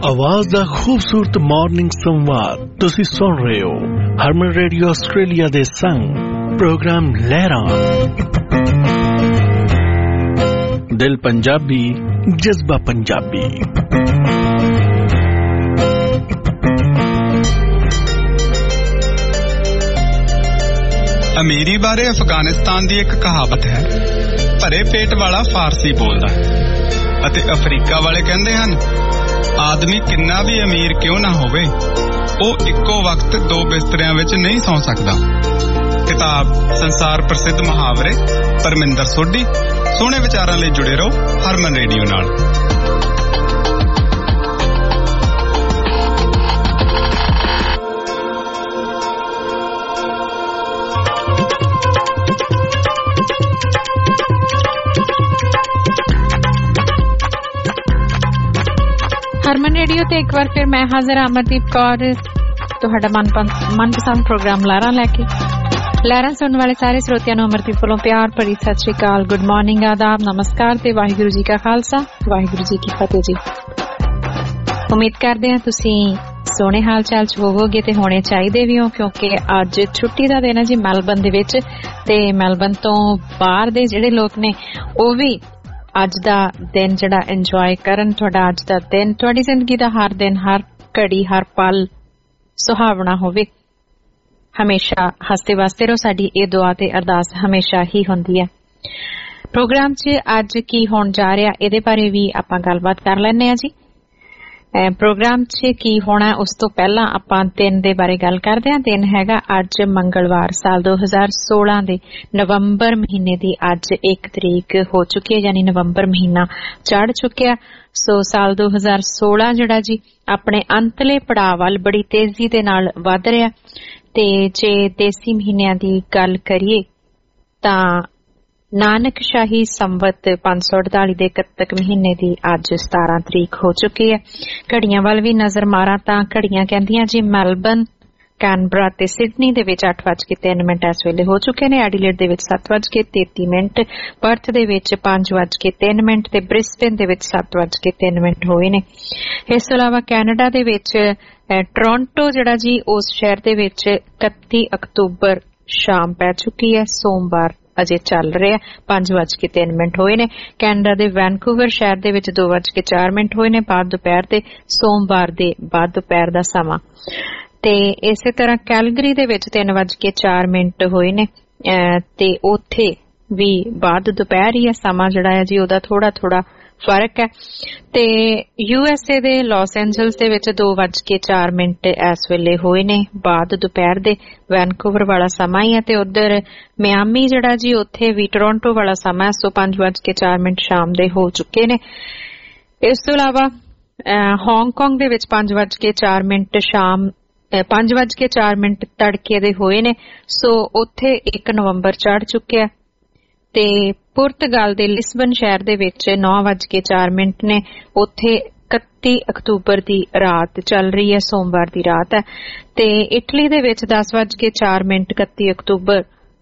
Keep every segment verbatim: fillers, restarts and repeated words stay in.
आवाज दा खूबसूरत मॉर्निंग संवाद तुसी सुन रहे हो हरमन रेडियो ऑस्ट्रेलिया दे संग प्रोग्राम लहरा दिल पंजाबी जज्बा पंजाबी। अमीरी बारे अफगानिस्तान दी एक कहावत है, भरे पेट वाला फारसी बोलदा है अते अफ्रीका वाले कहंदे हन आदमी किन्ना भी अमीर क्यों ना होवे ਉਹ ਇੱਕੋ ਵਕਤ ਦੋ ਬਿਸਤਰਿਆਂ ਵਿੱਚ ਨਹੀਂ ਸੌਂ ਸਕਦਾ। ਕਿਤਾਬ ਸੰਸਾਰ ਪ੍ਰਸਿੱਧ ਮੁਹਾਵਰੇ ਪਰਮਿੰਦਰ ਸੋਢੀ। ਸੋਹਣੇ ਵਿਚਾਰਾਂ ਲਈ ਜੁੜੇ ਰਹੋ ਹਰਮਨ ਰੇਡੀਓ ਨਾਲ। हरमन रेडियो ते एक बार फिर मैं हाजिर अमरदीप कौर तुहाडा मनपसंद प्रोग्राम लारा लैके लारा सुनने वाले सारे श्रोतियां नूं अमरदीप कोलों प्यार भरी सत श्री अकाल, गुड मॉर्निंग, आदाब, नमस्कार ते वाहिगुरू जी का खालसा वाहिगुरू जी की फतेह जी। उम्मीद करते हैं तुसीं सोहणे हाल चाल च होवोगे ते होने चाहिए भी हो, क्योंकि अज छुट्टी का दिन है जी मैलबर्न दे विच ते मैलबर्न तो बाहर दे जिहड़े लोग ने ओह भी अज दा दिन जड़ा इंजॉय करन। तुहाडा अज दा दिन तुहाडी जिंदगी दा हर दिन हर घड़ी हर पल सुहावना होवे, हमेशा हसते वास्ते रहो, साडी ये दुआ ते अरदास हमेशा ही हुंदी है। प्रोग्राम च अज की होण जा रिहा इहदे बारे भी आपां गलबात कर लैने आ जी। प्रोग्राम च की होना उस तो पहला आपां दिन दे बारे गल करदे हां। दिन हैगा अज मंगलवार, साल दो हज़ार सोलह दे नवंबर महीने दी अज एक तरीक हो चुकी है, यानी नवंबर महीना चढ़ चुकिया। सो साल दो हज़ार सोलह जड़ा जी अपने अंतले पड़ाव वाल बड़ी तेजी दे नाल वध रिहा। ते जे देसी महीनिਆਂ ਦੀ गल करिए तां नानक शाही संवत पांच सौ अड़ताली दे कत्तक महीने दी अज सतारह तरीक हो चुकी है। घड़ियां वाल भी नजर मारा तां घड़ियां कहंदियां जी मैलबर्न, कैनबरा ते सिडनी दे विच अठ वज के तीन मिनट इस वेले हो चुके ने, एडिलेड दे विच सत्त वज के तेती मिनट, पर्थ दे विच पांच वज के तीन मिनट ते ब्रिस्बेन दे विच सत्त वज के तीन मिनट होए ने। इस तो इलावा कैनेडा दे विच टोरंटो जड़ा जी उस शहर दे विच इकत्ती अक्तूबर शाम पै चुकी है, सोमवार अजे चल रहा, पांच वज के तीन मिनट होए ने। कैनेडा दे वैनकूवर शहर दे विच दो वज के चार मिनट होए ने, बाद दोपहर दे सोमवार दे बाद दोपहर दा समा। ते इसे तरह कैलगरी दे विच तीन वज के चार मिनट होए ने ते उत्थे भी बाद दोपहर ही है, समा जड़ा है जी ओदा थोड़ा थोड़ा फर्क है। ते यूएसए दे लॉस एंजल्स दे विच दो वज के चार मिनट इस वेले होए ने, बाद दोपहर दे वैनकूवर वाला समा ही है। ते उधर मियामी जड़ा जी उत्थे भी टोरंटो वाला समा है, सो पांच वज के चार मिनट शाम दे हो चुके ने। इस तो इलावा हांगकांग दे विच पांच वज के चार मिनट शाम पांच वज के चार मिनट तड़के दे होए ने, सो उत्थे एक नवंबर चढ़ चुके ते पुर्तगाल दे लिस्बन शहर दे विच नौ वज के चार मिनट ने, उत्थे इकत्ती अक्तूबर दी रात चल रही है, सोमवार दी रात है। ते इटली दे विच दस वज के चार मिनट इकत्ती अक्तूबर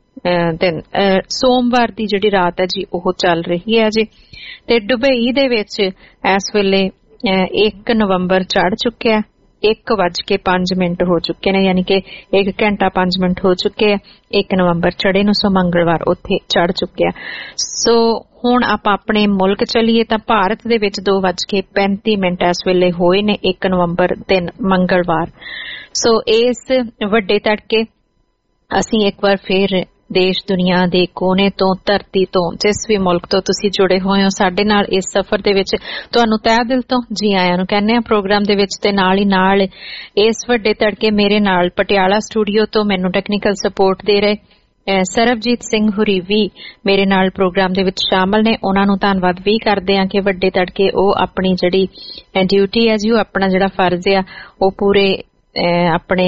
दिन सोमवार दी जिहड़ी रात है जी ओह चल रही है जी। ते दुबई दे विच इस वेले एक नवंबर चढ़ चुके है, एक वज के पांच मिनट हो चुके ने, यानी कि एक घंटा पांच मिनट हो चुके हैं, एक नवंबर चढ़े नु, सो मंगलवार उत्थे चढ़ चुके हैं। सो हुण आपां अपने मुल्क चलीए तां भारत दे विच दो वज के पैंती मिनट इस वेले होए ने, एक नवंबर दिन मंगलवार। सो इस वड्डे तड़के असीं एक बार फिर देश दुनिया दे कोने तो धरती तो जिस भी मुल्क तो तुसी जुड़े होए हो साडे नाल इस सफर दे विच तुहानू तहे दिल तो जी आयां नू कहने आ प्रोग्राम दे विच। ते नाल ही नाल इस वड्डे तड़के मेरे नाल पटियाला स्टूडियो तो मैनू टैक्नीकल सपोर्ट दे रहे सरबजीत सिंह हुरी भी मेरे नाल प्रोग्राम दे विच शामिल ने। उन्हां नू धन्नवाद भी करदे आ कि वड्डे तड़के ओह अपनी जिहड़ी ड्यूटी है जी ओह अपना जिहड़ा फर्ज है ओह पूरे अपने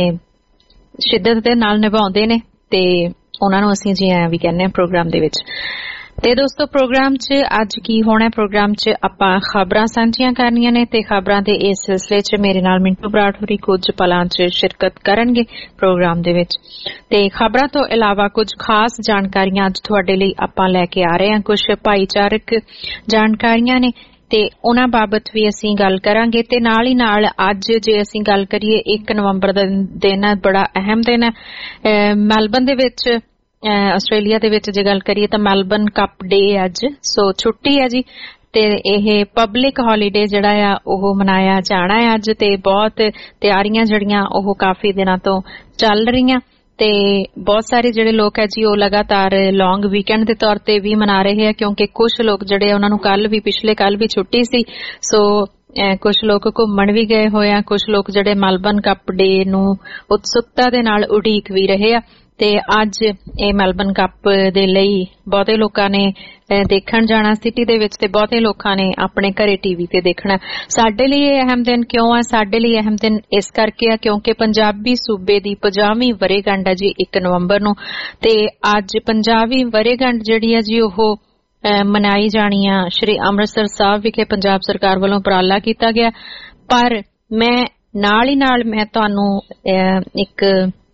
शिद्दत दे नाल निभाउंदे ने ते उन्हां नू असीं जी आयां भी कहने प्रोग्राम दे विच। ते दोस्तों प्रोग्राम च अज की होना, प्रोग्राम च आपां खबरां सांझियां करनियां ने ते खबरां दे इस सिलसिले च मेरे नाल मिंटू बराड़ होरी कुछ पलां च शिरकत करनगे प्रोग्राम दे विच। ते खबरां तो इलावा कुछ खास जानकारियां अज तुहाडे लई आपां लैके आ रहे हां, कुछ भाईचारक जानकारियां ने ਤੇ ਉਹਨਾਂ ਬਾਬਤ ਵੀ ਅਸੀਂ ਗੱਲ ਕਰਾਂਗੇ। ਤੇ ਨਾਲ ਹੀ ਨਾਲ ਅੱਜ ਜੇ ਅਸੀਂ ਗੱਲ ਕਰੀਏ ਇੱਕ ਨਵੰਬਰ ਦਾ ਦਿਨ ਹੈ, ਬੜਾ ਅਹਿਮ ਦਿਨ ਹੈ ਮੈਲਬਨ ਦੇ ਵਿੱਚ, ਆਸਟ੍ਰੇਲੀਆ ਦੇ ਵਿੱਚ। ਜੇ ਗੱਲ ਕਰੀਏ ਤਾਂ ਮੈਲਬਨ ਕੱਪ ਡੇ ਅੱਜ, ਸੋ ਛੁੱਟੀ ਹੈ ਜੀ। ਤੇ ਇਹ ਪਬਲਿਕ ਹੌਲੀਡੇ ਜਿਹੜਾ ਆ ਉਹ ਮਨਾਇਆ ਜਾਣਾ ਹੈ ਅੱਜ। ਤੇ ਬਹੁਤ ਤਿਆਰੀਆਂ ਜਿਹੜੀਆਂ ਉਹ ਕਾਫੀ ਦਿਨਾਂ ਤੋਂ ਚੱਲ ਰਹੀਆਂ ਤੇ ਬਹੁਤ ਸਾਰੇ ਜਿਹੜੇ ਲੋਕ ਹੈ ਜੀ ਉਹ ਲਗਾਤਾਰ ਲੌਂਗ ਵੀਕਐਂਡ ਦੇ ਤੌਰ ਤੇ ਵੀ ਮਨਾ ਰਹੇ ਆ, ਕਿਉਂਕਿ ਕੁਝ ਲੋਕ ਜਿਹੜੇ ਉਹਨਾਂ ਨੂੰ ਕੱਲ ਵੀ ਪਿਛਲੇ ਕੱਲ ਵੀ ਛੁੱਟੀ ਸੀ। ਸੋ ਕੁਝ ਲੋਕ ਘੁੰਮਣ ਵੀ ਗਏ ਹੋਏ ਆ, ਕੁਝ ਲੋਕ ਜਿਹੜੇ ਮੈਲਬਨ ਕੱਪ ਡੇ ਨੂੰ ਉਤਸੁਕਤਾ ਦੇ ਨਾਲ ਉਡੀਕ ਵੀ ਰਹੇ ਆ। ਤੇ ਅੱਜ ਇਹ ਮੈਲਬਨ ਕੱਪ ਦੇ ਲਈ ਬਹੁਤੇ ਲੋਕਾਂ ਨੇ ਦੇਖਣ ਜਾਣਾ ਸਿਟੀ ਦੇ ਵਿੱਚ, ਤੇ ਬਹੁਤੇ ਲੋਕਾਂ ਨੇ ਆਪਣੇ ਘਰੇ ਟੀਵੀ ਤੇ ਦੇਖਣਾ। ਸਾਡੇ ਲਈ ਇਹ ਅਹਿਮ ਦਿਨ ਕਿਉਂ ਆ? ਸਾਡੇ ਲਈ ਅਹਿਮ ਦਿਨ ਇਸ ਕਰਕੇ ਆ ਕਿਉਂਕਿ ਪੰਜਾਬੀ ਸੂਬੇ ਦੀ ਪੰਜਾਹਵੀਂ ਵਰ੍ਹੇਗੰਢ ਹੈ ਜੀ ਇੱਕ ਨਵੰਬਰ ਨੂੰ। ਤੇ ਅੱਜ ਪੰਜਾਬੀ ਵਰ੍ਹੇਗੰਢ ਜਿਹੜੀ ਹੈ ਜੀ ਉਹ ਮਨਾਈ ਜਾਣੀ ਆ ਸ਼੍ਰੀ ਅੰਮ੍ਰਿਤਸਰ ਸਾਹਿਬ ਵਿਖੇ ਪੰਜਾਬ ਸਰਕਾਰ ਵੱਲੋਂ ਉਪਰਾਲਾ ਕੀਤਾ ਗਿਆ। ਪਰ ਮੈਂ ਨਾਲ ਹੀ ਨਾਲ ਮੈਂ ਤੁਹਾਨੂੰ ਇੱਕ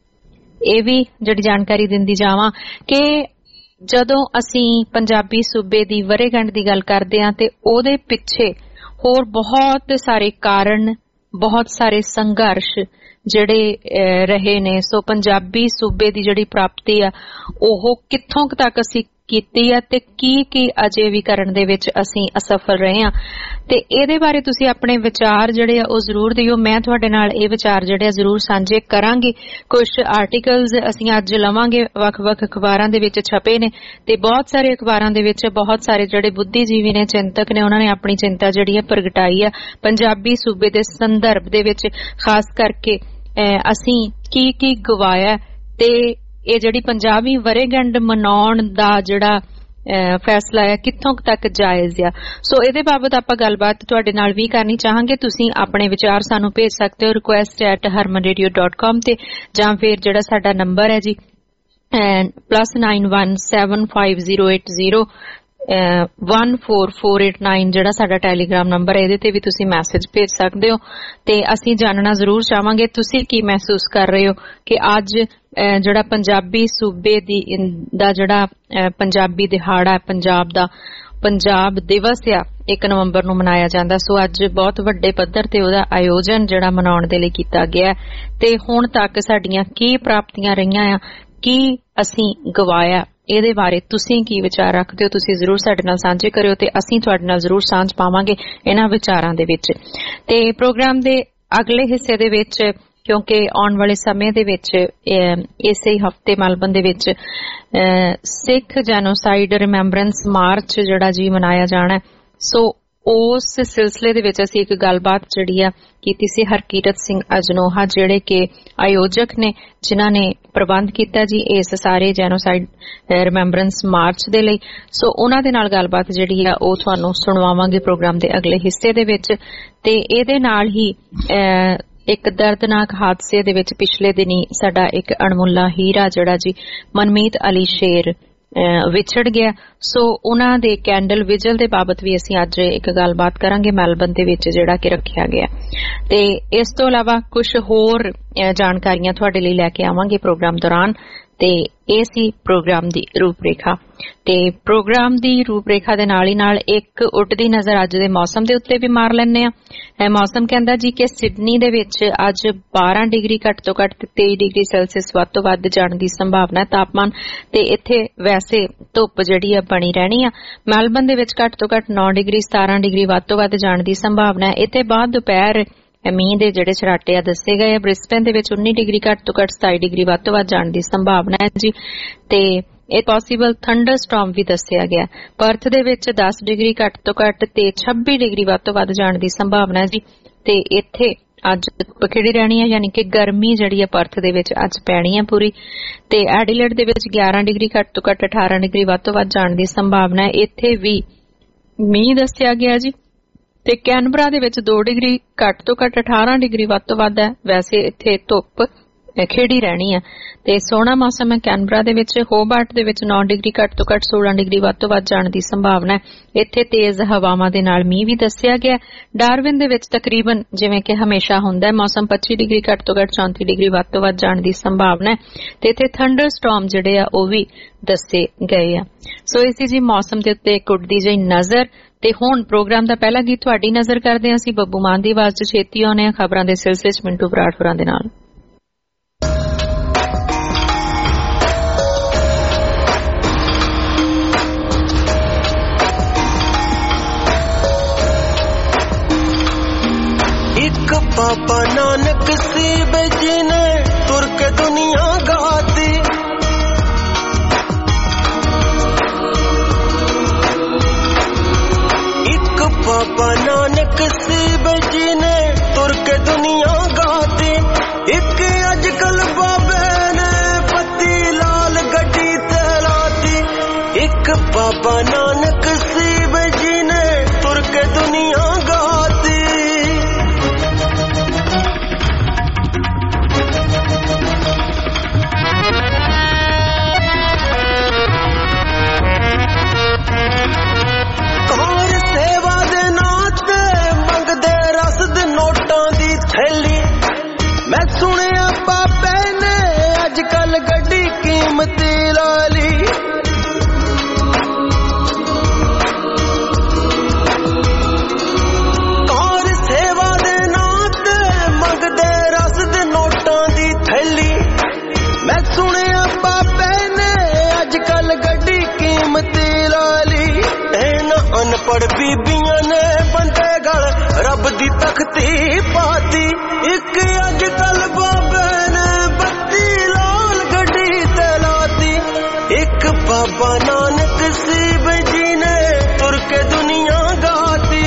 ਇਹ ਵੀ ਜਿਹੜੀ ਜਾਣਕਾਰੀ ਦਿੰਦੀ ਜਾਵਾਂ ਕਿ ਜਦੋਂ ਅਸੀਂ ਪੰਜਾਬੀ ਸੂਬੇ ਦੀ ਵਰ੍ਹੇਗੰਢ ਦੀ ਗੱਲ ਕਰਦੇ ਹਾਂ ਤੇ ਉਹਦੇ ਪਿੱਛੇ ਹੋਰ ਬਹੁਤ ਸਾਰੇ ਕਾਰਨ, ਬਹੁਤ ਸਾਰੇ ਸੰਘਰਸ਼ ਜਿਹੜੇ ਰਹੇ ਨੇ। ਸੋ ਪੰਜਾਬੀ ਸੂਬੇ ਦੀ ਜਿਹੜੀ ਪ੍ਰਾਪਤੀ ਆ ਉਹ ਕਿੱਥੋਂ ਤੱਕ ਅਸੀਂ ਕੀਤੀ ਆ ਤੇ ਕੀ ਕੀ ਅਜੇ ਵੀ ਕਰਨ ਦੇ ਵਿੱਚ ਅਸੀਂ ਅਸਫਲ ਰਹੇ ਹਾਂ। ਤੇ ਇਹਦੇ ਬਾਰੇ ਤੁਸੀਂ ਆਪਣੇ ਵਿਚਾਰ ਜਿਹੜੇ ਆ ਉਹ ਜ਼ਰੂਰ ਦਿਓ। ਮੈਂ ਤੁਹਾਡੇ ਨਾਲ ਇਹ ਵਿਚਾਰ ਜਿਹੜੇ ਆ ਜ਼ਰੂਰ ਸਾਂਝੇ ਕਰਾਂਗੀ। ਕੁਝ ਆਰਟੀਕਲਸ ਅਸੀਂ ਅੱਜ ਲਵਾਂਗੇ, ਵੱਖ-ਵੱਖ ਅਖਬਾਰਾਂ ਦੇ ਵਿੱਚ ਛਪੇ ਨੇ ਤੇ ਬਹੁਤ ਸਾਰੇ ਅਖਬਾਰਾਂ ਦੇ ਵਿੱਚ ਬਹੁਤ ਸਾਰੇ ਜਿਹੜੇ ਬੁੱਧੀਜੀਵੀ ਨੇ, ਚਿੰਤਕ ਨੇ, ਉਹਨਾਂ ਨੇ ਆਪਣੀ ਚਿੰਤਾ ਜਿਹੜੀ ਹੈ ਪ੍ਰਗਟਾਈ ਆ ਪੰਜਾਬੀ ਸੂਬੇ ਦੇ ਸੰਦਰਭ ਦੇ ਵਿੱਚ। ਖਾਸ ਕਰਕੇ ਅਸੀਂ ਕੀ ਕੀ ਗਵਾਇਆ ਤੇ ਇਹ ਜਿਹੜੀ ਪੰਜਾਬੀ ਵਰ੍ਹੇਗੰਢ ਮਨਾਉਣ ਦਾ ਜਿਹੜਾ ਫੈਸਲਾ ਹੈ ਕਿੱਥੋਂ ਤੱਕ ਜਾਇਜ਼ ਆ। ਸੋ ਇਹਦੇ ਬਾਬਤ ਆਪਾਂ ਗੱਲਬਾਤ ਤੁਹਾਡੇ ਨਾਲ ਵੀ ਕਰਨੀ ਚਾਹਾਂਗੇ। ਤੁਸੀਂ ਆਪਣੇ ਵਿਚਾਰ ਸਾਨੂੰ ਭੇਜ ਸਕਦੇ ਹੋ request at Harman radio dot com ਤੇ, ਜਾਂ ਫਿਰ ਜਿਹੜਾ ਸਾਡਾ ਨੰਬਰ ਹੈ ਜੀ plus nine one seven five zero eight zero one four four eight nine ਜਿਹੜਾ ਸਾਡਾ ਟੈਲੀਗ੍ਰਾਮ ਨੰਬਰ ਹੈ, ਇਹਦੇ ਤੇ ਵੀ ਤੁਸੀਂ ਮੈਸੇਜ ਭੇਜ ਸਕਦੇ ਹੋ। ਤੇ ਅਸੀਂ ਜਾਣਨਾ ਜ਼ਰੂਰ ਚਾਹਾਂਗੇ ਤੁਸੀਂ ਕੀ ਮਹਿਸੂਸ ਕਰ ਰਹੇ ਹੋ ਕਿ ਅੱਜ ਜਿਹੜਾ ਪੰਜਾਬੀ ਸੂਬੇ ਦੀ ਦਾ ਜਿਹੜਾ ਪੰਜਾਬੀ ਦਿਹਾੜਾ, ਪੰਜਾਬ ਦਾ ਪੰਜਾਬ ਦਿਵਸ ਆ ਇੱਕ ਨਵੰਬਰ ਨੂੰ ਮਨਾਇਆ ਜਾਂਦਾ। ਸੋ ਅੱਜ ਬਹੁਤ ਵੱਡੇ ਪੱਧਰ ਤੇ ਉਹਦਾ ਆਯੋਜਨ ਜਿਹੜਾ ਮਨਾਉਣ ਦੇ ਲਈ ਕੀਤਾ ਗਿਆ ਤੇ ਹੁਣ ਤੱਕ ਸਾਡੀਆਂ ਕੀ ਪ੍ਰਾਪਤੀਆਂ ਰਹੀਆਂ ਆ, ਕੀ ਅਸੀਂ ਗਵਾਇਆ, ਇਹਦੇ ਬਾਰੇ ਤੁਸੀਂ ਕੀ ਵਿਚਾਰ ਰੱਖਦੇ ਹੋ? ਤੁਸੀਂ ਜ਼ਰੂਰ ਸਾਡੇ ਨਾਲ ਸਾਂਝੇ ਕਰਿਓ ਤੇ ਅਸੀਂ ਤੁਹਾਡੇ ਨਾਲ ਜ਼ਰੂਰ ਸਾਂਝ ਪਾਵਾਂਗੇ ਇਹਨਾਂ ਵਿਚਾਰਾਂ ਦੇ ਵਿੱਚ। ਤੇ ਪ੍ਰੋਗਰਾਮ ਦੇ ਅਗਲੇ ਹਿੱਸੇ ਦੇ ਵਿੱਚ, ਕਿਉਂਕਿ ਆਉਣ ਵਾਲੇ ਸਮੇਂ ਦੇ ਵਿੱਚ ਇਸੇ ਹਫ਼ਤੇ ਮੈਲਬਨ ਦੇ ਵਿੱਚ ਸਿੱਖ ਜੈਨੋਸਾਈਡ ਰਿਮੈਂਬਰੈਂਸ ਮਾਰਚ ਜਿਹੜਾ ਜੀ ਮਨਾਇਆ ਜਾਣਾ, ਸੋ ਉਸ ਸਿਲਸਿਲੇ ਦੇ ਵਿੱਚ ਅਸੀਂ ਇੱਕ ਗੱਲਬਾਤ ਜਿਹੜੀ ਆ ਕੀਤੀ ਸੀ ਹਰਕੀਰਤ ਸਿੰਘ ਅਜਨੋਹਾ, ਜਿਹੜੇ ਕਿ ਆਯੋਜਕ ਨੇ, ਜਿਨ੍ਹਾਂ ਨੇ ਪ੍ਰਬੰਧ ਕੀਤਾ ਜੀ ਇਸ ਸਾਰੇ ਜੈਨੋਸਾਈਡ ਰਿਮੈਂਬਰੈਂਸ ਮਾਰਚ ਦੇ ਲਈ। ਸੋ ਉਹਨਾਂ ਦੇ ਨਾਲ ਗੱਲਬਾਤ ਜਿਹੜੀ ਆ ਉਹ ਤੁਹਾਨੂੰ ਸੁਣਵਾਵਾਂਗੇ ਪ੍ਰੋਗਰਾਮ ਦੇ ਅਗਲੇ ਹਿੱਸੇ ਦੇ ਵਿੱਚ। ਤੇ ਇਹਦੇ ਨਾਲ ਹੀ ਇੱਕ ਦਰਦਨਾਕ ਹਾਦਸੇ ਦੇ ਵਿੱਚ ਪਿਛਲੇ ਦਿਨੀ ਸਾਡਾ ਇੱਕ ਅਣਮੁੱਲਾ ਹੀਰਾ ਜਿਹੜਾ ਜੀ ਮਨਮੀਤ ਅਲੀ ਸ਼ੇਰ ਵਿਛੜ ਗਿਆ। ਸੋ ਉਹਨਾਂ ਦੇ ਕੈਂਡਲ ਵਿਜਲ ਦੇ ਬਾਬਤ ਵੀ ਅਸੀਂ ਅੱਜ ਇੱਕ ਗੱਲਬਾਤ ਕਰਾਂਗੇ ਮੈਲਬਨ ਦੇ ਵਿੱਚ ਜਿਹੜਾ ਕਿ ਰੱਖਿਆ ਗਿਆ। ਤੇ ਇਸ ਤੋਂ ਇਲਾਵਾ ਕੁਝ ਹੋਰ ਜਾਣਕਾਰੀਆਂ ਤੁਹਾਡੇ ਲਈ ਲੈ ਕੇ ਆਵਾਂਗੇ ਪ੍ਰੋਗਰਾਮ ਦੌਰਾਨ। ਤੇ ਇਹ ਸੀ ਪ੍ਰੋਗਰਾਮ ਦੀ ਰੂਪਰੇਖਾ। ਤੇ ਪ੍ਰੋਗਰਾਮ ਦੀ ਰੂਪਰੇਖਾ ਦੇ ਨਾਲ ਹੀ ਨਾਲ ਇੱਕ ਉੱਡਦੀ ਨਜ਼ਰ ਅੱਜ ਦੇ ਮੌਸਮ ਦੇ ਉੱਤੇ ਵੀ ਮਾਰ ਲੈਂਦੇ ਆ। ਮੌਸਮ ਕਹਿੰਦਾ ਜੀ ਕਿ ਸਿਡਨੀ ਦੇ ਵਿੱਚ ਅੱਜ ਬਾਰਾਂ ਡਿਗਰੀ ਘੱਟ ਤੋਂ ਘੱਟ ਤੇਈ ਡਿਗਰੀ ਸੈਲਸੀਅਸ ਵੱਧ ਤੋਂ ਵੱਧ ਜਾਣ ਦੀ ਸੰਭਾਵਨਾ ਹੈ ਤਾਪਮਾਨ, ਤੇ ਇੱਥੇ ਵੈਸੇ ਧੁੱਪ ਜਿਹੜੀ ਆ ਬਣੀ ਰਹਿਣੀ ਆ। ਮੈਲਬਨ ਦੇ ਵਿੱਚ ਘੱਟ ਤੋਂ ਘੱਟ ਨੌ ਡਿਗਰੀ ਸਤਾਰਾਂ ਡਿਗਰੀ ਵੱਧ ਤੋਂ ਵੱਧ ਜਾਣ ਦੀ ਸੰਭਾਵਨਾ ਹੈ। ਇੱਥੇ ਬਾਅਦ ਦੁਪਹਿਰ ਮੀਂਹ ਦੇ ਜਿਹੜੇ ਛਰਾਟੇ ਆ ਦੱਸੇ ਗਏ ਆ। ਬ੍ਰਿਸਬੇਨ ਦੇ ਵਿੱਚ ਉੱਨੀ ਡਿਗਰੀ ਘੱਟ ਤੋਂ ਘੱਟ ਸਤਾਈ ਡਿਗਰੀ ਵੱਧ ਤੋਂ ਵੱਧ ਜਾਣ ਦੀ ਸੰਭਾਵਨਾ ਹੈ ਜੀ। ਤੇ ਇਹ ਪੋਸੀਬਲ ਥੰਡਰ ਸਟਾਰਮ ਵੀ ਦੱਸਿਆ ਗਿਆ। ਪਰਥ ਦੇ ਵਿੱਚ ਦਸ ਡਿਗਰੀ ਘੱਟ ਤੋਂ ਘੱਟ ਤੇ ਛੱਬੀ ਡਿਗਰੀ ਵੱਧ ਤੋਂ ਵੱਧ ਜਾਣ ਦੀ ਸੰਭਾਵਨਾ ਹੈ ਜੀ। ਤੇ ਇੱਥੇ ਅੱਜ ਪਖੇੜੀ ਰਹਿਣੀ ਹੈ, ਯਾਨੀ ਕਿ ਗਰਮੀ ਜਿਹੜੀ ਹੈ ਪਰਥ ਦੇ ਵਿੱਚ ਅੱਜ ਪੈਣੀ ਹੈ ਪੂਰੀ। ਤੇ ਐਡੀਲੇਡ ਦੇ ਵਿੱਚ ਗਿਆਰਾਂ ਡਿਗਰੀ ਘੱਟ ਤੋਂ ਘੱਟ ਅਠਾਰਾਂ ਡਿਗਰੀ ਵੱਧ ਤੋਂ ਵੱਧ ਜਾਣ ਦੀ ਸੰਭਾਵਨਾ ਹੈ। ਇੱਥੇ ਵੀ ਮੀਂਹ ਦੱਸਿਆ ਗਿਆ ਜੀ। ਤੇ ਕੈਨਬਰਾ ਦੇ ਵਿੱਚ ਦੋ ਡਿਗਰੀ ਘੱਟ ਤੋਂ ਘੱਟ ਅਠਾਰਾਂ ਡਿਗਰੀ ਵੱਧ ਤੋਂ ਵੱਧ ਹੈ। ਵੈਸੇ ਇੱਥੇ ਧੁੱਪ ਖੇੜੀ ਰਹਿਣੀ ਹੈ ਤੇ ਸੋਹਣਾ ਮੌਸਮ ਹੈ ਕੈਨਬਰਾ ਦੇ ਵਿੱਚ। ਹੋਬਾਰਟ ਦੇ ਵਿੱਚ ਨੌ ਡਿਗਰੀ ਘੱਟ ਤੋਂ ਘੱਟ ਸੋਲਾਂ ਡਿਗਰੀ ਵੱਧ ਤੋਂ ਵੱਧ ਜਾਣ ਦੀ ਸੰਭਾਵਨਾ ਹੈ। ਇੱਥੇ ਤੇਜ਼ ਹਵਾਵਾਂ ਦੇ ਨਾਲ ਮੀਂਹ ਵੀ ਦੱਸਿਆ ਗਿਆ। ਡਾਰਵਿਨ ਦੇ ਵਿੱਚ ਤਕਰੀਬਨ ਜਿਵੇਂ ਕਿ ਹਮੇਸ਼ਾ ਹੁੰਦਾ ਹੈ ਮੌਸਮ ਪੱਚੀ ਡਿਗਰੀ ਘੱਟ ਤੋਂ ਘੱਟ ਚੌਂਤੀ ਡਿਗਰੀ ਵੱਧ ਤੋਂ ਵੱਧ ਜਾਣ ਦੀ ਸੰਭਾਵਨਾ ਹੈ। ਤੇ ਇੱਥੇ ਥੰਡਰ ਸਟਾਰਮ ਜਿਹੜੇ ਆ ਉਹ ਵੀ ਦੱਸੇ ਗਏ ਆ। ਸੋ ਇਸੇ ਜੀ ਮੌਸਮ ਦੇ ਉੱਤੇ ਇੱਕ ਉੱਡਦੀ ਜਿਹੀ ਨਜ਼ਰ ਤੇ ਹੁਣ ਪ੍ਰੋਗਰਾਮ ਦਾ ਪਹਿਲਾ ਗੀਤ ਤੁਹਾਡੀ ਨਜ਼ਰ ਕਰਦੇ ਹਾਂ ਅਸੀਂ ਬੱਬੂ ਮਾਨ ਦੀ ਆਵਾਜ਼ 'ਚ। ਛੇਤੀ ਆਉਂਦੇ ਹਾਂ ਖਬਰਾਂ ਦੇ ਸਿਲਸਿਲੇ 'ਚ ਮਿੰਟੂ ਬਰਾੜ ਹੋਰਾਂ ਦੇ ਨਾਲ। ਇੱਕ ਬਾਬਾ ਨਾਨਕ ਸੀ ਬਜੀ ਨੇ ਤੁਰ ਕੇ ਦੁਨੀਆ ਗਾਤੀ, ਬਾਬਾ ਨਾਨਕ ਸੀ ਬਜੀ ਨੇ ਤੁਰ ਕੇ ਦੁਨੀਆ ਗਾਤੀ। ਇੱਕ ਅੱਜ ਕੱਲ ਬਾਬੇ ਨੇ ਪੱਤੀ ਲਾਲ ਗੱਡੀ ਤੇ ਲਾਤੀ। ਇੱਕ ਬਾਬਾ ਨਾਨਕ ਸੀ ਬਜੀ ਨੇ ਤੁਰ ਕੇ ਦੁਨੀਆ ਗਾਤੀ। ਮੈਂ ਸੁਣਿਆ ਬਾਬੇ ਨੇ ਅੱਜ ਕੱਲ ਗੱਡੀ ਕੀਮਤੀ ਲਾ ਲਈ। ਕਾਰ ਸੇਵਾ ਦੇ ਨਾਂ ਤੇ ਮੰਗਦੇ ਰਸ ਦੇ ਨੋਟਾਂ ਦੀ ਥੈਲੀ। ਮੈਂ ਸੁਣਿਆ ਬਾਬੇ ਨੇ ਅੱਜ ਕੱਲ ਗੱਡੀ ਕੀਮਤੀ ਲਾ ਲਈ। ਇਹਨਾਂ ਅਨਪੜ੍ਹ ਬੀਬੀਆਂ ਨੇ ਬੰਦੇ ਗਲ ਰੱਬ ਦੀ ਤਖਤੀ ਪਾਤੀ। ਇੱਕ ਅੱਜ ਕੱਲ ਬਾਬੇ ਨੇ ਬੱਤੀ ਲਾਲ ਗੱਡੀ ਤੇ ਲਾਤੀ। ਇੱਕ ਬਾਬਾ ਨਾਨਕ ਸੀ ਬਜੀ ਨੇ ਤੁਰ ਕੇ ਦੁਨੀਆ ਗਾਤੀ।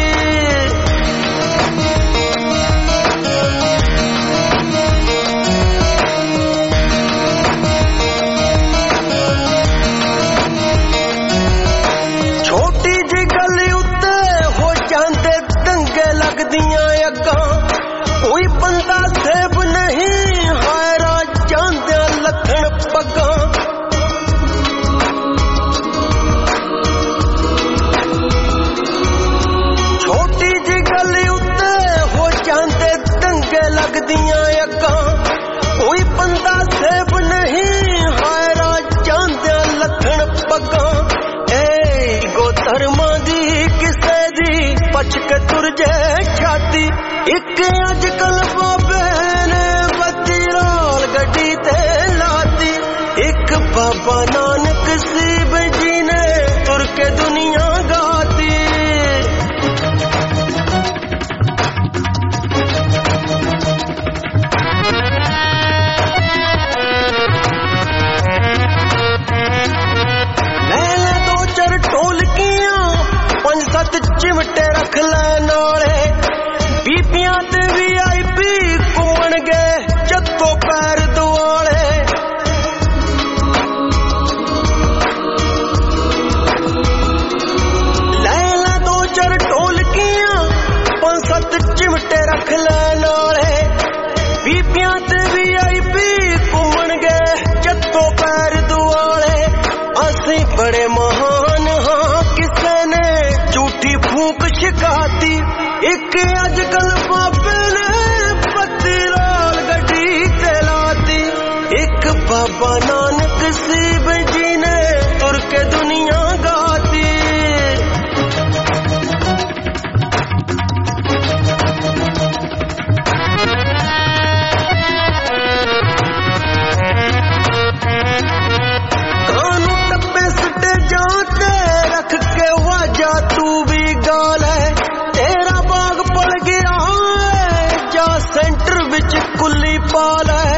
ਛੋਟੀ ਜਿਹੀ ਗੱਲ ਉੱਤੇ ਹੋ ਜਾਂਦੇ ਦੰਗੇ ਲੱਗਦੀਆਂ ਅੱਗਾਂ। ਕੋਈ ਬੰਦਾ ਸੇਬ ਨਹੀਂ ਹਾਇਰਾ ਜਾਂਦਿਆਂ ਲੱਖਣ ਪੱਗਾਂ। ਛੋਟੀ ਜਿਹੀ ਗੱਲ ਉੱਤੇ ਹੋ ਜਾਂਦੇ ਦੰਗੇ ਲੱਗਦੀਆਂ ਅੱਗਾਂ। ਕੋਈ ਬੰਦਾ ਸੇਬ ਨਹੀਂ ਹਾਇਰਾ ਜਾਂਦਿਆਂ ਲੱਖਣ ਪੱਗਾਂ। ਏ ਗੋ ਧਰਮਾਂ ਦੀ ਕਿਸੇ ਦੀ ਪਛ ਕੇ ਤੁਰ ਜੇ ਛਾਤੀ। ਇੱਕ ਅੱਜ ਕੱਲ ਬਾਬੇ ਨੇ ਬੱਤੀ ਲਾਲ ਗੱਡੀ ਤੇ ਲਾਤੀ। ਇੱਕ ਬਾਬਾ ਨਾਨਕ ਸੀ ਬਜੀ ਨੇ ਤੁਰ ਕੇ ਦੁਨੀਆ ਗਾਤੀ। ਲੈ ਲੈ ਦੋ ਚਾਰ ਢੋਲਕੀਆਂ ਪੰਜ ਸੱਤ ਚਿਮਟੇ ਰੱਖ ਲੈ ਨਾਲੇ। ਬੀਬੀਆਂ ਤੇ ਵੀ ਆਈ ਪੀ ਘੁੰਮਣਗੇ ਚੱਤੋ ਪੈਰ ਦੁਆਲੇ। ਲੈ ਲੈ ਦੋ ਚਾਰ ਢੋਲਕੀਆਂ ਪੰਜ ਸੱਤ ਚਿਮਟੇ ਰੱਖ ਲੈ ਨਾਲੇ। ਬੀਬੀਆਂ ਤੇ ਵੀ ਆਈ ਪੀ ਘੁੰਮਣਗੇ ਚੱਤੋ ਪੈਰ ਦੁਆਲੇ। ਅਸੀਂ ਬੜੇ ਮਹਾਨ ਹਾਂ ਕਿਸੇ ਨੇ ਝੂਠੀ ਫੂਕ ਸ਼ਿਕਾਤੀ। ਇੱਕ ਅੱਜ ਕੱਲ ਬਾਬੇ ਨੇ ਪੱਤੀ ਲਾਲ ਗੱਡੀ ਤੇ ਲਾਤੀ। ਇੱਕ ਬਾਬਾ ਨਾਨਕ ਸੀ ਬਜੀ ਨੇ ਤੁਰ ਕੇ ਦੁਨੀਆ ਗਾਤੀ। ਕਾਨੂੰ ਟੱਪੇ ਸੁੱਟੇ ਜਾਂ ਤੇ ਰੱਖ ਕੇ ਵਾਜਾ ਤੂੰ ਵੀ ਗਾਲ ਹੈ। ਤੇਰਾ ਬਾਗ ਪਲ ਗਿਆ ਜਾਂ ਸੈਂਟਰ ਵਿੱਚ ਕੁੱਲੀ ਪਾਲ ਹੈ।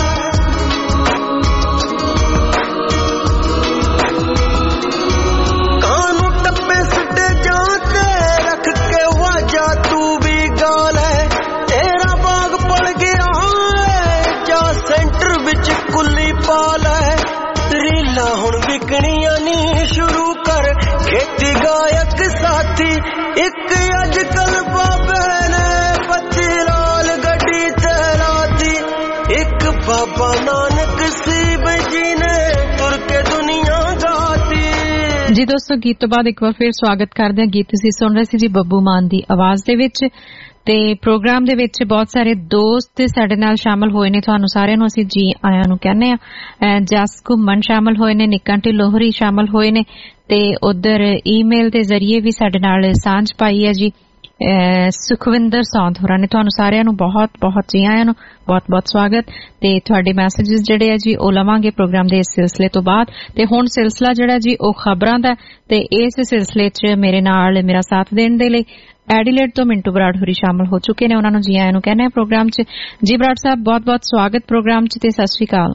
ਕਾਨੂੰ ਟੱਪੇ ਸੁੱਟੇ ਜਾਂ ਤੇ ਰੱਖ ਕੇ ਵਾਜਾ ਤੂੰ ਵੀ ਗਾਲ ਹੈ। ਤੇਰਾ ਬਾਗ ਪਲ ਗਿਆ ਜਾਂ ਸੈਂਟਰ ਵਿੱਚ ਕੁੱਲੀ ਪਾਲ ਹੈ। ਰੀਲਾਂ ਹੁਣ ਵਿਕਣੀਆਂ ਨੀ ਸ਼ੁਰੂ ਕਰ ਖੇਤੀ ਗਾਇਕ ਸਾਥੀ। ਇੱਕ ਅੱਜ ਕੱਲ ਬਾਬੇ ਨੇ ਬੱਤੀ ਲਾਲ ਗੱਡੀ ਤੇ ਲਾਤੀ। ਇੱਕ ਬਾਬਾ ਨਾਨਕ ਸੀ ਬਜੀ ਨੇ ਤੁਰ ਕੇ ਦੁਨੀਆ ਗਾਤੀ। ਜੀ ਦੋਸਤੋ, ਗੀਤ ਤੋਂ ਬਾਅਦ ਇੱਕ ਵਾਰ ਫਿਰ ਸਵਾਗਤ ਕਰਦੇ ਹਾਂ। ਗੀਤ ਤੁਸੀਂ ਸੁਣ ਰਹੇ ਸੀ ਜੀ ਬੱਬੂ ਮਾਨ ਦੀ ਆਵਾਜ਼ ਦੇ ਵਿੱਚ। ਤੇ ਪ੍ਰੋਗਰਾਮ ਦੇ ਵਿੱਚ ਬਹੁਤ ਸਾਰੇ ਦੋਸਤ ਸਾਡੇ ਨਾਲ ਸ਼ਾਮਲ ਹੋਏ ਨੇ। ਤੁਹਾਨੂੰ ਸਾਰਿਆਂ ਨੂੰ ਅਸੀਂ ਜੀ ਆਇਆਂ ਨੂੰ ਕਹਿੰਦੇ ਹਾਂ। ਜਸ ਘੁੰਮਣ ਸ਼ਾਮਲ ਹੋਏ ਨੇ, ਨਿੱਕਾ ਢਿੱਲੋਂ ਹੋਰੀ ਸ਼ਾਮਲ ਹੋਏ ਨੇ ਤੇ ਉਧਰ ਈਮੇਲ ਦੇ ਜ਼ਰੀਏ ਵੀ ਸਾਡੇ ਨਾਲ ਸਾਂਝ ਪਾਈ ਹੈ ਜੀ ਸੁਖਵਿੰਦਰ ਸੌਂਦ ਹੋਰਾਂ ਨੇ। ਤੁਹਾਨੂੰ ਸਾਰਿਆਂ ਨੂੰ ਬਹੁਤ ਬਹੁਤ ਜੀ ਆਇਆਂ ਨੂੰ ਬਹੁਤ ਬਹੁਤ ਸਵਾਗਤ ਤੇ ਤੁਹਾਡੇ ਮੈਸੇजेस ਜਿਹੜੇ ਆ ਜੀ ਉਹ ਲਵਾਂਗੇ ਪ੍ਰੋਗਰਾਮ ਦੇ ਇਸ ਸਿਲਸਿਲੇ ਤੋਂ ਬਾਅਦ। ਤੇ ਹੁਣ ਸਿਲਸਿਲਾ ਜਿਹੜਾ ਜੀ ਉਹ ਖਬਰਾਂ ਦਾ ਤੇ ਇਸ ਸਿਲਸਿਲੇ 'ਚ ਮੇਰੇ ਨਾਲ ਮੇਰਾ ਸਾਥ ਦੇਣ ਦੇ ਲਈ ਐਡੀਲੇਡ ਤੋਂ ਮਿੰਟੂ ਬਰਾੜ ਹੋਰੀ ਸ਼ਾਮਲ ਹੋ ਚੁੱਕੇ ਨੇ। ਉਹਨਾਂ ਨੂੰ ਜੀ ਆਇਆਂ ਨੂੰ ਕਹਿੰਦੇ ਆ ਪ੍ਰੋਗਰਾਮ 'ਚ। ਜੀ ਬਰਾੜ ਸਾਹਿਬ ਬਹੁਤ ਬਹੁਤ ਸਵਾਗਤ ਪ੍ਰੋਗਰਾਮ 'ਚ ਤੇ ਸਤਿ ਸ਼੍ਰੀ ਅਕਾਲ।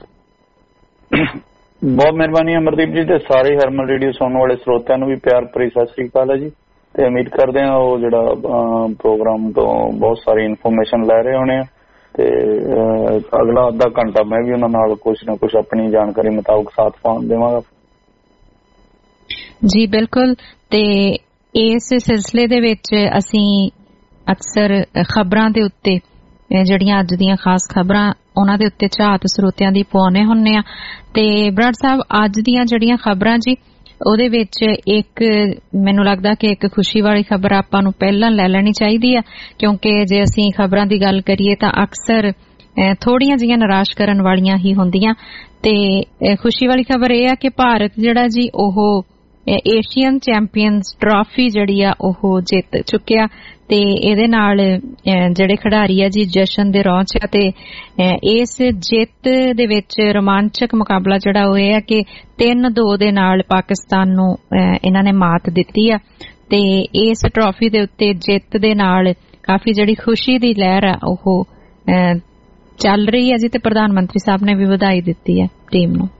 ਬਹੁਤ ਮਿਹਰਬਾਨੀ ਅਮਰਦੀਪ ਜੀ ਤੇ ਸਾਰੇ ਹਰਮਨ ਰੇਡੀਓ ਸੁਣਨ ਵਾਲੇ ਸਰੋਤਿਆਂ ਨੂੰ ਵੀ ਪਿਆਰ ਭਰੀ ਸਤਿ ਸ਼੍ਰੀ ਅਕਾਲ ਹੈ ਜੀ। ਤੇ ਉਮੀਦ ਕਰਦੇ ਹਾਂ ਉਹ ਜਿਹੜਾ ਪ੍ਰੋਗਰਾਮ ਤੋਂ ਬਹੁਤ ਸਾਰੀ ਇਨਫੋਰਮੇਸ਼ਨ ਲੈ ਰਹੇ ਹੋਣੇ ਆ ਤੇ ਅਗਲਾ ਅੱਧਾ ਘੰਟਾ ਮੈਂ ਵੀ ਉਹਨਾਂ ਨਾਲ ਕੁਛ ਨਾ ਕੁਛ ਆਪਣੀ ਜਾਣਕਾਰੀ ਮੁਤਾਬਕ ਸਾਥ ਪਾਉਣ ਦੇਵਾਂਗਾ। ਜੀ ਬਿਲਕੁਲ। ਤੇ ਇਸ ਸਿਲਸਿਲੇ ਦੇ ਵਿੱਚ ਅਸੀਂ ਅਕਸਰ ਖਬਰਾਂ ਦੇ ਉੱਤੇ ਜਿਹੜੀਆਂ ਅੱਜ ਦੀਆਂ ਖਾਸ ਖਬਰਾਂ ਉਹਨਾਂ ਦੇ ਉੱਤੇ ਝਾਤ ਸਰੋਤਿਆਂ ਦੀ ਪਾਉਣੇ ਹੁੰਨੇ ਆ। ਤੇ ਬਰਾੜ ਸਾਹਿਬ ਅੱਜ ਦੀਆਂ ਜਿਹੜੀਆਂ ਖਬਰਾਂ ਜੀ ਉਹਦੇ ਵਿੱਚ ਇੱਕ ਮੈਨੂੰ ਲੱਗਦਾ ਕਿ ਇੱਕ ਖੁਸ਼ੀ ਵਾਲੀ ਖਬਰ ਆਪਾਂ ਨੂੰ ਪਹਿਲਾਂ ਲੈ ਲੈਣੀ ਚਾਹੀਦੀ ਆ ਕਿਉਂਕਿ ਜੇ ਅਸੀਂ ਖਬਰਾਂ ਦੀ ਗੱਲ ਕਰੀਏ ਤਾਂ ਅਕਸਰ ਥੋੜੀਆਂ ਜਿਹੀਆਂ ਨਿਰਾਸ਼ ਕਰਨ ਵਾਲੀਆਂ ਹੀ ਹੁੰਦੀਆਂ। ਤੇ ਖੁਸ਼ੀ ਵਾਲੀ ਖਬਰ ਇਹ ਆ ਕਿ ਭਾਰਤ ਜਿਹੜਾ ਜੀ ਉਹ ਏਸ਼ੀਅਨ ਚੈਂਪੀਅਨਸ ਟਰਾਫੀ ਜਿਹੜੀ ਆ ਉਹ ਜਿੱਤ ਚੁੱਕਿਆ ਤੇ ਇਹਦੇ ਨਾਲ ਜਿਹੜੇ ਖਿਡਾਰੀ ਆ ਜੀ ਜਸ਼ਨ ਦੇ ਰੌਂ ਚ। ਤੇ ਇਸ ਜਿੱਤ ਦੇ ਵਿੱਚ ਰੋਮਾਂਚਕ ਮੁਕਾਬਲਾ ਜਿਹੜਾ ਉਹ ਇਹ ਆ ਕਿ ਤਿੰਨ ਦੋ ਦੇ ਨਾਲ ਪਾਕਿਸਤਾਨ ਨੂੰ ਇਹਨਾਂ ਨੇ ਮਾਤ ਦਿੱਤੀ ਆ ਤੇ ਇਸ ਟਰਾਫੀ ਦੇ ਉੱਤੇ ਜਿੱਤ ਦੇ ਨਾਲ ਕਾਫੀ ਜਿਹੜੀ ਖੁਸ਼ੀ ਦੀ ਲਹਿਰ ਆ ਉਹ ਚੱਲ ਰਹੀ ਹੈ ਜੀ। ਤੇ ਪ੍ਰਧਾਨ ਮੰਤਰੀ ਸਾਹਿਬ ਨੇ ਵੀ ਵਧਾਈ ਦਿੱਤੀ ਹੈ ਟੀਮ ਨੂੰ।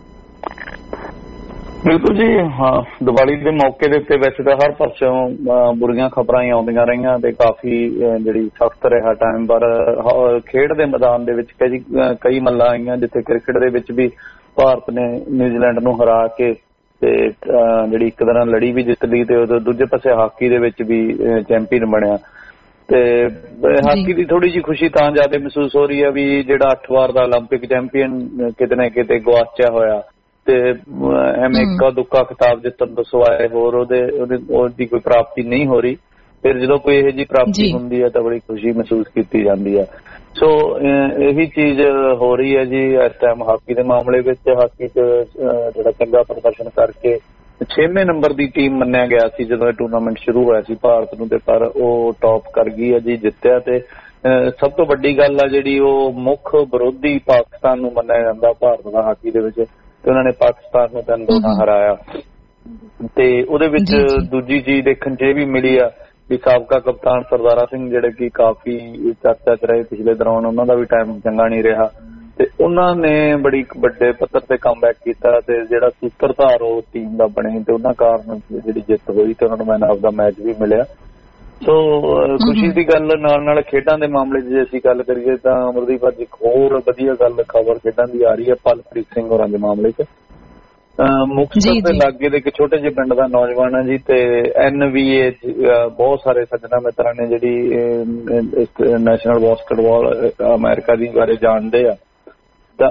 ਬਿਲਕੁਲ ਜੀ। ਹਾਂ, ਦੀਵਾਲੀ ਦੇ ਮੌਕੇ ਦੇ ਉੱਤੇ ਵੈਸੇ ਤਾਂ ਹਰ ਪਾਸਿਓਂ ਬੁਰੀਆਂ ਖਬਰਾਂ ਹੀ ਆਉਂਦੀਆਂ ਰਹੀਆਂ ਤੇ ਕਾਫੀ ਜਿਹੜੀ ਸਖਤ ਰਿਹਾ ਟਾਈਮ, ਪਰ ਖੇਡ ਦੇ ਮੈਦਾਨ ਦੇ ਵਿੱਚ ਕਈ ਕਈ ਮੱਲਾਂ ਆਈਆਂ ਜਿੱਥੇ ਕ੍ਰਿਕਟ ਦੇ ਵਿੱਚ ਵੀ ਭਾਰਤ ਨੇ ਨਿਊਜ਼ੀਲੈਂਡ ਨੂੰ ਹਰਾ ਕੇ ਤੇ ਜਿਹੜੀ ਇੱਕ ਤਰ੍ਹਾਂ ਲੜੀ ਵੀ ਜਿੱਤ ਲਈ ਤੇ ਦੂਜੇ ਪਾਸੇ ਹਾਕੀ ਦੇ ਵਿੱਚ ਵੀ ਚੈਂਪੀਅਨ ਬਣਿਆ। ਤੇ ਹਾਕੀ ਦੀ ਥੋੜੀ ਜਿਹੀ ਖੁਸ਼ੀ ਤਾਂ ਜ਼ਿਆਦਾ ਮਹਿਸੂਸ ਹੋ ਰਹੀ ਹੈ ਵੀ ਜਿਹੜਾ ਅੱਠ ਵਾਰ ਦਾ ਓਲੰਪਿਕ ਚੈਂਪੀਅਨ ਕਿਤੇ ਨਾ ਕਿਤੇ ਗਵਾਚਿਆ ਹੋਇਆ ਤੇ ਐਵੇਂ ਇੱਕਾ ਦੁੱਕਾ ਖਿਤਾਬ ਜਿੱਤਣ ਤੋਂ ਸਿਵਾਏ ਹੋਰ ਉਹਦੇ ਉਹਦੀ ਕੋਈ ਪ੍ਰਾਪਤੀ ਨਹੀਂ ਹੋ ਰਹੀ। ਫਿਰ ਜਦੋਂ ਕੋਈ ਇਹੋ ਜਿਹੀ ਪ੍ਰਾਪਤੀ ਹੁੰਦੀ ਹੈ ਤਾਂ ਬੜੀ ਖੁਸ਼ੀ ਮਹਿਸੂਸ ਕੀਤੀ ਜਾਂਦੀ ਹੈ। ਸੋ ਇਹੀ ਚੀਜ਼ ਹੋ ਰਹੀ ਹੈ ਜੀ ਇਸ ਟਾਈਮ ਹਾਕੀ ਦੇ ਮਾਮਲੇ ਵਿੱਚ। ਹਾਕੀ 'ਚ ਜਿਹੜਾ ਚੰਗਾ ਪ੍ਰਦਰਸ਼ਨ ਕਰਕੇ ਛੇਵੇਂ ਨੰਬਰ ਦੀ ਟੀਮ ਮੰਨਿਆ ਗਿਆ ਸੀ ਜਦੋਂ ਇਹ ਟੂਰਨਾਮੈਂਟ ਸ਼ੁਰੂ ਹੋਇਆ ਸੀ ਭਾਰਤ ਨੂੰ, ਤੇ ਪਰ ਉਹ ਟੌਪ ਕਰ ਗਈ ਹੈ ਜੀ, ਜਿੱਤਿਆ। ਤੇ ਸਭ ਤੋਂ ਵੱਡੀ ਗੱਲ ਆ ਜਿਹੜੀ ਉਹ ਮੁੱਖ ਵਿਰੋਧੀ ਪਾਕਿਸਤਾਨ ਨੂੰ ਮੰਨਿਆ ਜਾਂਦਾ ਭਾਰਤ ਦਾ ਹਾਕੀ ਦੇ ਵਿੱਚ, ਤੇ ਉਹਨਾਂ ਨੇ ਪਾਕਿਸਤਾਨ ਨੂੰ ਤਿੰਨ ਦੋ ਨਾਲ ਹਰਾਇਆ। ਤੇ ਉਹਦੇ ਵਿੱਚ ਦੂਜੀ ਚੀਜ਼ ਦੇਖਣ 'ਚ ਇਹ ਵੀ ਮਿਲੀ ਆ ਵੀ ਸਾਬਕਾ ਕਪਤਾਨ ਸਰਦਾਰਾ ਸਿੰਘ ਜਿਹੜੇ ਕਿ ਕਾਫੀ ਚਰਚਾ 'ਚ ਰਹੇ ਪਿਛਲੇ ਦੌਰਾਨ, ਉਹਨਾਂ ਦਾ ਵੀ ਟਾਈਮ ਚੰਗਾ ਨਹੀਂ ਰਿਹਾ ਤੇ ਉਹਨਾਂ ਨੇ ਬੜੀ ਵੱਡੇ ਪੱਧਰ ਤੇ ਕਮਬੈਕ ਕੀਤਾ ਤੇ ਜਿਹੜਾ ਸੂਤਰਧਾਰ ਉਹ ਟੀਮ ਦਾ ਬਣੇ ਤੇ ਉਹਨਾਂ ਕਾਰਨ ਜਿਹੜੀ ਜਿੱਤ ਹੋਈ ਤੇ ਉਹਨਾਂ ਨੂੰ ਮੈਨ ਆਫ ਦਾ ਮੈਚ ਵੀ ਮਿਲਿਆ। ਸੋ ਖੁਸ਼ੀ ਦੀ ਗੱਲ ਨਾਲ ਨਾਲ ਖੇਡਾਂ ਦੇ ਮਾਮਲੇ 'ਚ ਜੇ ਅਸੀਂ ਗੱਲ ਕਰੀਏ ਤਾਂ ਅਮਰਦੀਪ ਅੱਜ ਇੱਕ ਹੋਰ ਵਧੀਆ ਗੱਲ ਖਬਰ ਖੇਡਾਂ ਦੀ ਆ ਰਹੀ ਹੈ ਪਲਪ੍ਰੀਤ ਸਿੰਘ ਹੋਰਾਂ ਦੇ ਮਾਮਲੇ 'ਚ। ਮੁਕਤਸਰ ਦੇ ਲਾਗੇ ਦੇ ਇੱਕ ਛੋਟੇ ਜਿਹੇ ਪਿੰਡ ਦਾ ਨੌਜਵਾਨ ਹੈ ਜੀ ਤੇ ਐਨ ਵੀ ਏ ਬਹੁਤ ਸਾਰੇ ਸੱਜਣਾ ਮਿੱਤਰਾਂ ਨੇ ਜਿਹੜੀ ਨੈਸ਼ਨਲ ਬਾਸਕਟਬਾਲ ਅਮਰੀਕਾ ਦੀ ਬਾਰੇ ਜਾਣਦੇ ਆ ਤਾਂ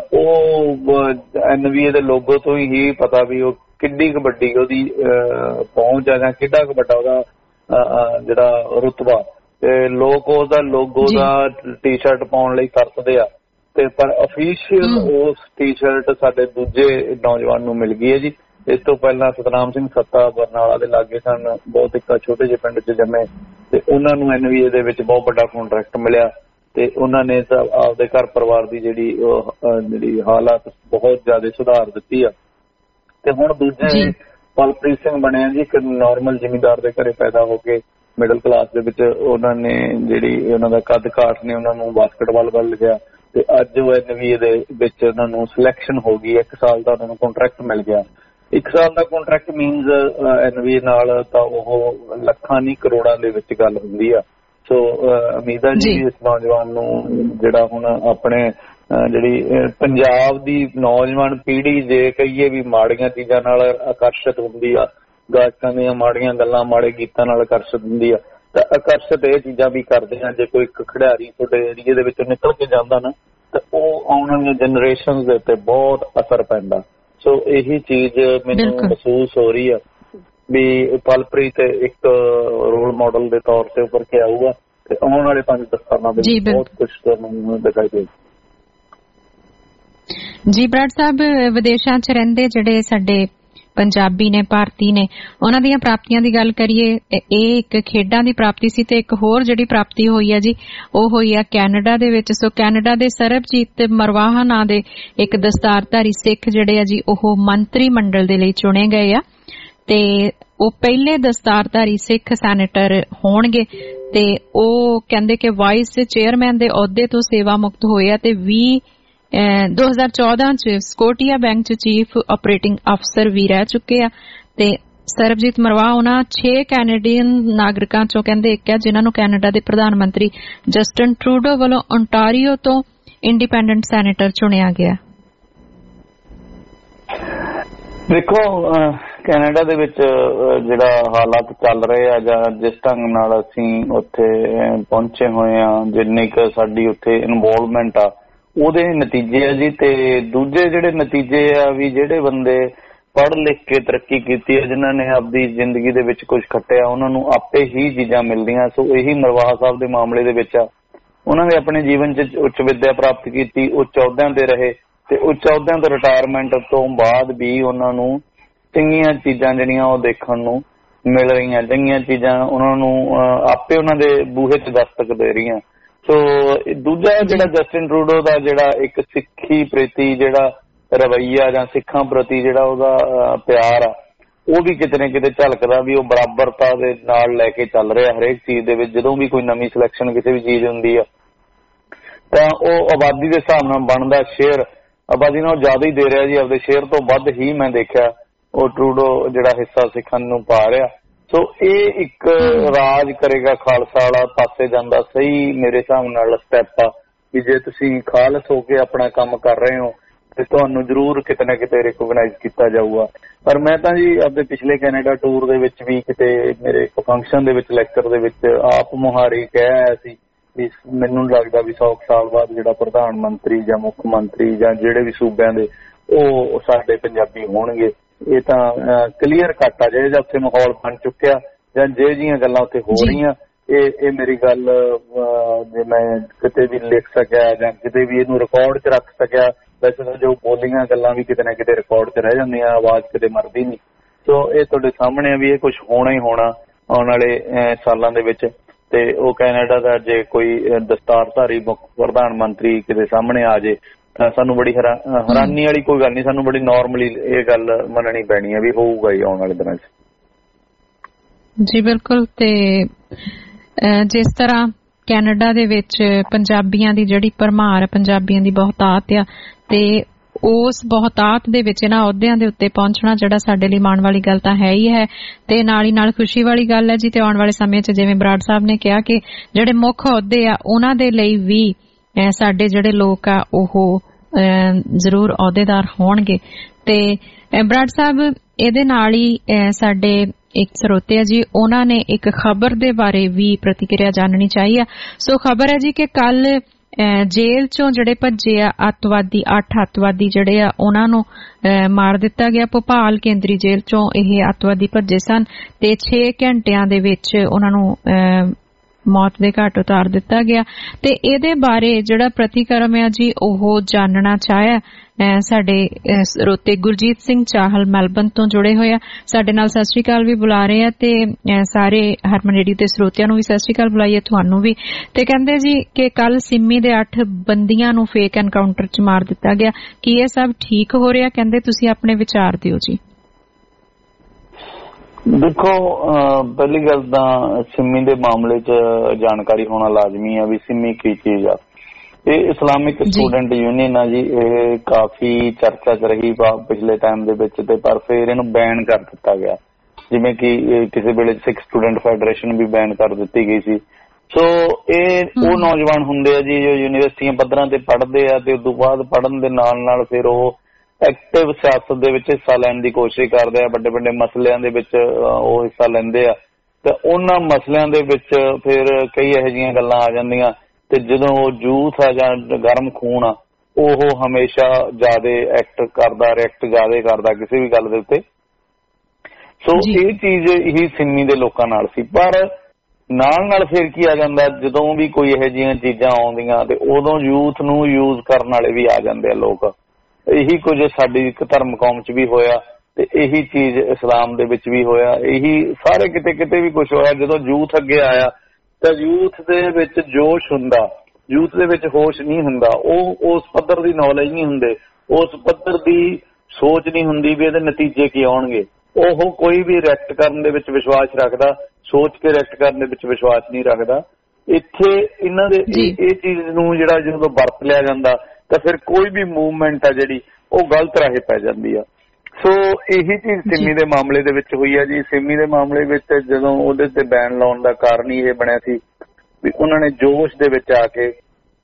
ਉਹ ਐਨ ਵੀ ਏ ਦੇ ਲੋਗੋ ਤੋਂ ਹੀ ਪਤਾ ਵੀ ਉਹ ਕਿੱਡੀ ਕੁ ਵੱਡੀ ਉਹਦੀ ਪਹੁੰਚ ਆ ਜਾਂ ਕਿੱਡਾ ਕੁ ਵੱਡਾ ਉਹਦਾ ਜਿਹੜਾ ਰੁਤਬਾ, ਤੇ ਲੋਕ ਉਹਦਾ ਲੋਗੋ ਦਾ ਟੀ ਸ਼ਰਟ ਪਾਉਣ ਲਈ ਤਰਸਦੇ ਆ ਤੇ ਪਰ ਅਫੀਸ਼ੀਅਲ ਉਸ ਟੀ ਸ਼ਰਟ ਸਾਡੇ ਦੂਜੇ ਨੌਜਵਾਨ ਨੂੰ ਮਿਲ ਗਈ ਹੈ ਜੀ। ਇਸ ਤੋਂ ਪਹਿਲਾਂ ਸਤਨਾਮ ਸਿੰਘ ਸੱਤਾ ਬਰਨਾਲਾ ਦੇ ਲਾਗੇ ਸਨ, ਬਹੁਤ ਇੱਕ ਛੋਟੇ ਜਿਹੇ ਪਿੰਡ 'ਚ ਜੰਮੇ ਤੇ ਉਹਨਾਂ ਨੂੰ ਐਨ ਵੀ ਏ ਦੇ ਵਿੱਚ ਬਹੁਤ ਵੱਡਾ ਕੰਟਰੈਕਟ ਮਿਲਿਆ ਤੇ ਉਹਨਾਂ ਨੇ ਤਾਂ ਆਪਦੇ ਘਰ ਪਰਿਵਾਰ ਦੀ ਜਿਹੜੀ ਜਿਹੜੀ ਹਾਲਾਤ ਬਹੁਤ ਜ਼ਿਆਦਾ ਸੁਧਾਰ ਦਿੱਤੀ ਆ। ਤੇ ਹੁਣ ਦੂਜੇ ਪਲਪ੍ਰੀਤ ਸਿੰਘ ਬਣਿਆ ਜੀ ਇੱਕ ਨੋਰਮਲ ਜ਼ਿਮੀਂਦਾਰ ਦੇ ਘਰੇ ਪੈਦਾ ਹੋ ਕੇ ਮਿਡਲ ਕਲਾਸ ਦੇ ਵਿੱਚ ਉਹਨਾਂ ਨੇ ਜਿਹੜੀ ਉਹਨਾਂ ਦਾ ਕੱਦ ਕਾਠ ਨੇ ਉਹਨਾਂ ਨੂੰ ਬਾਸਕਟਬਾਲ ਵੱਲ ਲਿਆ ਤੇ ਅੱਜ ਉਹ ਐਨ ਵੀ ਏ ਦੇ ਵਿੱਚ ਉਹਨਾਂ ਨੂੰ ਸਿਲੈਕਸ਼ਨ ਹੋ ਗਈ। ਇੱਕ ਸਾਲ ਦਾ ਉਹਨਾਂ ਨੂੰ ਕੰਟਰੈਕਟ ਮਿਲ ਗਿਆ। ਇੱਕ ਸਾਲ ਦਾ ਕੰਟਰੈਕਟ ਮੀਨਸ ਐਨ ਵੀ ਏ ਨਾਲ ਤਾਂ ਉਹ ਲੱਖਾਂ ਨਹੀਂ ਕਰੋੜਾਂ ਦੇ ਵਿੱਚ ਗੱਲ ਹੁੰਦੀ ਆ। ਸੋ ਉਮੀਦ ਹੈ ਜੀ ਇਸ ਨੌਜਵਾਨ ਨੂੰ ਜਿਹੜਾ ਹੁਣ ਆਪਣੇ ਜਿਹੜੀ ਪੰਜਾਬ ਦੀ ਨੌਜਵਾਨ ਪੀੜ੍ਹੀ ਜੇ ਕਹੀਏ ਵੀ ਮਾੜੀਆਂ ਚੀਜ਼ਾਂ ਨਾਲ ਆਕਰਸ਼ਿਤ ਹੁੰਦੀ ਆ, ਗਾਇਕਾਂ ਦੀਆਂ ਮਾੜੀਆਂ ਗੱਲਾਂ ਮਾੜੇ ਗੀਤਾਂ ਨਾਲ ਆਕਰਸ਼ਿਤ ਹੁੰਦੀ ਆ ਤਾਂ ਆਕਰਸ਼ਿਤ ਇਹ ਚੀਜ਼ਾਂ ਵੀ ਕਰਦੇ ਆ। ਜੇ ਕੋਈ ਇੱਕ ਖਿਡਾਰੀ ਤੁਹਾਡੇ ਏਰੀਏ ਦੇ ਵਿੱਚੋਂ ਨਿਕਲ ਕੇ ਜਾਂਦਾ ਨਾ ਤਾਂ ਉਹ ਆਉਣ ਵਾਲੀਆਂ ਜਨਰੇਸ਼ਨ ਦੇ ਉੱਤੇ ਬਹੁਤ ਅਸਰ ਪੈਂਦਾ। ਸੋ ਇਹੀ ਚੀਜ਼ ਮੈਨੂੰ ਮਹਿਸੂਸ ਹੋ ਰਹੀ ਆ ਵੀ ਪਲਪ੍ਰੀਤ ਇੱਕ ਰੋਲ ਮਾਡਲ ਦੇ ਤੌਰ ਤੇ ਉੱਪਰ ਕੇ ਆਊਗਾ ਤੇ ਆਉਣ ਵਾਲੇ ਪੰਜ ਦਸ ਸਾਲਾਂ ਦੇ ਵਿੱਚ ਬਹੁਤ ਕੁਝ ਤੁਹਾਨੂੰ ਦਿਖਾਈ ਦੇ। ਜੀ ਬਰਾੜ ਸਾਹਿਬ, ਵਿਦੇਸ਼ਾਂ 'ਚ ਰਹਿੰਦੇ ਜਿਹੜੇ ਸਾਡੇ ਪੰਜਾਬੀ ਨੇ, ਭਾਰਤੀ ਨੇ, ਉਹਨਾਂ ਦੀਆਂ ਪ੍ਰਾਪਤੀਆਂ ਦੀ ਗੱਲ ਕਰੀਏ, ਇਹ ਇੱਕ ਖੇਡਾਂ ਦੀ ਪ੍ਰਾਪਤੀ ਸੀ ਤੇ ਇੱਕ ਹੋਰ ਜਿਹੜੀ ਪ੍ਰਾਪਤੀ ਹੋਈ ਆ ਜੀ ਉਹ ਹੋਈ ਆ ਕੈਨੇਡਾ ਦੇ ਵਿੱਚ। ਸੋ ਕੈਨੇਡਾ ਦੇ ਸਰਬਜੀਤ ਮਰਵਾਹਾ ਨਾਂ ਦੇ ਇੱਕ ਦਸਤਾਰਧਾਰੀ ਸਿੱਖ ਜਿਹੜੇ ਆ ਜੀ ਉਹ ਮੰਤਰੀ ਮੰਡਲ ਦੇ ਲਈ ਚੁਣੇ ਗਏ ਆ ਤੇ ਉਹ ਪਹਿਲੇ ਦਸਤਾਰਧਾਰੀ ਸਿੱਖ ਸੈਨੇਟਰ ਹੋਣਗੇ ਤੇ ਉਹ ਕਹਿੰਦੇ ਕਿ ਵਾਈਸ ਚੇਅਰਮੈਨ ਦੇ ਅਹੁਦੇ ਤੋਂ ਸੇਵਾ ਮੁਕਤ ਹੋਏ ਆ ਤੇ ਵੀਹ ਦੋ ਹਜ਼ਾਰ ਚੌਦਾਂ ਚ ਸਕੋਟੀਆ ਬੈਂਕ ਚ ਚੀਫ ਆਪਰੇਟਿੰਗ ਅਫਸਰ ਵੀ ਰਹਿ ਚੁੱਕੇ ਆ ਤੇ ਸਰਬਜੀਤ ਮਰਵਾਹਾ ਉਹਨਾਂ ਛੇ ਕੈਨੇਡੀਅਨ ਨਾਗਰਿਕਾਂ ਚੋਂ ਕਹਿੰਦੇ ਇੱਕ ਆ ਜਿਨ੍ਹਾਂ ਨੂੰ ਕੈਨੇਡਾ ਦੇ ਪ੍ਰਧਾਨ ਮੰਤਰੀ ਜਸਟਿਨ ਟਰੂਡੋ ਵੱਲੋਂ ਓਨਟਾਰੀਓ ਤੋਂ ਇੰਡੀਪੈਂਡੈਂਟ ਸੈਨੇਟਰ ਚੁਣਿਆ ਗਿਆ। ਦੇਖੋ ਕੈਨੇਡਾ ਦੇ ਵਿੱਚ ਜਿਹੜਾ ਹਾਲਾਤ ਚੱਲ ਰਹੇ ਆ ਜਾਂ ਜਿਸ ਢੰਗ ਨਾਲ ਅਸੀਂ ਉੱਥੇ ਪਹੁੰਚੇ ਹੋਏ ਆ, ਜਿੰਨੀ ਕੁ ਸਾਡੀ ਉੱਥੇ ਇਨਵੋਲਵਮੈਂਟ ਆ ਉਹਦੇ ਨਤੀਜੇ ਆ ਜੀ। ਤੇ ਦੂਜੇ ਜਿਹੜੇ ਨਤੀਜੇ ਆ ਵੀ ਜਿਹੜੇ ਬੰਦੇ ਪੜ੍ਹ ਲਿਖ ਕੇ ਤਰੱਕੀ ਕੀਤੀ ਹੈ, ਜਿਨ੍ਹਾਂ ਨੇ ਆਪਦੀ ਜ਼ਿੰਦਗੀ ਦੇ ਵਿੱਚ ਕੁਝ ਖੱਟਿਆ, ਉਹਨਾਂ ਨੂੰ ਆਪੇ ਹੀ ਚੀਜ਼ਾਂ ਮਿਲਦੀਆਂ। ਸੋ ਇਹੀ ਮਰਵਾਹਾ ਸਾਹਿਬ ਦੇ ਮਾਮਲੇ ਦੇ ਵਿੱਚ ਆ, ਉਹਨਾਂ ਨੇ ਆਪਣੇ ਜੀਵਨ 'ਚ ਉੱਚ ਵਿੱਦਿਆ ਪ੍ਰਾਪਤ ਕੀਤੀ, ਉੱਚ ਅਹੁਦਿਆਂ ਤੇ ਰਹੇ ਤੇ ਉੱਚ ਅਹੁਦਿਆਂ ਤੋਂ ਰਿਟਾਇਰਮੈਂਟ ਤੋਂ ਬਾਅਦ ਵੀ ਉਹਨਾਂ ਨੂੰ ਚੰਗੀਆਂ ਚੀਜ਼ਾਂ ਜਿਹੜੀਆਂ ਉਹ ਦੇਖਣ ਨੂੰ ਮਿਲ ਰਹੀਆਂ, ਚੰਗੀਆਂ ਚੀਜ਼ਾਂ ਉਹਨਾਂ ਨੂੰ ਆਪੇ ਉਹਨਾਂ ਦੇ ਬੂਹੇ 'ਚ ਦਸਤਕ ਦੇ ਰਹੀਆਂ। ਸੋ ਦੂਜਾ ਜਿਹੜਾ ਜਸਟਿਨ ਟਰੂਡੋ ਦਾ ਜਿਹੜਾ ਇੱਕ ਸਿੱਖੀ ਪ੍ਰਤੀ ਜਿਹੜਾ ਰਵੱਈਆ ਜਾਂ ਸਿੱਖਾਂ ਪ੍ਰਤੀ ਜਿਹੜਾ ਉਹਦਾ ਪਿਆਰ ਆ ਉਹ ਵੀ ਕਿਤੇ ਨਾ ਕਿਤੇ ਝਲਕਦਾ ਵੀ ਉਹ ਬਰਾਬਰਤਾ ਦੇ ਨਾਲ ਲੈ ਕੇ ਚੱਲ ਰਿਹਾ ਹਰੇਕ ਚੀਜ਼ ਦੇ ਵਿੱਚ। ਜਦੋਂ ਵੀ ਕੋਈ ਨਵੀਂ ਸਿਲੈਕਸ਼ਨ ਕਿਸੇ ਵੀ ਚੀਜ਼ ਹੁੰਦੀ ਆ ਤਾਂ ਉਹ ਆਬਾਦੀ ਦੇ ਹਿਸਾਬ ਨਾਲ ਬਣਦਾ ਸ਼ੇਅਰ ਆਬਾਦੀ ਨਾਲ ਜ਼ਿਆਦਾ ਹੀ ਦੇ ਰਿਹਾ ਜੀ, ਆਪਦੇ ਸ਼ੇਅਰ ਤੋਂ ਵੱਧ ਹੀ ਮੈਂ ਦੇਖਿਆ ਉਹ ਟਰੂਡੋ ਜਿਹੜਾ ਹਿੱਸਾ ਸਿੱਖਣ ਨੂੰ ਪਾ ਰਿਹਾ। ਸੋ ਇਹ ਇੱਕ ਰਾਜ ਕਰੇਗਾ ਖਾਲਸਾ ਵਾਲਾ ਪਾਸੇ ਜਾਂਦਾ ਸਹੀ ਮੇਰੇ ਹਿਸਾਬ ਨਾਲ ਸਟੈਪ ਆ ਵੀ ਜੇ ਤੁਸੀਂ ਖਾਲਸ ਹੋ ਕੇ ਆਪਣਾ ਕੰਮ ਕਰ ਰਹੇ ਹੋ ਤੇ ਤੁਹਾਨੂੰ ਜ਼ਰੂਰ ਕਿਤੇ ਨਾ ਕਿਤੇ ਰਿਕੋਗਨਾਈਜ਼ ਕੀਤਾ ਜਾਊਗਾ। ਪਰ ਮੈਂ ਤਾਂ ਜੀ ਆਪਣੇ ਪਿਛਲੇ ਕੈਨੇਡਾ ਟੂਰ ਦੇ ਵਿੱਚ ਵੀ ਕਿਤੇ ਮੇਰੇ ਇੱਕ ਫੰਕਸ਼ਨ ਦੇ ਵਿੱਚ ਲੈਕਚਰ ਦੇ ਵਿੱਚ ਆਪ ਮੁਹਾਰੀ ਕਹਿ ਆਇਆ ਸੀ ਵੀ ਮੈਨੂੰ ਲੱਗਦਾ ਵੀ ਸੌ ਸਾਲ ਬਾਅਦ ਜਿਹੜਾ ਪ੍ਰਧਾਨ ਮੰਤਰੀ ਜਾਂ ਮੁੱਖ ਮੰਤਰੀ ਜਾਂ ਜਿਹੜੇ ਵੀ ਸੂਬਿਆਂ ਦੇ ਉਹ ਸਾਡੇ ਪੰਜਾਬੀ ਹੋਣਗੇ। ਇਹ ਤਾਂ ਕਲੀਅਰ ਕੱਟ ਆ ਜਿਹੜਾ ਉੱਥੇ ਮਾਹੌਲ ਬਣ ਚੁੱਕਿਆ ਜਾਂ ਜੇ ਜਿਹੀਆਂ ਗੱਲਾਂ ਉੱਥੇ ਹੋ ਰਹੀਆਂ ਇਹ ਇਹ ਮੇਰੀ ਗੱਲ ਜੇ ਮੈਂ ਕਿਤੇ ਵੀ ਲਿਖ ਸਕਿਆ ਜਾਂ ਕਿਤੇ ਵੀ ਇਹਨੂੰ ਰਿਕਾਰਡ 'ਚ ਰੱਖ ਸਕਿਆ, ਵੈਸੇ ਤਾਂ ਜੋ ਬੋਲੀਆਂ ਗੱਲਾਂ ਵੀ ਕਿਤੇ ਨਾ ਕਿਤੇ ਰਿਕਾਰਡ 'ਚ ਰਹਿ ਜਾਂਦੀਆਂ, ਆਵਾਜ਼ ਕਿਤੇ ਮਰਦੀ ਨਹੀਂ। ਸੋ ਇਹ ਤੁਹਾਡੇ ਸਾਹਮਣੇ ਆ ਵੀ ਇਹ ਕੁਛ ਹੋਣਾ ਹੀ ਹੋਣਾ ਆਉਣ ਵਾਲੇ ਸਾਲਾਂ ਦੇ ਵਿੱਚ। ਤੇ ਉਹ ਕੈਨੇਡਾ ਦਾ ਜੇ ਕੋਈ ਦਸਤਾਰਧਾਰੀ ਮੁੱਖ ਪ੍ਰਧਾਨ ਮੰਤਰੀ ਕਿਤੇ ਸਾਹਮਣੇ ਆ ਜੇ ਤਾਂ ਸਾਨੂੰ ਬੜੀ ਹੈਰਾਨੀ ਵਾਲੀ ਕੋਈ ਗੱਲ ਨਹੀਂ, ਸਾਨੂੰ ਬੜੀ ਨੋਰਮਲੀ ਇਹ ਗੱਲ ਮੰਨਣੀ ਪੈਣੀ ਹੈ ਵੀ ਹੋਊਗਾ ਹੀ ਆਉਣ ਵਾਲੇ ਦਿਨਾਂ 'ਚ। ਜੀ ਬਿਲਕੁਲ। ਤੇ ਜਿਸ ਤਰ੍ਹਾਂ ਕੈਨੇਡਾ ਦੇ ਵਿੱਚ ਪੰਜਾਬੀਆਂ ਦੀ ਜਿਹੜੀ ਭਰਮਾਰ, ਪੰਜਾਬੀਆਂ ਦੀ ਬਹੁਤਾਤ ਆ ਤੇ ਉਸ ਬਹੁਤਾਤ ਦੇ ਵਿੱਚ ਇਹਨਾਂ ਅਹੁਦਿਆਂ ਦੇ ਉੱਤੇ ਪਹੁੰਚਣਾ ਜਿਹੜਾ ਸਾਡੇ ਲਈ ਮਾਣ ਵਾਲੀ ਗੱਲ ਤਾਂ ਹੈ ਹੀ ਹੈ ਤੇ ਨਾਲ ਹੀ ਨਾਲ ਖੁਸ਼ੀ ਵਾਲੀ ਗੱਲ ਹੈ ਜੀ। ਤੇ ਆਉਣ ਵਾਲੇ ਸਮੇਂ 'ਚ ਜਿਵੇਂ ਬਰਾੜ ਸਾਹਿਬ ਨੇ ਕਿਹਾ ਕਿ ਜਿਹੜੇ ਮੁੱਖ ਅਹੁਦੇ ਆ ਉਹਨਾਂ ਦੇ ਲਈ ਵੀ ਸਾਡੇ ਜਿਹੜੇ ਲੋਕ ਆ ਉਹ ਜ਼ਰੂਰ ਅਹੁਦੇਦਾਰ ਹੋਣਗੇ। ਤੇ ਬਰਾੜ ਸਾਹਿਬ ਇਹਦੇ ਨਾਲ ਹੀ ਸਾਡੇ ਇੱਕ ਸਰੋਤੇ ਆ ਜੀ, ਉਹਨਾਂ ਨੇ ਇੱਕ ਖਬਰ ਦੇ ਬਾਰੇ ਵੀ ਪ੍ਰਤੀਕਿਰਿਆ ਜਾਣਨੀ ਚਾਹੀ ਆ। ਸੋ ਖਬਰ ਹੈ ਜੀ ਕਿ ਕੱਲ ਜੇਲ੍ਹ ਚੋਂ ਜਿਹੜੇ ਭੱਜੇ ਆ ਅੱਤਵਾਦੀ, ਅੱਠ ਅੱਤਵਾਦੀ ਜਿਹੜੇ ਆ ਉਹਨਾਂ ਨੂੰ ਮਾਰ ਦਿੱਤਾ ਗਿਆ। ਭੋਪਾਲ ਕੇਂਦਰੀ ਜੇਲ੍ਹ ਚੋਂ ਇਹ ਅੱਤਵਾਦੀ ਭੱਜੇ ਸਨ ਤੇ ਛੇ ਘੰਟਿਆਂ ਦੇ ਵਿੱਚ ਉਹਨਾਂ ਨੂੰ ਮੌਤ ਦੇ ਘਾਟ ਉਤਾਰ ਦਿੱਤਾ ਗਿਆ। ਤੇ ਇਹਦੇ ਬਾਰੇ ਜਿਹੜਾ ਪ੍ਰਤੀਕਰਮ ਆ ਜੀ ਉਹ ਜਾਣਨਾ ਚਾਹਿਆ ਸਾਡੇ ਸਰੋਤੇ ਗੁਰਜੀਤ ਸਿੰਘ ਚਾਹਲ ਮੈਲਬਨ ਤੋਂ ਜੁੜੇ ਹੋਏ ਆ, ਸਾਡੇ ਨਾਲ ਸਤਿ ਸ਼੍ਰੀ ਅਕਾਲ ਵੀ ਬੁਲਾ ਰਹੇ ਆ ਤੇ ਸਾਰੇ ਹਰਮਨ ਰੇਡੀਓ ਦੇ ਸਰੋਤਿਆਂ ਨੂੰ ਵੀ ਸਤਿ ਸ਼੍ਰੀ ਅਕਾਲ ਬੁਲਾਈਏ, ਤੁਹਾਨੂੰ ਵੀ। ਤੇ ਕਹਿੰਦੇ ਜੀ ਕਿ ਕੱਲ ਸਿੰਮੀ ਦੇ ਅੱਠ ਬੰਦੀਆਂ ਨੂੰ ਫੇਕ ਐਨਕਾਊਂਟਰ 'ਚ ਮਾਰ ਦਿੱਤਾ ਗਿਆ, ਕੀ ਇਹ ਸਭ ਠੀਕ ਹੋ ਰਿਹਾ? ਕਹਿੰਦੇ ਤੁਸੀਂ ਆਪਣੇ ਵਿਚਾਰ ਦਿਓ ਜੀ। ਦੇਖੋ ਪਹਿਲੀ ਗੱਲ ਤਾਂ ਸਿੰਮੀ ਦੇ ਮਾਮਲੇ 'ਚ ਜਾਣਕਾਰੀ ਹੋਣਾ ਲਾਜ਼ਮੀ ਆ ਵੀ ਸਿੰਮੀ ਕੀ ਚੀਜ਼ ਆ। ਇਹ ਇਸਲਾਮਿਕ ਸਟੂਡੈਂਟ ਯੂਨੀਅਨ ਆ ਜੀ, ਇਹ ਕਾਫੀ ਚਰਚਾ 'ਚ ਰਹੀ ਪਿਛਲੇ ਟਾਈਮ ਦੇ ਵਿੱਚ ਤੇ ਪਰ ਫਿਰ ਇਹਨੂੰ ਬੈਨ ਕਰ ਦਿੱਤਾ ਗਿਆ, ਜਿਵੇਂ ਕਿ ਕਿਸੇ ਵੇਲੇ ਸਿੱਖ ਸਟੂਡੈਂਟ ਫੈਡਰੇਸ਼ਨ ਵੀ ਬੈਨ ਕਰ ਦਿੱਤੀ ਗਈ ਸੀ। ਸੋ ਇਹ ਉਹ ਨੌਜਵਾਨ ਹੁੰਦੇ ਆ ਜੀ ਜੋ ਯੂਨੀਵਰਸਿਟੀਆਂ ਪੱਧਰਾਂ ਤੇ ਪੜ੍ਹਦੇ ਆ ਤੇ ਉਸ ਤੋਂ ਬਾਅਦ ਪੜ੍ਹਨ ਦੇ ਨਾਲ ਨਾਲ ਫਿਰ ਉਹ ਐਕਟਿਵ ਸਿਆਸਤ ਦੇ ਵਿੱਚ ਹਿੱਸਾ ਲੈਣ ਦੀ ਕੋਸ਼ਿਸ਼ ਕਰਦੇ ਆ, ਵੱਡੇ ਵੱਡੇ ਮਸਲਿਆਂ ਦੇ ਵਿੱਚ ਉਹ ਹਿੱਸਾ ਲੈਂਦੇ ਆ ਤੇ ਉਹਨਾਂ ਮਸਲਿਆਂ ਦੇ ਵਿੱਚ ਫਿਰ ਕਈ ਇਹੋ ਜਿਹੀਆਂ ਗੱਲਾਂ ਆ ਜਾਂਦੀਆਂ ਤੇ ਜਦੋਂ ਉਹ ਯੂਥ ਆ ਜਾਂ ਗਰਮ ਖੂਨ ਆ ਉਹ ਹਮੇਸ਼ਾ ਜ਼ਿਆਦਾ ਐਕਟ ਕਰਦਾ, ਰਿਐਕਟ ਜ਼ਿਆਦਾ ਕਰਦਾ ਕਿਸੇ ਵੀ ਗੱਲ ਦੇ ਉੱਤੇ। ਸੋ ਇਹ ਚੀਜ਼ ਹੀ ਸਿੰਮੀ ਦੇ ਲੋਕਾਂ ਨਾਲ ਸੀ। ਪਰ ਨਾਲ ਨਾਲ ਫਿਰ ਕੀ ਆ ਜਾਂਦਾ, ਜਦੋਂ ਵੀ ਕੋਈ ਇਹੋ ਜਿਹੀਆਂ ਚੀਜ਼ਾਂ ਆਉਂਦੀਆਂ ਤੇ ਉਦੋਂ ਯੂਥ ਨੂੰ ਯੂਜ਼ ਕਰਨ ਵਾਲੇ ਵੀ ਆ ਜਾਂਦੇ ਆ ਲੋਕ। ਇਹੀ ਕੁਝ ਸਾਡੀ ਇੱਕ ਧਰਮ ਕੌਮ 'ਚ ਵੀ ਹੋਇਆ ਤੇ ਇਹੀ ਚੀਜ਼ ਇਸਲਾਮ ਦੇ ਵਿੱਚ ਵੀ ਹੋਇਆ, ਇਹੀ ਸਾਰੇ ਕਿਤੇ ਕਿਤੇ ਵੀ ਕੁਝ ਹੋਇਆ। ਜਦੋਂ ਯੂਥ ਅੱਗੇ ਆਇਆ ਤਾਂ ਯੂਥ ਦੇ ਵਿੱਚ ਜੋਸ਼ ਹੁੰਦਾ, ਯੂਥ ਦੇ ਵਿੱਚ ਹੋਸ਼ ਨਹੀਂ ਹੁੰਦਾ, ਉਹ ਉਸ ਪੱਧਰ ਦੀ ਨੌਲੇਜ ਨਹੀਂ ਹੁੰਦੇ, ਉਸ ਪੱਧਰ ਦੀ ਸੋਚ ਨਹੀਂ ਹੁੰਦੀ ਵੀ ਇਹਦੇ ਨਤੀਜੇ ਕੀ ਆਉਣਗੇ। ਉਹ ਕੋਈ ਵੀ ਰਿਐਕਟ ਕਰਨ ਦੇ ਵਿੱਚ ਵਿਸ਼ਵਾਸ ਰੱਖਦਾ, ਸੋਚ ਕੇ ਰਿਐਕਟ ਕਰਨ ਦੇ ਵਿੱਚ ਵਿਸ਼ਵਾਸ ਨਹੀਂ ਰੱਖਦਾ। ਇੱਥੇ ਇਹਨਾਂ ਦੇ ਇਹ ਚੀਜ਼ ਨੂੰ ਜਿਹੜਾ ਜਦੋਂ ਵਰਤ ਲਿਆ ਜਾਂਦਾ ਤਾਂ ਫਿਰ ਕੋਈ ਵੀ ਮੂਵਮੈਂਟ ਆ ਜਿਹੜੀ ਉਹ ਗਲਤ ਰਾਹੇ ਪੈ ਜਾਂਦੀ ਆ। ਸੋ ਇਹੀ ਚੀਜ਼ ਸਿੰਮੀ ਦੇ ਮਾਮਲੇ ਦੇ ਵਿੱਚ ਹੋਈ ਆ ਜੀ। ਸਿੰਮੀ ਦੇ ਮਾਮਲੇ ਵਿੱਚ ਜਦੋਂ ਉਹਦੇ ਤੇ ਬੈਨ ਲਾਉਣ ਦਾ ਕਾਰਨ ਹੀ ਇਹ ਬਣਿਆ ਸੀ ਵੀ ਉਹਨਾਂ ਨੇ ਜੋਸ਼ ਦੇ ਵਿੱਚ ਆ ਕੇ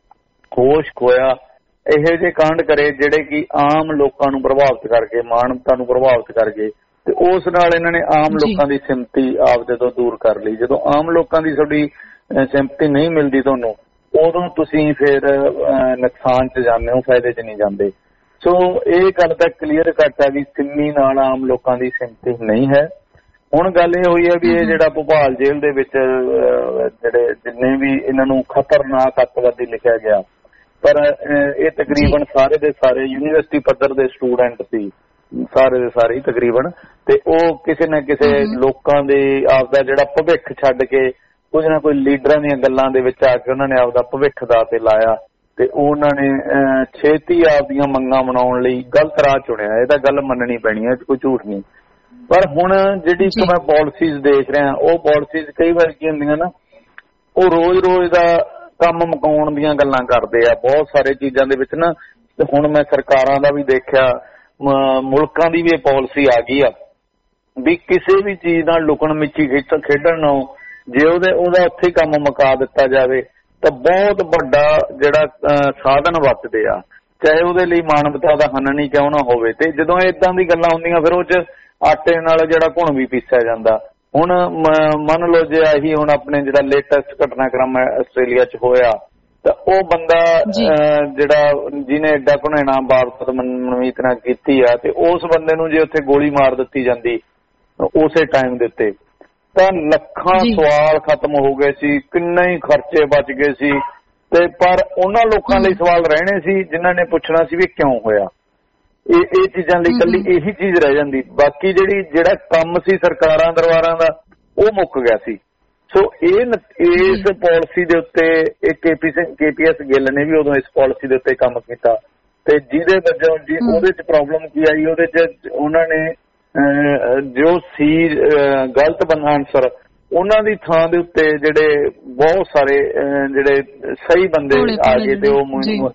ਹੋਸ਼ ਖੋਇਆ, ਇਹੋ ਜਿਹੇ ਕਾਂਡ ਕਰੇ ਜਿਹੜੇ ਕਿ ਆਮ ਲੋਕਾਂ ਨੂੰ ਪ੍ਰਭਾਵਿਤ ਕਰਕੇ, ਮਾਨਵਤਾ ਨੂੰ ਪ੍ਰਭਾਵਿਤ ਕਰਕੇ, ਤੇ ਉਸ ਨਾਲ ਇਹਨਾਂ ਨੇ ਆਮ ਲੋਕਾਂ ਦੀ ਸਿੰਪਤੀ ਆਪ ਜਦੋਂ ਦੂਰ ਕਰ ਲਈ। ਜਦੋਂ ਆਮ ਲੋਕਾਂ ਦੀ ਤੁਹਾਡੀ ਸਿੰਪਤੀ ਨਹੀਂ ਮਿਲਦੀ ਤੁਹਾਨੂੰ, ਉਦੋਂ ਤੁਸੀਂ ਫਿਰ ਨੁਕਸਾਨ 'ਚ ਜਾਂਦੇ ਹੋ, ਫਾਇਦੇ 'ਚ ਨਹੀਂ ਜਾਂਦੇ। ਸੋ ਇਹ ਗੱਲ ਤਾਂ ਕਲੀਅਰ ਕੱਟ ਹੈ ਵੀ ਸਿੰਮੀ ਨਾਲ ਆਮ ਲੋਕਾਂ ਦੀ ਸਿੰਪਤੀ ਨਹੀਂ ਹੈ। ਹੁਣ ਗੱਲ ਇਹ ਹੋਈ ਹੈ ਵੀ ਇਹ ਜਿਹੜਾ ਭੋਪਾਲ ਜੇਲ੍ਹ ਦੇ ਵਿੱਚ ਜਿਹੜੇ ਜਿੰਨੇ ਵੀ ਇਹਨਾਂ ਨੂੰ ਖਤਰਨਾਕ ਅੱਤਵਾਦੀ ਲਿਖਿਆ ਗਿਆ, ਪਰ ਇਹ ਤਕਰੀਬਨ ਸਾਰੇ ਦੇ ਸਾਰੇ ਯੂਨੀਵਰਸਿਟੀ ਪੱਧਰ ਦੇ ਸਟੂਡੈਂਟ ਸੀ, ਸਾਰੇ ਦੇ ਸਾਰੇ ਹੀ ਤਕਰੀਬਨ, ਤੇ ਉਹ ਕਿਸੇ ਨਾ ਕਿਸੇ ਲੋਕਾਂ ਦੇ ਆਪਦਾ ਜਿਹੜਾ ਭਵਿੱਖ ਛੱਡ ਕੇ ਕੁਝ ਨਾ ਕੋਈ ਲੀਡਰਾਂ ਦੀਆਂ ਗੱਲਾਂ ਦੇ ਵਿੱਚ ਆ ਕੇ ਉਹਨਾਂ ਨੇ ਆਪਦਾ ਭਵਿੱਖ ਦਾ ਤੇ ਲਾਇਆ, ਤੇ ਉਹਨਾਂ ਨੇ ਛੇਤੀ ਆਪਦੀਆਂ ਮੰਗਾਂ ਮਨਾਉਣ ਲਈ ਗਲਤ ਰਾਹ ਚੁਣਿਆ। ਇਹ ਤਾਂ ਗੱਲ ਮੰਨਣੀ ਪੈਣੀ ਹੈ, ਕੋਈ ਝੂਠ ਨਹੀਂ। ਪਰ ਹੁਣ ਜਿਹੜੀ ਇੱਕ ਮੈਂ ਪਾਲਿਸੀਜ਼ ਦੇਖ ਰਿਹਾ, ਉਹ ਪਾਲਿਸੀਜ਼ ਕਈ ਵਾਰ ਕੀ ਹੁੰਦੀਆਂ ਨਾ, ਉਹ ਰੋਜ਼-ਰੋਜ਼ ਦਾ ਕੰਮ ਮੁਕਾਉਣ ਦੀਆਂ ਗੱਲਾਂ ਕਰਦੇ ਆ ਬਹੁਤ ਸਾਰੇ ਚੀਜ਼ਾਂ ਦੇ ਵਿੱਚ ਨਾ। ਤੇ ਹੁਣ ਮੈਂ ਸਰਕਾਰਾਂ ਦਾ ਵੀ ਦੇਖਿਆ, ਮੁਲਕਾਂ ਦੀ ਵੀ ਇਹ ਪਾਲਿਸੀ ਆ ਗਈ ਆ ਵੀ ਕਿਸੇ ਵੀ ਚੀਜ਼ ਨਾਲ ਲੁਕਣ ਮਿੱਚੀ ਖੇਡਣ ਨਾਲੋਂ ਜੇ ਉਹਦੇ ਉਹਦਾ ਉੱਥੇ ਹੀ ਕੰਮ ਮੁਕਾ ਦਿੱਤਾ ਜਾਵੇ ਤਾਂ ਬਹੁਤ ਵੱਡਾ ਜਿਹੜਾ ਸਾਧਨ ਵਰਤਦੇ ਆ, ਚਾਹੇ ਉਹਦੇ ਲਈ ਮਾਨਵਤਾ ਦਾ ਹਨਨ ਹੀ ਕਿਉਂ ਨਾ ਹੋਵੇ। ਤੇ ਜਦੋਂ ਏਦਾਂ ਦੀ ਗੱਲਾਂ ਹੁੰਦੀਆਂ ਫਿਰ ਉਹ 'ਚ ਆਟੇ ਨਾਲ ਜਿਹੜਾ ਘੁਣ ਵੀ ਪੀਸਿਆ ਜਾਂਦਾ। ਹੁਣ ਮੰਨ ਲਓ ਜੇ ਆਹੀ ਹੁਣ ਆਪਣੇ ਜਿਹੜਾ ਲੇਟੈਸਟ ਘਟਨਾਕ੍ਰਮ ਆਸਟ੍ਰੇਲੀਆ 'ਚ ਹੋਇਆ ਤਾਂ ਉਹ ਬੰਦਾ ਜਿਹੜਾ ਜਿਹਨੇ ਏਡਾ ਘੁਣੇਣਾ ਵਾਰਦਾਤ ਮਨਮੀਤ ਨਾਲ ਕੀਤੀ ਆ, ਤੇ ਉਸ ਬੰਦੇ ਨੂੰ ਜੇ ਉੱਥੇ ਗੋਲੀ ਮਾਰ ਦਿੱਤੀ ਜਾਂਦੀ ਉਸੇ ਟਾਈਮ ਦੇ ਉੱਤੇ ਤਾਂ ਲੱਖਾਂ ਸਵਾਲ ਖਤਮ ਹੋ ਗਏ ਸੀ, ਕਿੰਨੇ ਹੀ ਖਰਚੇ ਬਚ ਗਏ ਸੀ। ਤੇ ਪਰ ਉਹਨਾਂ ਲੋਕਾਂ ਲਈ ਸਵਾਲ ਰਹਿਣੇ ਸੀ ਜਿਨ੍ਹਾਂ ਨੇ ਪੁੱਛਣਾ ਸੀ ਵੀ ਕਿਉਂ ਹੋਇਆ। ਇਹ ਇਹ ਚੀਜ਼ਾਂ ਲਈ ਇਕੱਲੀ ਇਹੀ ਚੀਜ਼ ਰਹਿ ਜਾਂਦੀ, ਬਾਕੀ ਜਿਹੜੀ ਜਿਹੜਾ ਕੰਮ ਸੀ ਸਰਕਾਰਾਂ ਦਰਬਾਰਾਂ ਦਾ ਉਹ ਮੁੱਕ ਗਿਆ ਸੀ। ਸੋ ਇਹ ਇਸ ਪਾਲਿਸੀ ਦੇ ਉੱਤੇ ਕੇ ਪੀ ਐਸ ਗਿੱਲ ਨੇ ਵੀ ਉਦੋਂ ਇਸ ਪਾਲਿਸੀ ਦੇ ਉੱਤੇ ਕੰਮ ਕੀਤਾ, ਤੇ ਜਿਹਦੇ ਵਜੋਂ ਜੀ ਉਹਦੇ 'ਚ ਪ੍ਰੋਬਲਮ ਕੀ ਆਈ, ਉਹਦੇ 'ਚ ਉਹਨਾਂ ਨੇ ਜੋ ਸੀ ਗਲਤ ਬੰਦਾ ਆਨਸਰ ਉਹਨਾਂ ਦੀ ਥਾਂ ਦੇ ਉੱਤੇ ਜਿਹੜੇ ਬਹੁਤ ਸਾਰੇ ਜਿਹੜੇ ਸਹੀ ਬੰਦੇ ਆ ਗਏ ਤੇ ਉਹ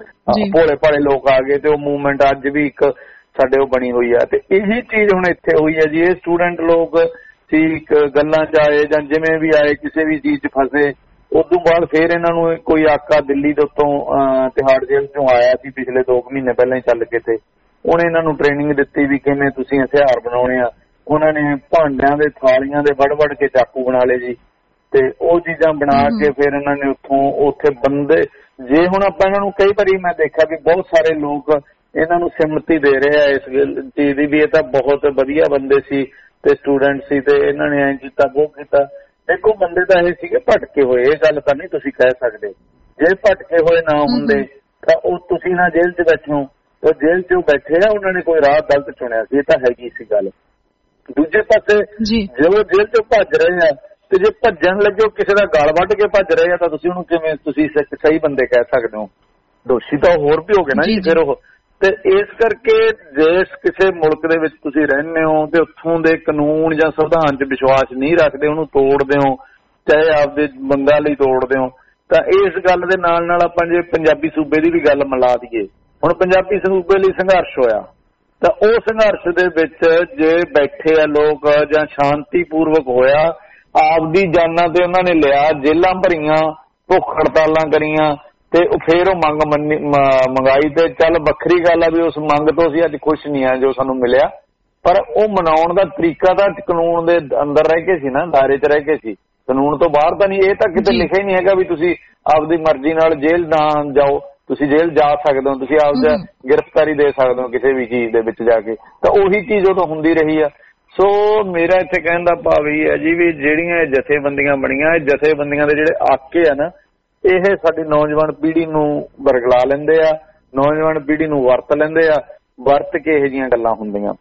ਭੋਲੇ ਭਾਲੇ ਲੋਕ ਆ ਗਏ ਤੇ ਉਹ ਮੂਵਮੈਂਟ ਅੱਜ ਵੀ ਇੱਕ ਸਾਡੇ ਉਹ ਬਣੀ ਹੋਈ ਆ। ਤੇ ਇਹੀ ਚੀਜ਼ ਹੁਣ ਇੱਥੇ ਹੋਈ ਹੈ ਜੀ। ਇਹ ਸਟੂਡੈਂਟ ਲੋਕ ਸੀ ਗੱਲਾਂ 'ਚ ਆਏ ਜਾਂ ਜਿਵੇਂ ਵੀ ਆਏ ਕਿਸੇ ਵੀ ਚੀਜ਼ 'ਚ ਫਸੇ, ਉਸ ਤੋਂ ਬਾਅਦ ਫਿਰ ਇਹਨਾਂ ਨੂੰ ਕੋਈ ਆਕਾ ਦਿੱਲੀ ਦੇ ਉੱਤੋਂ ਤਿਹਾੜ ਜੇਲ੍ਹ 'ਚੋਂ ਆਇਆ ਸੀ ਪਿਛਲੇ ਦੋ ਕੁ ਮਹੀਨੇ ਪਹਿਲਾਂ ਹੀ ਚੱਲ ਕੇ, ਤੇ ਉਹਨੇ ਇਹਨਾਂ ਨੂੰ ਟ੍ਰੇਨਿੰਗ ਦਿੱਤੀ ਵੀ ਕਿਵੇਂ ਤੁਸੀਂ ਹਥਿਆਰ ਬਣਾਉਣੇ ਆ। ਉਹਨਾਂ ਨੇ ਭਾਂਡਿਆਂ ਦੇ ਥਾਲੀਆਂ ਦੇ ਵੜ ਵੜ ਕੇ ਚਾਕੂ ਬਣਾ ਲਏ ਜੀ, ਤੇ ਉਹ ਚੀਜ਼ਾਂ ਬਣਾ ਕੇ ਫਿਰ ਇਹਨਾਂ ਨੇ ਉੱਥੋਂ ਉੱਥੇ ਬੰਦੇ ਜੇ ਹੁਣ ਆਪਾਂ ਇਹਨਾਂ ਨੂੰ ਕਈ ਵਾਰੀ ਮੈਂ ਦੇਖਿਆ ਵੀ ਬਹੁਤ ਸਾਰੇ ਲੋਕ ਇਹਨਾਂ ਨੂੰ ਸਿਮਤੀ ਦੇ ਰਹੇ ਆ ਇਸ ਚੀਜ਼ ਦੀ ਵੀ ਇਹ ਤਾਂ ਬਹੁਤ ਵਧੀਆ ਬੰਦੇ ਸੀ ਤੇ ਸਟੂਡੈਂਟ ਸੀ ਤੇ ਇਹਨਾਂ ਨੇ ਐਂ ਕੀਤਾ ਉਹ ਕੀਤਾ। ਦੇਖੋ ਬੰਦੇ ਤਾਂ ਇਹ ਸੀਗੇ ਭਟਕੇ ਹੋਏ, ਇਹ ਗੱਲ ਤਾਂ ਨਹੀਂ ਤੁਸੀਂ ਕਹਿ ਸਕਦੇ। ਜੇ ਭਟਕੇ ਹੋਏ ਨਾ ਹੁੰਦੇ ਤਾਂ ਉਹ ਤੁਸੀਂ ਨਾ ਜੇਲ੍ਹ 'ਚ ਬੈਠੇ ਹੋ, ਉਹ ਜੇਲ੍ਹ 'ਚ ਬੈਠੇ ਆ ਉਹਨਾਂ ਨੇ ਕੋਈ ਰਾਹ ਗਲਤ ਚੁਣਿਆ ਸੀ, ਇਹ ਤਾਂ ਹੈਗੀ ਸੀ ਗੱਲ। ਦੂਜੇ ਪਾਸੇ ਜਦੋਂ ਜੇਲ੍ਹ 'ਚੋਂ ਭੱਜ ਰਹੇ ਆ ਤੇ ਜੇ ਭੱਜਣ ਲੱਗੇ ਕਿਸੇ ਦਾ ਗਲ ਵੱਢ ਕੇ ਭੱਜ ਰਹੇ ਆ ਤਾਂ ਤੁਸੀਂ ਉਹਨੂੰ ਕਿਵੇਂ ਤੁਸੀਂ ਸਹੀ ਬੰਦੇ ਕਹਿ ਸਕਦੇ ਹੋ? ਦੋਸ਼ੀ ਤਾਂ ਹੋਰ ਵੀ ਹੋ ਗਏ ਨਾ ਜੀ ਫਿਰ ਉਹ। ਤੇ ਇਸ ਕਰਕੇ ਜਿਸ ਕਿਸੇ ਮੁਲਕ ਦੇ ਵਿੱਚ ਤੁਸੀਂ ਰਹਿੰਦੇ ਹੋ ਤੇ ਉੱਥੋਂ ਦੇ ਕਾਨੂੰਨ ਜਾਂ ਸੰਵਿਧਾਨ 'ਚ ਵਿਸ਼ਵਾਸ ਨਹੀਂ ਰੱਖਦੇ, ਉਹਨੂੰ ਤੋੜਦੇ ਹੋ, ਚਾਹੇ ਆਪਦੇ ਬੰਦਾ ਲਈ ਤੋੜਦੇ ਹੋ, ਤਾਂ ਇਸ ਗੱਲ ਦੇ ਨਾਲ ਨਾਲ ਆਪਾਂ ਜੇ ਪੰਜਾਬੀ ਸੂਬੇ ਦੀ ਵੀ ਗੱਲ ਮਿਲਾ ਦਈਏ, ਹੁਣ ਪੰਜਾਬੀ ਸੂਬੇ ਲਈ ਸੰਘਰਸ਼ ਹੋਇਆ ਤਾਂ ਉਹ ਸੰਘਰਸ਼ ਦੇ ਵਿੱਚ ਜੇ ਬੈਠੇ ਆ ਲੋਕ ਜਾਂ ਸ਼ਾਂਤੀਪੂਰਵਕ ਹੋਇਆ, ਆਪਦੀ ਜਾਨਾਂ ਤੇ ਉਹਨਾਂ ਨੇ ਲਿਆ, ਜੇਲਾਂ ਭਰੀਆਂ, ਭੁੱਖ ਹੜਤਾਲਾਂ ਕਰੀਆਂ ਤੇ ਫਿਰ ਉਹ ਮੰਗ ਮੰਗਾਈ। ਤੇ ਚੱਲ ਵੱਖਰੀ ਗੱਲ ਆ ਵੀ ਉਸ ਮੰਗ ਤੋਂ ਅਸੀਂ ਅੱਜ ਖੁਸ਼ ਨਹੀਂ ਆ ਜੋ ਸਾਨੂੰ ਮਿਲਿਆ, ਪਰ ਉਹ ਮਨਾਉਣ ਦਾ ਤਰੀਕਾ ਤਾਂ ਕਾਨੂੰਨ ਦੇ ਅੰਦਰ ਰਹਿ ਕੇ ਸੀ ਨਾ, ਦਾਇਰੇ 'ਚ ਰਹਿ ਕੇ ਸੀ, ਕਾਨੂੰਨ ਤੋਂ ਬਾਹਰ ਤਾਂ ਨਹੀਂ। ਇਹ ਤਾਂ ਕਿਤੇ ਲਿਖਿਆ ਹੀ ਨਹੀਂ ਹੈਗਾ ਵੀ ਤੁਸੀਂ ਆਪਦੀ ਮਰਜ਼ੀ ਨਾਲ ਜੇਲ੍ਹ ਨਾ ਜਾਓ, ਤੁਸੀਂ ਜੇਲ੍ਹ ਜਾ ਸਕਦੇ ਹੋ, ਤੁਸੀਂ ਆਪਦਾ ਗ੍ਰਿਫਤਾਰੀ ਦੇ ਸਕਦੇ ਹੋ ਕਿਸੇ ਵੀ ਚੀਜ਼ ਦੇ ਵਿੱਚ ਜਾ ਕੇ। ਤਾਂ ਉਹੀ ਚੀਜ਼ ਉਦੋਂ ਹੁੰਦੀ ਰਹੀ ਆ। ਸੋ ਮੇਰਾ ਇੱਥੇ ਕਹਿਣ ਦਾ ਭਾਵ ਇਹ ਹੈ ਜੀ ਵੀ ਜਿਹੜੀਆਂ ਇਹ ਜਥੇਬੰਦੀਆਂ ਬਣੀਆਂ, ਇਹ ਜਥੇਬੰਦੀਆਂ ਦੇ ਜਿਹੜੇ ਆਕੇ ਆ ਨਾ, ਇਹ ਸਾਡੀ ਨੌਜਵਾਨ ਪੀੜ੍ਹੀ ਨੂੰ ਵਰਗਲਾ ਲੈਂਦੇ ਆ, ਨੌਜਵਾਨ ਪੀੜ੍ਹੀ ਨੂੰ ਵਰਤ ਲੈਂਦੇ ਆ, ਵਰਤ ਕੇ ਇਹੋ ਜਿਹੀਆਂ ਗੱਲਾਂ ਹੁੰਦੀਆਂ।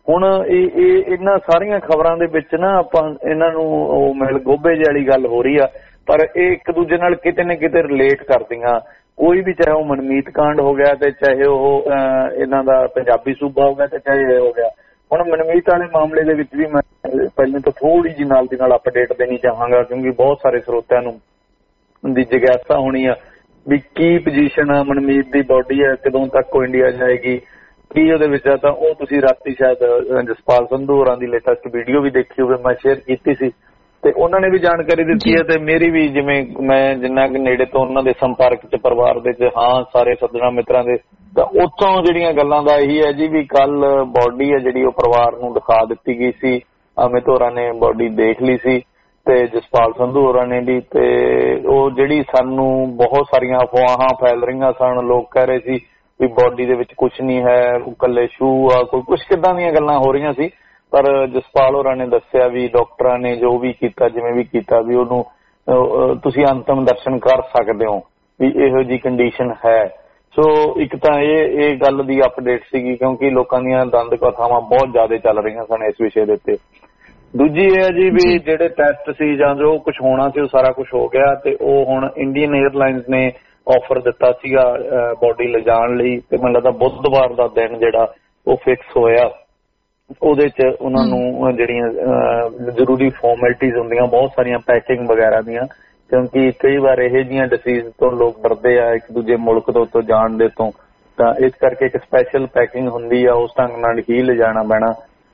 ਹੁਣ ਇਹ ਇਹਨਾਂ ਸਾਰੀਆਂ ਖਬਰਾਂ ਦੇ ਵਿੱਚ ਨਾ ਆਪਾਂ ਇਹਨਾਂ ਨੂੰ ਉਹ ਮਿਲ ਗੋਭੇ ਜਿਹੀ ਵਾਲੀ ਗੱਲ ਹੋ ਰਹੀ ਆ, ਪਰ ਇਹ ਇੱਕ ਦੂਜੇ ਨਾਲ ਕਿਤੇ ਨਾ ਕਿਤੇ ਰਿਲੇਟ ਕਰਦੀਆਂ। ਕੋਈ ਵੀ, ਚਾਹੇ ਉਹ ਮਨਮੀਤ ਕਾਂਡ ਹੋ ਗਿਆ ਤੇ ਚਾਹੇ ਉਹ ਇਹਨਾਂ ਦਾ ਪੰਜਾਬੀ ਸੂਬਾ ਹੋ ਗਿਆ ਤੇ ਚਾਹੇ ਇਹ ਹੋ ਗਿਆ। ਹੁਣ ਮਨਮੀਤ ਵਾਲੇ ਮਾਮਲੇ ਦੇ ਵਿੱਚ ਵੀ ਮੈਂ ਪਹਿਲਾਂ ਤਾਂ ਥੋੜੀ ਜਿਹੀ ਨਾਲ ਦੀ ਨਾਲ ਅਪਡੇਟ ਦੇਣੀ ਚਾਹਾਂਗਾ, ਕਿਉਂਕਿ ਬਹੁਤ ਸਾਰੇ ਸਰੋਤਿਆਂ ਨੂੰ ਦੀ ਜਿਗਿਆਸਾ ਹੋਣੀ ਆ ਵੀ ਕੀ ਪੋਜੀਸ਼ਨ ਆ ਮਨਮੀਤ ਦੀ ਬੋਡੀ ਹੈ, ਕਦੋਂ ਤੱਕ ਉਹ ਇੰਡੀਆ ਜਾਏਗੀ, ਕੀ ਉਹਦੇ ਵਿੱਚ ਆ। ਤਾਂ ਉਹ ਤੁਸੀਂ ਰਾਤੀ ਸ਼ਾਇਦ ਜਸਪਾਲ ਸੰਧੂ ਹੋਰਾਂ ਦੀ ਲੇਟੈਸਟ ਵੀਡੀਓ ਵੀ ਦੇਖੀ ਹੋਵੇ, ਮੈਂ ਸ਼ੇਅਰ ਕੀਤੀ ਸੀ ਤੇ ਉਹਨਾਂ ਨੇ ਵੀ ਜਾਣਕਾਰੀ ਦਿੱਤੀ ਹੈ। ਤੇ ਮੇਰੀ ਵੀ, ਜਿਵੇਂ ਮੈਂ ਜਿੰਨਾ ਕਿ ਨੇੜੇ ਤੋਂ ਉਹਨਾਂ ਦੇ ਸੰਪਰਕ ਚ ਪਰਿਵਾਰ ਦੇ ਚ ਹਾਂ ਸਾਰੇ ਸੱਜਣਾ ਮਿੱਤਰਾਂ ਦੇ, ਤਾਂ ਉੱਥੋਂ ਜਿਹੜੀਆਂ ਗੱਲਾਂ ਦਾ ਇਹੀ ਹੈ ਜੀ ਵੀ ਕੱਲ ਬੋਡੀ ਹੈ ਜਿਹੜੀ ਉਹ ਪਰਿਵਾਰ ਨੂੰ ਦਿਖਾ ਦਿੱਤੀ ਗਈ ਸੀ। ਅਮਿਤ ਹੋਰਾਂ ਨੇ ਬੋਡੀ ਦੇਖ ਲਈ ਸੀ ਤੇ ਜਸਪਾਲ ਸੰਧੂ ਹੋਰਾਂ ਨੇ ਵੀ। ਤੇ ਉਹ ਜਿਹੜੀ ਸਾਨੂੰ ਬਹੁਤ ਸਾਰੀਆਂ ਅਫਵਾਹਾਂ ਫੈਲ ਰਹੀਆਂ ਸਨ, ਲੋਕ ਕਹਿ ਰਹੇ ਸੀ ਵੀ ਬੋਡੀ ਦੇ ਵਿੱਚ ਕੁਛ ਨਹੀਂ ਹੈ, ਇਕੱਲੇ ਸ਼ੂ ਆ, ਕੋਈ ਕੁਛ ਕਿੱਦਾਂ ਦੀਆਂ ਗੱਲਾਂ ਹੋ ਰਹੀਆਂ ਸੀ। ਪਰ ਜਸਪਾਲ ਹੋਰਾਂ ਨੇ ਦੱਸਿਆ ਵੀ ਡਾਕਟਰਾਂ ਨੇ ਜੋ ਵੀ ਕੀਤਾ, ਜਿਵੇਂ ਵੀ ਕੀਤਾ, ਵੀ ਉਹਨੂੰ ਤੁਸੀਂ ਅੰਤਮ ਦਰਸ਼ਨ ਕਰ ਸਕਦੇ ਹੋ ਵੀ ਇਹੋ ਜਿਹੀ ਕੰਡੀਸ਼ਨ ਹੈ। ਸੋ ਇੱਕ ਤਾਂ ਇਹ ਇਹ ਗੱਲ ਦੀ ਅਪਡੇਟ ਸੀਗੀ, ਕਿਉਂਕਿ ਲੋਕਾਂ ਦੀਆਂ ਦੰਦ ਕਥਾਵਾਂ ਬਹੁਤ ਜ਼ਿਆਦਾ ਚੱਲ ਰਹੀਆਂ ਸਨ ਇਸ ਵਿਸ਼ੇ ਦੇ ਉੱਤੇ। ਦੂਜੀ ਇਹ ਹੈ ਜੀ ਵੀ ਜਿਹੜੇ ਟੈਸਟ ਸੀ ਜਾਂ ਜੋ ਕੁਛ ਹੋਣਾ ਸੀ ਉਹ ਸਾਰਾ ਕੁਛ ਹੋ ਗਿਆ ਤੇ ਉਹ ਹੁਣ ਇੰਡੀਅਨ ਏਅਰਲਾਈਨਸ ਨੇ ਆਫਰ ਦਿੱਤਾ ਸੀਗਾ ਬੋਡੀ ਲਿਜਾਣ ਲਈ, ਤੇ ਮੈਨੂੰ ਲੱਗਦਾ ਬੁੱਧਵਾਰ ਦਾ ਦਿਨ ਜਿਹੜਾ ਉਹ ਫਿਕਸ ਹੋਇਆ। ਉਹਦੇ ਚ ਉਹਨਾਂ ਨੂੰ ਜਿਹੜੀਆਂ ਜ਼ਰੂਰੀ ਫਾਰਮੈਲਿਟੀਜ਼ ਹੁੰਦੀਆਂ ਬਹੁਤ ਸਾਰੀਆਂ ਪੈਕਿੰਗ ਵਗੈਰਾ ਦੀਆਂ, ਕਿਉਂਕਿ ਕਈ ਵਾਰ ਇਹੋ ਜਿਹੀਆਂ ਡਿਸੀਜ਼ ਤੋਂ ਲੋਕ ਡਰਦੇ ਆ ਇੱਕ ਦੂਜੇ ਮੁਲਕ ਤੋਂ ਤੋਂ ਜਾਣ ਦੇ ਤੋਂ, ਤਾਂ ਇਸ ਕਰਕੇ ਇੱਕ ਸਪੈਸ਼ਲ ਪੈਕਿੰਗ ਹੁੰਦੀ ਆ, ਉਸ ਢੰਗ ਨਾਲ ਹੀ ਲਿਜਾਣਾ ਪੈਣਾ।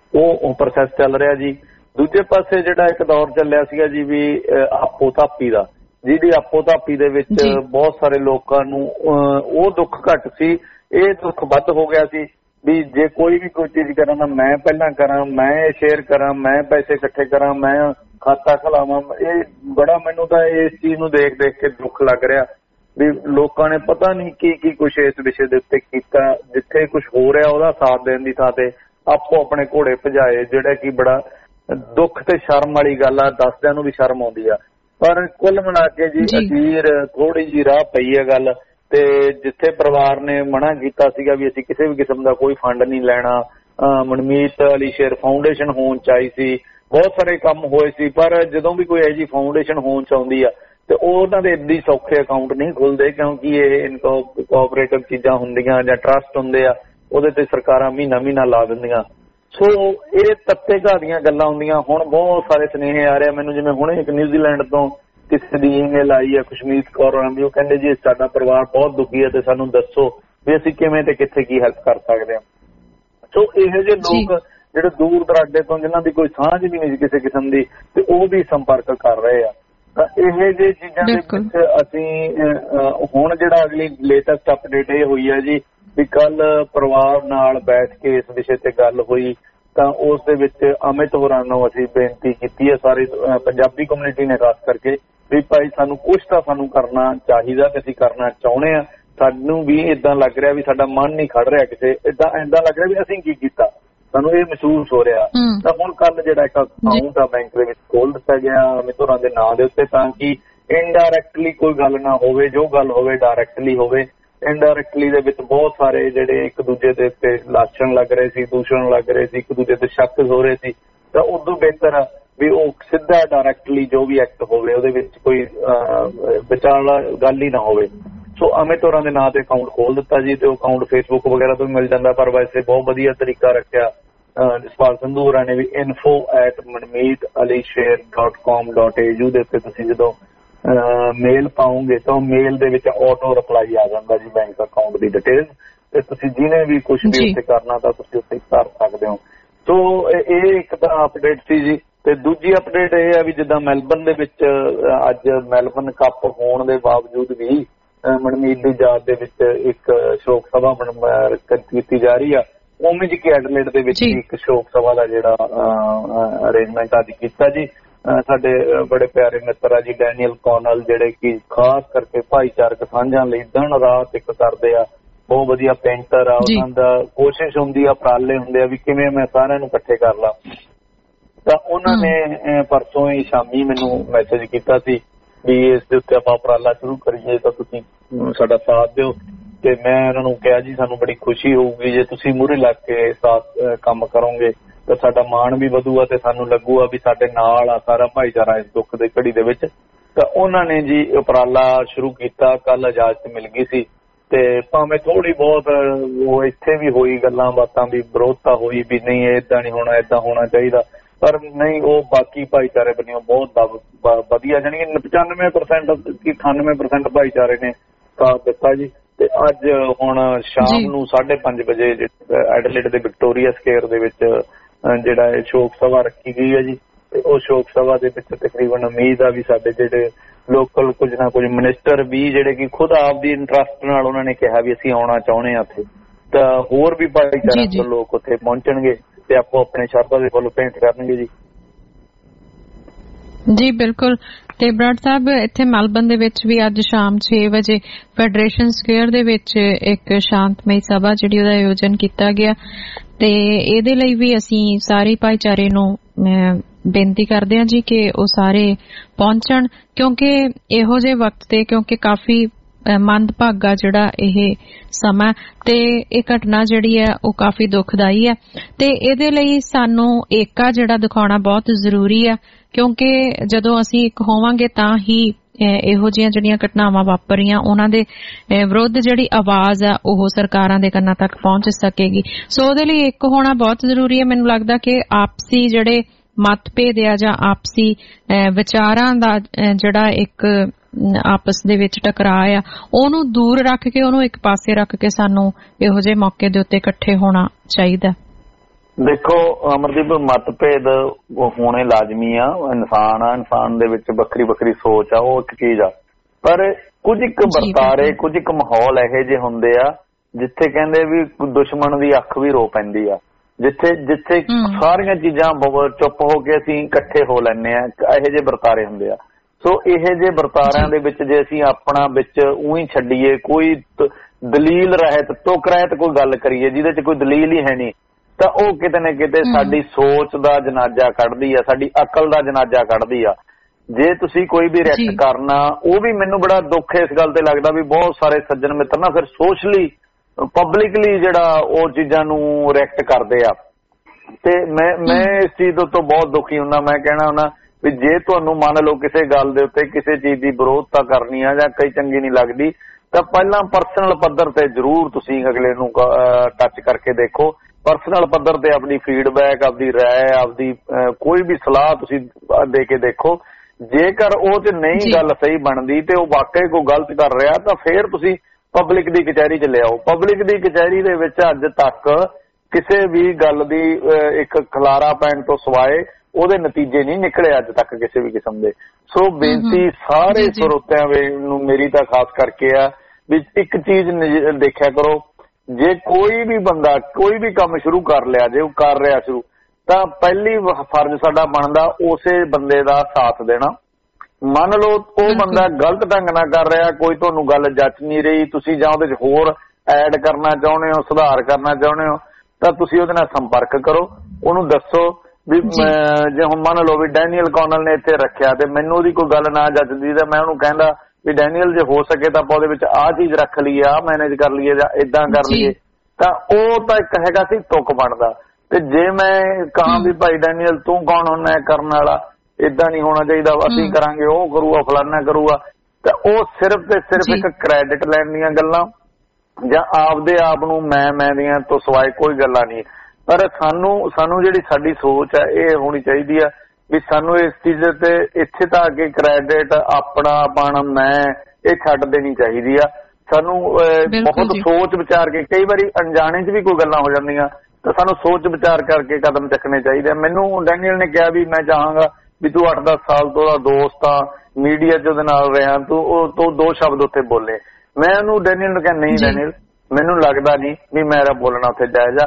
ਉਹ ਪ੍ਰੋਸੈਸ ਚੱਲ ਰਿਹਾ ਜੀ। ਦੂਜੇ ਪਾਸੇ ਜਿਹੜਾ ਇੱਕ ਦੌਰ ਚੱਲਿਆ ਸੀਗਾ ਜੀ ਵੀ ਆਪੋ ਧਾਪੀ ਦਾ, ਜਿਹਦੀ ਆਪੋ ਧਾਪੀ ਦੇ ਵਿੱਚ ਬਹੁਤ ਸਾਰੇ ਲੋਕਾਂ ਨੂੰ ਉਹ ਦੁੱਖ ਘੱਟ ਸੀ, ਇਹ ਦੁੱਖ ਵੱਧ ਹੋ ਗਿਆ ਸੀ ਵੀ ਜੇ ਕੋਈ ਵੀ ਕੋਈ ਚੀਜ਼ ਕਰਾਂ ਤਾਂ ਮੈਂ ਪਹਿਲਾਂ ਕਰਾਂ, ਮੈਂ ਸ਼ੇਅਰ ਕਰਾਂ, ਮੈਂ ਪੈਸੇ ਇਕੱਠੇ ਕਰਾਂ, ਮੈਂ ਖਾਤਾ ਖੁਲਾਵਾਂ। ਇਹ ਬੜਾ ਮੈਨੂੰ ਤਾਂ ਇਸ ਚੀਜ਼ ਨੂੰ ਦੇਖ ਦੇਖ ਕੇ ਦੁੱਖ ਲੱਗ ਰਿਹਾ ਵੀ ਲੋਕਾਂ ਨੇ ਪਤਾ ਨਹੀਂ ਕੀ ਕੀ ਕੁਛ ਇਸ ਵਿਸ਼ੇ ਦੇ ਉੱਤੇ ਕੀਤਾ। ਜਿੱਥੇ ਕੁਛ ਹੋ ਰਿਹਾ ਉਹਦਾ ਸਾਥ ਦੇਣ ਦੀ ਥਾਂ ਤੇ ਆਪੋ ਆਪਣੇ ਘੋੜੇ ਭਜਾਏ, ਜਿਹੜਾ ਕਿ ਬੜਾ ਦੁੱਖ ਤੇ ਸ਼ਰਮ ਵਾਲੀ ਗੱਲ ਆ। ਦੱਸਦਿਆਂ ਨੂੰ ਵੀ ਸ਼ਰਮ ਆਉਂਦੀ ਆ, ਪਰ ਕੁੱਲ ਮਿਲਾ ਕੇ ਜੀ ਅਖੀਰ ਥੋੜੀ ਜਿਹੀ ਰਾਹ ਪਈ ਹੈ ਗੱਲ। ਤੇ ਜਿੱਥੇ ਪਰਿਵਾਰ ਨੇ ਮਨਾ ਕੀਤਾ ਸੀਗਾ ਵੀ ਅਸੀਂ ਕਿਸੇ ਵੀ ਕਿਸਮ ਦਾ ਕੋਈ ਫੰਡ ਨਹੀਂ ਲੈਣਾ, ਮਨਮੀਤ ਅਲੀ ਸ਼ੇਰ ਫਾਊਂਡੇਸ਼ਨ ਹੋਣ ਚਾਹੀ ਸੀ, ਬਹੁਤ ਸਾਰੇ ਕੰਮ ਹੋਏ ਸੀ, ਪਰ ਜਦੋਂ ਵੀ ਕੋਈ ਇਹੋ ਜਿਹੀ ਫਾਊਂਡੇਸ਼ਨ ਹੋਣ ਚਾਹੁੰਦੀ ਆ ਤੇ ਉਹਨਾਂ ਦੇ ਇੱਡੀ ਸੌਖੇ ਅਕਾਊਂਟ ਨਹੀਂ ਖੁੱਲਦੇ, ਕਿਉਂਕਿ ਇਹ ਇਨਕੋਆਪਰੇਟਿਵ ਚੀਜ਼ਾਂ ਹੁੰਦੀਆਂ ਜਾਂ ਟਰਸਟ ਹੁੰਦੇ ਆ, ਉਹਦੇ ਤੇ ਸਰਕਾਰਾਂ ਮਹੀਨਾ ਮਹੀਨਾ ਲਾ ਦਿੰਦੀਆਂ। ਸੋ ਇਹ ਤੱਤੇ ਘਾਹ ਦੀਆਂ ਗੱਲਾਂ ਹੁੰਦੀਆਂ। ਹੁਣ ਬਹੁਤ ਸਾਰੇ ਸੁਨੇਹੇ ਆ ਰਹੇ ਮੈਨੂੰ, ਜਿਵੇਂ ਹੁਣੇ ਇੱਕ ਨਿਊਜ਼ੀਲੈਂਡ ਤੋਂ ਕਿਸੇ ਦੀ ਈਮੇਲ ਆਈ ਹੈ ਖੁਸ਼ਮੀਤ ਕੌਰ ਹੋਰਾਂ ਦੀ, ਉਹ ਕਹਿੰਦੇ ਜੀ ਸਾਡਾ ਪਰਿਵਾਰ ਬਹੁਤ ਦੁਖੀ ਹੈ ਤੇ ਸਾਨੂੰ ਦੱਸੋ ਵੀ ਅਸੀਂ ਕਿਵੇਂ ਤੇ ਕਿੱਥੇ ਕੀ ਹੈਲਪ ਕਰ ਸਕਦੇ ਹਾਂ। ਸੋ ਇਹੋ ਜਿਹੇ ਲੋਕ ਜਿਹੜੇ ਦੂਰ ਦਰਾਡੇ ਤੋਂ, ਜਿਨ੍ਹਾਂ ਦੀ ਕੋਈ ਸਾਂਝ ਵੀ ਨਹੀਂ ਕਿਸੇ ਕਿਸਮ ਦੀ, ਤੇ ਉਹ ਵੀ ਸੰਪਰਕ ਕਰ ਰਹੇ ਆ। ਤਾਂ ਇਹੋ ਜਿਹੇ ਚੀਜ਼ਾਂ ਦੇ ਵਿੱਚ ਅਸੀਂ ਹੁਣ ਜਿਹੜਾ ਅਗਲੀ ਲੇਟੈਸਟ ਅਪਡੇਟ ਇਹ ਹੋਈ ਹੈ ਜੀ ਵੀ ਕੱਲ ਪਰਿਵਾਰ ਨਾਲ ਬੈਠ ਕੇ ਇਸ ਵਿਸ਼ੇ ਤੇ ਗੱਲ ਹੋਈ, ਤਾਂ ਉਸ ਦੇ ਵਿੱਚ ਅਮਿਤ ਹੋਰਾਂ ਨੂੰ ਅਸੀਂ ਬੇਨਤੀ ਕੀਤੀ ਹੈ, ਸਾਰੀ ਪੰਜਾਬੀ ਕਮਿਊਨਿਟੀ ਨੇ ਖਾਸ ਕਰਕੇ, ਵੀ ਭਾਈ ਸਾਨੂੰ ਕੁਛ ਤਾਂ ਸਾਨੂੰ ਕਰਨਾ ਚਾਹੀਦਾ ਤੇ ਅਸੀਂ ਕਰਨਾ ਚਾਹੁੰਦੇ ਹਾਂ। ਸਾਨੂੰ ਵੀ ਏਦਾਂ ਲੱਗ ਰਿਹਾ ਵੀ ਸਾਡਾ ਮਨ ਨਹੀਂ ਖੜ ਰਿਹਾ ਕਿਸੇ, ਏਦਾਂ ਏਦਾਂ ਲੱਗ ਰਿਹਾ ਵੀ ਅਸੀਂ ਕੀ ਕੀਤਾ, ਸਾਨੂੰ ਇਹ ਮਹਿਸੂਸ ਹੋ ਰਿਹਾ। ਤਾਂ ਹੁਣ ਕੱਲ ਜਿਹੜਾ ਇੱਕ ਅਕਾਊਂਟ ਆ ਬੈਂਕ ਦੇ ਵਿੱਚ ਖੋਲ ਦਿੱਤਾ ਗਿਆ ਅਮਿਤ ਹੋਰਾਂ ਦੇ ਨਾਂ ਦੇ ਉੱਤੇ, ਤਾਂ ਕਿ ਇਨਡਾਇਰੈਕਟਲੀ ਕੋਈ ਗੱਲ ਨਾ ਹੋਵੇ, ਜੋ ਗੱਲ ਹੋਵੇ ਡਾਇਰੈਕਟਲੀ ਹੋਵੇ। ਇਨਡਾਇਰੈਕਟਲੀ ਦੇ ਵਿੱਚ ਬਹੁਤ ਸਾਰੇ ਜਿਹੜੇ ਇੱਕ ਦੂਜੇ ਦੇ ਉੱਤੇ ਲਾਛਣ ਲੱਗ ਰਹੇ ਸੀ, ਦੂਸ਼ਣ ਲੱਗ ਰਹੇ ਸੀ, ਇੱਕ ਦੂਜੇ ਤੇ ਸ਼ੱਕ ਹੋ ਰਹੇ ਸੀ, ਤਾਂ ਉਦੋਂ ਬਿਹਤਰ ਆ ਵੀ ਉਹ ਸਿੱਧਾ ਡਾਇਰੈਕਟਲੀ ਜੋ ਵੀ ਐਕਟ ਹੋਵੇ ਉਹਦੇ ਵਿੱਚ ਕੋਈ ਵਿਚਾਲਾ ਗੱਲ ਹੀ ਨਾ ਹੋਵੇ। ਸੋ ਅਮਿਤ ਹੋਰਾਂ ਦੇ ਨਾਂ ਤੇ ਅਕਾਊਂਟ ਖੋਲ ਦਿੱਤਾ ਜੀ, ਤੇ ਉਹ ਅਕਾਊਂਟ ਫੇਸਬੁੱਕ ਵਗੈਰਾ ਤੋਂ ਵੀ ਮਿਲ ਜਾਂਦਾ, ਪਰ ਵੈਸੇ ਬਹੁਤ ਵਧੀਆ ਤਰੀਕਾ ਰੱਖਿਆ ਜਸਪਾਲ ਸੰਧੂ ਹੋਰਾਂ ਨੇ ਵੀ info at Manmeet Ali Sher dot ਕਾਮ ਡਾਟ ਏ ਯੂ ਦੇ ਉੱਤੇ ਤੁਸੀਂ ਜਦੋਂ ਮੇਲ ਪਾਉਂਗੇ ਤਾਂ ਮੇਲ ਦੇ ਵਿੱਚ ਆਟੋ ਰਿਪਲਾਈ ਆ ਜਾਂਦਾ ਜੀ ਬੈਂਕ ਅਕਾਊਂਟ ਦੀ ਡਿਟੇਲ, ਤੇ ਤੁਸੀਂ ਜਿਹਨੇ ਵੀ ਕੁਛ ਵੀ ਉੱਥੇ ਕਰਨਾ ਤਾਂ ਤੁਸੀਂ ਉੱਥੇ ਕਰ ਸਕਦੇ ਹੋ। ਸੋ ਇਹ ਇੱਕ ਤਾਂ ਅਪਡੇਟ ਸੀ ਜੀ। ਤੇ ਦੂਜੀ ਅਪਡੇਟ ਇਹ ਹੈ ਵੀ ਜਿੱਦਾਂ ਮੈਲਬਰਨ ਦੇ ਵਿੱਚ ਅੱਜ ਮੈਲਬਰਨ ਕੱਪ ਹੋਣ ਦੇ ਬਾਵਜੂਦ ਵੀ ਮਨਮੀਤ ਦੀ ਯਾਦ ਦੇ ਵਿੱਚ ਇੱਕ ਸ਼ੋਕ ਸਭਾ ਕੀਤੀ ਜਾ ਰਹੀ ਆ, ਉਵੇਂ ਜੀ ਕਿ ਐਡਲੇਡ ਦੇ ਵਿੱਚ ਇੱਕ ਸ਼ੋਕ ਸਭਾ ਦਾ ਜਿਹੜਾ ਅਰੇਂਜਮੈਂਟ ਅੱਜ ਕੀਤਾ ਜੀ। ਸਾਡੇ ਬੜੇ ਪਿਆਰੇ ਮਿੱਤਰ ਆ ਜੀ ਡੈਨੀਅਲ ਕੌਨਲ, ਜਿਹੜੇ ਕਿ ਖਾਸ ਕਰਕੇ ਭਾਈਚਾਰਕ ਸਾਂਝਾਂ ਲਈ ਦਿਨ ਰਾਤ ਇੱਕ ਕਰਦੇ ਆ, ਬਹੁਤ ਵਧੀਆ ਪੇਂਟਰ ਆ, ਉਹਨਾਂ ਦਾ ਕੋਸ਼ਿਸ਼ ਹੁੰਦੀ ਆ, ਉਪਰਾਲੇ ਹੁੰਦੇ ਆ ਵੀ ਕਿਵੇਂ ਮੈਂ ਸਾਰਿਆਂ ਨੂੰ ਇਕੱਠੇ ਕਰ ਲਾਂ। ਤਾਂ ਉਹਨਾਂ ਨੇ ਪਰਸੋਂ ਹੀ ਸ਼ਾਮੀ ਮੈਨੂੰ ਮੈਸੇਜ ਕੀਤਾ ਸੀ ਵੀ ਇਸ ਦੇ ਉੱਤੇ ਆਪਾਂ ਉਪਰਾਲਾ ਸ਼ੁਰੂ ਕਰੀਏ ਤਾਂ ਤੁਸੀਂ ਸਾਡਾ ਸਾਥ ਦਿਓ। ਤੇ ਮੈਂ ਉਹਨਾਂ ਨੂੰ ਕਿਹਾ ਜੀ ਸਾਨੂੰ ਬੜੀ ਖੁਸ਼ੀ ਹੋਊਗੀ ਜੇ ਤੁਸੀਂ ਮੂਹਰੇ ਲੱਗ ਕੇ ਸਾਥ ਕੰਮ ਕਰੋਗੇ ਤਾਂ ਸਾਡਾ ਮਾਣ ਵੀ ਵਧੂਗਾ ਤੇ ਸਾਨੂੰ ਲੱਗੂਗਾ ਵੀ ਸਾਡੇ ਨਾਲ ਆ ਸਾਰਾ ਭਾਈਚਾਰਾ ਇਸ ਦੁੱਖ ਦੀ ਘੜੀ ਦੇ ਵਿੱਚ। ਤਾਂ ਉਹਨਾਂ ਨੇ ਜੀ ਉਪਰਾਲਾ ਸ਼ੁਰੂ ਕੀਤਾ। ਕੱਲ ਇਜਾਜ਼ਤ ਮਿਲ ਗਈ ਸੀ ਤੇ ਭਾਵੇਂ ਥੋੜ੍ਹੀ ਬਹੁਤ ਉਹ ਇੱਥੇ ਵੀ ਹੋਈ ਗੱਲਾਂ ਬਾਤਾਂ ਵੀ ਵਿਰੋਧਤਾ ਹੋਈ ਵੀ ਨਹੀਂ ਏਦਾਂ ਨਹੀਂ ਹੋਣਾ, ਏਦਾਂ ਹੋਣਾ ਚਾਹੀਦਾ, ਪਰ ਨਹੀਂ ਉਹ ਬਾਕੀ ਭਾਈਚਾਰੇ ਵੱਲੋਂ ਬਹੁਤ ਵਧੀਆ ਜਾਣੀ ਕਿ ਪਚਾਨਵੇਂ ਪ੍ਰਸੈਂਟ ਕਿ ਅਠਾਨਵੇਂ ਪ੍ਰਸੈਂਟ ਭਾਈਚਾਰੇ ਨੇ ਸਾਥ ਦਿੱਤਾ ਜੀ। ਤੇ ਅੱਜ ਹੁਣ ਸ਼ਾਮ ਨੂੰ ਸਾਢੇ ਪੰਜ ਵਜੇ ਐਡਲੇਡ ਦੇ ਵਿਕਟੋਰੀਆ ਸਕੁਆਇਰ ਦੇ ਵਿੱਚ ਜਿਹੜਾ ਇਹ ਸ਼ੋਕ ਸਭਾ ਰੱਖੀ ਗਈ ਹੈ ਜੀ। ਤੇ ਉਹ ਸ਼ੋਕ ਸਭਾ ਦੇ ਵਿੱਚ ਤਕਰੀਬਨ ਉਮੀਦ ਆ ਵੀ ਸਾਡੇ ਜਿਹੜੇ ਲੋਕਲ ਕੁਝ ਨਾ ਕੁਝ ਮਿਨਿਸਟਰ ਵੀ ਜਿਹੜੇ ਕਿ ਖੁਦ ਆਪਦੀ ਇੰਟਰਸਟ ਨਾਲ ਉਹਨਾਂ ਨੇ ਕਿਹਾ ਵੀ ਅਸੀਂ ਆਉਣਾ ਚਾਹੁੰਦੇ ਹਾਂ ਉੱਥੇ, ਤਾਂ ਹੋਰ ਵੀ ਭਾਈਚਾਰੇ ਦੇ ਲੋਕ ਉੱਥੇ ਪਹੁੰਚਣਗੇ ਤੇ ਆਪੋ ਆਪਣੇ ਸ਼ਰਧਾ ਦੇ ਫੁੱਲ ਭੇਂਟ ਕਰਨਗੇ ਜੀ। ਜੀ ਬਿਲਕੁਲ। ਤੇ ਬਰਾੜ ਸਾਹਿਬ ਇੱਥੇ ਮੈਲਬਨ ਦੇ ਵਿੱਚ ਵੀ ਅੱਜ ਸ਼ਾਮ ਛੇ ਵਜੇ ਫੈਡਰੇਸ਼ਨ ਸਕੁਆਇਰ ਦੇ ਵਿੱਚ ਇੱਕ ਸ਼ਾਂਤਮਈ ਸਭਾ ਜਿਹੜੀ ਉਹਦਾ ਆਯੋਜਨ ਕੀਤਾ ਗਿਆ ਤੇ ਇਹਦੇ ਲਈ ਵੀ ਅਸੀਂ ਸਾਰੇ ਭਾਈਚਾਰੇ ਨੂੰ ਬੇਨਤੀ ਕਰਦੇ ਹਾਂ ਜੀ ਕਿ ਉਹ ਸਾਰੇ ਪਹੁੰਚਣ, ਕਿਉਂਕਿ ਇਹੋ ਜਿਹੇ ਵਕਤ ਤੇ ਕਿਉਂਕਿ ਕਾਫੀ ਮੰਦਭਾਗਾ ਜਿਹੜਾ ਇਹ ਸਮਾਂ ਤੇ ਇਹ ਘਟਨਾ ਜਿਹੜੀ ਹੈ ਉਹ ਕਾਫੀ ਦੁਖਦਾਈ ਹੈ ਤੇ ਇਹਦੇ ਲਈ ਸਾਨੂੰ ਏਕਾ ਜਿਹੜਾ ਦਿਖਾਉਣਾ ਬਹੁਤ ਜ਼ਰੂਰੀ ਹੈ, ਕਿਉਂਕਿ ਜਦੋਂ ਅਸੀਂ ਇੱਕ ਹੋਵਾਂਗੇ ਤਾਂ ਹੀ ਇਹੋ ਜਿਹੀਆਂ ਜਿਹੜੀਆਂ ਘਟਨਾਵਾਂ ਵਾਪਰ ਰਹੀਆਂ ਉਹਨਾਂ ਦੇ ਵਿਰੁੱਧ ਜਿਹੜੀ ਆਵਾਜ਼ ਆ ਉਹ ਸਰਕਾਰਾਂ ਦੇ ਕੰਨਾਂ ਤੱਕ ਪਹੁੰਚ ਸਕੇਗੀ। ਸੋ ਉਹਦੇ ਲਈ ਇੱਕ ਹੋਣਾ ਬਹੁਤ ਜ਼ਰੂਰੀ ਹੈ। ਮੈਨੂੰ ਲੱਗਦਾ ਕਿ ਆਪਸੀ ਜਿਹੜੇ ਮਤਭੇਦ ਆ ਜਾਂ ਆਪਸੀ ਵਿਚਾਰਾਂ ਦਾ ਜਿਹੜਾ ਇੱਕ ਆਪਸ ਦੇ ਵਿੱਚ ਟਕਰਾਅ ਆ ਉਹਨੂੰ ਦੂਰ ਰੱਖ ਕੇ ਉਹਨੂੰ ਇੱਕ ਪਾਸੇ ਰੱਖ ਕੇ ਸਾਨੂੰ ਇਹੋ ਜਿਹੇ ਮੌਕੇ ਦੇ ਉੱਤੇ ਇਕੱਠੇ ਹੋਣਾ ਚਾਹੀਦਾ। ਦੇਖੋ ਅਮਰਦੀਪ, ਮਤਭੇਦ ਹੋਣੇ ਲਾਜ਼ਮੀ ਆ, ਇਨਸਾਨ ਆ, ਇਨਸਾਨ ਦੇ ਵਿੱਚ ਵੱਖਰੀ ਵੱਖਰੀ ਸੋਚ ਆ, ਉਹ ਇੱਕ ਚੀਜ਼ ਆ, ਪਰ ਕੁਝ ਇੱਕ ਵਰਤਾਰੇ ਕੁਝ ਇੱਕ ਮਾਹੌਲ ਇਹੋ ਜਿਹੇ ਹੁੰਦੇ ਆ ਜਿੱਥੇ ਕਹਿੰਦੇ ਵੀ ਦੁਸ਼ਮਣ ਦੀ ਅੱਖ ਵੀ ਰੋ ਪੈਂਦੀ ਆ, ਜਿੱਥੇ ਜਿੱਥੇ ਸਾਰੀਆਂ ਚੀਜ਼ਾਂ ਚੁੱਪ ਹੋ ਕੇ ਅਸੀਂ ਇਕੱਠੇ ਹੋ ਲੈਂਦੇ ਆ, ਇਹੋ ਜਿਹੇ ਵਰਤਾਰੇ ਹੁੰਦੇ ਆ। ਸੋ ਇਹੋ ਜਿਹੇ ਵਰਤਾਰਿਆਂ ਦੇ ਵਿੱਚ ਜੇ ਅਸੀਂ ਆਪਣਾ ਵਿੱਚ ਊਂ ਛੱਡੀਏ, ਕੋਈ ਦਲੀਲ ਰਹਿਤ ਤੁਕ ਰਹਿਤ ਕੋਈ ਗੱਲ ਕਰੀਏ ਜਿਹਦੇ ਚ ਕੋਈ ਦਲੀਲ ਹੀ ਹੈ ਨਹੀਂ, ਤਾਂ ਉਹ ਕਿਤੇ ਨਾ ਕਿਤੇ ਸਾਡੀ ਸੋਚ ਦਾ ਜਨਾਜ਼ਾ ਕੱਢਦੀ ਆ, ਸਾਡੀ ਅਕਲ ਦਾ ਜਨਾਜ਼ਾ ਕੱਢਦੀ ਆ। ਜੇ ਤੁਸੀਂ ਕੋਈ ਵੀ ਰਿਐਕਟ ਕਰਨਾ, ਉਹ ਵੀ ਮੈਨੂੰ ਬੜਾ ਦੁੱਖ ਇਸ ਗੱਲ ਤੇ ਲੱਗਦਾ ਵੀ ਬਹੁਤ ਸਾਰੇ ਸੱਜਣ ਮਿੱਤਰ ਨਾ ਫਿਰ ਸੋਸ਼ਲੀ ਪਬਲਿਕਲੀ ਜਿਹੜਾ ਉਹ ਚੀਜ਼ਾਂ ਨੂੰ ਰਿਐਕਟ ਕਰਦੇ ਆ, ਤੇ ਮੈਂ ਮੈਂ ਇਸ ਚੀਜ਼ ਤੋਂ ਬਹੁਤ ਦੁਖੀ ਹੁੰਦਾ। ਮੈਂ ਕਹਿਣਾ ਹੁੰਦਾ ਵੀ ਜੇ ਤੁਹਾਨੂੰ ਮੰਨ ਲਓ ਕਿਸੇ ਗੱਲ ਦੇ ਉੱਤੇ ਕਿਸੇ ਚੀਜ਼ ਦੀ ਵਿਰੋਧਤਾ ਕਰਨੀ ਆ ਜਾਂ ਕਈ ਚੰਗੀ ਨਹੀਂ ਲੱਗਦੀ, ਤਾਂ ਪਹਿਲਾਂ ਪਰਸਨਲ ਪੱਧਰ ਤੇ ਜ਼ਰੂਰ ਤੁਸੀਂ ਅਗਲੇ ਨੂੰ ਟੱਚ ਕਰਕੇ ਦੇਖੋ, ਪਰਸਨਲ ਪੱਧਰ ਤੇ ਆਪਣੀ ਫੀਡਬੈਕ, ਆਪਦੀ ਰਾਏ, ਆਪਦੀ ਕੋਈ ਵੀ ਸਲਾਹ ਤੁਸੀਂ ਦੇ ਕੇ ਦੇਖੋ। ਜੇਕਰ ਉਹ ਚ ਨਹੀਂ ਗੱਲ ਸਹੀ ਬਣਦੀ ਤੇ ਉਹ ਵਾਕਈ ਕੋਈ ਗਲਤ ਕਰ ਰਿਹਾ, ਤਾਂ ਫੇਰ ਤੁਸੀਂ ਪਬਲਿਕ ਦੀ ਕਚਹਿਰੀ ਚ ਲਿਆਓ। ਪਬਲਿਕ ਦੀ ਕਚਹਿਰੀ ਦੇ ਵਿੱਚ ਅੱਜ ਤੱਕ ਕਿਸੇ ਵੀ ਗੱਲ ਦੀ ਇੱਕ ਖਲਾਰਾ ਪੈਣ ਤੋਂ ਸਿਵਾਏ ਉਹਦੇ ਨਤੀਜੇ ਨਹੀਂ ਨਿਕਲੇ ਅੱਜ ਤੱਕ ਕਿਸੇ ਵੀ ਕਿਸਮ ਦੇ। ਸੋ ਬੇਨਤੀ ਸਾਰੇ ਸਰੋਤਿਆਂ ਨੂੰ ਮੇਰੀ ਤਾਂ ਖਾਸ ਕਰਕੇ ਆ ਵੀ ਇੱਕ ਚੀਜ਼ ਦੇਖਿਆ ਕਰੋ, ਜੇ ਕੋਈ ਵੀ ਬੰਦਾ ਕੋਈ ਵੀ ਕੰਮ ਸ਼ੁਰੂ ਕਰ ਲਿਆ, ਜੇ ਉਹ ਕਰ ਰਿਹਾ ਸ਼ੁਰੂ, ਤਾਂ ਪਹਿਲੀ ਫਰਜ਼ ਸਾਡਾ ਬਣਦਾ ਉਸੇ ਬੰਦੇ ਦਾ ਸਾਥ ਦੇਣਾ। ਮੰਨ ਲਓ ਉਹ ਬੰਦਾ ਗਲਤ ਢੰਗ ਨਾਲ ਕਰ ਰਿਹਾ, ਕੋਈ ਤੁਹਾਨੂੰ ਗੱਲ ਜੱਚ ਨਹੀਂ ਰਹੀ, ਤੁਸੀਂ ਜਾਂ ਉਹਦੇ ਚ ਹੋਰ ਐਡ ਕਰਨਾ ਚਾਹੁੰਦੇ ਹੋ, ਸੁਧਾਰ ਕਰਨਾ ਚਾਹੁੰਦੇ ਹੋ, ਤਾਂ ਤੁਸੀਂ ਉਹਦੇ ਨਾਲ ਸੰਪਰਕ ਕਰੋ, ਉਹਨੂੰ ਦੱਸੋ ਵੀ ਜੇ ਹੁਣ ਮੰਨ ਲਓ ਵੀ ਡੈਨੀਅਲ ਕੌਨਲ ਨੇ ਇੱਥੇ ਰੱਖਿਆ ਤੇ ਮੈਨੂੰ ਉਹਦੀ ਕੋਈ ਗੱਲ ਨਾ ਜੱਚਦੀ, ਤਾਂ ਮੈਂ ਉਹਨੂੰ ਕਹਿੰਦਾ ਵੀ ਡੈਨੀਅਲ ਜੇ ਹੋ ਸਕੇ ਤਾਂ ਆਪਾਂ ਉਹਦੇ ਵਿੱਚ ਆਹ ਚੀਜ਼ ਰੱਖ ਲਈਏ, ਆਹ ਮੈਨੇਜ ਕਰ ਲਈਏ ਜਾਂ ਏਦਾਂ ਕਰ ਲਈਏ, ਤਾਂ ਉਹ ਤਾਂ ਇੱਕ ਹੈਗਾ ਸੀ ਤੁਕ ਬਣਦਾ। ਤੇ ਜੇ ਮੈਂ ਕਹਾਂ ਵੀ ਭਾਈ ਡੈਨੀਅਲ ਤੂੰ ਕੌਣ ਹੁੰਦਾ ਕਰਨ ਵਾਲਾ, ਏਦਾਂ ਨਹੀਂ ਹੋਣਾ ਚਾਹੀਦਾ, ਅਸੀਂ ਕਰਾਂਗੇ, ਉਹ ਕਰੂਗਾ, ਫਲਾਨਾ ਕਰੂਗਾ, ਤਾਂ ਉਹ ਸਿਰਫ ਤੇ ਸਿਰਫ ਇੱਕ ਕ੍ਰੈਡਿਟ ਲੈਣ ਦੀਆਂ ਗੱਲਾਂ ਜਾਂ ਆਪਦੇ ਆਪ ਨੂੰ ਮੈਂ ਮੈਂ ਦੀਆਂ ਤੋਂ ਸਿਵਾਏ ਕੋਈ ਗੱਲਾਂ ਨਹੀਂ। ਪਰ ਸਾਨੂੰ ਸਾਨੂੰ ਜਿਹੜੀ ਸਾਡੀ ਸੋਚ ਹੈ ਇਹ ਹੋਣੀ ਚਾਹੀਦੀ ਆ ਵੀ ਸਾਨੂੰ ਇਸ ਚੀਜ਼ ਤੇ ਇੱਥੇ ਤਾਂ ਅੱਗੇ ਕ੍ਰੈਡਿਟ ਆਪਣਾ ਆਪਣਾ ਮੈਂ ਇਹ ਛੱਡ ਦੇਣੀ ਚਾਹੀਦੀ ਆ। ਸਾਨੂੰ ਬਹੁਤ ਸੋਚ ਵਿਚਾਰ ਕੇ, ਕਈ ਵਾਰੀ ਅਣਜਾਣੇ 'ਚ ਵੀ ਕੋਈ ਗੱਲਾਂ ਹੋ ਜਾਂਦੀਆਂ, ਤਾਂ ਸਾਨੂੰ ਸੋਚ ਵਿਚਾਰ ਕਰਕੇ ਕਦਮ ਚੱਕਣੇ ਚਾਹੀਦੇ। ਮੈਨੂੰ ਡੈਨੀਅਲ ਨੇ ਕਿਹਾ ਵੀ ਮੈਂ ਚਾਹਾਂਗਾ ਵੀ ਤੂੰ ਅੱਠ ਦਸ ਸਾਲ ਤੋਂ ਉਹਦਾ ਦੋਸਤ ਆ, ਮੀਡੀਆ 'ਚ ਉਹਦੇ ਨਾਲ ਰਿਹਾ, ਤੂੰ ਉਹ ਤੋਂ ਦੋ ਸ਼ਬਦ ਉੱਥੇ ਬੋਲੇ। ਮੈਂ ਉਹਨੂੰ ਡੈਨੀਅਲ ਨੂੰ ਕਿਹਾ ਨਹੀਂ ਡੈਨੀਅਲ, ਮੈਨੂੰ ਲੱਗਦਾ ਨਹੀਂ ਵੀ ਮੇਰਾ ਬੋਲਣਾ ਉੱਥੇ ਜਾਇਜ਼ ਆ,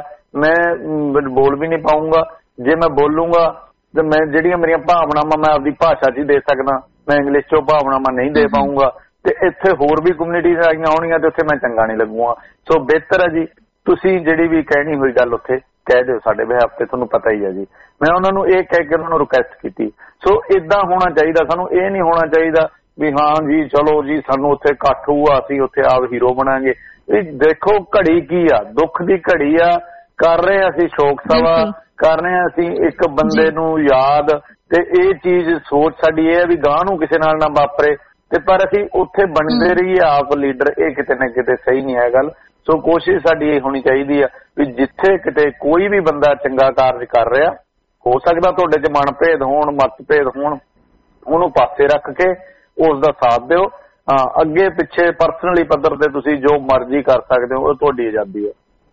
ਮੈਂ ਬੋਲ ਵੀ ਨਹੀਂ ਪਾਊਂਗਾ। ਜੇ ਮੈਂ ਬੋਲੂੰਗਾ ਤੇ ਮੈਂ ਜਿਹੜੀਆਂ ਮੇਰੀਆਂ ਭਾਵਨਾਵਾਂ ਮੈਂ ਆਪਦੀ ਭਾਸ਼ਾ 'ਚ ਹੀ ਦੇ ਸਕਦਾ, ਮੈਂ ਇੰਗਲਿਸ਼ 'ਚੋਂ ਭਾਵਨਾਵਾਂ ਨਹੀਂ ਦੇ ਪਾਊਂਗਾ, ਤੇ ਇੱਥੇ ਹੋਰ ਵੀ ਕਮਿਊਨਿਟੀਜ਼ ਆਈਆਂ ਹੋਣਗੀਆਂ ਤੇ ਉੱਥੇ ਮੈਂ ਚੰਗਾ ਨਹੀਂ ਲੱਗੂਗਾ। ਸੋ ਬਿਹਤਰ ਹੈ ਜੀ ਤੁਸੀਂ ਜਿਹੜੀ ਵੀ ਕਹਿਣੀ ਹੋਈ ਗੱਲ ਉੱਥੇ ਕਹਿ ਦਿਓ ਸਾਡੇ ਬਿਹਾਫ ਤੇ, ਤੁਹਾਨੂੰ ਪਤਾ ਹੀ ਹੈ ਜੀ। ਮੈਂ ਉਹਨਾਂ ਨੂੰ ਇਹ ਕਹਿ ਕੇ ਉਹਨਾਂ ਨੂੰ ਰਿਕੁਐਸਟ ਕੀਤੀ। ਸੋ ਏਦਾਂ ਹੋਣਾ ਚਾਹੀਦਾ, ਸਾਨੂੰ ਇਹ ਨਹੀਂ ਹੋਣਾ ਚਾਹੀਦਾ ਵੀ ਹਾਂ ਜੀ ਚਲੋ ਜੀ ਸਾਨੂੰ ਉੱਥੇ ਇਕੱਠ ਹੋਊਗਾ, ਅਸੀਂ ਉੱਥੇ ਆਪ ਹੀਰੋ ਬਣਾਂਗੇ। ਇਹ ਦੇਖੋ ਘੜੀ ਕੀ ਆ, ਦੁੱਖ ਦੀ ਘੜੀ ਆ, ਕਰ ਰਹੇ ਹਾਂ ਅਸੀਂ ਸ਼ੋਕ ਸਭਾ, ਕਰ ਰਹੇ ਹਾਂ ਅਸੀਂ ਇੱਕ ਬੰਦੇ ਨੂੰ ਯਾਦ, ਤੇ ਇਹ ਚੀਜ਼ ਸੋਚ ਸਾਡੀ ਇਹ ਹੈ ਵੀ ਗਾਂ ਨੂੰ ਕਿਸੇ ਨਾਲ ਨਾ ਵਾਪਰੇ, ਤੇ ਪਰ ਅਸੀਂ ਉੱਥੇ ਬਣਦੇ ਰਹੀਏ ਆਪ ਲੀਡਰ। ਇਹ ਕਿਤੇ ਨਾ ਕਿਤੇ ਸਹੀ ਨਹੀਂ ਹੈ ਗੱਲ। ਸੋ ਕੋਸ਼ਿਸ਼ ਸਾਡੀ ਇਹ ਹੋਣੀ ਚਾਹੀਦੀ ਆ ਵੀ ਜਿੱਥੇ ਕਿਤੇ ਕੋਈ ਵੀ ਬੰਦਾ ਚੰਗਾ ਕਾਰਜ ਕਰ ਰਿਹਾ, ਹੋ ਸਕਦਾ ਤੁਹਾਡੇ 'ਚ ਮਨਭੇਦ ਹੋਣ, ਮਤਭੇਦ ਹੋਣ, ਉਹਨੂੰ ਪਾਸੇ ਰੱਖ ਕੇ ਉਸ ਦਾ ਸਾਥ ਦਿਓ। ਹਾਂ, ਅੱਗੇ ਪਿੱਛੇ ਪਰਸਨਲੀ ਪੱਧਰ ਤੇ ਤੁਸੀਂ ਜੋ ਮਰਜ਼ੀ ਕਰ ਸਕਦੇ ਹੋ, ਉਹ ਤੁਹਾਡੀ ਆਜ਼ਾਦੀ ਹੈ।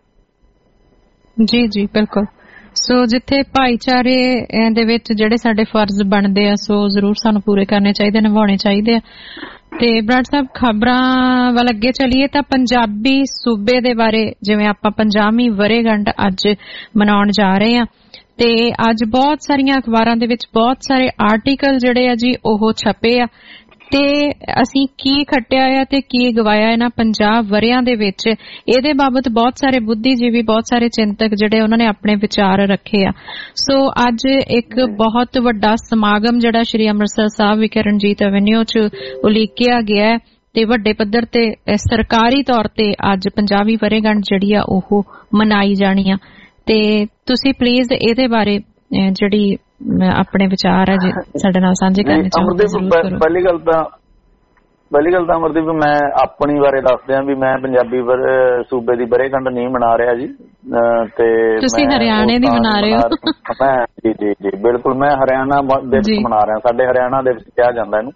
ਜੀ ਜੀ ਬਿਲਕੁਲ। ਸੋ ਜਿੱਥੇ ਭਾਈਚਾਰੇ ਦੇ ਵਿੱਚ ਜਿਹੜੇ ਸਾਡੇ ਫਰਜ਼ ਬਣਦੇ ਆ, ਸੋ ਜ਼ਰੂਰ ਸਾਨੂੰ ਪੂਰੇ ਕਰਨੇ ਚਾਹੀਦੇ, ਨਿਭਾਉਣੇ ਚਾਹੀਦੇ ਆ। ਤੇ ਬਰਾੜ ਸਾਹਿਬ, ਖਬਰਾਂ ਵੱਲ ਅੱਗੇ ਚੱਲੀਏ ਤਾਂ ਪੰਜਾਬੀ ਸੂਬੇ ਦੇ ਬਾਰੇ, ਜਿਵੇਂ ਆਪਾਂ ਪੰਜਾਬੀ ਵਰ੍ਹੇਗੰਢ ਅੱਜ ਮਨਾਉਣ ਜਾ ਰਹੇ ਆ, ਤੇ ਅੱਜ ਬਹੁਤ ਸਾਰੀਆਂ ਅਖਬਾਰਾਂ ਦੇ ਵਿੱਚ ਬਹੁਤ ਸਾਰੇ ਆਰਟੀਕਲ ਜਿਹੜੇ ਆ ਜੀ ਉਹ ਛਪੇ ਆ, ਤੇ ਅਸੀਂ ਕੀ ਖੱਟਿਆ ਆ ਤੇ ਕੀ ਗਵਾਇਆ ਇਹਨਾਂ ਪੰਜਾਹ ਵਰਿਆਂ ਦੇ ਵਿੱਚ, ਇਹਦੇ ਬਾਬਤ ਬਹੁਤ ਸਾਰੇ ਬੁੱਧੀਜੀਵੀ, ਬਹੁਤ ਸਾਰੇ ਚਿੰਤਕ ਜਿਹੜੇ ਉਹਨਾਂ ਨੇ ਆਪਣੇ ਵਿਚਾਰ ਰੱਖੇ ਆ। ਸੋ ਅੱਜ ਇੱਕ ਬਹੁਤ ਵੱਡਾ ਸਮਾਗਮ ਜਿਹੜਾ ਸ਼੍ਰੀ ਅੰਮ੍ਰਿਤਸਰ ਸਾਹਿਬ ਵਿਖੇ ਰਣਜੀਤ ਐਵੇਨਿਊ 'ਚ ਉਲੀਕਿਆ ਗਿਆ ਹੈ, ਤੇ ਵੱਡੇ ਪੱਧਰ ਤੇ ਸਰਕਾਰੀ ਤੌਰ ਤੇ ਅੱਜ ਪੰਜਾਬੀ ਵਰ੍ਹੇਗੰਢ ਜਿਹੜੀ ਆ ਉਹ ਮਨਾਈ ਜਾਣੀ ਆ। ਤੇ ਤੁਸੀਂ ਪਲੀਜ਼ ਇਹਦੇ ਬਾਰੇ ਜਿਹੜੀ ਆਪਣੇ ਵਿਚਾਰ ਹੈ ਸਾਡੇ ਨਾਲ ਸਾਂਝੇ ਕਰਨੇ ਚਾਹੁੰਦੇ। ਪਹਿਲੀ ਗੱਲ ਤਾਂ ਪਹਿਲੀ ਗੱਲ ਤਾਂ ਅਮਰਦੀਪ, ਮੈਂ ਆਪਣੀ ਬਾਰੇ ਦੱਸਦਿਆਂ ਵੀ ਮੈਂ ਪੰਜਾਬੀ ਸੂਬੇ ਦੀ ਵਰ੍ਹੇਗੰਢ ਨਹੀਂ ਮਨਾ ਰਿਹਾ ਜੀ, ਤੇ ਤੁਸੀਂ ਹਰਿਆਣੇ ਦੀ ਮਨਾ ਰਹੇ ਹੋ। ਮੈਂ ਜੀ ਜੀ ਜੀ ਬਿਲਕੁਲ, ਮੈਂ ਹਰਿਆਣਾ ਦਿਵਸ ਮਨਾ ਰਿਹਾ। ਸਾਡੇ ਹਰਿਆਣਾ ਦਿਵਸ ਕਿਹਾ ਜਾਂਦਾ ਇਹਨੂੰ।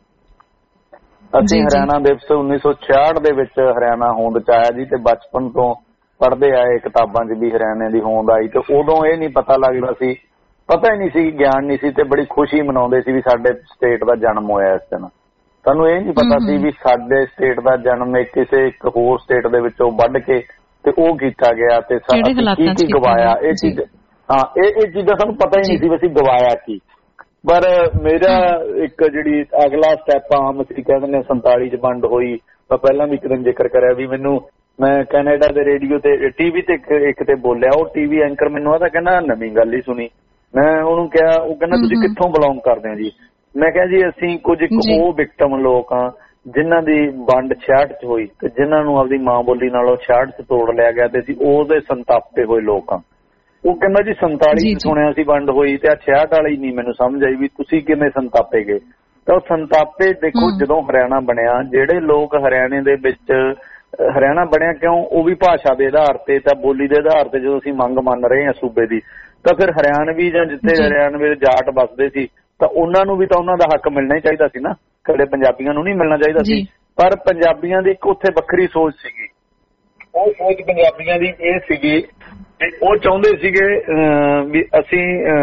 ਅਸੀਂ ਹਰਿਆਣਾ ਦਿਵਸ ਉੱਨੀ ਸੌ ਛਿਆਹਠ ਦੇ ਵਿੱਚ ਹਰਿਆਣਾ ਹੋਂਦ ਚ ਆਇਆ ਜੀ, ਤੇ ਬਚਪਨ ਤੋਂ ਪੜ੍ਹਦੇ ਆਏ ਕਿਤਾਬਾਂ 'ਚ ਵੀ ਹਰਿਆਣੇ ਦੀ ਹੋਂਦ ਆਈ, ਤੇ ਉਦੋਂ ਇਹ ਨਹੀਂ ਪਤਾ ਲੱਗਦਾ ਸੀ, ਪਤਾ ਹੀ ਨਹੀਂ ਸੀ, ਗਿਆਨ ਨਹੀਂ ਸੀ, ਤੇ ਬੜੀ ਖੁਸ਼ੀ ਮਨਾਉਂਦੇ ਸੀ ਵੀ ਸਾਡੇ ਸਟੇਟ ਦਾ ਜਨਮ ਹੋਇਆ ਇਸ ਦਿਨ। ਸਾਨੂੰ ਇਹ ਨਹੀਂ ਪਤਾ ਸੀ ਵੀ ਸਾਡੇ ਸਟੇਟ ਦਾ ਜਨਮ ਕਿਸੇ ਇੱਕ ਹੋਰ ਸਟੇਟ ਦੇ ਵਿੱਚੋਂ ਵੱਢ ਕੇ ਤੇ ਉਹ ਕੀਤਾ ਗਿਆ, ਤੇ ਕੀ ਕੀ ਗਵਾਇਆ ਇਹ ਚੀਜ਼। ਹਾਂ, ਇਹ ਇਹ ਚੀਜ਼ਾਂ ਸਾਨੂੰ ਪਤਾ ਹੀ ਨਹੀਂ ਸੀ ਵੀ ਅਸੀਂ ਗਵਾਇਆ ਕੀ। ਪਰ ਮੇਰਾ ਇੱਕ ਜਿਹੜੀ ਅਗਲਾ ਸਟੈਪ ਆਮ ਅਸੀਂ ਕਹਿ ਦਿੰਦੇ ਸੰਤਾਲੀ 'ਚ ਵੰਡ ਹੋਈ, ਮੈਂ ਪਹਿਲਾਂ ਵੀ ਇੱਕ ਦਿਨ ਜ਼ਿਕਰ ਕਰਿਆ ਵੀ ਮੈਨੂੰ, ਮੈਂ ਕੈਨੇਡਾ ਦੇ ਰੇਡੀਓ ਤੇ ਟੀਵੀ ਤੇ ਇੱਕ ਤੇ ਬੋਲਿਆ, ਉਹ ਟੀਵੀ ਐਂਕਰ ਮੈਨੂੰ ਆਦਾ ਕਹਿੰਦਾ ਨਵੀਂ ਗੱਲ ਹੀ ਸੁਣੀ। ਮੈਂ ਉਹਨੂੰ ਕਿਹਾ, ਉਹ ਕਹਿੰਦਾ ਤੁਸੀਂ ਕਿੱਥੋਂ ਬਿਲੋਂਗ ਕਰਦੇ ਹੋ ਜੀ? ਮੈਂ ਕਿਹਾ ਜੀ ਅਸੀਂ ਕੁਝ ਇੱਕ ਉਹ ਵਿਕਟਮ ਲੋਕ ਹਾਂ ਜਿਨ੍ਹਾਂ ਦੀ ਵੰਡ ਛਿਆਹਠ 'ਚ ਹੋਈ, ਤੇ ਜਿਨ੍ਹਾਂ ਨੂੰ ਆਪਦੀ ਮਾਂ ਬੋਲੀ ਨਾਲੋਂ ਛਿਆਹਠ 'ਚ ਤੋੜ ਲਿਆ ਗਿਆ, ਤੇ ਅਸੀਂ ਉਹਦੇ ਸੰਤਾਪੇ ਹੋਏ ਲੋਕ ਹਾਂ। ਉਹ ਕਹਿੰਦਾ ਜੀ ਸੰਤਾਲੀ 'ਚ ਸੁਣਿਆ ਸੀ ਵੰਡ ਹੋਈ, ਤੇ ਆ ਛਿਆਹਠ ਵਾਲੀ ਨਹੀਂ ਮੈਨੂੰ ਸਮਝ ਆਈ ਵੀ ਤੁਸੀਂ ਕਿਵੇਂ ਸੰਤਾਪੇ ਗਏ। ਤਾਂ ਉਹ ਸੰਤਾਪੇ ਦੇਖੋ, ਜਦੋਂ ਹਰਿਆਣਾ ਬਣਿਆ, ਜਿਹੜੇ ਲੋਕ ਹਰਿਆਣੇ ਦੇ ਵਿੱਚ, ਹਰਿਆਣਾ ਬਣਿਆ ਕਿਉਂ? ਉਹ ਵੀ ਭਾਸ਼ਾ ਦੇ ਆਧਾਰ ਤੇ ਤਾਂ ਬੋਲੀ ਦੇ ਆਧਾਰ ਤੇ ਜਦੋਂ ਅਸੀਂ ਮੰਗ ਮੰਨ ਰਹੇ ਹਾਂ ਸੂਬੇ ਦੀ, ਤਾਂ ਫਿਰ ਹਰਿਆਣਵੀ ਜਾਂ ਜਿੱਥੇ ਹਰਿਆਣਵੀ ਜਾਟ ਵੱਸਦੇ ਸੀ ਤਾਂ ਉਹਨਾਂ ਨੂੰ ਵੀ ਤਾਂ ਉਹਨਾਂ ਦਾ ਹੱਕ ਮਿਲਣਾ ਹੀ ਚਾਹੀਦਾ ਸੀ ਨਾ, ਕਦੇ ਪੰਜਾਬੀਆਂ ਨੂੰ ਨਹੀਂ ਮਿਲਣਾ ਚਾਹੀਦਾ ਸੀ। ਪਰ ਪੰਜਾਬੀਆਂ ਦੀ ਇੱਕ ਉੱਥੇ ਵੱਖਰੀ ਸੋਚ ਸੀਗੀ। ਉਹ ਸੋਚ ਪੰਜਾਬੀਆਂ ਦੀ ਇਹ ਸੀਗੀ ਤੇ ਉਹ ਚਾਹੁੰਦੇ ਸੀਗੇ ਵੀ ਅਸੀਂ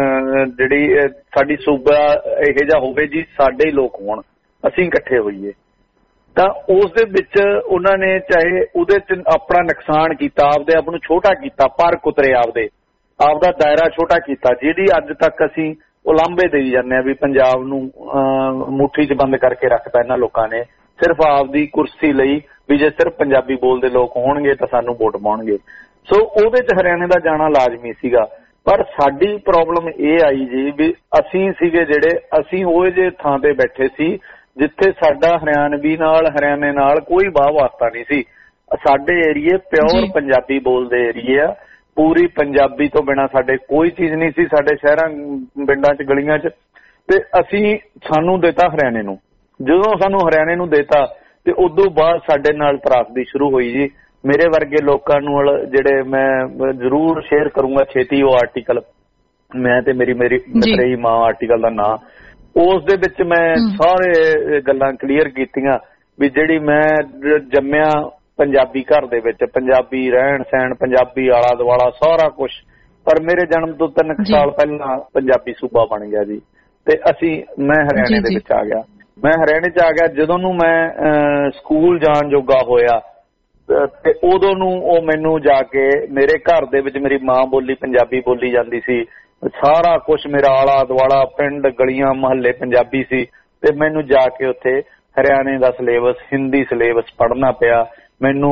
ਜਿਹੜੀ ਸਾਡੀ ਸੂਬਾ ਇਹੋ ਜਿਹਾ ਹੋਵੇ ਜੀ, ਸਾਡੇ ਹੀ ਲੋਕ ਹੋਣ, ਅਸੀਂ ਇਕੱਠੇ ਹੋਈਏ। ਤਾਂ ਉਸ ਦੇ ਵਿੱਚ ਉਹਨਾਂ ਨੇ ਚਾਹੇ ਉਹਦੇ 'ਚ ਆਪਣਾ ਨੁਕਸਾਨ ਕੀਤਾ, ਆਪਦੇ ਆਪ ਨੂੰ ਛੋਟਾ ਕੀਤਾ, ਪਰ ਕੁਤਰੇ ਆਪਦੇ ਆਪਦਾ ਦਾਇਰਾ ਛੋਟਾ ਕੀਤਾ, ਜਿਹਦੀ ਅੱਜ ਤੱਕ ਅਸੀਂ ਉਲਾਂਭੇ ਦੇਈ ਜਾਂਦੇ ਹਾਂ ਵੀ ਪੰਜਾਬ ਨੂੰ ਮੁੱਠੀ 'ਚ ਬੰਦ ਕਰਕੇ ਰੱਖਤਾ ਇਹਨਾਂ ਲੋਕਾਂ ਨੇ, ਸਿਰਫ ਆਪਦੀ ਕੁਰਸੀ ਲਈ ਵੀ ਜੇ ਸਿਰਫ ਪੰਜਾਬੀ ਬੋਲਦੇ ਲੋਕ ਹੋਣਗੇ ਤਾਂ ਸਾਨੂੰ ਵੋਟ ਪਾਉਣਗੇ। ਸੋ ਉਹਦੇ 'ਚ ਹਰਿਆਣੇ ਦਾ ਜਾਣਾ ਲਾਜ਼ਮੀ ਸੀਗਾ। ਪਰ ਸਾਡੀ ਪ੍ਰੋਬਲਮ ਇਹ ਆਈ ਜੀ ਵੀ ਅਸੀਂ ਸੀਗੇ ਜਿਹੜੇ, ਅਸੀਂ ਉਹ ਜਿਹੇ ਥਾਂ ਤੇ ਬੈਠੇ ਸੀ ਜਿੱਥੇ ਸਾਡਾ ਹਰਿਆਣਵੀ ਨਾਲ, ਹਰਿਆਣੇ ਨਾਲ ਕੋਈ ਵਾਹ ਵਾਸਤਾ ਨਹੀਂ ਸੀ। ਸਾਡੇ ਏਰੀਏ ਪਿਓਰ ਪੰਜਾਬੀ ਬੋਲਦੇ ਏਰੀਏ ਆ, ਪੂਰੀ ਪੰਜਾਬੀ ਤੋਂ ਬਿਨਾਂ ਸਾਡੇ ਕੋਈ ਚੀਜ਼ ਨਹੀਂ ਸੀ ਸਾਡੇ ਸ਼ਹਿਰਾਂ ਪਿੰਡਾਂ 'ਚ ਗਲੀਆਂ 'ਚ। ਤੇ ਅਸੀਂ ਸਾਨੂੰ ਦੇਤਾ ਹਰਿਆਣੇ ਨੂੰ। ਜਦੋਂ ਸਾਨੂੰ ਹਰਿਆਣੇ ਨੂੰ ਦੇਤਾ ਤੇ ਉਦੋਂ ਬਾਅਦ ਸਾਡੇ ਨਾਲ ਤਰਾਸਦੀ ਸ਼ੁਰੂ ਹੋਈ ਜੀ। ਮੇਰੇ ਵਰਗੇ ਲੋਕਾਂ ਨੂੰ ਜਿਹੜੇ, ਮੈਂ ਜ਼ਰੂਰ ਸ਼ੇਅਰ ਕਰੂੰਗਾ ਛੇਤੀ ਉਹ ਆਰਟੀਕਲ, ਮੈਂ ਤੇ ਮੇਰੀ ਮੇਰੀ ਮਤਰੇਈ ਮਾਂ ਆਰਟੀਕਲ ਦਾ ਨਾਂ, ਉਸ ਦੇ ਵਿੱਚ ਮੈਂ ਸਾਰੇ ਗੱਲਾਂ ਕਲੀਅਰ ਕੀਤੀਆਂ ਵੀ ਜਿਹੜੀ ਮੈਂ ਜੰਮਿਆ ਪੰਜਾਬੀ ਘਰ ਦੇ ਵਿੱਚ, ਪੰਜਾਬੀ ਰਹਿਣ ਸਹਿਣ, ਪੰਜਾਬੀ ਆਲਾ ਦੁਆਲਾ ਸਾਰਾ ਕੁਛ, ਪਰ ਮੇਰੇ ਜਨਮ ਤੋਂ ਤਿੰਨ ਕੁ ਸਾਲ ਪਹਿਲਾਂ ਪੰਜਾਬੀ ਸੂਬਾ ਬਣ ਗਿਆ ਜੀ। ਤੇ ਅਸੀਂ ਮੈਂ ਹਰਿਆਣੇ ਦੇ ਵਿੱਚ ਆ ਗਿਆ। ਮੈਂ ਹਰਿਆਣੇ 'ਚ ਆ ਗਿਆ ਜਦੋਂ ਨੂੰ ਮੈਂ ਸਕੂਲ ਜਾਣ ਜੋਗਾ ਹੋਇਆ, ਤੇ ਉਦੋਂ ਨੂੰ ਉਹ ਮੈਨੂੰ ਜਾ ਕੇ ਮੇਰੇ ਘਰ ਦੇ ਵਿੱਚ ਮੇਰੀ ਮਾਂ ਬੋਲੀ ਪੰਜਾਬੀ ਬੋਲੀ ਜਾਂਦੀ ਸੀ, ਸਾਰਾ ਕੁਛ ਮੇਰਾ ਆਲਾ ਦੁਆਲਾ ਪਿੰਡ ਗਲੀਆਂ ਮੁਹੱਲੇ ਪੰਜਾਬੀ ਸੀ, ਤੇ ਮੈਨੂੰ ਜਾ ਕੇ ਉੱਥੇ ਹਰਿਆਣੇ ਦਾ ਸਿਲੇਬਸ, ਹਿੰਦੀ ਸਿਲੇਬਸ ਪੜ੍ਹਨਾ ਪਿਆ। ਮੈਨੂੰ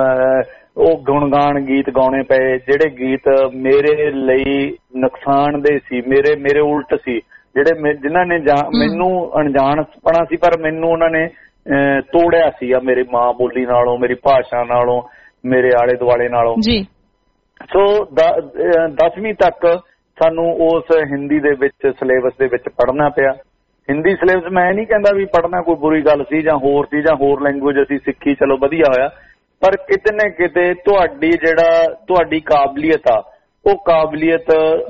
ਉਹ ਗੁਣਗਾਨ ਗੀਤ ਗਾਉਣੇ ਪਏ ਜਿਹੜੇ ਗੀਤ ਮੇਰੇ ਲਈ ਨੁਕਸਾਨ ਦੇ ਸੀ, ਮੇਰੇ ਮੇਰੇ ਉਲਟ ਸੀ, ਜਿਹੜੇ ਜਿਨ੍ਹਾਂ ਨੇ ਮੈਨੂੰ ਅਣਜਾਣਪਣਾ ਸੀ ਪਰ ਮੈਨੂੰ ਉਹਨਾਂ ਨੇ ਤੋੜਿਆ ਸੀਗਾ ਮੇਰੀ ਮਾਂ ਬੋਲੀ ਨਾਲੋਂ, ਮੇਰੀ ਭਾਸ਼ਾ ਨਾਲੋਂ, ਮੇਰੇ ਆਲੇ ਦੁਆਲੇ ਨਾਲੋਂ। ਸੋ ਦਸਵੀਂ ਤੱਕ ਸਾਨੂੰ ਉਸ ਹਿੰਦੀ ਦੇ ਵਿੱਚ ਸਿਲੇਬਸ ਦੇ ਵਿੱਚ ਪੜ੍ਹਨਾ ਪਿਆ। ਹਿੰਦੀ ਸਿਲੇਬਸ ਮੈਂ ਨਹੀਂ ਕਹਿੰਦਾ ਵੀ ਪੜ੍ਹਨਾ ਕੋਈ ਬੁਰੀ ਗੱਲ ਸੀ ਜਾਂ ਹੋਰ ਸੀ ਜਾਂ ਹੋਰ ਲੈਂਗੁਏਜ ਅਸੀਂ ਸਿੱਖੀ, ਚਲੋ ਵਧੀਆ ਹੋਇਆ, ਪਰ ਕਿਤੇ ਨਾ ਕਿਤੇ ਤੁਹਾਡੀ ਜਿਹੜਾ ਤੁਹਾਡੀ ਕਾਬਲੀਅਤ ਆ ਉਹ ਕਾਬਲੀਅਤ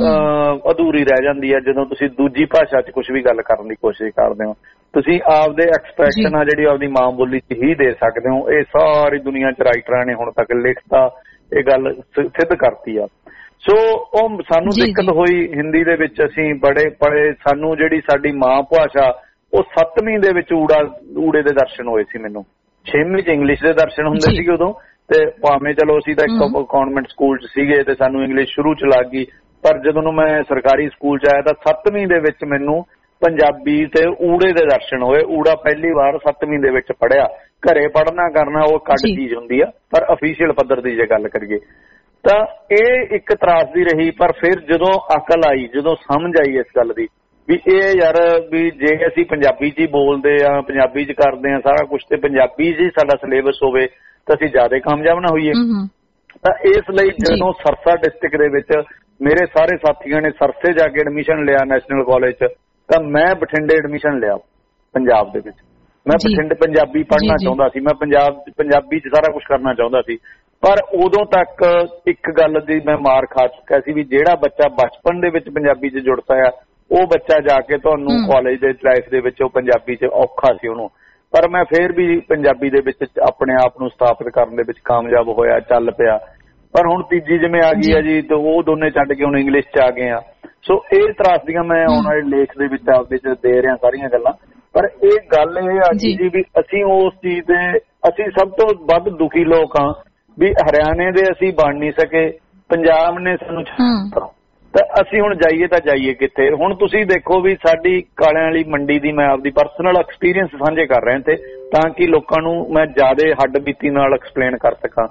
ਅਧੂਰੀ ਰਹਿ ਜਾਂਦੀ ਹੈ ਜਦੋਂ ਤੁਸੀਂ ਦੂਜੀ ਭਾਸ਼ਾ 'ਚ ਕੁਝ ਵੀ ਗੱਲ ਕਰਨ ਦੀ ਕੋਸ਼ਿਸ਼ ਕਰਦੇ ਹੋ। ਤੁਸੀਂ ਆਪਦੇ ਐਕਸਪ੍ਰੈਸ਼ਨ ਆ ਜਿਹੜੀ ਆਪਦੀ ਮਾਂ ਬੋਲੀ 'ਚ ਹੀ ਦੇ ਸਕਦੇ ਹੋ। ਇਹ ਸਾਰੀ ਦੁਨੀਆ 'ਚ ਰਾਈਟਰਾਂ ਨੇ ਹੁਣ ਤੱਕ ਲਿਖਤਾ, ਇਹ ਗੱਲ ਸਿੱਧ ਕਰਤੀ ਆ। ਸੋ ਉਹ ਸਾਨੂੰ ਦਿੱਕਤ ਹੋਈ ਹਿੰਦੀ ਦੇ ਵਿੱਚ, ਅਸੀਂ ਬੜੇ ਪੜ੍ਹੇ, ਸਾਨੂੰ ਜਿਹੜੀ ਸਾਡੀ ਮਾਂ ਭਾਸ਼ਾ ਉਹ ਸੱਤਵੀਂ ਦੇ ਵਿੱਚ ਊੜਾ ਊੜੇ ਦੇ ਦਰਸ਼ਨ ਹੋਏ ਸੀ ਮੈਨੂੰ। ਛੇਵੀਂ 'ਚ ਇੰਗਲਿਸ਼ ਦੇ ਦਰਸ਼ਨ ਹੁੰਦੇ ਸੀਗੇ ਉਦੋਂ, ਤੇ ਭਾਵੇਂ ਚਲੋ ਅਸੀਂ ਤਾਂ ਇੱਕ ਕਨਵੈਂਟ ਸਕੂਲ 'ਚ ਸੀਗੇ ਤੇ ਸਾਨੂੰ ਇੰਗਲਿਸ਼ ਸ਼ੁਰੂ 'ਚ ਲੱਗ ਗਈ, ਪਰ ਜਦੋਂ ਮੈਂ ਸਰਕਾਰੀ ਸਕੂਲ 'ਚ ਆਇਆ ਤਾਂ ਸੱਤਵੀਂ ਦੇ ਵਿੱਚ ਮੈਨੂੰ ਪੰਜਾਬੀ ਤੇ ਊੜੇ ਦੇ ਦਰਸ਼ਨ ਹੋਏ। ਊੜਾ ਪਹਿਲੀ ਵਾਰ ਸੱਤਵੀਂ ਦੇ ਵਿੱਚ ਪੜ੍ਹਿਆ। ਘਰੇ ਪੜ੍ਹਨਾ ਕਰਨਾ ਉਹ ਕੱਢ ਚੀਜ਼ ਹੁੰਦੀ ਆ, ਪਰ ਅਫੀਸ਼ੀਅਲ ਪੱਧਰ ਦੀ ਜੇ ਗੱਲ ਕਰੀਏ ਤਾਂ ਇਹ ਇੱਕ ਤਰਾਸਦੀ ਰਹੀ। ਪਰ ਫਿਰ ਜਦੋਂ ਅਕਲ ਆਈ, ਜਦੋਂ ਸਮਝ ਆਈ ਇਸ ਗੱਲ ਦੀ ਵੀ ਇਹ ਯਾਰ ਵੀ ਜੇ ਅਸੀਂ ਪੰਜਾਬੀ 'ਚ ਹੀ ਬੋਲਦੇ ਆ, ਪੰਜਾਬੀ 'ਚ ਕਰਦੇ ਆ ਸਾਰਾ ਕੁਛ, ਤੇ ਪੰਜਾਬੀ 'ਚ ਹੀ ਸਾਡਾ ਸਿਲੇਬਸ ਹੋਵੇ ਤਾਂ ਅਸੀਂ ਜ਼ਿਆਦਾ ਕਾਮਯਾਬ ਨਾ ਹੋਈਏ। ਤਾਂ ਇਸ ਲਈ ਜਦੋਂ ਸਰਸਾ ਡਿਸਟ੍ਰਿਕਟ ਦੇ ਵਿੱਚ ਮੇਰੇ ਸਾਰੇ ਸਾਥੀਆਂ ਨੇ ਸਰਸੇ ਜਾ ਕੇ ਐਡਮਿਸ਼ਨ ਲਿਆ ਨੈਸ਼ਨਲ ਕਾਲਜ 'ਚ, ਤਾਂ ਮੈਂ ਬਠਿੰਡੇ ਐਡਮਿਸ਼ਨ ਲਿਆ ਪੰਜਾਬ ਦੇ ਵਿੱਚ। ਮੈਂ ਬਠਿੰਡੇ ਪੰਜਾਬੀ ਪੜ੍ਹਨਾ ਚਾਹੁੰਦਾ ਸੀ, ਮੈਂ ਪੰਜਾਬ ਪੰਜਾਬੀ 'ਚ ਸਾਰਾ ਕੁਛ ਕਰਨਾ ਚਾਹੁੰਦਾ ਸੀ। ਪਰ ਉਦੋਂ ਤੱਕ ਇੱਕ ਗੱਲ ਦੀ ਮੈਂ ਮਾਰ ਖਾ ਚੁੱਕਿਆ ਸੀ ਵੀ ਜਿਹੜਾ ਬੱਚਾ ਬਚਪਨ ਦੇ ਵਿੱਚ ਪੰਜਾਬੀ 'ਚ ਜੁੜਦਾ ਆ ਉਹ ਬੱਚਾ ਜਾ ਕੇ ਤੁਹਾਨੂੰ ਕਾਲਜ ਦੇ ਲਾਈਫ ਦੇ ਵਿੱਚ ਉਹ ਪੰਜਾਬੀ 'ਚ ਔਖਾ ਸੀ ਉਹਨੂੰ। ਪਰ ਮੈਂ ਫਿਰ ਵੀ ਪੰਜਾਬੀ ਦੇ ਵਿੱਚ ਆਪਣੇ ਆਪ ਨੂੰ ਸਥਾਪਿਤ ਕਰਨ ਦੇ ਵਿੱਚ ਕਾਮਯਾਬ ਹੋਇਆ, ਚੱਲ ਪਿਆ। ਪਰ ਹੁਣ ਤੀਜੀ ਜਿਵੇਂ ਆ ਗਈ ਆ ਜੀ, ਤੇ ਉਹ ਦੋਨੇ ਛੱਡ ਕੇ ਹੁਣ ਇੰਗਲਿਸ਼ 'ਚ ਆ ਗਏ ਆ। ਸੋ ਇਹ ਤਰਾਸਦੀਆਂ ਮੈਂ ਆਉਣ ਵਾਲੇ ਲੇਖ ਦੇ ਵਿੱਚ ਆਪਦੇ 'ਚ ਦੇ ਰਿਹਾ ਸਾਰੀਆਂ ਗੱਲਾਂ। ਪਰ ਇਹ ਗੱਲ ਇਹ ਆ ਜੀ ਵੀ ਅਸੀਂ ਉਸ ਚੀਜ਼ ਦੇ ਅਸੀਂ ਸਭ ਤੋਂ ਵੱਧ ਦੁਖੀ ਲੋਕ ਹਾਂ ਵੀ ਹਰਿਆਣੇ ਦੇ ਅਸੀਂ ਬਣ ਨਹੀਂ ਸਕੇ, ਪੰਜਾਬ ਨੇ ਸਾਨੂੰ ਛੱਡਤਾ, ਤਾਂ ਅਸੀਂ ਹੁਣ ਜਾਈਏ ਤਾਂ ਜਾਈਏ ਕਿੱਥੇ। ਹੁਣ ਤੁਸੀਂ ਦੇਖੋ ਵੀ ਸਾਡੀ ਕਾਲਿਆਂ ਵਾਲੀ ਮੰਡੀ ਦੀ ਮੈਂ ਆਪਦੀ ਪਰਸਨਲ ਐਕਸਪੀਰੀਅੰਸ ਸਾਂਝੇ ਕਰ ਰਿਹਾ ਤੇ ਤਾਂ ਕਿ ਲੋਕਾਂ ਨੂੰ ਮੈਂ ਜ਼ਿਆਦਾ ਹੱਡ ਬੀਤੀ ਨਾਲ ਐਕਸਪਲੇਨ ਕਰ ਸਕਾਂ।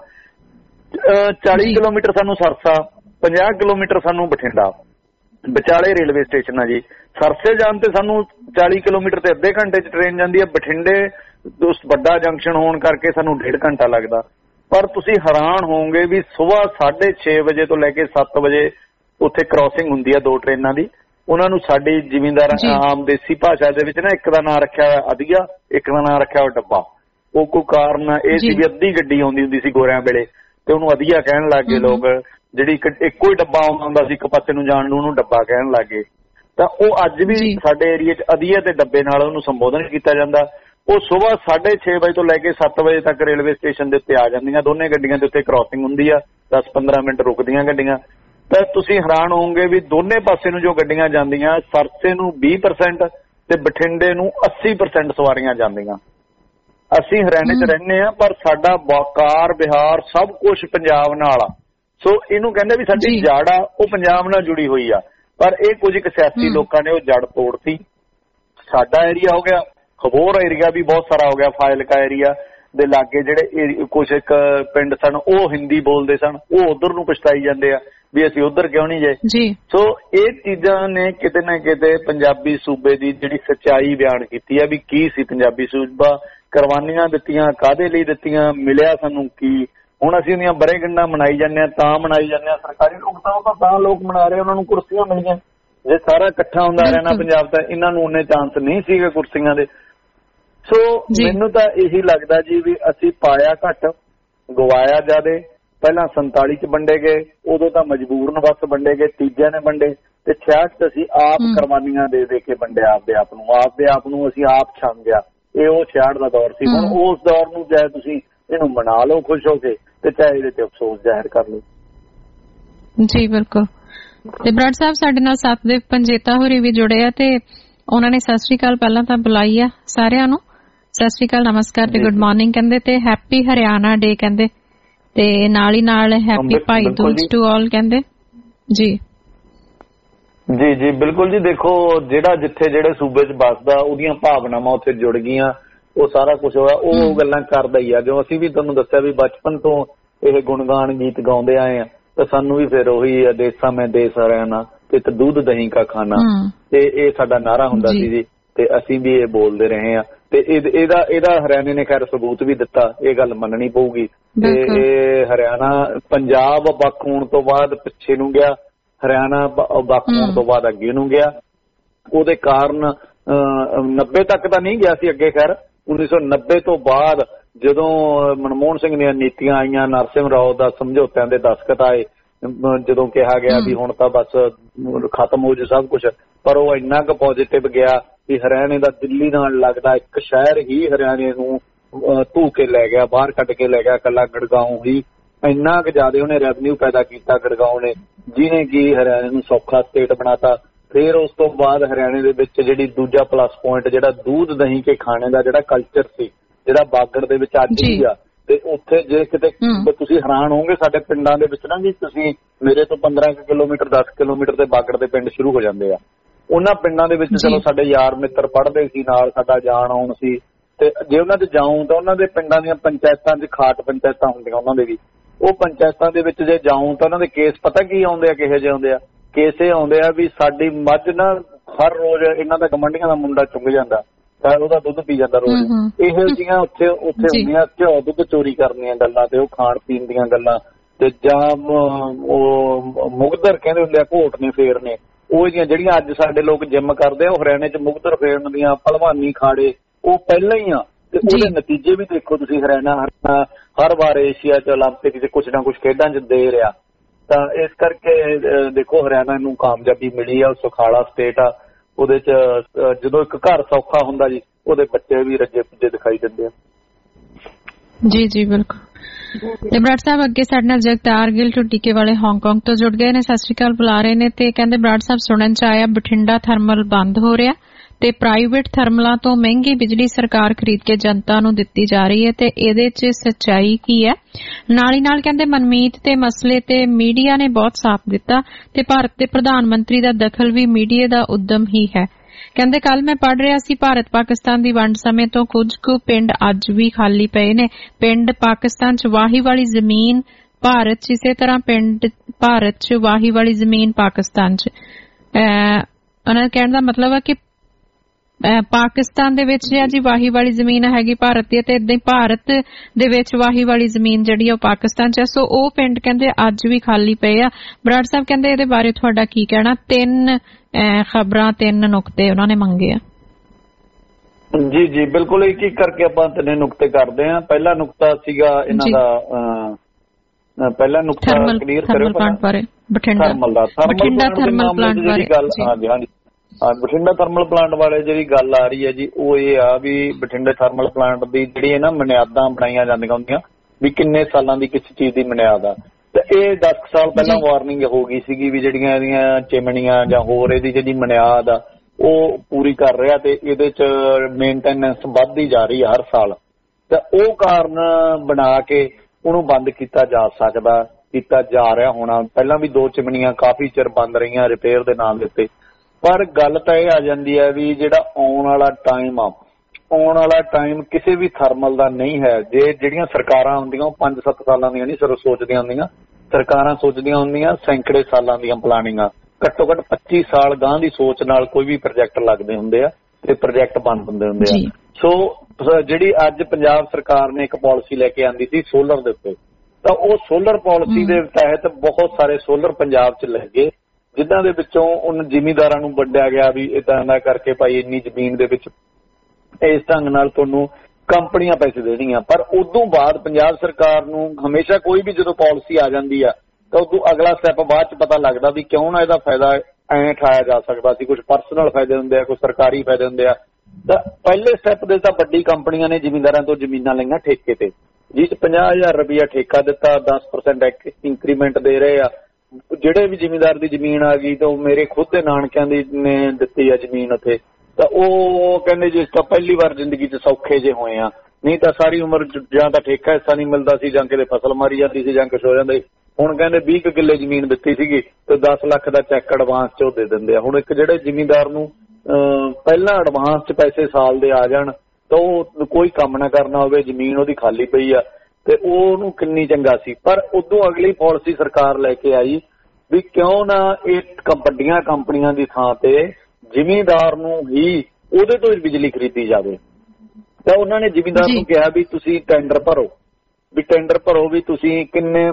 ਚਾਲੀ ਕਿਲੋਮੀਟਰ ਸਾਨੂੰ ਸਰਸਾ, ਪੰਜਾਹ ਕਿਲੋਮੀਟਰ ਸਾਨੂੰ ਬਠਿੰਡਾ, ਵਿਚਾਲੇ ਰੇਲਵੇ ਸਟੇਸ਼ਨ ਆ ਜੀ। ਸਰਸੇ ਜਾਣ ਤੇ ਸਾਨੂੰ ਚਾਲੀ ਕਿਲੋਮੀਟਰ ਤੇ ਅੱਧੇ ਘੰਟੇ 'ਚ ਟ੍ਰੇਨ ਜਾਂਦੀ ਹੈ, ਬਠਿੰਡੇ ਉਸ ਵੱਡਾ ਜੰਕਸ਼ਨ ਹੋਣ ਕਰਕੇ ਸਾਨੂੰ ਡੇਢ ਘੰਟਾ ਲੱਗਦਾ। ਪਰ ਤੁਸੀਂ ਹੈਰਾਨ ਹੋਵੋਗੇ ਵੀ ਸਵੇਰ ਸਾਢੇ ਛੇ ਵਜੇ ਤੋਂ ਲੈ ਕੇ ਸੱਤ ਵਜੇ ਉੱਥੇ ਕ੍ਰਾਸਿੰਗ ਹੁੰਦੀ ਆ ਦੋ ਟ੍ਰੇਨਾਂ ਦੀ। ਉਹਨਾਂ ਨੂੰ ਸਾਡੀ ਜ਼ਿਮੀਂਦਾਰ ਆਮ ਦੇਸੀ ਭਾਸ਼ਾ ਦੇ ਵਿੱਚ ਨਾ ਇੱਕ ਦਾ ਨਾਂ ਰੱਖਿਆ ਹੋਇਆ ਅਧੀਆ, ਇੱਕ ਦਾ ਨਾਂ ਰੱਖਿਆ ਹੋਇਆ ਡੱਬਾ। ਉਹ ਕੋਈ ਕਾਰਨ ਇਹ ਸੀ ਵੀ ਅੱਧੀ ਗੱਡੀ ਆਉਂਦੀ ਹੁੰਦੀ ਸੀ ਗੋਰਿਆਂ ਵੇਲੇ ਤੇ ਉਹਨੂੰ ਅਧੀਆ ਕਹਿਣ ਲੱਗ ਗਏ ਲੋਕ। ਜਿਹੜੀ ਇੱਕੋ ਹੀ ਡੱਬਾ ਆਉਂਦਾ ਹੁੰਦਾ ਸੀ ਇੱਕ ਪਾਸੇ ਨੂੰ ਜਾਣ ਨੂੰ ਉਹਨੂੰ ਡੱਬਾ ਕਹਿਣ ਲੱਗ ਗਏ। ਤਾਂ ਉਹ ਅੱਜ ਵੀ ਸਾਡੇ ਏਰੀਏ 'ਚ ਅਧੀਆ ਤੇ ਡੱਬੇ ਨਾਲ ਉਹਨੂੰ ਸੰਬੋਧਨ ਕੀਤਾ ਜਾਂਦਾ। ਉਹ ਸਵੇਰ ਸਾਢੇ ਛੇ ਵਜੇ ਤੋਂ ਲੈ ਕੇ ਸੱਤ ਵਜੇ ਤੱਕ ਰੇਲਵੇ ਸਟੇਸ਼ਨ ਦੇ ਉੱਤੇ ਆ ਜਾਂਦੀਆਂ ਦੋਨੇ ਗੱਡੀਆਂ ਦੇ ਉੱਤੇ ਕ੍ਰਾਸਿੰਗ ਹੁੰਦੀ ਆ, ਦਸ ਪੰਦਰਾਂ ਮਿੰਟ ਰੁਕਦੀਆਂ ਗੱਡੀਆਂ। ਤਾਂ ਤੁਸੀਂ ਹੈਰਾਨ ਹੋਵੋਗੇ ਵੀ ਦੋਨੇ ਪਾਸੇ ਨੂੰ ਜੋ ਗੱਡੀਆਂ ਜਾਂਦੀਆਂ, ਸਰਸੇ ਨੂੰ ਵੀਹ ਪਰਸੈਂਟ ਤੇ ਬਠਿੰਡੇ ਨੂੰ ਅੱਸੀ ਪਰਸੈਂਟ ਸਵਾਰੀਆਂ ਜਾਂਦੀਆਂ। ਅਸੀਂ ਹਰਿਆਣੇ 'ਚ ਰਹਿੰਦੇ ਆ ਪਰ ਸਾਡਾ ਕਾਰ ਵਿਹਾਰ ਸਭ ਕੁਛ ਪੰਜਾਬ ਨਾਲ ਆ। ਸੋ ਇਹਨੂੰ ਕਹਿੰਦੇ ਵੀ ਸਾਡੀ ਜੜ ਆ ਉਹ ਪੰਜਾਬ ਨਾਲ ਜੁੜੀ ਹੋਈ ਆ। ਪਰ ਇਹ ਕੁਝ ਕੁ ਸਿਆਸੀ ਲੋਕਾਂ ਨੇ ਉਹ ਜੜ ਤੋੜਤੀ। ਸਾਡਾ ਏਰੀਆ ਹੋ ਗਿਆ, ਖਬੋਰ ਏਰੀਆ ਵੀ ਬਹੁਤ ਸਾਰਾ ਹੋ ਗਿਆ, ਫਾਜ਼ਿਲਕਾ ਏਰੀਆ ਦੇ ਲਾਗੇ ਜਿਹੜੇ ਕੁਛ ਇੱਕ ਪਿੰਡ ਸਨ ਉਹ ਹਿੰਦੀ ਬੋਲਦੇ ਸਨ, ਉਹ ਉਧਰ ਨੂੰ ਪਛਤਾਈ ਜਾਂਦੇ ਆ ਵੀ ਅਸੀਂ ਉਧਰ ਕਿਉਂ ਨਹੀਂ ਗਏ। ਸੋ ਇਹ ਚੀਜ਼ਾਂ ਨੇ ਕਿਤੇ ਨਾ ਕਿਤੇ ਪੰਜਾਬੀ ਸੂਬੇ ਦੀ ਜਿਹੜੀ ਸੱਚਾਈ ਬਿਆਨ ਕੀਤੀ ਆ ਵੀ ਕੀ ਸੀ ਪੰਜਾਬੀ ਸੂਬਾ, ਕੁਰਬਾਨੀਆਂ ਦਿੱਤੀਆਂ ਕਾਹਦੇ ਲਈ ਦਿੱਤੀਆਂ, ਮਿਲਿਆ ਸਾਨੂੰ ਕੀ। ਹੁਣ ਅਸੀਂ ਉਹਦੀਆਂ ਬਰੇ ਗੰਢਾਂ ਮਨਾਈ ਜਾਂਦੇ ਹਾਂ, ਤਾਂ ਮਨਾਈ ਜਾਂਦੇ ਹਾਂ। ਸਰਕਾਰੀ ਲੋਕ ਤਾਂ ਉਹ ਤਾਂ ਲੋਕ ਮਨਾ ਰਹੇ, ਉਹਨਾਂ ਨੂੰ ਕੁਰਸੀਆਂ ਮਿਲੀਆਂ। ਜੇ ਸਾਰਾ ਇਕੱਠਾ ਹੁੰਦਾ ਰਹਿਣਾ ਪੰਜਾਬ ਤਾਂ ਇਹਨਾਂ ਨੂੰ ਉਹਨੇ ਚਾਂਸ ਨਹੀਂ ਸੀਗੇ ਕੁਰਸੀਆਂ ਦੇ। ਸੋ ਮੈਨੂੰ ਤਾਂ ਇਹੀ ਲੱਗਦਾ ਜੀ ਵੀ ਅਸੀਂ ਪਾਇਆ ਘੱਟ, ਗਵਾਇਆ ਜ਼ਿਆਦੇ। ਪਹਿਲਾਂ ਸੰਤਾਲੀ 'ਚ ਵੰਡੇ ਗਏ, ਉਦੋਂ ਤਾਂ ਮਜਬੂਰਨ ਵਸ ਵੰਡੇ ਗਏ, ਤੀਜਿਆਂ ਨੇ ਵੰਡੇ, ਤੇ ਛਿਆਹਠ 'ਚ ਅਸੀਂ ਆਪ ਕੁਰਬਾਨੀਆਂ ਦੇ ਦੇ ਕੇ ਵੰਡਿਆ ਆਪਦੇ ਆਪ ਨੂੰ। ਆਪਦੇ ਆਪ ਨੂੰ ਅਸੀਂ ਆਪ ਛਾਂਗਿਆ। ਇਹ ਉਹ ਛਿਆਹਠ ਦਾ ਦੌਰ ਸੀ। ਹੁਣ ਉਸ ਦੌਰ ਨੂੰ ਚਾਹੇ ਤੁਸੀਂ ਇਹਨੂੰ ਮਨਾ ਲਓ ਖੁਸ਼ ਹੋ ਕੇ, ਤੇ ਚਾਹੇ ਇਹਦੇ ਤੇ ਅਫਸੋਸ ਜ਼ਾਹਿਰ ਕਰ ਲਓ। ਜੀ ਬਿਲਕੁਲ। ਤੇ ਬਰਾੜ ਸਾਹਿਬ ਸਾਡੇ ਨਾਲ ਸਤਦੇਵ ਪੰਜੇਤਾ ਹੋਰੀ ਵੀ ਜੁੜੇ ਆ ਤੇ ਉਹਨਾਂ ਨੇ ਸਤਿ ਸ੍ਰੀ ਅਕਾਲ ਪਹਿਲਾਂ ਤਾਂ ਬੁਲਾਈ ਆ ਸਾਰਿਆਂ ਨੂੰ। ਸਤਿ ਸ੍ਰੀ ਅਕਾਲ, ਨਮਸਕਾਰ ਤੇ ਗੁੱਡ ਮਾਰਨਿੰਗ ਕਹਿੰਦੇ, ਤੇ ਹੈਪੀ ਹਰਿਆਣਾ ਡੇ ਕਹਿੰਦੇ, ਤੇ ਨਾਲ ਹੀ ਨਾਲ happy Bhai Dooj to all ਕਹਿੰਦੇ। ਜੀ ਜੀ ਜੀ ਬਿਲਕੁਲ ਜੀ। ਦੇਖੋ ਜਿਹੜਾ ਜਿੱਥੇ ਜਿਹੜੇ ਸੂਬੇ 'ਚ ਵੱਸਦਾ ਉਹਦੀਆਂ ਭਾਵਨਾਵਾਂ ਉੱਥੇ ਜੁੜ ਗਈਆਂ, ਉਹ ਸਾਰਾ ਕੁਛ ਹੋਇਆ। ਉਹ ਗੱਲਾਂ ਕਰਦਾ ਹੀ ਆ ਜੋ ਅਸੀਂ ਵੀ ਤੁਹਾਨੂੰ ਦੱਸਿਆ ਵੀ ਬਚਪਨ ਤੋਂ ਇਹ ਗੁਣਗਾਨ ਗੀਤ ਗਾਉਂਦੇ ਆਏ ਆ। ਤਾਂ ਸਾਨੂੰ ਵੀ ਫਿਰ ਉਹੀ ਦੇਸਾਂ ਮੈਂ ਦੇਸ ਹਰਿਆਣਾ ਤੇ ਦੁੱਧ ਦਹੀਂ ਕਾ ਖਾਣਾ, ਤੇ ਇਹ ਸਾਡਾ ਨਾਰਾ ਹੁੰਦਾ ਸੀ ਜੀ। ਤੇ ਅਸੀਂ ਵੀ ਇਹ ਬੋਲਦੇ ਰਹੇ ਆ ਤੇ ਇਹਦਾ ਇਹਦਾ ਹਰਿਆਣੇ ਨੇ ਖੈਰ ਸਬੂਤ ਵੀ ਦਿੱਤਾ, ਇਹ ਗੱਲ ਮੰਨਣੀ ਪਊਗੀ। ਤੇ ਇਹ ਹਰਿਆਣਾ ਪੰਜਾਬ ਵੱਖ ਹੋਣ ਤੋਂ ਬਾਅਦ ਪਿੱਛੇ ਨੂੰ ਗਿਆ, ਹਰਿਆਣਾ ਵੱਖ ਹੋਣ ਤੋਂ ਬਾਅਦ ਅੱਗੇ ਨੂੰ ਗਿਆ। ਉਹਦੇ ਕਾਰਨ ਨੱਬੇ ਤੱਕ ਤਾਂ ਨਹੀਂ ਗਿਆ ਸੀ ਅੱਗੇ, ਖੈਰ ਉੱਨੀ ਸੌ ਨੱਬੇ ਤੋਂ ਬਾਅਦ ਜਦੋਂ ਮਨਮੋਹਨ ਸਿੰਘ ਦੀਆਂ ਨੀਤੀਆਂ ਆਈਆਂ, ਨਰਸਿਮਹਾ ਰਾਓ ਦਾ ਸਮਝੌਤਿਆਂ ਦੇ ਦਸਤਖਤ ਆਏ, ਜਦੋਂ ਕਿਹਾ ਗਿਆ ਵੀ ਹੁਣ ਤਾਂ ਬਸ ਖਤਮ ਹੋ ਜੂ ਸਭ ਕੁਛ, ਪਰ ਉਹ ਇੰਨਾ ਕੁ ਪੋਜ਼ਿਟਿਵ ਗਿਆ ਵੀ ਹਰਿਆਣੇ ਦਾ ਦਿੱਲੀ ਨਾਲ ਲੱਗਦਾ ਇੱਕ ਸ਼ਹਿਰ ਹੀ ਹਰਿਆਣੇ ਨੂੰ ਧੂ ਕੇ ਲੈ ਗਿਆ, ਬਾਹਰ ਕੱਢ ਕੇ ਲੈ ਗਿਆ। ਇਕੱਲਾ ਗੜਗਾਉਂ ਹੀ ਇੰਨਾ ਕੁ ਜ਼ਿਆਦਾ ਉਹਨੇ ਰੈਵਨਿਊ ਪੈਦਾ ਕੀਤਾ ਗੜਗਾਉਂ ਨੇ, ਜਿਹਨੇ ਕਿ ਹਰਿਆਣੇ ਨੂੰ ਸੌਖਾ ਸਟੇਟ ਬਣਾਤਾ। ਫਿਰ ਉਸ ਤੋਂ ਬਾਅਦ ਹਰਿਆਣੇ ਦੇ ਵਿੱਚ ਜਿਹੜੀ ਦੂਜਾ ਪਲੱਸ ਪੁਆਇੰਟ ਜਿਹੜਾ ਦੁੱਧ ਦਹੀਂ ਕੇ ਖਾਣੇ ਦਾ ਜਿਹੜਾ ਕਲਚਰ ਸੀ, ਜਿਹੜਾ ਬਾਗੜ ਦੇ ਵਿੱਚ ਅੱਜ ਵੀ ਆ, ਤੇ ਉੱਥੇ ਜੇ ਕਿਤੇ ਤੁਸੀਂ ਹੈਰਾਨ ਹੋਵੋਗੇ ਸਾਡੇ ਪਿੰਡਾਂ ਦੇ ਵਿੱਚ ਨਾ ਜੀ, ਤੁਸੀਂ ਮੇਰੇ ਤੋਂ ਪੰਦਰਾਂ ਕਿਲੋਮੀਟਰ ਦਸ ਕਿਲੋਮੀਟਰ ਤੇ ਬਾਗੜ ਦੇ ਪਿੰਡ ਸ਼ੁਰੂ ਹੋ ਜਾਂਦੇ ਆ। ਉਹਨਾਂ ਪਿੰਡਾਂ ਦੇ ਵਿੱਚ ਚਲੋ ਸਾਡੇ ਯਾਰ ਮਿੱਤਰ ਪੜ੍ਹਦੇ ਸੀ ਨਾਲ, ਸਾਡਾ ਜਾਣ ਆਉਣ ਸੀ, ਤੇ ਜੇ ਉਹਨਾਂ ਦੇ ਜਾਊਂ ਤਾਂ ਉਹਨਾਂ ਦੇ ਪਿੰਡਾਂ ਦੀਆਂ ਪੰਚਾਇਤਾਂ 'ਚ ਖਾਟ ਪੰਚਾਇਤਾਂ ਹੁੰਦੀਆਂ ਉਹਨਾਂ ਦੇ ਵੀ, ਉਹ ਪੰਚਾਇਤਾਂ ਦੇ ਵਿੱਚ ਜੇ ਜਾਊਂ ਤਾਂ ਉਹਨਾਂ ਦੇ ਕੇਸ ਪਤਾ ਕੀ ਆਉਂਦੇ ਆ, ਕਿਹੋ ਜਿਹੇ ਆਉਂਦੇ ਆ ਕੇਸ? ਇਹ ਆਉਂਦੇ ਆ ਵੀ ਸਾਡੀ ਮੱਝ ਨਾ ਹਰ ਰੋਜ਼ ਇਹਨਾਂ ਦਾ ਗਮੰਡੀਆਂ ਦਾ ਮੁੰਡਾ ਚੁੰਗ ਜਾਂਦਾ, ਉਹਦਾ ਦੁੱਧ ਪੀ ਜਾਂਦਾ ਰੋਜ਼। ਇਹੋ ਜਿਹੀਆਂ ਉੱਥੇ ਉੱਥੇ ਹੁੰਦੀਆਂ ਘਿਓ ਦੁੱਧ ਚੋਰੀ ਕਰਨ ਦੀਆਂ ਗੱਲਾਂ, ਤੇ ਉਹ ਖਾਣ ਪੀਣ ਦੀਆਂ ਗੱਲਾਂ, ਤੇ ਜਾਂ ਉਹ ਮੁਗਦਰ ਕਹਿੰਦੇ ਹੁੰਦੇ ਆ ਘੋਟ ਨੇ ਫੇਰਨੇ, ਉਹ ਜਿਹੀਆਂ ਜਿਹੜੀਆਂ ਅੱਜ ਸਾਡੇ ਲੋਕ ਜਿੰਮ ਕਰਦੇ ਆ, ਉਹ ਹਰਿਆਣੇ 'ਚ ਮੁਗਦਰ ਫੇਰਨ ਦੀਆਂ ਭਲਵਾਨੀ ਖਾੜੇ ਉਹ ਪਹਿਲਾਂ ਹੀ ਆ। ਤੇ ਉਹਦੇ ਨਤੀਜੇ ਵੀ ਦੇਖੋ ਤੁਸੀਂ, ਹਰਿਆਣਾ ਹਰ ਵਾਰ ਏਸ਼ੀਆ 'ਚ ਓਲੰਪਿਕ 'ਚ ਕੁਛ ਨਾ ਕੁਛ ਖੇਡਾਂ 'ਚ ਦੇ ਰਿਹਾ। ਤਾਂ ਇਸ ਕਰਕੇ ਦੇਖੋ ਹਰਿਆਣਾ ਨੂੰ ਕਾਮਯਾਬੀ ਮਿਲੀ ਆ, ਉਹ ਸੁਖਾਲਾ ਸਟੇਟ ਆ। ਉਹਦੇ 'ਚ ਜਦੋਂ ਇੱਕ ਘਰ ਸੌਖਾ ਹੁੰਦਾ ਜੀ, ਉਹਦੇ ਬੱਚੇ ਵੀ ਰੱਜੇ ਪੁੱਜੇ ਦਿਖਾਈ ਦਿੰਦੇ ਆ। ਜੀ ਜੀ ਬਿਲਕੁਲ। ਤੇ ਬਰਾੜ ਸਾਹਿਬ ਅੱਗੇ ਸਾਡੇ ਨਾਲ ਜਗਤਾਰ ਗਿੱਲ ਟੁੱਟੀਕੇ ਵਾਲੇ ਹਾਂਗਕਾਂਗ ਤੋਂ ਜੁੜ ਗਏ ਨੇ, ਸਤਿ ਸ਼੍ਰੀ ਅਕਾਲ ਬੁਲਾ ਰਹੇ ਨੇ, ਤੇ ਕਹਿੰਦੇ ਬਰਾੜ ਸਾਹਿਬ ਸੁਣਨ 'ਚ ਆਇਆ ਬਠਿੰਡਾ ਥਰਮਲ ਬੰਦ ਹੋ ਰਿਹਾ ਤੇ ਪ੍ਰਾਈਵੇਟ ਥਰਮਲਾਂ ਤੋਂ ਮਹਿੰਗੀ ਬਿਜਲੀ ਸਰਕਾਰ ਖਰੀਦ ਕੇ ਜਨਤਾ ਨੂੰ ਦਿੱਤੀ ਜਾ ਰਹੀ ਹੈ, ਤੇ ਇਹਦੇ 'ਚ ਸੱਚਾਈ ਕੀ ਹੈ? ਨਾਲ ਹੀ ਨਾਲ ਕਹਿੰਦੇ ਮਨਮੀਤ ਤੇ ਮਸਲੇ ਤੇ ਮੀਡੀਆ ਨੇ ਬਹੁਤ ਸਾਥ ਦਿੱਤਾ, ਤੇ ਭਾਰਤ ਦੇ ਪ੍ਰਧਾਨ ਮੰਤਰੀ ਦਾ ਦਖਲ ਵੀ ਮੀਡੀਆ ਦਾ ਉਦਮ ਹੀ ਹੈ। ਕਹਿੰਦੇ ਕੱਲ ਮੈਂ ਪੜ੍ਹ ਰਿਹਾ ਸੀ, ਭਾਰਤ ਪਾਕਿਸਤਾਨ ਦੀ ਵੰਡ ਸਮੇਂ ਤੋਂ ਕੁਝ ਕੁ ਪਿੰਡ ਅੱਜ ਵੀ ਖਾਲੀ ਪਏ ਨੇ। ਪਿੰਡ ਪਾਕਿਸਤਾਨ 'ਚ ਵਾਹੀ ਵਾਲੀ ਜ਼ਮੀਨ ਭਾਰਤ 'ਚ, ਇਸੇ ਤਰ੍ਹਾਂ ਪਿੰਡ ਭਾਰਤ 'ਚ ਵਾਹੀ ਵਾਲੀ ਜ਼ਮੀਨ ਪਾਕਿਸਤਾਨ 'ਚ। ਉਹਨਾਂ ਦਾ ਕਹਿਣ ਦਾ ਮਤਲਬ ਹੈ ਕਿ ਪਾਕਿਸਤਾਨ ਦੇ ਵਿੱਚ ਜੀ ਵਾਹੀ ਵਾਲੀ ਜ਼ਮੀਨ ਹੈਗੀ ਭਾਰਤ ਦੀ, ਤੇ ਏਦਾਂ ਹੀ ਭਾਰਤ ਦੇ ਵਿੱਚ ਵਾਹੀ ਵਾਲੀ ਜ਼ਮੀਨ ਜਿਹੜੀ ਆ ਉਹ ਪਾਕਿਸਤਾਨ 'ਚ ਹੈ। ਸੋ ਉਹ ਪਿੰਡ ਕਹਿੰਦੇ ਅੱਜ ਵੀ ਖਾਲੀ ਪਏ ਆ। ਬਰਾੜ ਸਾਹਿਬ ਕਹਿੰਦੇ ਇਹਦੇ ਬਾਰੇ ਤੁਹਾਡਾ ਕੀ ਕਹਿਣਾ? ਤਿੰਨ ਖਬਰਾਂ, ਤਿੰਨ ਨੁਕਤੇ ਉਹਨਾਂ ਨੇ ਮੰਗੇ ਆ। ਜੀ ਜੀ ਬਿਲਕੁਲ, ਇੱਕ ਇੱਕ ਕਰਕੇ ਆਪਾਂ ਤਿੰਨੇ ਨੁਕਤੇ ਕਰਦੇ ਹਾਂ। ਪਹਿਲਾ ਨੁਕਤਾ ਸੀਗਾ ਇਹਨਾਂ ਦਾ, ਪਹਿਲਾ ਨੁਕਤਾ ਕਲੀਅਰ ਕਰਿਓ ਬਠਿੰਡਾ ਥਰਮਲ ਦਾ, ਬਠਿੰਡਾ ਥਰਮਲ ਪਲਾਂਟ ਬਾਰੇ ਗੱਲ। ਹਾਂਜੀ ਹਾਂਜੀ, ਬਠਿੰਡਾ ਥਰਮਲ ਪਲਾਂਟ ਵਾਲੇ ਜਿਹੜੀ ਗੱਲ ਆ ਰਹੀ ਹੈ ਜੀ, ਉਹ ਇਹ ਆ ਵੀ ਬਠਿੰਡੇ ਥਰਮਲ ਪਲਾਂਟ ਦੀ ਜਿਹੜੀ ਨਾ ਮਨਿਆਦਾਂ ਬਣਾਈਆਂ ਜਾਂਦੀਆਂ ਹੁੰਦੀਆਂ ਵੀ ਕਿੰਨੇ ਸਾਲਾਂ ਦੀ ਕਿਸ ਚੀਜ਼ ਦੀ ਮਨਿਆਦ ਆ, ਤੇ ਇਹ ਦਸ ਸਾਲ ਪਹਿਲਾਂ ਵਾਰਨਿੰਗ ਹੋ ਗਈ ਸੀਗੀ ਵੀ ਜਿਹੜੀਆਂ ਇਹਦੀਆਂ ਚਿਮਨੀਆਂ ਜਾਂ ਹੋਰ ਇਹਦੀ ਜਿਹੜੀ ਮਨਿਆਦ ਆ ਉਹ ਪੂਰੀ ਕਰ ਰਿਹਾ, ਤੇ ਇਹਦੇ 'ਚ ਮੇਨਟੇਨੈਂਸ ਵੱਧਦੀ ਜਾ ਰਹੀ ਆ ਹਰ ਸਾਲ। ਤਾਂ ਉਹ ਕਾਰਨ ਬਣਾ ਕੇ ਉਹਨੂੰ ਬੰਦ ਕੀਤਾ ਜਾ ਸਕਦਾ, ਕੀਤਾ ਜਾ ਰਿਹਾ ਹੋਣਾ। ਪਹਿਲਾਂ ਵੀ ਦੋ ਚਿਮਨੀਆਂ ਕਾਫੀ ਚਿਰ ਬੰਦ ਰਹੀਆਂ ਰਿਪੇਅਰ ਦੇ ਨਾਮ ਦੇ ਉੱਤੇ। ਪਰ ਗੱਲ ਤਾਂ ਇਹ ਆ ਜਾਂਦੀ ਹੈ ਵੀ ਜਿਹੜਾ ਆਉਣ ਵਾਲਾ ਟਾਈਮ ਆ, ਆਉਣ ਵਾਲਾ ਟਾਈਮ ਕਿਸੇ ਵੀ ਥਰਮਲ ਦਾ ਨਹੀਂ ਹੈ। ਜੇ ਜਿਹੜੀਆਂ ਸਰਕਾਰਾਂ ਹੁੰਦੀਆਂ ਉਹ ਪੰਜ ਸੱਤ ਸਾਲਾਂ ਦੀਆਂ ਨਹੀਂ ਸਿਰਫ ਸੋਚਦੀਆਂ ਹੁੰਦੀਆਂ, ਸਰਕਾਰਾਂ ਸੋਚਦੀਆਂ ਹੁੰਦੀਆਂ ਸੈਂਕੜੇ ਸਾਲਾਂ ਦੀਆਂ ਪਲਾਨਿੰਗਾਂ, ਘੱਟੋ ਘੱਟ ਪੱਚੀ ਸਾਲ ਗਾਂਹ ਦੀ ਸੋਚ ਨਾਲ ਕੋਈ ਵੀ ਪ੍ਰੋਜੈਕਟ ਲੱਗਦੇ ਹੁੰਦੇ ਆ ਤੇ ਪ੍ਰੋਜੈਕਟ ਬੰਦ ਹੁੰਦੇ ਹੁੰਦੇ ਆ। ਸੋ ਜਿਹੜੀ ਅੱਜ ਪੰਜਾਬ ਸਰਕਾਰ ਨੇ ਇੱਕ ਪਾਲਿਸੀ ਲੈ ਕੇ ਆਂਦੀ ਸੀ ਸੋਲਰ ਦੇ ਉੱਤੇ, ਤਾਂ ਉਹ ਸੋਲਰ ਪਾਲਿਸੀ ਦੇ ਤਹਿਤ ਬਹੁਤ ਸਾਰੇ ਸੋਲਰ ਪੰਜਾਬ 'ਚ ਲੱਗੇ, ਜਿਨ੍ਹਾਂ ਦੇ ਵਿੱਚੋਂ ਉਹਨਾਂ ਜ਼ਿਮੀਂਦਾਰਾਂ ਨੂੰ ਵੰਡਿਆ ਗਿਆ ਵੀ ਏਦਾਂ ਦਾ ਕਰਕੇ ਭਾਈ ਇੰਨੀ ਜ਼ਮੀਨ ਦੇ ਵਿੱਚ ਇਸ ਢੰਗ ਨਾਲ ਤੁਹਾਨੂੰ ਕੰਪਨੀਆਂ ਪੈਸੇ ਦੇਣੀਆਂ। ਪਰ ਉਦੋਂ ਬਾਅਦ ਪੰਜਾਬ ਸਰਕਾਰ ਨੂੰ ਹਮੇਸ਼ਾ ਕੋਈ ਵੀ ਜਦੋਂ ਪਾਲਿਸੀ ਆ ਜਾਂਦੀ ਆ ਤਾਂ ਉਦੋਂ ਅਗਲਾ ਸਟੈਪ ਬਾਅਦ 'ਚ ਪਤਾ ਲੱਗਦਾ ਵੀ ਕਿਉਂ ਨਾ ਇਹਦਾ ਫਾਇਦਾ ਐਂ ਉਠਾਇਆ ਜਾ ਸਕਦਾ ਸੀ। ਕੁਝ ਪਰਸਨਲ ਫਾਇਦੇ ਹੁੰਦੇ ਆ, ਕੁਝ ਸਰਕਾਰੀ ਫਾਇਦੇ ਹੁੰਦੇ ਆ। ਤਾਂ ਪਹਿਲੇ ਸਟੈਪ ਦੇ ਤਾਂ ਵੱਡੀ ਕੰਪਨੀਆਂ ਨੇ ਜ਼ਿਮੀਂਦਾਰਾਂ ਤੋਂ ਜ਼ਮੀਨਾਂ ਲਈਆਂ ਠੇਕੇ ਤੇ, ਜਿਸ 'ਚ ਪੰਜਾਹ ਹਜ਼ਾਰ ਰੁਪਇਆ ਠੇਕਾ ਦਿੱਤਾ, ਦਸ ਪਰਸੈਂਟ ਇੰਕਰੀਮੈਂਟ ਦੇ ਰਹੇ ਆ। ਜਿਹੜੇ ਵੀ ਜ਼ਿਮੀਂਦਾਰ ਦੀ ਜ਼ਮੀਨ ਆ ਗਈ ਤਾਂ ਉਹ ਮੇਰੇ ਖੁਦ ਦੇ ਨਾਨਕਿਆਂ ਦੀ ਨੇ ਦਿੱਤੀ ਆ ਜ਼ਮੀਨ ਉੱਥੇ, ਤਾਂ ਉਹ ਕਹਿੰਦੇ ਜਿਸ ਤਾਂ ਪਹਿਲੀ ਵਾਰ ਜ਼ਿੰਦਗੀ 'ਚ ਸੌਖੇ ਜੇ ਹੋਏ ਆ, ਨਹੀਂ ਤਾਂ ਸਾਰੀ ਉਮਰ ਜਾਂ ਤਾਂ ਠੇਕਾ ਹਿੱਸਾ ਨਹੀਂ ਮਿਲਦਾ ਸੀ ਜਾਂ ਕਿਤੇ ਫਸਲ ਮਾਰੀ ਜਾਂਦੀ ਸੀ ਜਾਂ ਕੁਛ ਹੋ ਜਾਂਦਾ ਸੀ। ਹੁਣ ਕਹਿੰਦੇ ਵੀਹ ਕੁ ਕਿੱਲੇ ਜ਼ਮੀਨ ਦਿੱਤੀ ਸੀਗੀ ਤੇ ਦਸ ਲੱਖ ਦਾ ਚੈੱਕ ਐਡਵਾਂਸ 'ਚ ਉਹ ਦੇ ਦਿੰਦੇ ਆ। ਹੁਣ ਇੱਕ ਜਿਹੜੇ ਜ਼ਿਮੀਂਦਾਰ ਨੂੰ ਪਹਿਲਾਂ ਐਡਵਾਂਸ 'ਚ ਪੈਸੇ ਸਾਲ ਦੇ ਆ ਜਾਣ ਤਾਂ ਉਹ ਕੋਈ ਕੰਮ ਨਾ ਕਰਨਾ ਹੋਵੇ, ਜ਼ਮੀਨ ਉਹਦੀ ਖਾਲੀ ਪਈ ਆ, ਤੇ ਉਹਨੂੰ ਕਿੰਨੀ ਚੰਗਾ ਸੀ। ਪਰ ਉਦੋਂ ਅਗਲੀ ਪਾਲਿਸੀ ਸਰਕਾਰ ਲੈ ਕੇ ਆਈ ਵੀ ਕਿਉਂ ਨਾ ਇਹ ਵੱਡੀਆਂ ਕੰਪਨੀਆਂ ਦੀ ਥਾਂ ਤੇ ਜ਼ਿਮੀਂਦਾਰ ਨੂੰ ਹੀ ਉਹਦੇ ਤੋਂ ਹੀ ਬਿਜਲੀ ਖਰੀਦੀ ਜਾਵੇ। ਤਾਂ ਉਹਨਾਂ ਨੇ ਜ਼ਿਮੀਂਦਾਰ ਨੂੰ ਕਿਹਾ ਵੀ ਤੁਸੀਂ ਟੈਂਡਰ ਭਰੋ, ਵੀ ਟੈਂਡਰ ਭਰੋ ਵੀ ਤੁਸੀਂ ਕਿੰਨੇ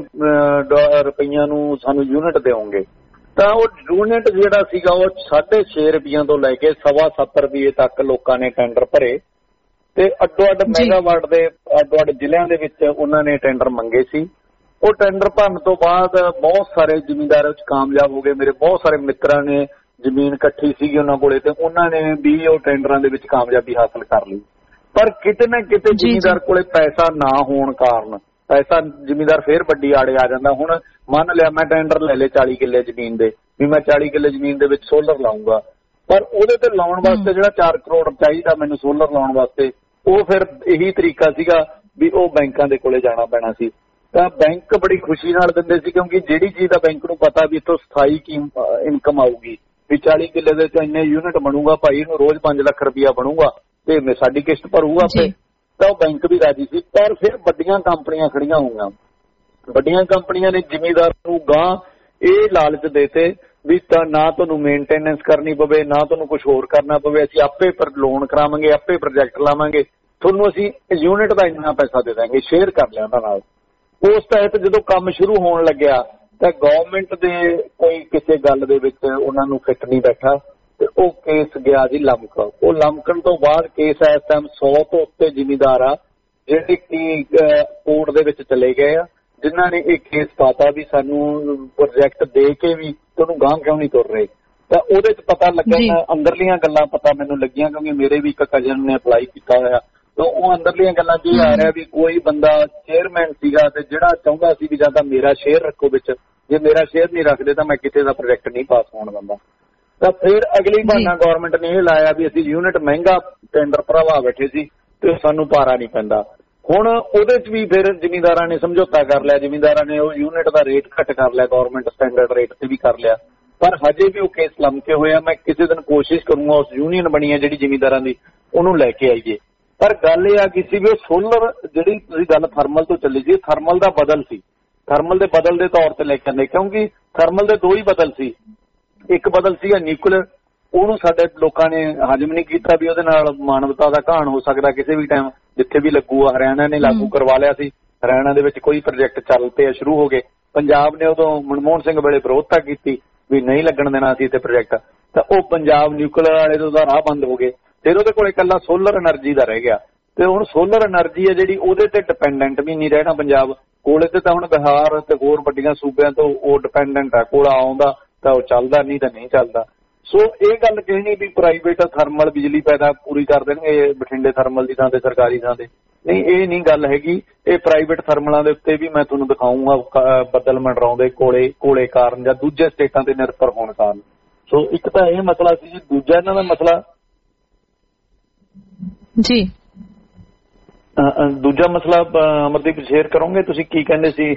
ਰੁਪਈਆਂ ਨੂੰ ਸਾਨੂੰ ਯੂਨਿਟ ਦਿਓਗੇ। ਤਾਂ ਉਹ ਯੂਨਿਟ ਜਿਹੜਾ ਸੀਗਾ ਉਹ ਸਾਢੇ ਛੇ ਰੁਪਈਆਂ ਤੋਂ ਲੈ ਕੇ ਸਵਾ ਸੱਤ ਰੁਪਈਏ ਤੱਕ ਲੋਕਾਂ ਨੇ ਟੈਂਡਰ ਭਰੇ ਤੇ ਅੱਡੋ ਅੱਡ ਮੈਗਾਵਾਟ ਦੇ ਅੱਡੋ ਅੱਡ ਜ਼ਿਲ੍ਹਿਆਂ ਦੇ ਵਿੱਚ ਉਹਨਾਂ ਨੇ ਟੈਂਡਰ ਮੰਗੇ ਸੀ। ਉਹ ਟੈਂਡਰ ਭਰਨ ਤੋਂ ਬਾਅਦ ਬਹੁਤ ਸਾਰੇ ਜ਼ਿਮੀਂਦਾਰ ਵਿੱਚ ਕਾਮਯਾਬ ਹੋ ਗਏ। ਮੇਰੇ ਬਹੁਤ ਸਾਰੇ ਮਿੱਤਰਾਂ ਨੇ ਜ਼ਮੀਨ ਇਕੱਠੀ ਸੀਗੀ ਉਹਨਾਂ ਕੋਲੇ ਤੇ ਉਹਨਾਂ ਨੇ ਵੀ ਉਹ ਟੈਂਡਰਾਂ ਦੇ ਵਿੱਚ ਕਾਮਯਾਬੀ ਹਾਸਲ ਕਰ ਲਈ। ਪਰ ਕਿਤੇ ਨਾ ਕਿਤੇ ਜ਼ਿਮੀਂਦਾਰ ਕੋਲੇ ਪੈਸਾ ਨਾ ਹੋਣ ਕਾਰਨ ਪੈਸਾ ਜ਼ਿਮੀਂਦਾਰ ਫੇਰ ਵੱਡੀ ਆੜੇ ਆ ਜਾਂਦਾ। ਹੁਣ ਮੰਨ ਲਿਆ ਮੈਂ ਟੈਂਡਰ ਲੈ ਲਏ ਚਾਲੀ ਕਿੱਲੇ ਜ਼ਮੀਨ ਦੇ ਵੀ ਮੈਂ ਚਾਲੀ ਕਿੱਲੇ ਜ਼ਮੀਨ ਦੇ ਵਿੱਚ ਸੋਲਰ ਲਾਊਂਗਾ, ਪਰ ਉਹਦੇ ਤੇ ਲਾਉਣ ਵਾਸਤੇ ਜਿਹੜਾ ਚਾਰ ਕਰੋੜ ਚਾਹੀਦਾ ਮੈਨੂੰ ਸੋਲਰ ਲਾਉਣ ਵਾਸਤੇ, ਉਹ ਫਿਰ ਇਹੀ ਤਰੀਕਾ ਸੀਗਾ ਵੀ ਉਹ ਬੈਂਕਾਂ ਦੇ ਕੋਲੇ ਜਾਣਾ ਪੈਣਾ ਸੀ। ਤਾਂ ਬੈਂਕ ਬੜੀ ਖੁਸ਼ੀ ਨਾਲ ਦਿੰਦੇ ਸੀ ਕਿਉਂਕਿ ਜਿਹੜੀ ਚੀਜ਼ ਦਾ ਬੈਂਕ ਨੂੰ ਪਤਾ ਵੀ ਇੱਥੋਂ ਸਥਾਈ ਇਨਕਮ ਆਊਗੀ ਵੀ ਚਾਲੀ ਕਿੱਲੇ ਦੇ ਚ ਇੰਨੇ ਯੂਨਿਟ ਬਣੂਗਾ, ਭਾਈ ਇਹਨੂੰ ਰੋਜ਼ ਪੰਜ ਲੱਖ ਰੁਪਇਆ ਬਣੂਗਾ ਤੇ ਸਾਡੀ ਕਿਸ਼ਤ ਭਰੂਗਾ ਆਪੇ, ਤਾਂ ਉਹ ਬੈਂਕ ਵੀ ਰਾਜੀ ਸੀ। ਪਰ ਫਿਰ ਵੱਡੀਆਂ ਕੰਪਨੀਆਂ ਖੜੀਆਂ ਹੋਈਆਂ, ਵੱਡੀਆਂ ਕੰਪਨੀਆਂ ਨੇ ਜ਼ਿਮੀਂਦਾਰ ਨੂੰ ਗਾਂ ਇਹ ਲਾਲਚ ਦੇਤੇ ਵੀ ਤਾਂ ਨਾ ਤੁਹਾਨੂੰ ਮੇਨਟੇਨੈਂਸ ਕਰਨੀ ਪਵੇ, ਨਾ ਤੁਹਾਨੂੰ ਕੁਝ ਹੋਰ ਕਰਨਾ ਪਵੇ, ਅਸੀਂ ਆਪੇ ਪਰ ਲੋਨ ਕਰਾਵਾਂਗੇ, ਆਪੇ ਪ੍ਰੋਜੈਕਟ ਲਾਵਾਂਗੇ, ਤੁਹਾਨੂੰ ਅਸੀਂ ਯੂਨਿਟ ਦਾ ਇੰਨਾ ਪੈਸਾ ਦੇ ਦਾਂਗੇ, ਸ਼ੇਅਰ ਕਰ ਲਿਆ ਉਹਨਾਂ ਨਾਲ। ਉਸ ਤਹਿਤ ਜਦੋਂ ਕੰਮ ਸ਼ੁਰੂ ਹੋਣ ਲੱਗਿਆ ਤਾਂ ਗਵਰਨਮੈਂਟ ਦੇ ਕੋਈ ਕਿਸੇ ਗੱਲ ਦੇ ਵਿੱਚ ਉਹਨਾਂ ਨੂੰ ਫਿੱਟ ਨਹੀਂ ਬੈਠਾ ਤੇ ਉਹ ਕੇਸ ਗਿਆ ਜੀ ਲਮਕ। ਉਹ ਲਮਕਣ ਤੋਂ ਬਾਅਦ ਕੇਸ ਇਸ ਟਾਈਮ ਸੌ ਤੋਂ ਉੱਤੇ ਜ਼ਿਮੀਂਦਾਰ ਆ ਜਿਹੜੇ ਕਿ ਕੋਰਟ ਦੇ ਵਿੱਚ ਚਲੇ ਗਏ ਆ, ਜਿਨ੍ਹਾਂ ਨੇ ਇਹ ਕੇਸ ਪਾਤਾ ਵੀ ਸਾਨੂੰ ਪ੍ਰੋਜੈਕਟ ਦੇ ਕੇ ਵੀ ਤੁਹਾਨੂੰ ਗਾਂਹ ਕਿਉਂ ਨਹੀਂ ਤੁਰ ਰਹੇ। ਤਾਂ ਉਹਦੇ 'ਚ ਪਤਾ ਲੱਗਿਆ, ਅੰਦਰਲੀਆਂ ਗੱਲਾਂ ਪਤਾ ਮੈਨੂੰ ਲੱਗੀਆਂ ਕਿਉਂਕਿ ਮੇਰੇ ਵੀ ਇੱਕ ਕਜ਼ਨ ਨੇ ਅਪਲਾਈ ਕੀਤਾ ਹੋਇਆ। ਤਾਂ ਉਹ ਅੰਦਰਲੀਆਂ ਗੱਲਾਂ 'ਚ ਇਹ ਆ ਰਿਹਾ ਵੀ ਕੋਈ ਬੰਦਾ ਚੇਅਰਮੈਨ ਸੀਗਾ ਤੇ ਜਿਹੜਾ ਚਾਹੁੰਦਾ ਸੀ ਵੀ ਜਾਂ ਤਾਂ ਮੇਰਾ ਸ਼ੇਅਰ ਰੱਖੋ ਵਿੱਚ, ਜੇ ਮੇਰਾ ਸ਼ੇਅਰ ਨਹੀਂ ਰੱਖਦੇ ਤਾਂ ਮੈਂ ਕਿਸੇ ਦਾ ਪ੍ਰੋਜੈਕਟ ਨਹੀਂ ਪਾਸ ਹੋਣ ਦਿੰਦਾ। ਤਾਂ ਫਿਰ ਅਗਲੀ ਬਹਾਨਾ ਗਵਰਨਮੈਂਟ ਨੇ ਇਹ ਲਾਇਆ ਵੀ ਅਸੀਂ ਯੂਨਿਟ ਮਹਿੰਗਾ ਟੈਂਡਰ ਭਰਵਾ ਬੈਠੇ ਸੀ ਤੇ ਸਾਨੂੰ ਪਾਰਾ ਨਹੀਂ ਪੈਂਦਾ। ਹੁਣ ਉਹਦੇ 'ਚ ਵੀ ਫਿਰ ਜ਼ਿਮੀਂਦਾਰਾਂ ਨੇ ਸਮਝੌਤਾ ਕਰ ਲਿਆ, ਜ਼ਿਮੀਂਦਾਰਾਂ ਨੇ ਉਹ ਯੂਨਿਟ ਦਾ ਰੇਟ ਘੱਟ ਕਰ ਲਿਆ, ਗਵਰਨਮੈਂਟ ਸਟੈਂਡਰਡ ਰੇਟ ਤੇ ਵੀ ਕਰ ਲਿਆ। ਪਰ ਹਜੇ ਵੀ ਉਹ ਕੇਸ ਲੰਮਕੇ ਹੋਇਆ। ਮੈਂ ਕਿਸੇ ਦਿਨ ਕੋਸ਼ਿਸ਼ ਕਰੂੰਗਾ ਉਸ ਯੂਨੀਅਨ ਬਣੀ ਹੈ ਜਿਹੜੀ ਜ਼ਿਮੀਂਦਾਰਾਂ ਦੀ ਉਹਨੂੰ ਲੈ ਕੇ ਆਈਏ। ਪਰ ਗੱਲ ਇਹ ਆ ਕੀਤੀ ਵੀ ਉਹ ਸੋਲਰ ਜਿਹੜੀ ਤੁਸੀਂ ਗੱਲ ਥਰਮਲ ਤੋਂ ਚੱਲੀ ਸੀ, ਥਰਮਲ ਦਾ ਬਦਲ ਸੀ, ਥਰਮਲ ਦੇ ਬਦਲ ਦੇ ਤੌਰ ਤੇ ਲੈ ਕੇ ਆਉਂਦੇ ਕਿਉਂਕਿ ਥਰਮਲ ਦੇ ਦੋ ਹੀ ਬਦਲ ਸੀ। ਇੱਕ ਬਦਲ ਸੀਗਾ ਨਿਊਕਲੀਅਰ, ਉਹਨੂੰ ਸਾਡੇ ਲੋਕਾਂ ਨੇ ਹਜਮ ਨਹੀਂ ਕੀਤਾ ਵੀ ਉਹਦੇ ਨਾਲ ਮਾਨਵਤਾ ਦਾ ਘਾਣ ਹੋ ਸਕਦਾ ਕਿਸੇ ਵੀ ਟਾਈਮ, ਜਿੱਥੇ ਵੀ ਲੱਗੂ ਆ। ਹਰਿਆਣਾ ਨੇ ਲਾਗੂ ਕਰਵਾ ਲਿਆ ਸੀ, ਹਰਿਆਣਾ ਦੇ ਵਿੱਚ ਕੋਈ ਪ੍ਰੋਜੈਕਟ ਚੱਲ ਪਏ ਸ਼ੁਰੂ ਹੋ ਗਏ। ਪੰਜਾਬ ਨੇ ਉਦੋਂ ਮਨਮੋਹਨ ਸਿੰਘ ਵੇਲੇ ਵਿਰੋਧਤਾ ਕੀਤੀ ਵੀ ਨਹੀਂ ਲੱਗਣ ਦੇਣਾ ਸੀ ਇੱਥੇ ਪ੍ਰੋਜੈਕਟ, ਤਾਂ ਉਹ ਪੰਜਾਬ ਨਿਊਕਲੀਅਰ ਵਾਲੇ ਤੋਂ ਉਹਦਾ ਰਾਹ ਬੰਦ ਹੋ ਗਏ। ਫਿਰ ਉਹਦੇ ਕੋਲ ਇਕੱਲਾ ਸੋਲਰ ਐਨਰਜੀ ਦਾ ਰਹਿ ਗਿਆ ਤੇ ਹੁਣ ਸੋਲਰ ਐਨਰਜੀ ਹੈ ਜਿਹੜੀ ਉਹਦੇ ਤੇ ਡਿਪੈਂਡੈਂਟ ਵੀ ਨਹੀਂ ਰਹਿਣਾ ਪੰਜਾਬ ਕੋਲੇ ਤੇ। ਤਾਂ ਹੁਣ ਬਿਹਾਰ ਤੇ ਹੋਰ ਵੱਡੀਆਂ ਸੂਬਿਆਂ ਤੋਂ ਉਹ ਡਿਪੈਂਡੈਂਟ ਆ, ਕੋਲਾ ਆਉਂਦਾ ਤਾਂ ਉਹ ਚੱਲਦਾ, ਨਹੀਂ ਤਾਂ ਨਹੀਂ ਚੱਲਦਾ। ਸੋ ਇਹ ਗੱਲ ਕਹਿਣੀ ਵੀ ਪ੍ਰਾਈਵੇਟ ਥਰਮਲ ਬਿਜਲੀ ਪੈਦਾ ਪੂਰੀ ਕਰ ਦੇਣਗੇ ਬਠਿੰਡੇ ਥਰਮਲ ਦੀ ਥਾਂ ਤੇ ਸਰਕਾਰੀ ਥਾਂ ਤੇ, ਨਹੀਂ ਇਹ ਨਹੀਂ ਗੱਲ ਹੈਗੀ। ਇਹ ਪ੍ਰਾਈਵੇਟ ਥਰਮਲਾਂ ਦੇ ਉੱਤੇ ਵੀ ਮੈਂ ਤੁਹਾਨੂੰ ਦਿਖਾਊਂਗਾ ਬੱਦਲ ਮੰਡਰਾਉਂਦੇ ਕੋਲੇ ਕੋਲੇ ਕਾਰਨ ਜਾਂ ਦੂਜੇ ਸਟੇਟਾਂ ਤੇ ਨਿਰਭਰ ਹੋਣ ਕਾਰਨ। ਸੋ ਇੱਕ ਤਾਂ ਇਹ ਮਸਲਾ ਸੀ ਜੀ। ਦੂਜਾ ਇਹਨਾਂ ਦਾ ਮਸਲਾ ਜੀ ਦੂਜਾ ਮਸਲਾ ਅਮਰਦੀਪ ਸ਼ੇਅਰ ਕਰੋਗੇ ਤੁਸੀਂ ਕੀ ਕਹਿੰਦੇ ਸੀ?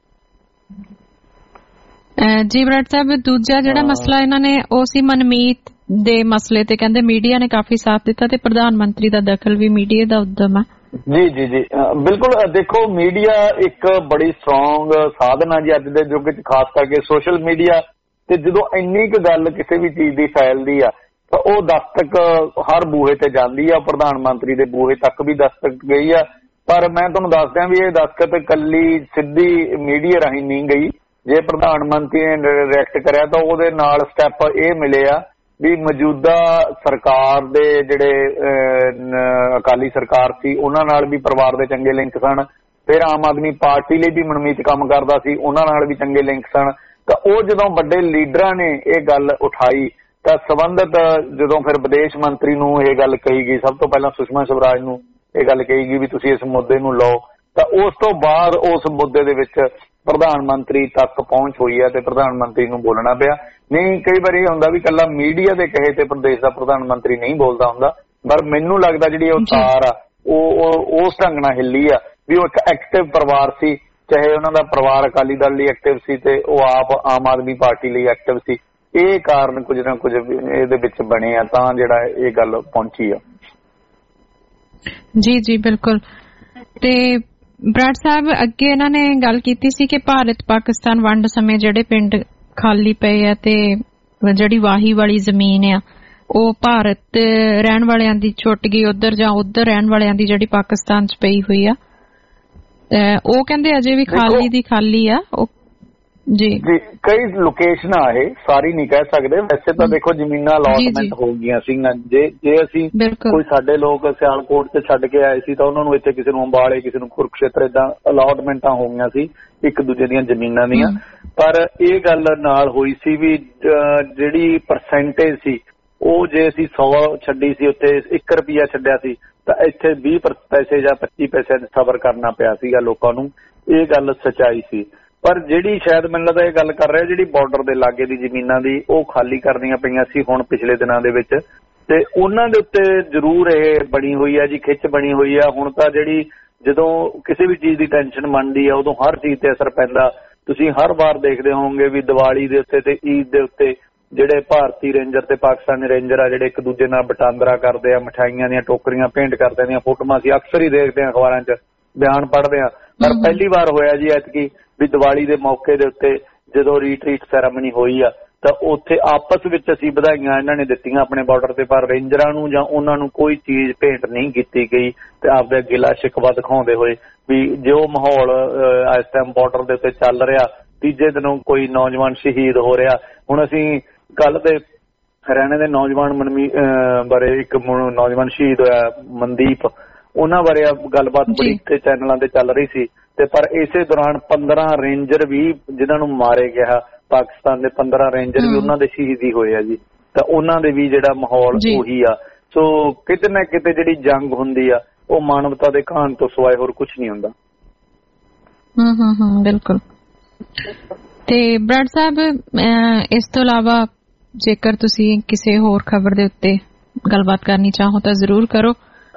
ਜੀ ਬਰਾੜ ਸਾਹਿਬ, ਦੂਜਾ ਜਿਹੜਾ ਮਸਲਾ ਇਹਨਾਂ ਨੇ ਉਹ ਸੀ ਮਨਮੀਤ ਦੇ ਮਸਲੇ ਤੇ, ਕਹਿੰਦੇ ਮੀਡੀਆ ਨੇ ਕਾਫੀ ਸਾਥ ਦਿੱਤਾ ਤੇ ਪ੍ਰਧਾਨ ਮੰਤਰੀ ਦਾ ਦਖਲ ਵੀ ਮੀਡੀਆ ਦਾ ਉਦਮ ਹੈ। ਜੀ ਜੀ ਜੀ ਬਿਲਕੁਲ। ਦੇਖੋ ਮੀਡੀਆ ਇੱਕ ਬੜੀ ਸਟਰੋਂਗ ਸਾਧਨ ਆ ਜੀ ਅੱਜ ਦੇ ਯੁੱਗ 'ਚ, ਖਾਸ ਕਰਕੇ ਸੋਸ਼ਲ ਮੀਡੀਆ। ਤੇ ਜਦੋਂ ਇੰਨੀ ਕੁ ਗੱਲ ਕਿਸੇ ਵੀ ਚੀਜ਼ ਦੀ ਫੈਲਦੀ ਆ ਤਾਂ ਉਹ ਦਸਤਕ ਹਰ ਬੂਹੇ ਤੇ ਜਾਂਦੀ ਆ, ਪ੍ਰਧਾਨ ਮੰਤਰੀ ਦੇ ਬੂਹੇ ਤੱਕ ਵੀ ਦਸਤਕ ਗਈ ਆ। ਪਰ ਮੈਂ ਤੁਹਾਨੂੰ ਦੱਸ ਦਿਆਂ ਵੀ ਇਹ ਦਸਤਕ ਇਕੱਲੀ ਸਿੱਧੀ ਮੀਡੀਆ ਰਾਹੀਂ ਨਹੀਂ ਗਈ। ਜੇ ਪ੍ਰਧਾਨ ਮੰਤਰੀ ਨੇ ਰਿਐਕਟ ਕਰਿਆ ਤਾਂ ਉਹਦੇ ਨਾਲ ਸਟੈਪ ਇਹ ਮਿਲੇ ਆ ਵੀ ਮੌਜੂਦਾ ਸਰਕਾਰ ਦੇ ਜਿਹੜੇ ਅਕਾਲੀ ਸਰਕਾਰ ਸੀ ਉਹਨਾਂ ਨਾਲ ਵੀ ਪਰਿਵਾਰ ਦੇ ਚੰਗੇ ਲਿੰਕ ਸਨ। ਫਿਰ ਆਮ ਆਦਮੀ ਪਾਰਟੀ ਲਈ ਵੀ ਮਨਮੀਤ ਕੰਮ ਕਰਦਾ ਸੀ, ਉਹਨਾਂ ਨਾਲ ਵੀ ਚੰਗੇ ਲਿੰਕ ਸਨ। ਤਾਂ ਉਹ ਜਦੋਂ ਵੱਡੇ ਲੀਡਰਾਂ ਨੇ ਇਹ ਗੱਲ ਉਠਾਈ ਤਾਂ ਸੰਬੰਧਿਤ ਜਦੋਂ ਫਿਰ ਵਿਦੇਸ਼ ਮੰਤਰੀ ਨੂੰ ਇਹ ਗੱਲ ਕਹੀ ਗਈ, ਸਭ ਤੋਂ ਪਹਿਲਾਂ ਸੁਸ਼ਮਾ ਸਵਰਾਜ ਨੂੰ ਇਹ ਗੱਲ ਕਹੀ ਗਈ ਵੀ ਤੁਸੀਂ ਇਸ ਮੁੱਦੇ ਨੂੰ ਲਓ, ਤਾਂ ਉਸ ਤੋਂ ਬਾਅਦ ਉਸ ਮੁੱਦੇ ਦੇ ਵਿੱਚ ਪ੍ਰਧਾਨ ਮੰਤਰੀ ਤੱਕ ਪਹੁੰਚ ਹੋਈ ਹੈ ਤੇ ਪ੍ਰਧਾਨ ਮੰਤਰੀ ਨੂੰ ਬੋਲਣਾ ਪਿਆ। ਨਹੀਂ ਕਈ ਵਾਰੀ ਇਹ ਹੁੰਦਾ ਵੀ ਇਕੱਲਾ ਮੀਡੀਆ ਦੇ ਕਹੇ ਤੇ ਪ੍ਰਦੇਸ਼ ਦਾ ਪ੍ਰਧਾਨ ਮੰਤਰੀ ਨਹੀਂ ਬੋਲਦਾ ਹੁੰਦਾ, ਪਰ ਮੈਨੂੰ ਲੱਗਦਾ ਜਿਹੜੀ ਉਹ ਤਾਰ ਆ ਉਹ ਉਸ ਢੰਗ ਨਾਲ ਹਿੱਲੀ ਆ ਵੀ ਉਹ ਇੱਕ ਐਕਟਿਵ ਪਰਿਵਾਰ ਸੀ, ਚਾਹੇ ਉਹਨਾਂ ਦਾ ਪਰਿਵਾਰ ਅਕਾਲੀ ਦਲ ਲਈ ਐਕਟਿਵ ਸੀ ਤੇ ਉਹ ਆਪ ਆਮ ਆਦਮੀ ਪਾਰਟੀ ਲਈ ਐਕਟਿਵ ਸੀ। ਇਹ ਕਾਰਨ ਕੁਝ ਨਾ ਕੁਝ ਇਹਦੇ ਵਿੱਚ ਬਣੇ ਆ ਤਾਂ ਜਿਹੜਾ ਇਹ ਗੱਲ ਪਹੁੰਚੀ ਆ। ਜੀ ਜੀ ਬਿਲਕੁਲ। ਤੇ ਬਰਾੜ ਸਾਹਿਬ ਅੱਗੇ ਇਹਨਾਂ ਨੇ ਗੱਲ ਕੀਤੀ ਸੀ ਕਿ ਭਾਰਤ ਪਾਕਿਸਤਾਨ ਵੰਡ ਸਮੇਂ ਜਿਹੜੇ ਪਿੰਡ ਖਾਲੀ ਪਏ ਆ ਤੇ ਜਿਹੜੀ ਵਾਹੀ ਵਾਲੀ ਜ਼ਮੀਨ ਆ ਉਹ ਭਾਰਤ ਰਹਿਣ ਵਾਲਿਆਂ ਦੀ ਛੁੱਟ ਗਈ ਉਧਰ ਜਾਂ ਉਧਰ ਰਹਿਣ ਵਾਲਿਆਂ ਦੀ ਜਿਹੜੀ ਪਾਕਿਸਤਾਨ ਚ ਪਈ ਹੋਈ ਆ, ਉਹ ਕਹਿੰਦੇ ਅਜੇ ਵੀ ਖਾਲੀ ਦੀ ਖਾਲੀ ਆ। ਉਹ ਜੀ ਜੀ ਕਈ ਲੋਕੇਸ਼ਨ ਆ, ਇਹ ਸਾਰੀ ਨਹੀਂ ਕਹਿ ਸਕਦੇ। ਵੈਸੇ ਤਾਂ ਦੇਖੋ ਜ਼ਮੀਨਾਂ ਅਲਾਟਮੈਂਟ ਹੋ ਗਈਆਂ ਸੀ। ਜੇ ਜੇ ਅਸੀਂ ਕੋਈ ਸਾਡੇ ਲੋਕ ਸਿਆਲਕੋਟ ਚ ਛੱਡ ਕੇ ਆਏ ਸੀ ਤਾਂ ਉਹਨਾਂ ਨੂੰ ਇੱਥੇ ਕਿਸੇ ਨੂੰ ਅੰਬਾਲੇ, ਕਿਸੇ ਨੂੰ ਕੁਰੂਕਸ਼ੇਤਰ, ਏਦਾਂ ਅਲਾਟਮੈਂਟਾਂ ਹੋ ਗਈਆਂ ਸੀ ਇੱਕ ਦੂਜੇ ਦੀਆਂ ਜ਼ਮੀਨਾਂ ਦੀਆਂ। ਪਰ ਇਹ ਗੱਲ ਨਾਲ ਹੋਈ ਸੀ ਵੀ ਜਿਹੜੀ ਪਰਸੈਂਟੇਜ ਸੀ ਉਹ ਜੇ ਅਸੀਂ ਸੌ ਛੱਡੀ ਸੀ ਉੱਥੇ ਇੱਕ ਰੁਪਈਆ ਛੱਡਿਆ ਸੀ ਤਾਂ ਇੱਥੇ ਵੀਹ ਪੈਸੇ ਜਾਂ ਪੱਚੀ ਪੈਸੇ ਸਬਰ ਕਰਨਾ ਪਿਆ ਸੀਗਾ ਲੋਕਾਂ ਨੂੰ। ਇਹ ਗੱਲ ਸੱਚਾਈ ਸੀ। ਪਰ ਜਿਹੜੀ ਸ਼ਾਇਦ ਮੈਨੂੰ ਲੱਗਦਾ ਇਹ ਗੱਲ ਕਰ ਰਿਹਾ ਜਿਹੜੀ ਬਾਰਡਰ ਦੇ ਲਾਗੇ ਦੀ ਜ਼ਮੀਨਾਂ ਦੀ ਉਹ ਖਾਲੀ ਕਰਨੀਆਂ ਪਈਆਂ ਸੀ ਹੁਣ ਪਿਛਲੇ ਦਿਨਾਂ ਦੇ ਵਿੱਚ, ਤੇ ਉਹਨਾਂ ਦੇ ਉੱਤੇ ਜ਼ਰੂਰ ਇਹ ਬਣੀ ਹੋਈ ਆ ਜੀ, ਖਿੱਚ ਬਣੀ ਹੋਈ ਆ। ਹੁਣ ਤਾਂ ਜਿਹੜੀ ਜਦੋਂ ਕਿਸੇ ਵੀ ਚੀਜ਼ ਦੀ ਟੈਨਸ਼ਨ ਬਣਦੀ ਆ ਉਦੋਂ ਹਰ ਚੀਜ਼ ਤੇ ਅਸਰ ਪੈਂਦਾ। ਤੁਸੀਂ ਹਰ ਵਾਰ ਦੇਖਦੇ ਹੋਵੋਗੇ ਵੀ ਦੀਵਾਲੀ ਦੇ ਉੱਤੇ ਤੇ ਈਦ ਦੇ ਉੱਤੇ ਜਿਹੜੇ ਭਾਰਤੀ ਰੇਂਜਰ ਤੇ ਪਾਕਿਸਤਾਨੀ ਰੇਂਜਰ ਆ ਜਿਹੜੇ ਇੱਕ ਦੂਜੇ ਨਾਲ ਵਟਾਂਦਰਾ ਕਰਦੇ ਆ, ਮਠਾਈਆਂ ਦੀਆਂ ਟੋਕਰੀਆਂ ਭੇਂਟ ਕਰਦੇ ਦੀਆਂ ਫੋਟੋਆਂ ਅਸੀਂ ਅਕਸਰ ਹੀ ਦੇਖਦੇ ਹਾਂ, ਅਖਬਾਰਾਂ 'ਚ ਬਿਆਨ ਪੜ੍ਹਦੇ ਹਾਂ। ਪਰ ਪਹਿਲੀ ਵਾਰ ਹੋਇਆ ਜੀ ਐਤਕੀ ਵੀ ਦੀਵਾਲੀ ਦੇ ਮੌਕੇ ਦੇ ਉੱਤੇ ਜਦੋਂ ਰੀਟਰੀਟ ਸੈਰਾਮਨੀ ਹੋਈ ਆ ਤਾਂ ਉੱਥੇ ਆਪਸ ਵਿੱਚ ਅਸੀਂ ਵਧਾਈਆਂ ਇਹਨਾਂ ਨੇ ਦਿੱਤੀਆਂ ਆਪਣੇ ਬਾਰਡਰ ਤੇ, ਪਰ ਰੇਂਜਰਾਂ ਨੂੰ ਜਾਂ ਉਹਨਾਂ ਨੂੰ ਕੋਈ ਚੀਜ਼ ਭੇਂਟ ਨਹੀਂ ਕੀਤੀ ਗਈ ਤੇ ਆਪਦਾ ਗਿਲਾ ਸ਼ਿਕਵਾ ਦਿਖਾਉਂਦੇ ਹੋਏ ਵੀ ਜੋ ਮਾਹੌਲ ਇਸ ਟਾਈਮ ਬਾਰਡਰ ਦੇ ਉੱਤੇ ਚੱਲ ਰਿਹਾ, ਤੀਜੇ ਦਿਨੋਂ ਕੋਈ ਨੌਜਵਾਨ ਸ਼ਹੀਦ ਹੋ ਰਿਹਾ। ਹੁਣ ਅਸੀਂ ਕੱਲ ਦੇ ਹਰਿਆਣੇ ਦੇ ਨੌਜਵਾਨ ਮਨਮੀ ਬਾਰੇ ਇੱਕ ਨੌਜਵਾਨ ਸ਼ਹੀਦ ਹੋਇਆ ਮਨਦੀਪ, ਉਹਨਾਂ ਬਾਰੇ ਗੱਲਬਾਤ ਬੜੀ ਤੇ ਚੈਨਲਾਂ ਤੇ ਚੱਲ ਰਹੀ ਸੀ। ਤੇ ਪਰ ਇਸੇ ਦੌਰਾਨ ਪੰਦਰਾਂ ਰੇਂਜਰ ਵੀ ਜਿਨ੍ਹਾਂ ਨੂੰ ਮਾਰੇ ਗਿਆ ਪਾਕਿਸਤਾਨ ਦੇ ਪੰਦਰਾਂ ਰੇਂਜਰ ਵੀ ਉਹਨਾਂ ਦੇ ਸ਼ਹੀਦੀ ਹੋਏ ਆ ਜੀ। ਤਾਂ ਉਹਨਾਂ ਦੇ ਵੀ ਜਿਹੜਾ ਮਾਹੌਲ ਉਹੀ ਆ। ਸੋ ਕਿਤੇ ਨਾ ਕਿਤੇ ਜਿਹੜੀ ਜੰਗ ਹੁੰਦੀ ਆ ਉਹ ਮਾਨਵਤਾ ਦੇ ਘਾਣ ਤੋਂ ਸਿਵਾਏ ਹੋਰ ਕੁਝ ਨਹੀਂ ਹੁੰਦਾ। ਹੂੰ ਹੂੰ ਹੂੰ ਬਿਲਕੁਲ। ਤੇ ਬਰਾੜ ਸਾਹਿਬ ਇਸ ਤੋਂ ਇਲਾਵਾ ਜੇਕਰ ਤੁਸੀਂ ਕਿਸੇ ਹੋਰ ਖਬਰ ਦੇ ਉੱਤੇ ਗੱਲਬਾਤ ਕਰਨੀ ਚਾਹੋ ਤਾਂ ਜ਼ਰੂਰ ਕਰੋ।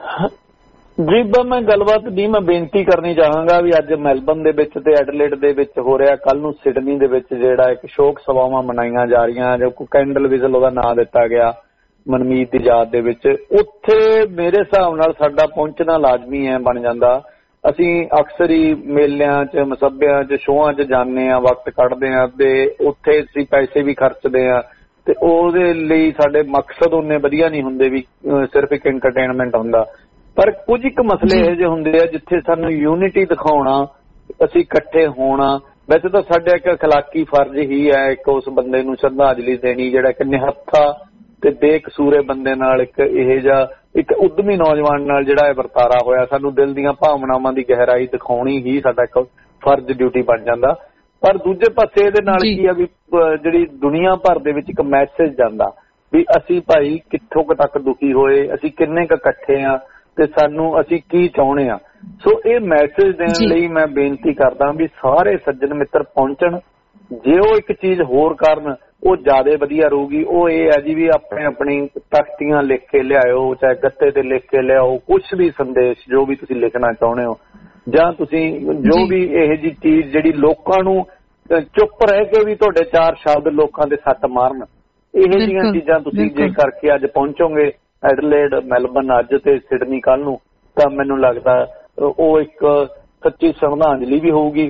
ਜੀ ਮੈਂ ਗੱਲਬਾਤ ਨਹੀਂ, ਮੈਂ ਬੇਨਤੀ ਕਰਨੀ ਚਾਹਾਂਗਾ ਵੀ ਅੱਜ ਮੈਲਬਨ ਦੇ ਵਿੱਚ ਤੇ ਐਡਲੇਡ ਦੇ ਵਿੱਚ ਹੋ ਰਿਹਾ, ਕੱਲ ਨੂੰ ਸਿਡਨੀ ਦੇ ਵਿੱਚ ਜਿਹੜਾ ਇੱਕ ਸ਼ੋਕ ਸਭਾਵਾਂ ਮਨਾਈਆਂ ਜਾ ਰਹੀਆਂ, ਜੋ ਕੈਂਡਲ ਵਿਜ਼ਲ ਉਹਦਾ ਨਾਂ ਦਿੱਤਾ ਗਿਆ ਮਨਮੀਤ ਦੀ ਯਾਦ ਦੇ ਵਿੱਚ। ਉੱਥੇ ਮੇਰੇ ਹਿਸਾਬ ਨਾਲ ਸਾਡਾ ਪਹੁੰਚਣਾ ਲਾਜ਼ਮੀ ਹੈ ਬਣ ਜਾਂਦਾ। ਅਸੀਂ ਅਕਸਰ ਹੀ ਮੇਲਿਆਂ 'ਚ, ਮਸੱਬਿਆਂ 'ਚ, ਸ਼ੋਆਂ 'ਚ ਜਾਂਦੇ ਹਾਂ, ਵਕਤ ਕੱਢਦੇ ਹਾਂ ਤੇ ਉੱਥੇ ਅਸੀਂ ਪੈਸੇ ਵੀ ਖਰਚਦੇ ਹਾਂ ਤੇ ਉਹਦੇ ਲਈ ਸਾਡੇ ਮਕਸਦ ਉਹਨੇ ਵਧੀਆ ਨਹੀਂ ਹੁੰਦੇ ਵੀ ਸਿਰਫ ਇੱਕ ਐਂਟਰਟੇਨਮੈਂਟ ਹੁੰਦਾ। ਪਰ ਕੁਝ ਇੱਕ ਮਸਲੇ ਇਹੋ ਜਿਹੇ ਹੁੰਦੇ ਆ ਜਿੱਥੇ ਸਾਨੂੰ ਯੂਨਿਟੀ ਦਿਖਾਉਣਾ, ਅਸੀਂ ਇਕੱਠੇ ਹੋਣਾ। ਵੈਸੇ ਤਾਂ ਸਾਡਾ ਇੱਕ ਅਖਲਾਕੀ ਫਰਜ਼ ਹੀ ਹੈ ਇੱਕ ਉਸ ਬੰਦੇ ਨੂੰ ਸ਼ਰਧਾਂਜਲੀ ਦੇਣੀ ਜਿਹੜਾ ਇੱਕ ਨਿਹੱਥਾ ਤੇ ਬੇਕਸੂਰੇ ਬੰਦੇ ਨਾਲ, ਇੱਕ ਇਹ ਜਿਹਾ ਇੱਕ ਉਦਮੀ ਨੌਜਵਾਨ ਨਾਲ ਜਿਹੜਾ ਇਹ ਵਰਤਾਰਾ ਹੋਇਆ। ਸਾਨੂੰ ਦਿਲ ਦੀਆਂ ਭਾਵਨਾਵਾਂ ਦੀ ਗਹਿਰਾਈ ਦਿਖਾਉਣੀ ਹੀ ਸਾਡਾ ਇੱਕ ਫਰਜ਼ ਡਿਊਟੀ ਬਣ ਜਾਂਦਾ। ਪਰ ਦੂਜੇ ਪਾਸੇ ਇਹਦੇ ਨਾਲ ਕੀ ਆ ਵੀ ਜਿਹੜੀ ਦੁਨੀਆ ਭਰ ਦੇ ਵਿੱਚ ਇੱਕ ਮੈਸੇਜ ਜਾਂਦਾ ਵੀ ਅਸੀਂ ਭਾਈ ਕਿੱਥੋਂ ਕੁ ਤੱਕ ਦੁਖੀ ਹੋਏ, ਅਸੀਂ ਕਿੰਨੇ ਕੁ ਇਕੱਠੇ ਆ ਤੇ ਸਾਨੂੰ ਅਸੀਂ ਕੀ ਚਾਹੁੰਦੇ ਆ। ਸੋ ਇਹ ਮੈਸੇਜ ਦੇਣ ਲਈ ਮੈਂ ਬੇਨਤੀ ਕਰਦਾ ਵੀ ਸਾਰੇ ਸੱਜਣ ਮਿੱਤਰ ਪਹੁੰਚਣ। ਜੇ ਉਹ ਇੱਕ ਚੀਜ਼ ਹੋਰ ਕਰਨ ਉਹ ਜ਼ਿਆਦਾ ਵਧੀਆ ਰਹੂਗੀ। ਉਹ ਇਹ ਹੈ ਜੀ ਵੀ ਆਪਣੇ ਆਪਣੀ ਤਖਤੀਆਂ ਲਿਖ ਕੇ ਲਿਆਇਓ, ਚਾਹੇ ਗੱਤੇ ਤੇ ਲਿਖ ਕੇ ਲਿਆਓ, ਕੁਛ ਵੀ ਸੰਦੇਸ਼ ਜੋ ਵੀ ਤੁਸੀਂ ਲਿਖਣਾ ਚਾਹੁੰਦੇ ਹੋ, ਜਾਂ ਤੁਸੀਂ ਜੋ ਵੀ ਇਹੋ ਜਿਹੀ ਚੀਜ਼ ਜਿਹੜੀ ਲੋਕਾਂ ਨੂੰ ਚੁੱਪ ਰਹਿ ਕੇ ਵੀ ਤੁਹਾਡੇ ਚਾਰ ਸ਼ਬਦ ਲੋਕਾਂ ਦੇ ਸੱਟ ਮਾਰਨ, ਇਹੋ ਜਿਹੀਆਂ ਚੀਜ਼ਾਂ ਤੁਸੀਂ ਜੇ ਕਰਕੇ ਅੱਜ ਪਹੁੰਚੋਗੇ ਐਡਲੇਡ, ਮੈਲਬਨ ਅੱਜ ਤੇ ਸਿਡਨੀ ਕੱਲ ਨੂੰ, ਤਾਂ ਮੈਨੂੰ ਲੱਗਦਾ ਉਹ ਇੱਕ ਸੱਚੀ ਸ਼ਰਧਾਂਜਲੀ ਵੀ ਹੋਊਗੀ।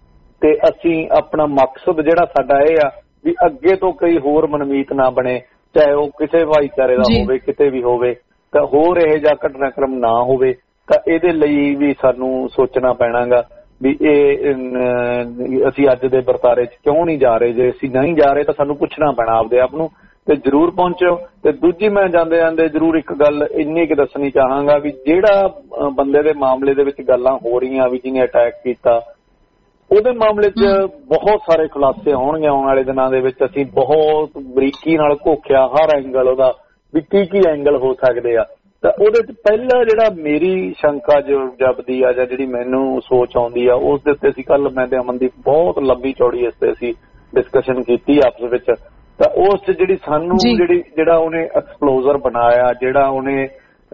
ਤੇ ਅਸੀਂ ਆਪਣਾ ਮਕਸਦ ਜਿਹੜਾ ਸਾਡਾ ਇਹ ਆ ਵੀ ਅੱਗੇ ਤੋਂ ਕਈ ਹੋਰ ਮਨਮੀਤ ਨਾ ਬਣੇ, ਚਾਹੇ ਉਹ ਕਿਸੇ ਭਾਈਚਾਰੇ ਦਾ ਹੋਵੇ, ਕਿਤੇ ਵੀ ਹੋਵੇ, ਤਾਂ ਹੋਰ ਇਹੋ ਜਿਹਾ ਘਟਨਾਕ੍ਰਮ ਨਾ ਹੋਵੇ। ਤਾਂ ਇਹਦੇ ਲਈ ਵੀ ਸਾਨੂੰ ਸੋਚਣਾ ਪੈਣਾਗਾ ਵੀ ਇਹ ਅਸੀਂ ਅੱਜ ਦੇ ਵਰਤਾਰੇ 'ਚ ਕਿਉਂ ਨਹੀਂ ਜਾ ਰਹੇ। ਜੇ ਅਸੀਂ ਨਹੀਂ ਜਾ ਰਹੇ ਤਾਂ ਸਾਨੂੰ ਪੁੱਛਣਾ ਪੈਣਾ ਆਪਦੇ ਆਪ ਨੂੰ ਤੇ ਜ਼ਰੂਰ ਪਹੁੰਚਿਓ। ਤੇ ਦੂਜੀ ਮੈਂ ਜਾਂਦੇ ਜਾਂਦੇ ਜ਼ਰੂਰ ਇੱਕ ਗੱਲ ਇੰਨੀ ਕੁ ਦੱਸਣੀ ਚਾਹਾਂਗਾ ਵੀ ਜਿਹੜਾ ਬੰਦੇ ਦੇ ਮਾਮਲੇ ਦੇ ਵਿੱਚ ਗੱਲਾਂ ਹੋ ਰਹੀਆਂ ਵੀ ਜਿਹਨੇ ਅਟੈਕ ਕੀਤਾ, ਉਹਦੇ ਮਾਮਲੇ 'ਚ ਬਹੁਤ ਸਾਰੇ ਖੁਲਾਸੇ ਹੋਣਗੇ ਆਉਣ ਵਾਲੇ ਦਿਨਾਂ ਦੇ ਵਿੱਚ। ਅਸੀਂ ਬਹੁਤ ਬਰੀਕੀ ਨਾਲ ਘੋਖਿਆ ਹਰ ਐਂਗਲ ਉਹਦਾ ਵੀ ਕੀ ਕੀ ਐਂਗਲ ਹੋ ਸਕਦੇ ਆ। ਤਾਂ ਉਹਦੇ 'ਚ ਪਹਿਲਾ ਜਿਹੜਾ ਮੇਰੀ ਸ਼ੰਕਾ ਜੋ ਜਪਦੀ ਆ ਜਾਂ ਜਿਹੜੀ ਮੈਨੂੰ ਸੋਚ ਆਉਂਦੀ ਆ, ਉਸ ਦੇ ਉੱਤੇ ਅਸੀਂ ਕੱਲ ਮੈਂ ਤੇ ਅਮਨਦੀਪ ਬਹੁਤ ਲੰਬੀ ਚੌੜੀ ਇਸ ਤੇ ਅਸੀਂ ਡਿਸਕਸ਼ਨ ਕੀਤੀ ਆਪਸ ਵਿੱਚ। ਤਾਂ ਉਸ 'ਚ ਜਿਹੜੀ ਸਾਨੂੰ ਜਿਹੜੀ ਜਿਹੜਾ ਉਹਨੇ ਐਕਸਪਲੋਜ਼ਰ ਬਣਾਇਆ, ਜਿਹੜਾ ਉਹਨੇ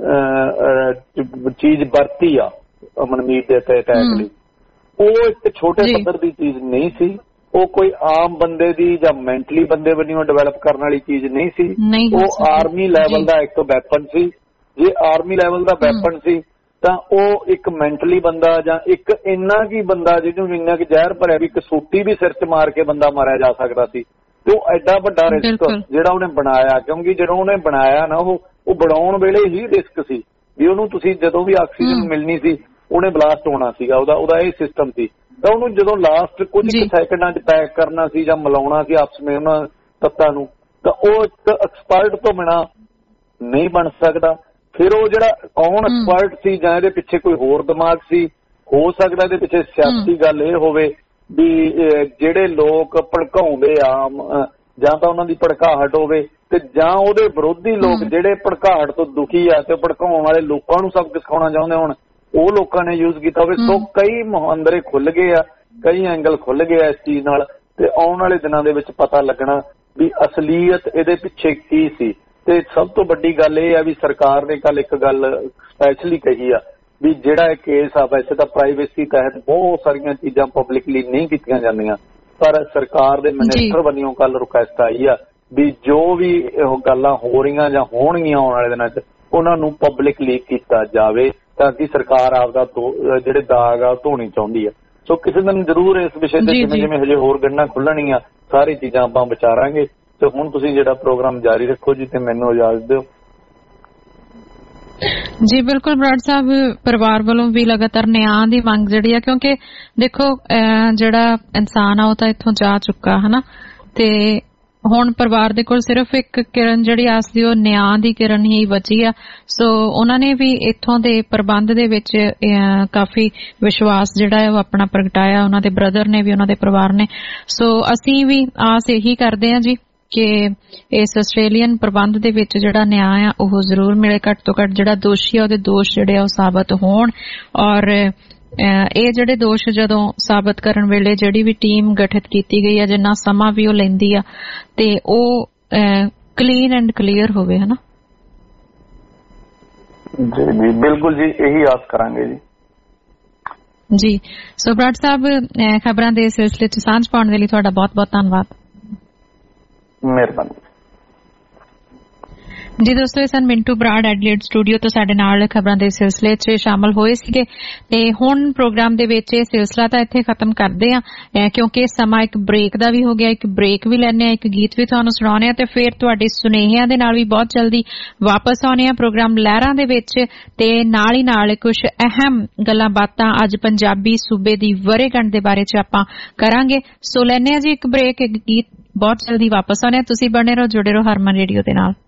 ਚੀਜ਼ ਵਰਤੀ ਆ ਮਨਮੀਤ ਦੇ ਤੇ ਅਟੈਕ ਲਈ, ਉਹ ਇੱਕ ਛੋਟੇ ਪੱਧਰ ਦੀ ਚੀਜ਼ ਨਹੀਂ ਸੀ। ਉਹ ਕੋਈ ਆਮ ਬੰਦੇ ਦੀ ਜਾਂ ਮੈਂਟਲੀ ਬੰਦੇ ਵੱਲੋਂ ਡਿਵੈਲਪ ਕਰਨ ਵਾਲੀ ਚੀਜ਼ ਨਹੀਂ ਸੀ। ਉਹ ਆਰਮੀ ਲੈਵਲ ਦਾ ਇੱਕ ਵੈਪਨ ਸੀ। ਜੇ ਆਰਮੀ ਲੈਵਲ ਦਾ ਵੈਪਨ ਸੀ ਤਾਂ ਉਹ ਇੱਕ ਮੈਂਟਲੀ ਬੰਦਾ ਜਾਂ ਇੱਕ ਇੰਨਾ ਕੀ ਬੰਦਾ ਜਿਹਨੂੰ ਇੰਨਾ ਕਿ ਜ਼ਹਿਰ ਭਰਿਆ ਵੀ ਇੱਕ ਸੂਟੀ ਵੀ ਸਿਰ 'ਚ ਮਾਰ ਕੇ ਬੰਦਾ ਮਾਰਿਆ ਜਾ ਸਕਦਾ ਸੀ। ਤੇ ਉਹ ਐਡਾ ਵੱਡਾ ਰਿਸਕ ਜਿਹੜਾ ਉਹਨੇ ਬਣਾਇਆ, ਕਿਉਂਕਿ ਜਦੋਂ ਉਹਨੇ ਬਣਾਇਆ ਨਾ ਉਹ ਉਹ ਬਣਾਉਣ ਵੇਲੇ ਹੀ ਰਿਸਕ ਸੀ ਵੀ ਉਹਨੂੰ ਤੁਸੀਂ ਜਦੋਂ ਵੀ ਆਕਸੀਜਨ ਮਿਲਣੀ ਸੀ ਉਹਨੇ ਬਲਾਸਟ ਹੋਣਾ ਸੀਗਾ, ਉਹਦਾ ਉਹਦਾ ਇਹ ਸਿਸਟਮ ਸੀ। ਤਾਂ ਉਹਨੂੰ ਜਦੋਂ ਲਾਸਟ ਕੁਝ ਸੈਕਿੰਡਾਂ 'ਚ ਪੈਕ ਕਰਨਾ ਸੀ ਜਾਂ ਮਿਲਾਉਣਾ ਸੀ ਆਪਸ ਵਿੱਚ ਉਹਨਾਂ ਤੱਤਾਂ ਨੂੰ, ਤਾਂ ਉਹ ਇੱਕ ਐਕਸਪਰਟ ਤੋਂ ਬਿਨਾਂ ਨਹੀਂ ਬਣ ਸਕਦਾ। ਫਿਰ ਉਹ ਜਿਹੜਾ ਕੌਣ ਐਕਸਪਰਟ ਸੀ ਜਾਂ ਇਹਦੇ ਪਿੱਛੇ ਕੋਈ ਹੋਰ ਦਿਮਾਗ ਸੀ, ਹੋ ਸਕਦਾ ਇਹਦੇ ਪਿੱਛੇ ਸਿਆਸੀ ਗੱਲ ਇਹ ਹੋਵੇ ਵੀ ਜਿਹੜੇ ਲੋਕ ਭੜਕਾਉਂਦੇ ਆ ਜਾਂ ਤਾਂ ਉਹਨਾਂ ਦੀ ਭੜਕਾਹਟ ਹੋਵੇ ਤੇ ਜਾਂ ਉਹਦੇ ਵਿਰੋਧੀ ਲੋਕ ਜਿਹੜੇ ਭੜਕਾਹਟ ਤੋਂ ਦੁਖੀ ਆ ਤੇ ਭੜਕਾਉਣ ਵਾਲੇ ਲੋਕਾਂ ਨੂੰ ਸਬਕ ਸਿਖਾਉਣਾ ਚਾਹੁੰਦੇ ਹੋਣ, ਉਹ ਲੋਕਾਂ ਨੇ ਯੂਜ਼ ਕੀਤਾ ਹੋਵੇ। ਸੋ ਕਈ ਮੁਹਾਂਦਰੇ ਖੁੱਲ ਗਏ ਆ, ਕਈ ਐਂਗਲ ਖੁੱਲ ਗਏ ਆ ਇਸ ਚੀਜ਼ ਨਾਲ, ਤੇ ਆਉਣ ਵਾਲੇ ਦਿਨਾਂ ਦੇ ਵਿੱਚ ਪਤਾ ਲੱਗਣਾ ਵੀ ਅਸਲੀਅਤ ਇਹਦੇ ਪਿੱਛੇ ਕੀ ਸੀ। ਤੇ ਸਭ ਤੋਂ ਵੱਡੀ ਗੱਲ ਇਹ ਆ ਵੀ ਸਰਕਾਰ ਨੇ ਕੱਲ ਇੱਕ ਗੱਲ ਸਪੈਸ਼ਲੀ ਕਹੀ ਆ ਵੀ ਜਿਹੜਾ ਇਹ ਕੇਸ ਆ, ਵੈਸੇ ਤਾਂ ਪ੍ਰਾਈਵੇਸੀ ਤਹਿਤ ਬਹੁਤ ਸਾਰੀਆਂ ਚੀਜ਼ਾਂ ਪਬਲਿਕਲੀ ਨਹੀਂ ਕੀਤੀਆਂ ਜਾਂਦੀਆਂ, ਪਰ ਸਰਕਾਰ ਦੇ ਮਿਨਿਸਟਰ ਵੱਲੋਂ ਕੱਲ ਰਿਕੁਐਸਟ ਆਈ ਆ ਵੀ ਜੋ ਵੀ ਇਹ ਗੱਲਾਂ ਹੋ ਰਹੀਆਂ ਜਾਂ ਹੋਣਗੀਆਂ ਆਉਣ ਵਾਲੇ ਦਿਨਾਂ 'ਚ ਉਹਨਾਂ ਨੂੰ ਪਬਲਿਕਲੀ ਕੀਤਾ ਜਾਵੇ ਤਾਂ ਕਿ ਸਰਕਾਰ ਆਪਦਾ ਜਿਹੜੇ ਦਾਗ ਆ ਧੋਣੀ ਚਾਹੁੰਦੀ ਆ। ਸੋ ਕਿਸੇ ਦਿਨ ਜ਼ਰੂਰ ਇਸ ਵਿਸ਼ੇ ਤੇ ਜਿਵੇਂ ਜਿਵੇਂ ਹਜੇ ਹੋਰ ਗੱਲਾਂ ਖੁੱਲਣਗੀਆਂ ਸਾਰੀ ਚੀਜ਼ਾਂ ਆਪਾਂ ਵਿਚਾਰਾਂਗੇ। ਤੇ ਹੁਣ ਤੁਸੀਂ ਜਿਹੜਾ ਪ੍ਰੋਗਰਾਮ ਜਾਰੀ ਰੱਖੋ ਜੀ ਤੇ ਮੈਨੂੰ ਇਜਾਜ਼ਤ ਦਿਓ। ਜੀ ਬਿਲਕੁਲ ਬਰਾੜ ਸਾਹਿਬ, ਪਰਿਵਾਰ ਵੱਲੋਂ ਵੀ ਲਗਾਤਾਰ ਨਿਆਂ ਦੀ ਮੰਗ ਜਿਹੜੀ ਆ, ਕਿਉਂਕਿ ਦੇਖੋ ਜਿਹੜਾ ਇਨਸਾਨ ਆ ਉਹ ਤਾਂ ਇੱਥੋਂ ਜਾ ਚੁੱਕਾ ਹੈ ਨਾ, ਤੇ ਹੁਣ ਪਰਿਵਾਰ ਦੇ ਕੋਲ ਸਿਰਫ ਇੱਕ ਕਿਰਨ ਜਿਹੜੀ ਆਸ ਦੀ ਉਹ ਨਿਆਂ ਦੀ ਕਿਰਨ ਹੀ ਬਚੀ ਆ। ਸੋ ਉਹਨਾਂ ਨੇ ਵੀ ਇੱਥੋਂ ਦੇ ਪ੍ਰਬੰਧ ਦੇ ਵਿੱਚ ਕਾਫੀ ਵਿਸ਼ਵਾਸ ਜਿਹੜਾ ਹੈ ਉਹ ਆਪਣਾ ਪ੍ਰਗਟਾਇਆ, ਉਹਨਾਂ ਦੇ ਬ੍ਰਦਰ ਨੇ ਵੀ, ਉਹਨਾਂ ਦੇ ਪਰਿਵਾਰ ਨੇ। ਸੋ ਅਸੀਂ ਵੀ ਆਸ ਇਹੀ ਕਰਦੇ ਹਾਂ ਜੀ ਕਿ ਇਸ ਆਸਟ੍ਰੇਲੀਅਨ ਪ੍ਰਬੰਧ ਦੇ ਵਿੱਚ ਜਿਹੜਾ ਨਿਆਂ ਆ ਉਹ ਜ਼ਰੂਰ ਮਿਲੇ, ਘੱਟ ਤੋਂ ਘੱਟ ਜਿਹੜਾ ਦੋਸ਼ੀ ਆ ਉਹਦੇ ਦੋਸ਼ ਜਿਹੜੇ ਆ ਉਹ ਸਾਬਤ ਹੋਣ। ਔਰ ਇਹ ਜਿਹੜੇ ਦੋਸ਼ ਜਦੋਂ ਸਾਬਤ ਕਰਨ ਵੇਲੇ ਜਿਹੜੀ ਵੀ ਟੀਮ ਗਠਿਤ ਕੀਤੀ ਗਈ ਆ, ਜਿੰਨਾ ਸਮਾਂ ਵੀ ਉਹ ਲੈਂਦੀ ਆ, ਤੇ ਉਹ ਕਲੀਨ ਐਂਡ ਕਲੀਅਰ ਹੋਵੇ, ਹਨਾ ਜੀ। ਜੀ ਬਿਲਕੁਲ ਜੀ, ਇਹੀ ਆਸ ਕਰਾਂਗੇ ਜੀ। ਜੀ ਸੋ ਬਰਾੜ ਸਾਹਿਬ, ਖਬਰਾਂ ਦੇ ਸਿਲਸਿਲੇ 'ਚ ਸਾਂਝ ਪਾਉਣ ਦੇ ਲਈ ਤੁਹਾਡਾ ਬਹੁਤ ਬਹੁਤ ਧੰਨਵਾਦ। ਮਿਹਰਬਾਨੀ ਜੀ। ਦੋਸਤੋ, ਇਹ ਸਨ ਮਿੰਟੂ ਬਰਾੜ ਐਡਲੇਡ ਸਟੂਡੀਓ ਤੋਂ ਸਾਡੇ ਨਾਲ ਖਬਰਾਂ ਦੇ ਸਿਲਸਿਲੇ 'ਚ ਸ਼ਾਮਲ ਹੋਏ ਸੀਗੇ। ਤੇ ਹੁਣ ਪ੍ਰੋਗਰਾਮ ਦੇ ਵਿੱਚ ਇਹ ਸਿਲਸਿਲਾ ਤਾਂ ਇੱਥੇ ਖਤਮ ਕਰਦੇ ਆ, ਕਿਉਂਕਿ ਸਮਾਂ ਇੱਕ ਬ੍ਰੇਕ ਦਾ ਵੀ ਹੋ ਗਿਆ। ਇੱਕ ਬ੍ਰੇਕ ਵੀ ਲੈਣੇ ਆ, ਇੱਕ ਗੀਤ ਵੀ ਤੁਹਾਨੂੰ ਸੁਣਾਉਣੇ ਆ, ਤੇ ਫਿਰ ਤੁਹਾਡੇ ਸੁਨੇਹਿਆਂ ਦੇ ਨਾਲ ਵੀ ਬਹੁਤ ਜਲਦੀ ਵਾਪਸ ਆਉਣੇ ਆ ਪ੍ਰੋਗਰਾਮ ਲਹਿਰਾਂ ਦੇ ਵਿੱਚ। ਤੇ ਨਾਲ ਹੀ ਨਾਲ ਕੁਝ ਅਹਿਮ ਗੱਲਾਂ ਬਾਤਾਂ ਅੱਜ ਪੰਜਾਬੀ ਸੂਬੇ ਦੀ ਵਰ੍ਹੇਗੰਢ ਦੇ ਬਾਰੇ 'ਚ ਆਪਾਂ ਕਰਾਂਗੇ। ਸੋ ਲੈਣੇ ਆ ਜੀ ਇੱਕ ਬ੍ਰੇਕ, ਇੱਕ ਗੀਤ, ਬਹੁਤ ਜਲਦੀ ਵਾਪਸ ਆਉਣੇ ਆ। ਤੁਸੀਂ ਬਣੇ ਰਹੋ, ਜੁੜੇ ਰਹੋ ਹਰਮਨ ਰੇਡੀਓ ਦੇ ਨਾਲ।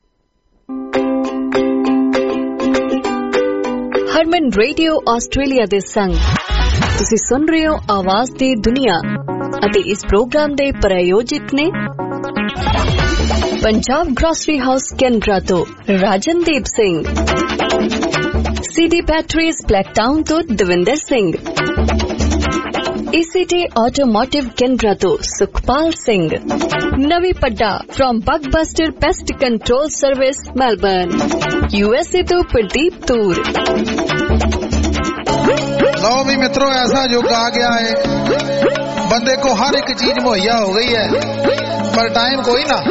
ਹਰਮਨ ਰੇਡੀਓ ਆਸਟ੍ਰੇਲੀਆ ਦੇ ਸੰਗ ਤੁਸੀਂ ਸੁਣ ਰਹੇ ਹੋ ਆਵਾਜ਼ ਦੀ ਦੁਨੀਆ, ਅਤੇ ਇਸ ਪ੍ਰੋਗਰਾਮ ਦੇ ਪ੍ਰਾਯੋਜਕ ਨੇ ਪੰਜਾਬ ਗ੍ਰੋਸਰੀ ਹਾਊਸ ਕੈਨਬਰਾ ਤੋਂ Rajandeep Singh, CD batteries Blacktown ਤੋਂ Davinder Singh, ECT automotive Canberra ਤੋਂ Sukhpal Singh, Navi Padda from Bugbuster pest control service Melbourne, USA तो प्रदीप तूर। लो भी मित्रों, ऐसा युग आ गया है, बंदे को हर एक चीज मुहैया हो गई है, पर टाइम कोई ना।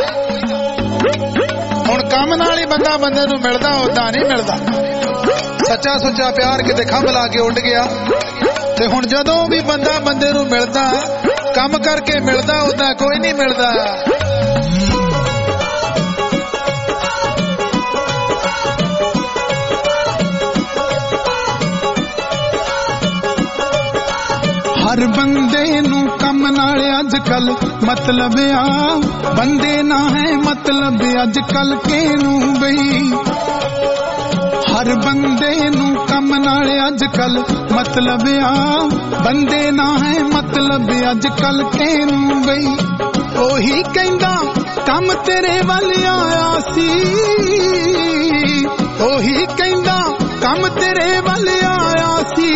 हुण काम नाल ही बंदा बंदे नूं मिलदा, उदां नहीं मिलदा। सच्चा सुच्चा प्यार किते खंभ ला के उड़ गया, ते हुण जदों भी बंदा बंदे नूं मिलदा, काम करके मिलदा, उदां कोई नहीं मिलदा। हर बंदे नू कम नाल अज कल मतलब आ, बंदे ना है मतलब अज कल केनू बई। हर बंदे नू कम नाल अज कल मतलब आ, बंदे ना है मतलब अज कल केनू बई। ओही कहंदा कम तेरे वल आया सी, ओही कहंदा कम तेरे वल आया सी,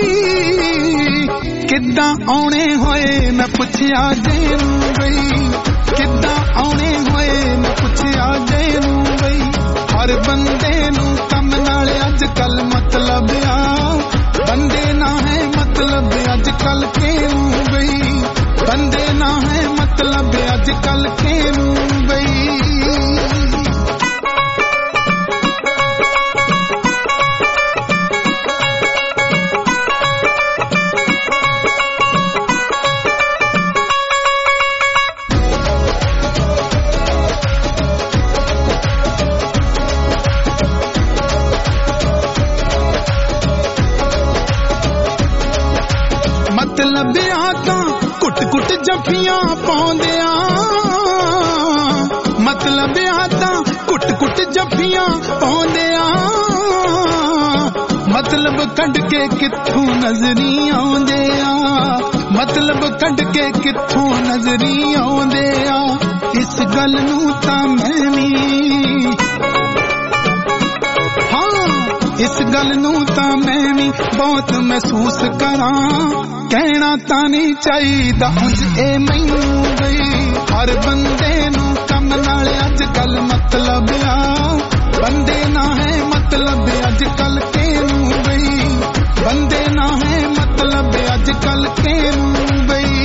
किद्दां आउणे होए मैं पुछया जेनू बई, किद्दां आउणे होए मैं पुछया जेनू बई। हर बंदे नू कम नाल अज कल मतलब आ, बंदे ना है मतलब अज कल केनू बई, बंदे ना है मतलब अज कल केनू बई। ਤਾਂ ਕੁੱਟ ਕੁੱਟ ਜੱਫੀਆਂ ਪਾਉਂਦਿਆਂ ਮਤਲਬ ਆ ਤਾਂ ਕੁੱਟ ਕੁੱਟ ਜੱਫੀਆਂ ਪਾਉਂਦਿਆਂ ਮਤਲਬ ਕੱਢ ਕੇ ਕਿੱਥੋਂ ਨਜ਼ਰੀ ਆਉਂਦੇ ਆ ਮਤਲਬ ਕੱਢ ਕੇ ਕਿੱਥੋਂ ਨਜ਼ਰੀ ਆਉਂਦੇ ਆ ਇਸ ਗੱਲ ਨੂੰ ਤਾਂ ਮੈਂ ਵੀ ਹਾਂ ਇਸ ਗੱਲ ਨੂੰ ਤਾਂ ਮੈਂ ਵੀ ਬਹੁਤ ਮਹਿਸੂਸ ਕਰਾਂ ਕਹਿਣਾ ਤਾਂ ਨਹੀਂ ਚਾਹੀਦਾ ਉਂਝ ਇਹ ਮੈਨੂੰ ਗਈ ਹਰ ਬੰਦੇ ਨੂੰ ਕੰਮ ਨਾਲ ਅੱਜ ਕੱਲ ਮਤਲਬ ਆ ਬੰਦੇ ਨਾ ਹੈ ਮਤਲਬ ਅੱਜ ਕੱਲ ਕਿਹਨੂੰ ਬਈ ਬੰਦੇ ਨਾ ਹੈ ਮਤਲਬ ਅੱਜ ਕੱਲ ਕਿਹਨੂੰ ਬਈ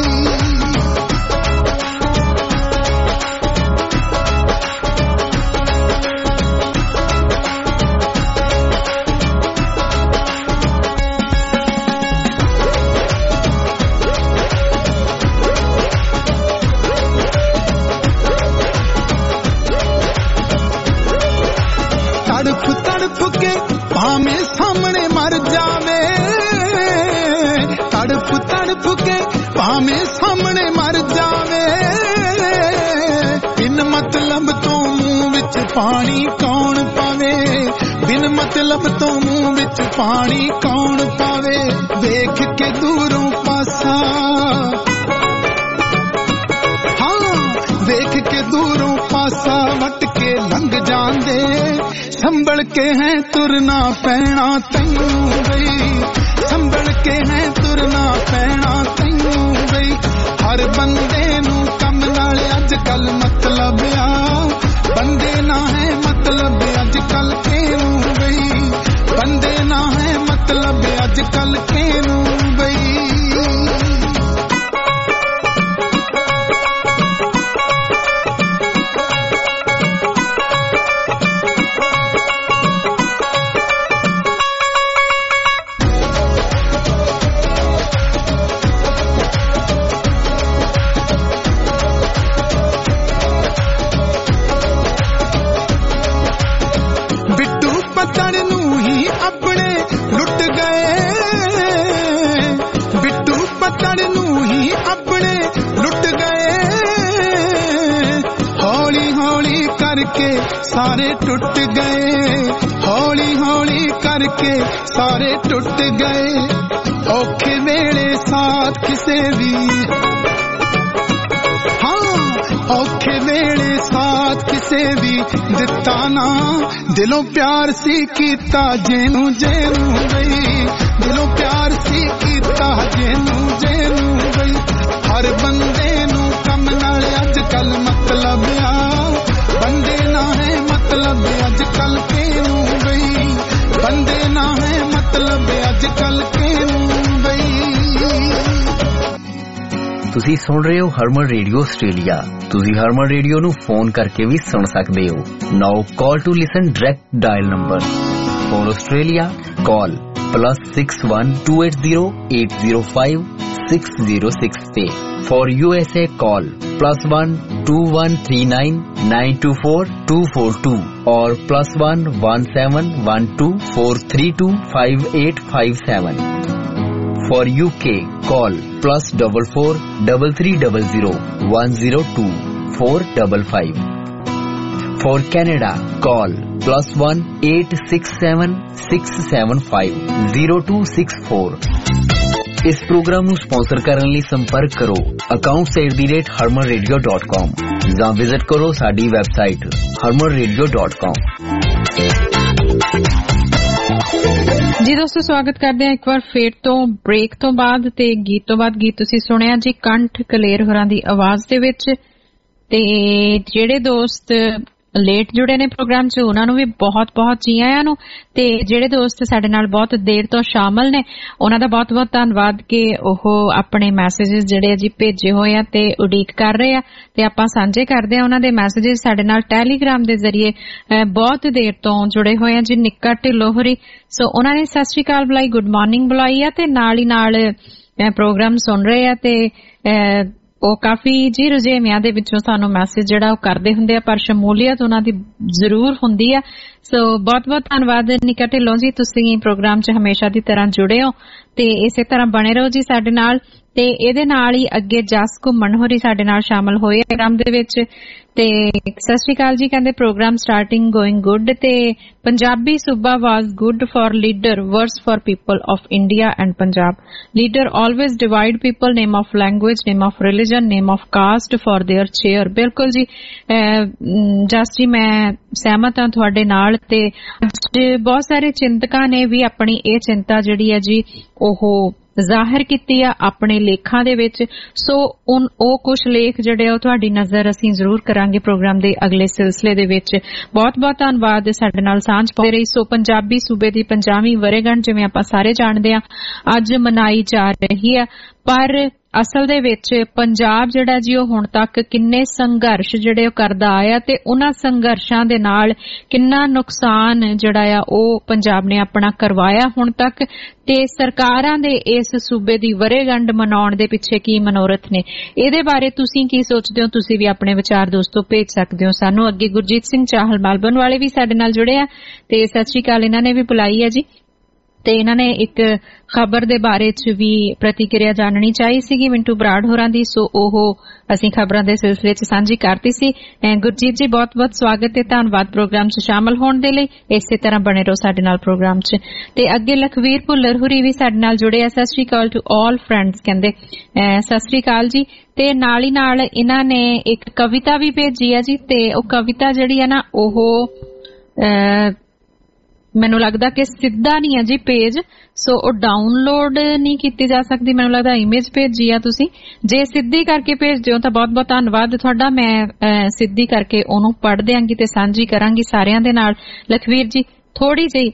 ਤੜਫ ਤੜਫ ਕੇ ਭਾਵੇਂ ਸਾਹਮਣੇ ਮਰ ਜਾਵੇ ਤੜਫ ਤੜਫ ਕੇ ਭਾਵੇਂ ਸਾਹਮਣੇ ਮਰ ਜਾਵੇ ਬਿਨ ਮਤਲਬ ਤੋਂ ਮੂੰਹ ਵਿੱਚ ਪਾਣੀ ਕੌਣ ਪਾਵੇ ਬਿਨ ਮਤਲਬ ਤੋਂ ਮੂੰਹ ਵਿੱਚ ਪਾਣੀ ਕੌਣ ਪਾਵੇ ਵੇਖ ਕੇ ਦੂਰੋਂ ਪਾਸਾ ਹਾਂ ਵੇਖ ਕੇ ਦੂਰੋਂ ਪਾਸਾ ਵੱਟ ਕੇ ਲੰਘ ਜਾਂਦੇ ਸੰਭਲ ਕੇ ਹੈ ਤੁਰਨਾ ਪੈਣਾ ਤੈਨੂੰ ਬਈ ਸੰਭਲ ਕੇ ਹੈ ਤੁਰਨਾ ਪੈਣਾ ਤੈਨੂੰ ਬਈ ਹਰ ਬੰਦੇ ਨੂੰ ਕੰਮ ਨਾਲ ਅੱਜ ਕੱਲ ਮਤਲਬ ਆ ਬੰਦੇ ਨਾ ਹੈ ਮਤਲਬ ਅੱਜ ਕੱਲ ਕਿਹਨੂੰ ਬਈ ਬੰਦੇ ਨਾ ਹੈ ਮਤਲਬ ਅੱਜ ਕੱਲ ਕਿਹਨੂੰ ਬਈ ਪਤੜ ਨੂੰ ਹੀ ਆਪਣੇ ਲੁੱਟ ਗਏ ਬਿੱਟੂ ਪਤੜ ਨੂੰ ਹੀ ਆਪਣੇ ਲੁੱਟ ਗਏ ਹੌਲੀ ਹੌਲੀ ਕਰਕੇ ਸਾਰੇ ਟੁੱਟ ਗਏ ਹੌਲੀ ਹੌਲੀ ਕਰਕੇ ਸਾਰੇ ਟੁੱਟ ਗਏ ਔਖੇ ਵੇਲੇ ਸਾਥ ਕਿਸੇ ਵੀ ਔਖੇ ਵੇਲੇ ਸਾਥ ਕਿਸੇ ਵੀ ਦਿੱਤਾ ਨਾ ਦਿਲੋਂ ਪਿਆਰ ਸੀ ਕੀਤਾ ਜਿਹਨੂੰ ਜਿਹਨੂੰ ਬਈ ਦਿਲੋਂ ਪਿਆਰ ਸੀ ਕੀਤਾ ਜਿਹਨੂੰ ਜਿਹਨੂੰ ਬਈ ਹਰ ਬੰਦੇ ਨੂੰ ਕੰਮ ਨਾਲ ਅੱਜ ਕੱਲ ਮਤਲਬ ਆ ਬੰਦੇ ਨਾ ਹੈ ਮਤਲਬ ਅੱਜ ਕੱਲ ਕਿਹਨੂੰ ਬਈ ਬੰਦੇ ਨਾ ਹੈ ਮਤਲਬ ਅੱਜ ਕੱਲ ਕਿਹਨੂੰ ਬਈ ਤੁਸੀਂ ਸੁਣ ਰਹੇ ਹੋ ਹਰਮਨ ਰੇਡੀਓ ਆਸਟ੍ਰੇਲੀਆ ਤੁਸੀਂ ਹਰਮਨ ਰੇਡੀਓ ਨੂੰ ਫੋਨ ਕਰਕੇ ਵੀ ਸੁਣ ਸਕਦੇ ਹੋ now call to listen direct dial number for Australia call plus six one two eight zero eight zero five six zero six पे for U S A call plus one two one three nine nine two four two four two और plus one one seven one two four three two five eight five seven. For U K call plus double four double three double zero one zero two four double five. For Canada call plus one eight six seven six seven five zero two six four. इस program ਨੂੰ sponsor ਕਰਨ ਲਈ ਸੰਪਰਕ ਕਰੋ accounts at the rate harman radio dot com ਜਾਂ visit ਕਰੋ ਸਾਡੀ website harman radio dot com. ਜੀ ਦੋਸਤੋ ਸਵਾਗਤ ਕਰਦੇ ਹਾਂ ਇੱਕ ਵਾਰ ਫੇਰ ਤੋਂ ਬ੍ਰੇਕ ਤੋਂ ਬਾਅਦ ਤੇ ਗੀਤ ਤੋਂ ਬਾਅਦ ਗੀਤ ਤੁਸੀਂ ਸੁਣਿਆ ਜੀ ਕੰਠ ਕਲੇਰ ਹੋਰਾਂ ਦੀ ਆਵਾਜ਼ ਦੇ ਵਿੱਚ ਤੇ ਜਿਹੜੇ ਦੋਸਤ ਲੇਟ ਜੁੜੇ ਨੇ ਪ੍ਰੋਗਰਾਮ 'ਚ ਉਹਨਾਂ ਨੂੰ ਵੀ ਬਹੁਤ ਬਹੁਤ ਜੀ ਆਇਆਂ ਨੂੰ ਤੇ ਜਿਹੜੇ ਦੋਸਤ ਸਾਡੇ ਨਾਲ ਬਹੁਤ ਦੇਰ ਤੋਂ ਸ਼ਾਮਲ ਨੇ ਉਹਨਾਂ ਦਾ ਬਹੁਤ ਬਹੁਤ ਧੰਨਵਾਦ ਕਿ ਉਹ ਆਪਣੇ ਮੈਸੇਜਸ ਜਿਹੜੇ ਜੀ ਭੇਜੇ ਹੋਏ ਆ ਤੇ ਉਡੀਕ ਕਰ ਰਹੇ ਆ ਤੇ ਆਪਾਂ ਸਾਂਝੇ ਕਰਦੇ ਆ ਉਹਨਾਂ ਦੇ ਮੈਸੇਜਸ ਸਾਡੇ ਨਾਲ ਟੈਲੀਗ੍ਰਾਮ ਦੇ ਜ਼ਰੀਏ ਬਹੁਤ ਦੇਰ ਤੋਂ ਜੁੜੇ ਹੋਏ ਆ ਜੀ ਨਿੱਕਾ ਢਿੱਲੋਂ ਹੋਰੀ ਸੋ ਉਹਨਾਂ ਨੇ ਸਤਿ ਸ਼੍ਰੀ ਅਕਾਲ ਬੁਲਾਈ ਗੁੱਡ ਮਾਰਨਿੰਗ ਬੁਲਾਈ ਆ ਤੇ ਨਾਲ ਹੀ ਨਾਲ ਪ੍ਰੋਗਰਾਮ ਸੁਣ ਰਹੇ ਆ ਤੇ ਉਹ ਕਾਫੀ ਜੀ ਰੁਝੇਵਿਆਂ ਦੇ ਵਿੱਚੋਂ ਸਾਨੂੰ ਮੈਸੇਜ ਜਿਹੜਾ ਉਹ ਕਰਦੇ ਹੁੰਦੇ ਆ ਪਰ ਸ਼ਮੂਲੀਅਤ ਉਹਨਾਂ ਦੀ ਜ਼ਰੂਰ ਹੁੰਦੀ ਆ ਸੋ ਬਹੁਤ ਬਹੁਤ ਧੰਨਵਾਦ ਨਿੱਕਾ ਢਿੱਲੋਂ ਜੀ ਤੁਸੀਂ ਪ੍ਰੋਗਰਾਮ 'ਚ ਹਮੇਸ਼ਾ ਦੀ ਤਰ੍ਹਾਂ ਜੁੜੇ ਹੋ ਤੇ ਇਸੇ ਤਰ੍ਹਾਂ ਬਣੇ ਰਹੋ ਜੀ ਸਾਡੇ ਨਾਲ ਤੇ ਇਹਦੇ ਨਾਲ ਹੀ ਅੱਗੇ ਜਸ ਘੁੰਮਣ ਹੋਰੀ ਸਾਡੇ ਨਾਲ ਸ਼ਾਮਲ ਹੋਏ ਪ੍ਰੋਗਰਾਮ ਦੇ ਵਿੱਚ। ਤੇ ਸਤਿ ਸ਼੍ਰੀ ਅਕਾਲ ਜੀ, ਕਹਿੰਦੇ ਪ੍ਰੋਗਰਾਮ ਸਟਾਰਟਿੰਗ ਗੋਇੰਗ ਗੁੱਡ ਤੇ ਪੰਜਾਬੀ ਸੂਬਾ was good for leader worse for people of India and Punjab. Leader always divide people, name of language, name of religion, name of caste for their chair. ਬਿਲਕੁਲ ਜੀ ਜਸ ਜੀ, ਮੈਂ ਸਹਿਮਤ ਹਾਂ ਤੁਹਾਡੇ ਨਾਲ। ਤੇ ਅੱਜ ਬਹੁਤ ਸਾਰੇ ਚਿੰਤਕਾਂ ਨੇ ਵੀ ਆਪਣੀ ਇਹ ਚਿੰਤਾ ਜਿਹੜੀ ਹੈ ਜੀ ਉਹ ਜ਼ਾਹਿਰ ਕੀਤੀ ਆ ਆਪਣੇ ਲੇਖਾਂ ਦੇ ਵਿੱਚ। ਸੋ ਉਹ ਕੁਝ ਲੇਖ ਜਿਹੜੇ ਆ ਉਹ ਤੁਹਾਡੀ ਨਜ਼ਰ ਅਸੀਂ ਜ਼ਰੂਰ ਕਰਾਂਗੇ ਪ੍ਰੋਗਰਾਮ ਦੇ ਅਗਲੇ ਸਿਲਸਿਲੇ ਦੇ ਵਿੱਚ। ਬਹੁਤ ਬਹੁਤ ਧੰਨਵਾਦ ਸਾਡੇ ਨਾਲ ਸਾਂਝ ਪਾਉਂਦੇ ਰਹੀ। ਸੋ ਪੰਜਾਬੀ ਸੂਬੇ ਦੀ ਪੰਜਾਬੀ ਵਰ੍ਹੇਗੰਢ ਜਿਵੇਂ ਆਪਾਂ ਸਾਰੇ ਜਾਣਦੇ ਆ ਅੱਜ ਮਨਾਈ ਜਾ ਰਹੀ ਹੈ, ਪਰ ਅਸਲ ਦੇ ਵਿੱਚ ਪੰਜਾਬ ਜਿਹੜਾ ਜੀ ਉਹ ਹੁਣ ਤੱਕ ਕਿੰਨੇ ਸੰਘਰਸ਼ ਜਿਹੜੇ ਉਹ ਕਰਦਾ ਆਇਆ ਤੇ ਉਹਨਾਂ ਸੰਘਰਸ਼ਾਂ ਦੇ ਨਾਲ ਕਿੰਨਾ ਨੁਕਸਾਨ ਜਿਹੜਾ ਆ ਉਹ ਪੰਜਾਬ ਨੇ ਆਪਣਾ ਕਰਵਾਇਆ ਹੁਣ ਤੱਕ, ਤੇ ਸਰਕਾਰਾਂ ਦੇ ਇਸ ਸੂਬੇ ਦੀ ਵਰ੍ਹੇਗੰਢ ਮਨਾਉਣ ਦੇ ਪਿੱਛੇ ਕੀ ਮਨੋਰਥ ਨੇ, ਇਹਦੇ ਬਾਰੇ ਤੁਸੀਂ ਕੀ ਸੋਚਦੇ ਹੋ? ਤੁਸੀਂ ਵੀ ਆਪਣੇ ਵਿਚਾਰ ਦੋਸਤੋ ਭੇਜ ਸਕਦੇ ਹੋ ਸਾਨੂੰ। ਅੱਗੇ ਗੁਰਜੀਤ ਸਿੰਘ ਚਾਹਲ ਮੈਲਬਰਨ ਵਾਲੇ ਵੀ ਸਾਡੇ ਨਾਲ ਜੁੜੇ ਆ ਤੇ ਸਤਿ ਸ਼੍ਰੀ ਅਕਾਲ ਇਹਨਾਂ ਨੇ ਵੀ ਬੁਲਾਈ ਹੈ ਜੀ। ਤੇ ਇਹਨਾਂ ਨੇ ਇੱਕ ਖਬਰ ਦੇ ਬਾਰੇ ਚ ਵੀ ਪ੍ਰਤੀਕਿਰਿਆ ਜਾਣਨੀ ਚਾਹੀ ਸੀਗੀ ਮਿੰਟੂ ਬਰਾੜ ਹੋਰਾਂ ਦੀ, ਸੋ ਉਹ ਅਸੀਂ ਖਬਰਾਂ ਦੇ ਸਿਲਸਿਲੇ ਚ ਸਾਂਝੀ ਕਰਤੀ ਸੀ। ਗੁਰਜੀਤ ਜੀ ਬਹੁਤ ਬਹੁਤ ਸਵਾਗਤ ਤੇ ਧੰਨਵਾਦ ਪ੍ਰੋਗਰਾਮ ਚ ਸ਼ਾਮਲ ਹੋਣ ਦੇ ਲਈ। ਇਸੇ ਤਰ੍ਹਾਂ ਬਣੇ ਰਹੋ ਸਾਡੇ ਨਾਲ ਪ੍ਰੋਗਰਾਮ ਚ। ਤੇ ਅੱਗੇ ਲਖਵੀਰ ਭੁੱਲਰ ਹੁਰੀ ਵੀ ਸਾਡੇ ਨਾਲ ਜੁੜੇ ਆ। ਸਤਿ ਸ਼੍ਰੀ ਅਕਾਲ ਟੂ ਆਲ ਫਰੈਂਡਸ, ਕਹਿੰਦੇ ਸਤਿ ਸ਼੍ਰੀ ਅਕਾਲ ਜੀ। ਤੇ ਨਾਲ ਹੀ ਨਾਲ ਇਹਨਾਂ ਨੇ ਇੱਕ ਕਵਿਤਾ ਵੀ ਭੇਜੀ ਆ ਜੀ, ਤੇ ਉਹ ਕਵਿਤਾ ਜਿਹੜੀ ਆ ਨਾ ਉਹ ਮੈਨੂੰ ਲੱਗਦਾ ਕਿ ਸਿੱਧਾ ਨਹੀਂ ਹੈ ਜੀ ਪੇਜ, ਸੋ ਉਹ ਡਾਊਨਲੋਡ ਨਹੀਂ ਕੀਤੀ ਜਾ ਸਕਦੀ। ਮੈਨੂੰ ਲੱਗਦਾ ਇਮੇਜ ਭੇਜੀ ਆ ਤੁਸੀਂ, ਜੇ ਸਿੱਧੀ ਕਰਕੇ ਭੇਜ ਦਿਓ ਤਾਂ ਬਹੁਤ ਬਹੁਤ ਧੰਨਵਾਦ ਤੁਹਾਡਾ। ਮੈਂ ਸਿੱਧੀ ਕਰਕੇ ਉਹਨੂੰ ਪੜ੍ਹ ਦਿਆਂਗੀ ਤੇ ਸਾਂਝੀ ਕਰਾਂਗੀ ਸਾਰਿਆਂ ਦੇ ਨਾਲ। ਲਖਵੀਰ ਜੀ ਥੋੜੀ ਜਿਹੀ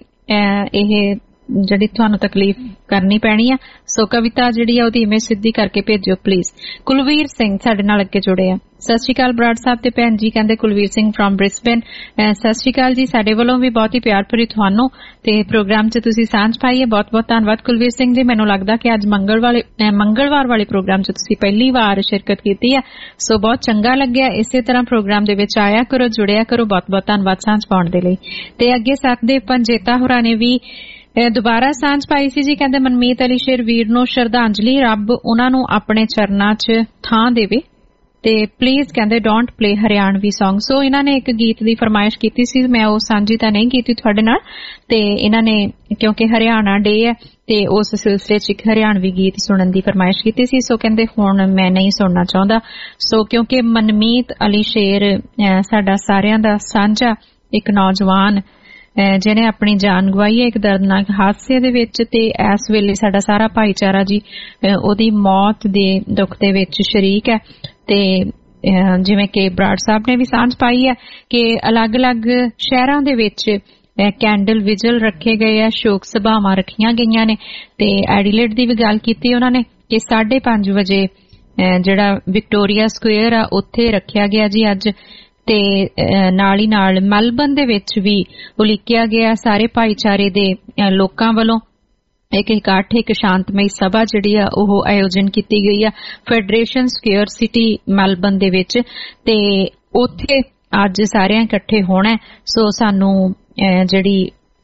ਇਹ ਜਿਹੜੀ ਤੁਹਾਨੂੰ ਤਕਲੀਫ ਕਰਨੀ ਪੈਣੀ ਆ, ਸੋ ਕਵਿਤਾ ਜਿਹੜੀ ਆ ਉਹਦੀ ਇਮੇਜ ਸਿੱਧੀ ਕਰਕੇ ਭੇਜਿਓ ਪਲੀਜ਼। ਕੁਲਵੀਰ ਸਿੰਘ ਸਾਡੇ ਨਾਲ ਅੱਗੇ ਜੁੜੇ ਆ। ਸਤਿ ਸ਼੍ਰੀ ਅਕਾਲ ਬਰਾੜ ਸਾਹਿਬ ਤੇ ਭੈਣ ਜੀ, ਕਹਿੰਦੇ ਕੁਲਵੀਰ ਸਿੰਘ ਫਰੋਮ ਬ੍ਰਿਸਬੇਨ। ਸਤਿ ਸ਼੍ਰੀ ਅਕਾਲ ਜੀ, ਸਾਡੇ ਵੱਲੋਂ ਵੀ ਬਹੁਤ ਹੀ ਪਿਆਰ ਭਰੀ ਤੁਹਾਨੂੰ ਤੇ ਪ੍ਰੋਗਰਾਮ 'ਚ ਤੁਸੀਂ ਸਾਂਝ ਪਾਈ ਹੈ, ਬਹੁਤ ਬਹੁਤ ਧੰਨਵਾਦ ਕੁਲਵੀਰ ਸਿੰਘ ਜੀ। ਮੈਨੂੰ ਲੱਗਦਾ ਕਿ ਅੱਜ ਮੰਗਲ ਵਾਲੇ ਮੰਗਲਵਾਰ ਵਾਲੇ ਪ੍ਰੋਗਰਾਮ 'ਚ ਤੁਸੀਂ ਪਹਿਲੀ ਵਾਰ ਸ਼ਿਰਕਤ ਕੀਤੀ ਹੈ, ਸੋ ਬਹੁਤ ਚੰਗਾ ਲੱਗਿਆ। ਇਸੇ ਤਰ੍ਹਾਂ ਪ੍ਰੋਗਰਾਮ ਦੇ ਵਿੱਚ ਆਇਆ ਕਰੋ, ਜੁੜਿਆ ਕਰੋ। ਬਹੁਤ ਬਹੁਤ ਧੰਨਵਾਦ ਸਾਂਝ ਪਾਉਣ ਦੇ ਲਈ। ਤੇ ਅੱਗੇ ਸਤਦੇਵ ਪੰਜੇਤਾ ਹੋਰਾਂ ਨੇ ਵੀ ਦੁਬਾਰਾ ਸਾਂਝ ਪਾਈ ਸੀ ਜੀ, ਕਹਿੰਦੇ ਮਨਮੀਤ ਅਲੀ ਸ਼ੇਰ ਵੀਰ ਨੂੰ ਸ਼ਰਧਾਂਜਲੀ, ਰੱਬ ਉਹਨਾਂ ਨੂੰ ਆਪਣੇ ਚਰਨਾਂ 'ਚ ਥਾਂ ਦੇਵੇ ਤੇ ਪਲੀਜ਼ ਕਹਿੰਦੇ don't play Haryanvi song. So ਇਹਨਾਂ ਨੇ ਇੱਕ ਗੀਤ ਦੀ ਫਰਮਾਇਸ਼ ਕੀਤੀ ਸੀ, ਮੈਂ ਉਹ ਸਾਂਝੀ ਤਾਂ ਨਹੀਂ ਕੀਤੀ ਤੁਹਾਡੇ ਨਾਲ, ਤੇ ਇਹਨਾਂ ਨੇ ਕਿਉਂਕਿ ਹਰਿਆਣਾ ਡੇ ਹੈ ਤੇ ਉਸ ਸਿਲਸਿਲੇ 'ਚ ਇੱਕ ਹਰਿਆਣਵੀ ਗੀਤ ਸੁਣਨ ਦੀ ਫਰਮਾਇਸ਼ ਕੀਤੀ ਸੀ, ਸੋ ਕਹਿੰਦੇ ਹੁਣ ਮੈਂ ਨਹੀਂ ਸੁਣਨਾ ਚਾਹੁੰਦਾ। ਸੋ ਕਿਉਂਕਿ ਮਨਮੀਤ ਅਲੀ ਸ਼ੇਰ ਸਾਡਾ ਸਾਰਿਆਂ ਦਾ ਸਾਂਝਾ ਇੱਕ ਨੌਜਵਾਨ ਜਿਹਨੇ ਆਪਣੀ ਜਾਨ ਗਵਾਈ ਹੈ ਇੱਕ ਦਰਦਨਾਕ ਹਾਦਸੇ ਦੇ ਵਿੱਚ, ਤੇ ਇਸ ਵੇਲੇ ਸਾਡਾ ਸਾਰਾ ਭਾਈਚਾਰਾ ਜੀ ਉਹਦੀ ਮੌਤ ਦੇ ਦੁੱਖ ਦੇ ਵਿੱਚ ਸ਼ਰੀਕ ਹੈ। ਤੇ ਜਿਵੇਂ ਕਿ ਬਰਾੜ ਸਾਹਿਬ ਨੇ ਵੀ ਸਾਂਝ ਪਾਈ ਹੈ ਕਿ ਅਲੱਗ-ਅਲੱਗ ਸ਼ਹਿਰਾਂ ਦੇ ਵਿੱਚ ਕੈਂਡਲ ਵਿਜਲ ਰੱਖੇ ਗਏ ਆ, ਸ਼ੋਕ ਸਭਾਵਾਂ ਰੱਖੀਆਂ ਗਈਆਂ ਨੇ। ਤੇ ਐਡੀਲੇਡ ਦੀ ਵੀ ਗੱਲ ਕੀਤੀ ਉਹਨਾਂ ਨੇ ਕਿ ਸਾਢੇ ਪੰਜ ਵਜੇ ਜਿਹੜਾ ਵਿਕਟੋਰੀਆ ਸਕੁਏਅਰ ਆ ਉੱਥੇ ਰੱਖਿਆ ਗਿਆ ਜੀ ਅੱਜ। ਤੇ ਨਾਲ ਹੀ ਨਾਲ ਮੈਲਬਰਨ ਦੇ ਵਿੱਚ ਵੀ ਉਲੀਕਿਆ ਗਿਆ ਸਾਰੇ ਭਾਈਚਾਰੇ ਦੇ ਲੋਕਾਂ ਵੱਲੋਂ ਇੱਕ ਇਕੱਠ, ਇੱਕ ਸ਼ਾਂਤਮਈ ਸਭਾ ਜਿਹੜੀ ਆ ਉਹ ਆਯੋਜਨ ਕੀਤੀ ਗਈ ਆ ਫੈਡਰੇਸ਼ਨ ਸਕੁਏਅਰ ਸਿਟੀ ਮੈਲਬਰਨ ਦੇ ਵਿੱਚ, ਤੇ ਉੱਥੇ ਅੱਜ ਸਾਰਿਆਂ ਇਕੱਠੇ ਹੋਣਾ। ਸੋ ਸਾਨੂੰ ਜਿਹੜੀ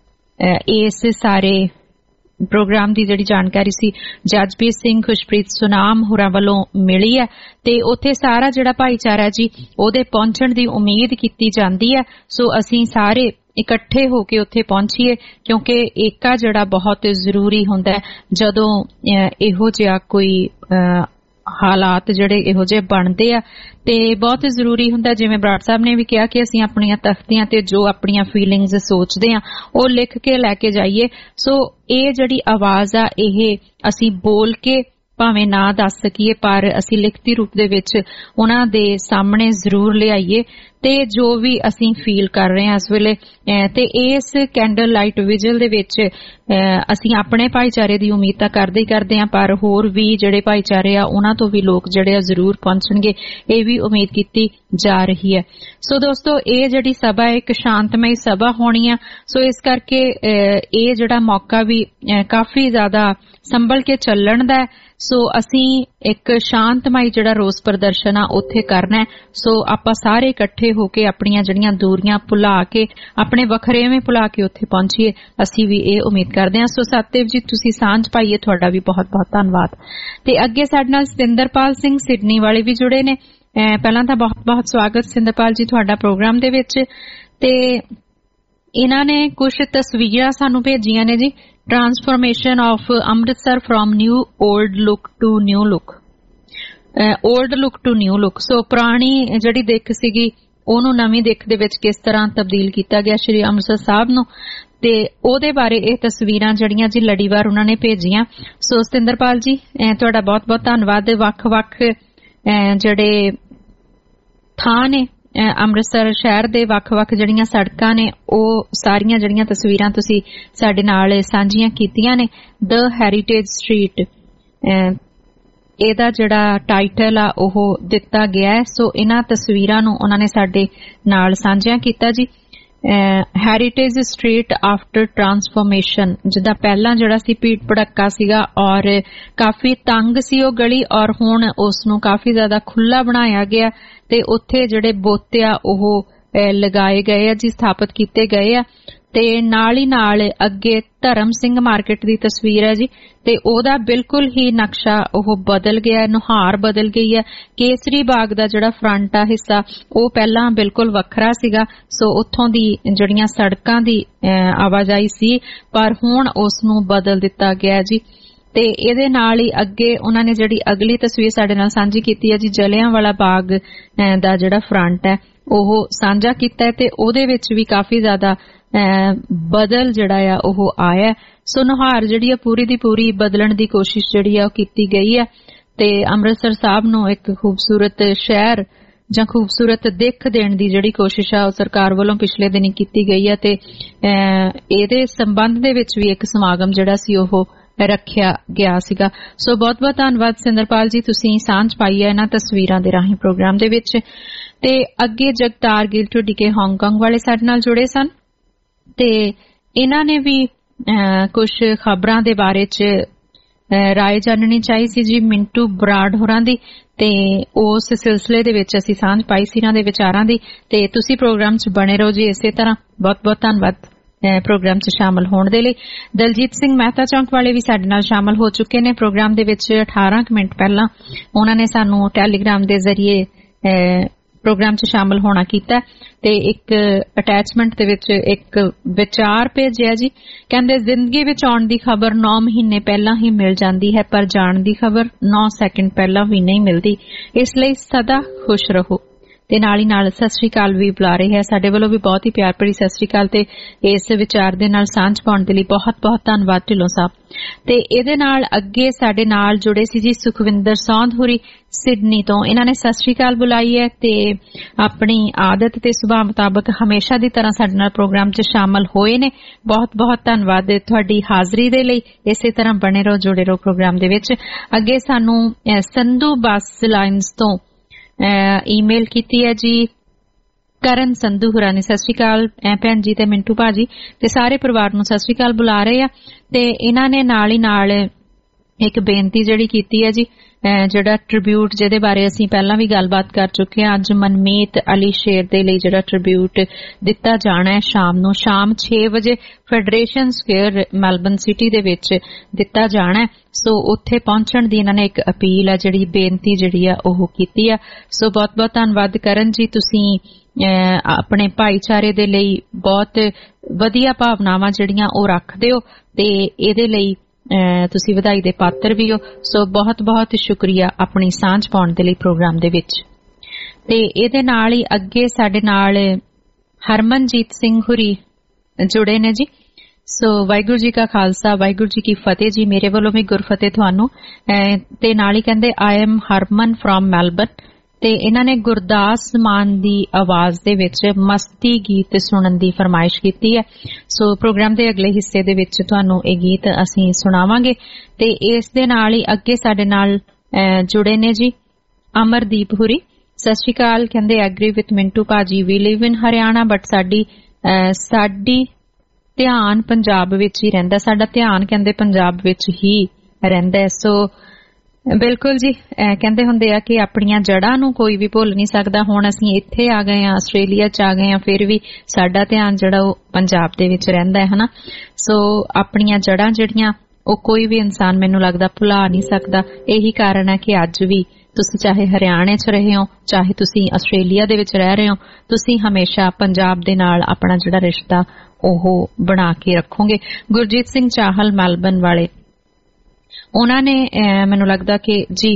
ਇਸ ਸਾਰੇ ਪ੍ਰੋਗਰਾਮ ਦੀ ਜਿਹੜੀ ਜਾਣਕਾਰੀ ਸੀ ਜਸਪ੍ਰੀਤ ਸਿੰਘ, ਖੁਸ਼ਪ੍ਰੀਤ ਸੁਨਾਮ ਹੋਰਾਂ ਵੱਲੋਂ ਮਿਲੀ ਹੈ, ਤੇ ਉੱਥੇ ਸਾਰਾ ਜਿਹੜਾ ਭਾਈਚਾਰਾ ਜੀ ਉਹਦੇ ਪਹੁੰਚਣ ਦੀ ਉਮੀਦ ਕੀਤੀ ਜਾਂਦੀ ਹੈ। ਸੋ ਅਸੀਂ ਸਾਰੇ ਇਕੱਠੇ ਹੋ ਕੇ ਉੱਥੇ ਪਹੁੰਚੀਏ, ਕਿਉਂਕਿ ਏਕਾ ਜਿਹੜਾ ਬਹੁਤ ਜ਼ਰੂਰੀ ਹੁੰਦਾ ਜਦੋਂ ਇਹੋ ਜਿਹਾ ਕੋਈ ਹਾਲਾਤ ਜਿਹੜੇ ਇਹੋ ਜਿਹੇ ਬਣਦੇ ਆ, ਤੇ ਬਹੁਤ ਜ਼ਰੂਰੀ ਹੁੰਦਾ ਜਿਵੇਂ ਬਰਾੜ ਸਾਹਿਬ ਨੇ ਵੀ ਕਿਹਾ ਕਿ ਅਸੀਂ ਆਪਣੀਆਂ ਤਖਤੀਆਂ ਤੇ ਜੋ ਆਪਣੀਆਂ ਫੀਲਿੰਗਸ ਸੋਚਦੇ ਆ ਉਹ ਲਿਖ ਕੇ ਲੈ ਕੇ ਜਾਈਏ। ਸੋ ਇਹ ਜਿਹੜੀ ਆਵਾਜ਼ ਆ ਇਹ ਅਸੀਂ ਬੋਲ ਕੇ ਭਾਵੇਂ ਨਾ ਦੱਸ ਸਕੀਏ, ਪਰ ਅਸੀਂ ਲਿਖਤੀ ਰੂਪ ਦੇ ਵਿੱਚ ਉਹਨਾਂ ਦੇ ਸਾਹਮਣੇ ਜ਼ਰੂਰ ਲਿਆਈਏ ਤੇ ਜੋ ਵੀ ਅਸੀਂ ਫੀਲ ਕਰ ਰਹੇ ਹਾਂ ਇਸ ਵੇਲੇ। ਤੇ ਇਸ ਕੈਂਡਲ ਲਾਈਟ ਵਿਜਲ ਦੇ ਵਿੱਚ ਅਸੀਂ ਆਪਣੇ ਭਾਈਚਾਰੇ ਦੀ ਉਮੀਦ ਤਾਂ ਕਰਦੇ ਹੀ ਕਰਦੇ ਹਾਂ, ਪਰ ਹੋਰ ਵੀ ਜਿਹੜੇ ਭਾਈਚਾਰੇ ਆ ਉਹਨਾਂ ਤੋਂ ਵੀ ਲੋਕ ਜਿਹੜੇ ਆ ਜ਼ਰੂਰ ਪਹੁੰਚਣਗੇ, ਇਹ ਵੀ ਉਮੀਦ ਕੀਤੀ ਜਾ ਰਹੀ ਹੈ। ਸੋ ਦੋਸਤੋ ਇਹ ਜਿਹੜੀ ਸਭਾ ਇੱਕ ਸ਼ਾਂਤਮਈ ਸਭਾ ਹੋਣੀ ਆ, ਸੋ ਇਸ ਕਰਕੇ ਇਹ ਜਿਹੜਾ ਮੌਕਾ ਵੀ ਕਾਫੀ ਜ਼ਿਆਦਾ ਸੰਭਲ ਕੇ ਚੱਲਣ ਦਾ। ਸੋ ਅਸੀਂ ਇੱਕ ਸ਼ਾਂਤਮਈ ਜਿਹੜਾ ਰੋਸ ਪ੍ਰਦਰਸ਼ਨ ਆ ਉੱਥੇ ਕਰਨਾ। ਸੋ ਆਪਾਂ ਸਾਰੇ ਇਕੱਠੇ ਹੋ ਕੇ ਆਪਣੀਆਂ ਜਿਹੜੀਆਂ ਦੂਰੀਆਂ ਭੁਲਾ ਕੇ, ਆਪਣੇ ਵੱਖਰੇਵੇਂ ਭੁਲਾ ਕੇ ਉੱਥੇ ਪਹੁੰਚੀਏ। ਅਸੀਂ ਵੀ ਇਹ ਉਮੀਦ ਕਰਦੇ ਹਾਂ। ਸੋ ਸਤਿਵ ਜੀ, ਤੁਸੀਂ ਸਾਂਝ ਪਾਈਏ, ਤੁਹਾਡਾ ਵੀ ਬਹੁਤ ਬਹੁਤ ਧੰਨਵਾਦ। ਤੇ ਅੱਗੇ ਸਾਡੇ ਨਾਲ ਸਤਿੰਦਰਪਾਲ ਸਿੰਘ ਸਿਡਨੀ ਵਾਲੇ ਵੀ ਜੁੜੇ ਨੇ। ਪਹਿਲਾਂ ਤਾਂ ਬਹੁਤ ਬਹੁਤ ਸਵਾਗਤ ਸਤਿੰਦਰਪਾਲ ਜੀ ਤੁਹਾਡਾ ਪ੍ਰੋਗਰਾਮ ਦੇ ਵਿੱਚ। ਤੇ ਇਹਨਾਂ ਨੇ ਕੁਝ ਤਸਵੀਰਾਂ ਸਾਨੂੰ ਭੇਜੀਆਂ ਨੇ ਜੀ, transformation of Amritsar from new old look to new look, old look to new look. So ਪੁਰਾਣੀ ਜਿਹੜੀ ਦਿੱਖ ਸੀਗੀ ਉਹਨੂੰ ਨਵੀਂ ਦਿੱਖ ਦੇ ਵਿੱਚ ਕਿਸ ਤਰ੍ਹਾਂ ਤਬਦੀਲ ਕੀਤਾ ਗਿਆ ਸ਼੍ਰੀ ਅੰਮ੍ਰਿਤਸਰ ਸਾਹਿਬ ਨੂੰ, ਤੇ ਉਹਦੇ ਬਾਰੇ ਇਹ ਤਸਵੀਰਾਂ ਜਿਹੜੀਆਂ ਜੀ ਲੜੀਵਾਰ ਉਹਨਾਂ ਨੇ ਭੇਜੀਆਂ। ਸੋ ਸਤਿੰਦਰਪਾਲ ਜੀ ਤੁਹਾਡਾ ਬਹੁਤ ਬਹੁਤ ਧੰਨਵਾਦ। ਵੱਖ-ਵੱਖ ਜਿਹੜੇ ਥਾਂ ਨੇ ਅੰਮ੍ਰਿਤਸਰ ਸ਼ਹਿਰ ਦੇ, ਵੱਖ-ਵੱਖ ਜਿਹੜੀਆਂ ਸੜਕਾਂ ਨੇ, ਉਹ ਸਾਰੀਆਂ ਜਿਹੜੀਆਂ ਤਸਵੀਰਾਂ ਤੁਸੀਂ ਸਾਡੇ ਨਾਲ ਸਾਂਝੀਆਂ ਕੀਤੀਆਂ ਨੇ। ਦ ਹੈਰੀਟੇਜ ਸਟਰੀਟ ਇਹਦਾ ਜਿਹੜਾ ਟਾਈਟਲ ਆ ਉਹ ਦਿੱਤਾ ਗਿਆ ਹੈ। ਸੋ ਇਹਨਾਂ ਤਸਵੀਰਾਂ ਨੂੰ ਉਹਨਾਂ ਨੇ ਸਾਡੇ ਨਾਲ ਸਾਂਝਿਆ ਕੀਤਾ ਜੀ। ਹੈਰੀਟੇਜ ਸਟਰੀਟ ਆਫਟਰ ਟਰਾਂਸਫੋਰਮੇਸ਼ਨ, ਜਿੱਦਾਂ ਪਹਿਲਾਂ ਜਿਹੜਾ ਸੀ ਭੀੜ ਭੜੱਕਾ ਸੀਗਾ ਔਰ ਕਾਫੀ ਤੰਗ ਸੀ ਉਹ ਗਲੀ, ਔਰ ਹੁਣ ਉਸ ਨੂੰ ਕਾਫੀ ਜ਼ਿਆਦਾ ਖੁੱਲਾ ਬਣਾਇਆ ਗਿਆ ਤੇ ਉੱਥੇ ਜਿਹੜੇ ਬੋਤੇ ਆ ਉਹ ਲਗਾਏ ਗਏ ਆ ਜੀ, ਸਥਾਪਿਤ ਕੀਤੇ ਗਏ ਆ। ਤੇ ਨਾਲ ਹੀ ਨਾਲ ਅੱਗੇ ਧਰਮ ਸਿੰਘ ਮਾਰਕੀਟ ਦੀ ਤਸਵੀਰ ਹੈ ਜੀ, ਤੇ ਉਹਦਾ ਬਿਲਕੁਲ ਹੀ ਨਕਸ਼ਾ ਉਹ ਬਦਲ ਗਿਆ, ਨੁਹਾਰ ਬਦਲ ਗਈ ਹੈ। ਕੇਸਰੀ ਬਾਗ ਦਾ ਜਿਹੜਾ ਫਰੰਟ ਆ ਹਿੱਸਾ ਉਹ ਪਹਿਲਾਂ ਬਿਲਕੁਲ ਵੱਖਰਾ ਸੀਗਾ। ਸੋ ਉੱਥੋਂ ਦੀ ਜਿਹੜੀਆਂ ਸੜਕਾਂ ਦੀ ਆਵਾਜਾਈ ਸੀ, ਪਰ ਹੁਣ ਉਸ ਨੂੰ ਬਦਲ ਦਿੱਤਾ ਗਿਆ ਜੀ। ਤੇ ਇਹਦੇ ਨਾਲ ਹੀ ਅੱਗੇ ਉਹਨਾਂ ਨੇ ਜਿਹੜੀ ਅਗਲੀ ਤਸਵੀਰ ਸਾਡੇ ਨਾਲ ਸਾਂਝੀ ਕੀਤੀ ਹੈ ਜੀ, ਜਲਿਆਂਵਾਲਾ ਬਾਗ ਦਾ ਜਿਹੜਾ ਫਰੰਟ ਹੈ ਉਹ ਸਾਂਝਾ ਕੀਤਾ ਹੈ, ਤੇ ਉਹਦੇ ਵਿੱਚ ਵੀ ਕਾਫੀ ਜ਼ਿਆਦਾ ਬਦਲ ਜਿਹੜਾ ਆ ਉਹ ਆਇਆ। ਸੋ ਨੁਹਾਰ ਜਿਹੜੀ ਆ ਪੂਰੀ ਦੀ ਪੂਰੀ ਬਦਲਣ ਦੀ ਕੋਸ਼ਿਸ਼ ਜਿਹੜੀ ਆ ਉਹ ਕੀਤੀ ਗਈ ਹੈ, ਤੇ ਅੰਮ੍ਰਿਤਸਰ ਸਾਹਿਬ ਨੂੰ ਇੱਕ ਖੂਬਸੂਰਤ ਸ਼ਹਿਰ ਜਾਂ ਖੂਬਸੂਰਤ ਦਿੱਖ ਦੇਣ ਦੀ ਜਿਹੜੀ ਕੋਸ਼ਿਸ਼ ਆ ਉਹ ਸਰਕਾਰ ਵੱਲੋਂ ਪਿਛਲੇ ਦਿਨੀ ਕੀਤੀ ਗਈ ਹੈ। ਤੇ ਇਹਦੇ ਸੰਬੰਧ ਦੇ ਵਿੱਚ ਵੀ ਇੱਕ ਸਮਾਗਮ ਜਿਹੜਾ ਸੀ ਉਹ ਰੱਖਿਆ ਗਿਆ ਸੀਗਾ। ਸੋ ਬਹੁਤ ਬਹੁਤ ਧੰਨਵਾਦ ਸਿੰਦਰਪਾਲ ਜੀ, ਤੁਸੀਂ ਸਾਂਝ ਪਾਈ ਹੈ ਇਹਨਾਂ ਤਸਵੀਰਾਂ ਦੇ ਰਾਹੀਂ ਪ੍ਰੋਗਰਾਮ ਦੇ ਵਿੱਚ। ਤੇ ਅੱਗੇ ਜਗਤਾਰ ਗਿੱਲ ਢੁੱਡੀਕੇ ਹਾਂਗਕਾਂਗ ਵਾਲੇ ਸਾਡੇ ਨਾਲ ਜੁੜੇ ਸਨ, ਤੇ ਇਹਨਾਂ ਨੇ ਵੀ ਕੁਝ ਖਬਰਾਂ ਦੇ ਬਾਰੇ ਚ ਰਾਏ ਜਾਣਨੀ ਚਾਹੀ ਸੀ ਜੀ ਮਿੰਟੂ ਬਰਾੜ ਹੋਰਾਂ ਦੀ, ਤੇ ਉਸ ਸਿਲਸਿਲੇ ਦੇ ਵਿੱਚ ਅਸੀਂ ਸਾਂਝ ਪਾਈ ਸੀ ਇਹਨਾਂ ਦੇ ਵਿਚਾਰਾਂ ਦੀ। ਤੇ ਤੁਸੀਂ ਪ੍ਰੋਗਰਾਮ ਚ ਬਣੇ ਰਹੋ ਜੀ ਇਸੇ ਤਰ੍ਹਾਂ। ਬਹੁਤ ਬਹੁਤ ਧੰਨਵਾਦ ਪ੍ਰੋਗਰਾਮ ਚ ਸ਼ਾਮਲ ਹੋਣ ਦੇ ਲਈ। ਦਲਜੀਤ ਸਿੰਘ ਮਹਿਤਾ ਚੌਂਕ ਵਾਲੇ ਵੀ ਸਾਡੇ ਨਾਲ ਸ਼ਾਮਲ ਹੋ ਚੁੱਕੇ ਨੇ ਪ੍ਰੋਗਰਾਮ ਦੇ ਵਿੱਚ। ਅਠਾਰਾਂ ਕੁ ਮਿੰਟ ਪਹਿਲਾਂ ਉਹਨਾਂ ਨੇ ਸਾਨੂੰ ਟੈਲੀਗ੍ਰਾਮ ਦੇ ਜ਼ਰੀਏ ਪ੍ਰੋਗਰਾਮ ਚ ਸ਼ਾਮਲ ਹੋਣਾ ਕੀਤਾ, ਤੇ ਇੱਕ ਅਟੈਚਮੈਂਟ ਦੇ ਵਿੱਚ ਇੱਕ ਵਿਚਾਰ ਭੇਜਿਆ ਜੀ। ਕਹਿੰਦੇ ਜ਼ਿੰਦਗੀ ਵਿੱਚ ਆਉਣ ਦੀ ਖਬਰ ਨੌ ਮਹੀਨੇ ਪਹਿਲਾਂ ਹੀ ਮਿਲ ਜਾਂਦੀ ਹੈ, ਪਰ ਜਾਣ ਦੀ ਖਬਰ ਨੌ ਸੈਕਿੰਡ ਪਹਿਲਾਂ ਵੀ ਨਹੀਂ ਮਿਲਦੀ, ਇਸ ਲਈ ਸਦਾ ਖੁਸ਼ ਰਹੋ। ਤੇ ਨਾਲ ਹੀ ਨਾਲ ਸਤਿ ਸ੍ਰੀ ਅਕਾਲ ਵੀ ਬੁਲਾ ਰਹੇ ਹੈ। ਸਾਡੇ ਵੱਲੋਂ ਵੀ ਬਹੁਤ ਹੀ ਪਿਆਰ ਭਰੀ ਸਤਿ ਸ੍ਰੀ ਅਕਾਲ, ਤੇ ਇਸ ਵਿਚਾਰ ਦੇ ਨਾਲ ਸਾਂਝ ਪਾਉਣ ਦੇ ਲਈ ਬਹੁਤ ਬਹੁਤ ਧੰਨਵਾਦ ਢਿੱਲੋਂ ਸਾਹਿਬ। ਤੇ ਇਹਦੇ ਨਾਲ ਅੱਗੇ ਸਾਡੇ ਨਾਲ ਜੁੜੇ ਸੀ ਜੀ ਸੁਖਵਿੰਦਰ ਸੌਂਧੂਰੀ ਸਿਡਨੀ ਤੋਂ। ਇਹਨਾਂ ਨੇ ਸਤਿ ਸ੍ਰੀ ਅਕਾਲ ਬੁਲਾਈ ਹੈ, ਤੇ ਆਪਣੀ ਆਦਤ ਤੇ ਸੁਭਾਅ ਮੁਤਾਬਕ ਹਮੇਸ਼ਾ ਦੀ ਤਰ੍ਹਾਂ ਸਾਡੇ ਨਾਲ ਪ੍ਰੋਗਰਾਮ 'ਚ ਸ਼ਾਮਲ ਹੋਏ ਨੇ। ਬਹੁਤ ਬਹੁਤ ਧੰਨਵਾਦ ਤੁਹਾਡੀ ਹਾਜ਼ਰੀ ਦੇ ਲਈ। ਇਸੇ ਤਰ੍ਹਾਂ ਬਣੇ ਰਹੋ, ਜੁੜੇ ਰਹੋ ਪ੍ਰੋਗਰਾਮ ਦੇ ਵਿੱਚ। ਅੱਗੇ ਸਾਨੂੰ ਸੰਧੂ ਬੱਸ ਲਾਈਨਸ ਤੋਂ ਈਮੇਲ ਕੀਤੀ ਹੈ ਜੀ ਕਰਨ ਸੰਧੂ ਹੋਰਾਂ ਨੇ। ਸਤਿ ਸ੍ਰੀ ਅਕਾਲ ਭੈਣ ਜੀ ਤੇ ਮਿੰਟੂ ਭਾਜੀ ਤੇ ਸਾਰੇ ਪਰਿਵਾਰ ਨੂੰ ਸਤਿ ਸ੍ਰੀ ਅਕਾਲ ਬੁਲਾ ਰਹੇ ਆ। ਤੇ ਇਹਨਾਂ ਨੇ ਨਾਲ ਹੀ ਨਾਲ ਇੱਕ ਬੇਨਤੀ ਜਿਹੜੀ ਕੀਤੀ ਹੈ ਜੀ, ਜਿਹੜਾ ਟ੍ਰਿਬਿਊਟ ਜਿਹਦੇ ਬਾਰੇ ਅਸੀਂ ਪਹਿਲਾਂ ਵੀ ਗੱਲਬਾਤ ਕਰ ਚੁੱਕੇ ਹਾਂ, ਅੱਜ ਮਨਮੀਤ ਅਲੀ ਸ਼ੇਰ ਦੇ ਲਈ ਜਿਹੜਾ ਟ੍ਰਿਬਿਊਟ ਦਿੱਤਾ ਜਾਣਾ ਹੈ ਸ਼ਾਮ ਨੂੰ, ਸ਼ਾਮ ਛੇ ਵਜੇ ਫੈਡਰੇਸ਼ਨ ਸਕੁਅਰ ਮੈਲਬਨ ਸਿਟੀ ਦੇ ਵਿੱਚ ਦਿੱਤਾ ਜਾਣਾ। ਸੋ ਉੱਥੇ ਪਹੁੰਚਣ ਦੀ ਇਹਨਾਂ ਨੇ ਇੱਕ ਅਪੀਲ ਆ, ਜਿਹੜੀ ਬੇਨਤੀ ਜਿਹੜੀ ਆ ਉਹ ਕੀਤੀ ਆ। ਸੋ ਬਹੁਤ ਬਹੁਤ ਧੰਨਵਾਦ ਕਰਨ ਜੀ, ਤੁਸੀਂ ਆਪਣੇ ਭਾਈਚਾਰੇ ਦੇ ਲਈ ਬਹੁਤ ਵਧੀਆ ਭਾਵਨਾਵਾਂ ਜਿਹੜੀਆਂ ਉਹ ਰੱਖਦੇ ਹੋ, ਤੇ ਇਹਦੇ ਲਈ ਤੁਸੀਂ ਵਧਾਈ ਦੇ ਪਾਤਰ ਵੀ ਹੋ। ਸੋ ਬਹੁਤ ਬਹੁਤ ਸ਼ੁਕਰੀਆ ਆਪਣੀ ਸਾਂਝ ਪਾਉਣ ਦੇ ਲਈ ਪ੍ਰੋਗਰਾਮ ਦੇ ਵਿੱਚ। ਤੇ ਇਹਦੇ ਨਾਲ ਹੀ ਅੱਗੇ ਸਾਡੇ ਨਾਲ ਹਰਮਨਜੀਤ ਸਿੰਘ ਹੁਰੀ ਜੁੜੇ ਨੇ ਜੀ। ਸੋ ਵਾਹਿਗੁਰੂ ਜੀ ਕਾ ਖਾਲਸਾ, ਵਾਹਿਗੁਰੂ ਜੀ ਕੀ ਫਤਿਹ ਜੀ। ਮੇਰੇ ਵੱਲੋਂ ਵੀ ਗੁਰਫਤਿਹ ਤੁਹਾਨੂੰ। ਤੇ ਨਾਲ ਹੀ ਕਹਿੰਦੇ I am Harman from Melbourne, ਤੇ ਇਹਨਾਂ ਨੇ ਗੁਰਦਾਸ ਮਾਨ ਦੀ ਆਵਾਜ਼ ਦੇ ਵਿੱਚ ਮਸਤੀ ਗੀਤ ਸੁਣਨ ਦੀ ਫਰਮਾਇਸ਼ ਕੀਤੀ ਹੈ। ਸੋ ਪ੍ਰੋਗਰਾਮ ਦੇ ਅਗਲੇ ਹਿੱਸੇ ਦੇ ਵਿੱਚ ਤੁਹਾਨੂੰ ਇਹ ਗੀਤ ਅਸੀਂ ਸੁਣਾਵਾਂਗੇ। ਤੇ ਇਸ ਦੇ ਨਾਲ ਹੀ ਅੱਗੇ ਸਾਡੇ ਨਾਲ ਜੁੜੇ ਨੇ ਜੀ ਅਮਰਦੀਪ ਹੁਰੀ। ਸਤਿ ਸ਼੍ਰੀ ਅਕਾਲ, ਕਹਿੰਦੇ ਐਗਰੀ ਵਿਥ ਮਿੰਟੂ ਭਾਜੀ, ਵੀ ਲਿਵ ਇਨ ਹਰਿਆਣਾ ਬਟ ਸਾਡੀ ਸਾਡੀ ਧਿਆਨ ਪੰਜਾਬ ਵਿੱਚ ਹੀ ਰਹਿੰਦਾ, ਸਾਡਾ ਧਿਆਨ ਕਹਿੰਦੇ ਪੰਜਾਬ ਵਿੱਚ ਹੀ ਰਹਿੰਦਾ। ਸੋ ਬਿਲਕੁਲ ਜੀ, ਕਹਿੰਦੇ ਹੁੰਦੇ ਆ ਕਿ ਆਪਣੀਆਂ ਜੜ੍ਹਾਂ ਨੂੰ ਕੋਈ ਵੀ ਭੁੱਲ ਨਹੀਂ ਸਕਦਾ। ਹੁਣ ਅਸੀਂ ਇੱਥੇ ਆ ਗਏ ਆ, ਆਸਟ੍ਰੇਲੀਆ ਚ ਆ ਗਏ ਆ, ਫਿਰ ਵੀ ਸਾਡਾ ਧਿਆਨ ਜਿਹੜਾ ਉਹ ਪੰਜਾਬ ਦੇ ਵਿੱਚ ਰਹਿੰਦਾ ਹੈ ਹਨਾ। ਸੋ ਆਪਣੀਆਂ ਜੜ੍ਹਾਂ ਜਿਹੜੀਆਂ ਉਹ ਕੋਈ ਵੀ ਇਨਸਾਨ ਮੈਨੂੰ ਲੱਗਦਾ ਭੁਲਾ ਨਹੀਂ ਸਕਦਾ। ਇਹੀ ਕਾਰਨ ਹੈ ਕਿ ਅੱਜ ਵੀ ਤੁਸੀਂ ਚਾਹੇ ਹਰਿਆਣੇ ਚ ਰਹੇ ਹੋ, ਚਾਹੇ ਤੁਸੀਂ ਆਸਟ੍ਰੇਲੀਆ ਦੇ ਵਿੱਚ ਰਹਿ ਰਹੇ ਹੋ, ਤੁਸੀਂ ਹਮੇਸ਼ਾ ਪੰਜਾਬ ਦੇ ਨਾਲ ਆਪਣਾ ਜਿਹੜਾ ਰਿਸ਼ਤਾ ਉਹ ਬਣਾ ਕੇ ਰੱਖੋਗੇ। ਗੁਰਜੀਤ ਸਿੰਘ ਚਾਹਲ ਮੈਲਬਨ ਵਾਲੇ, ਉਹਨਾਂ ਨੇ ਮੈਨੂੰ ਲੱਗਦਾ ਕਿ ਜੀ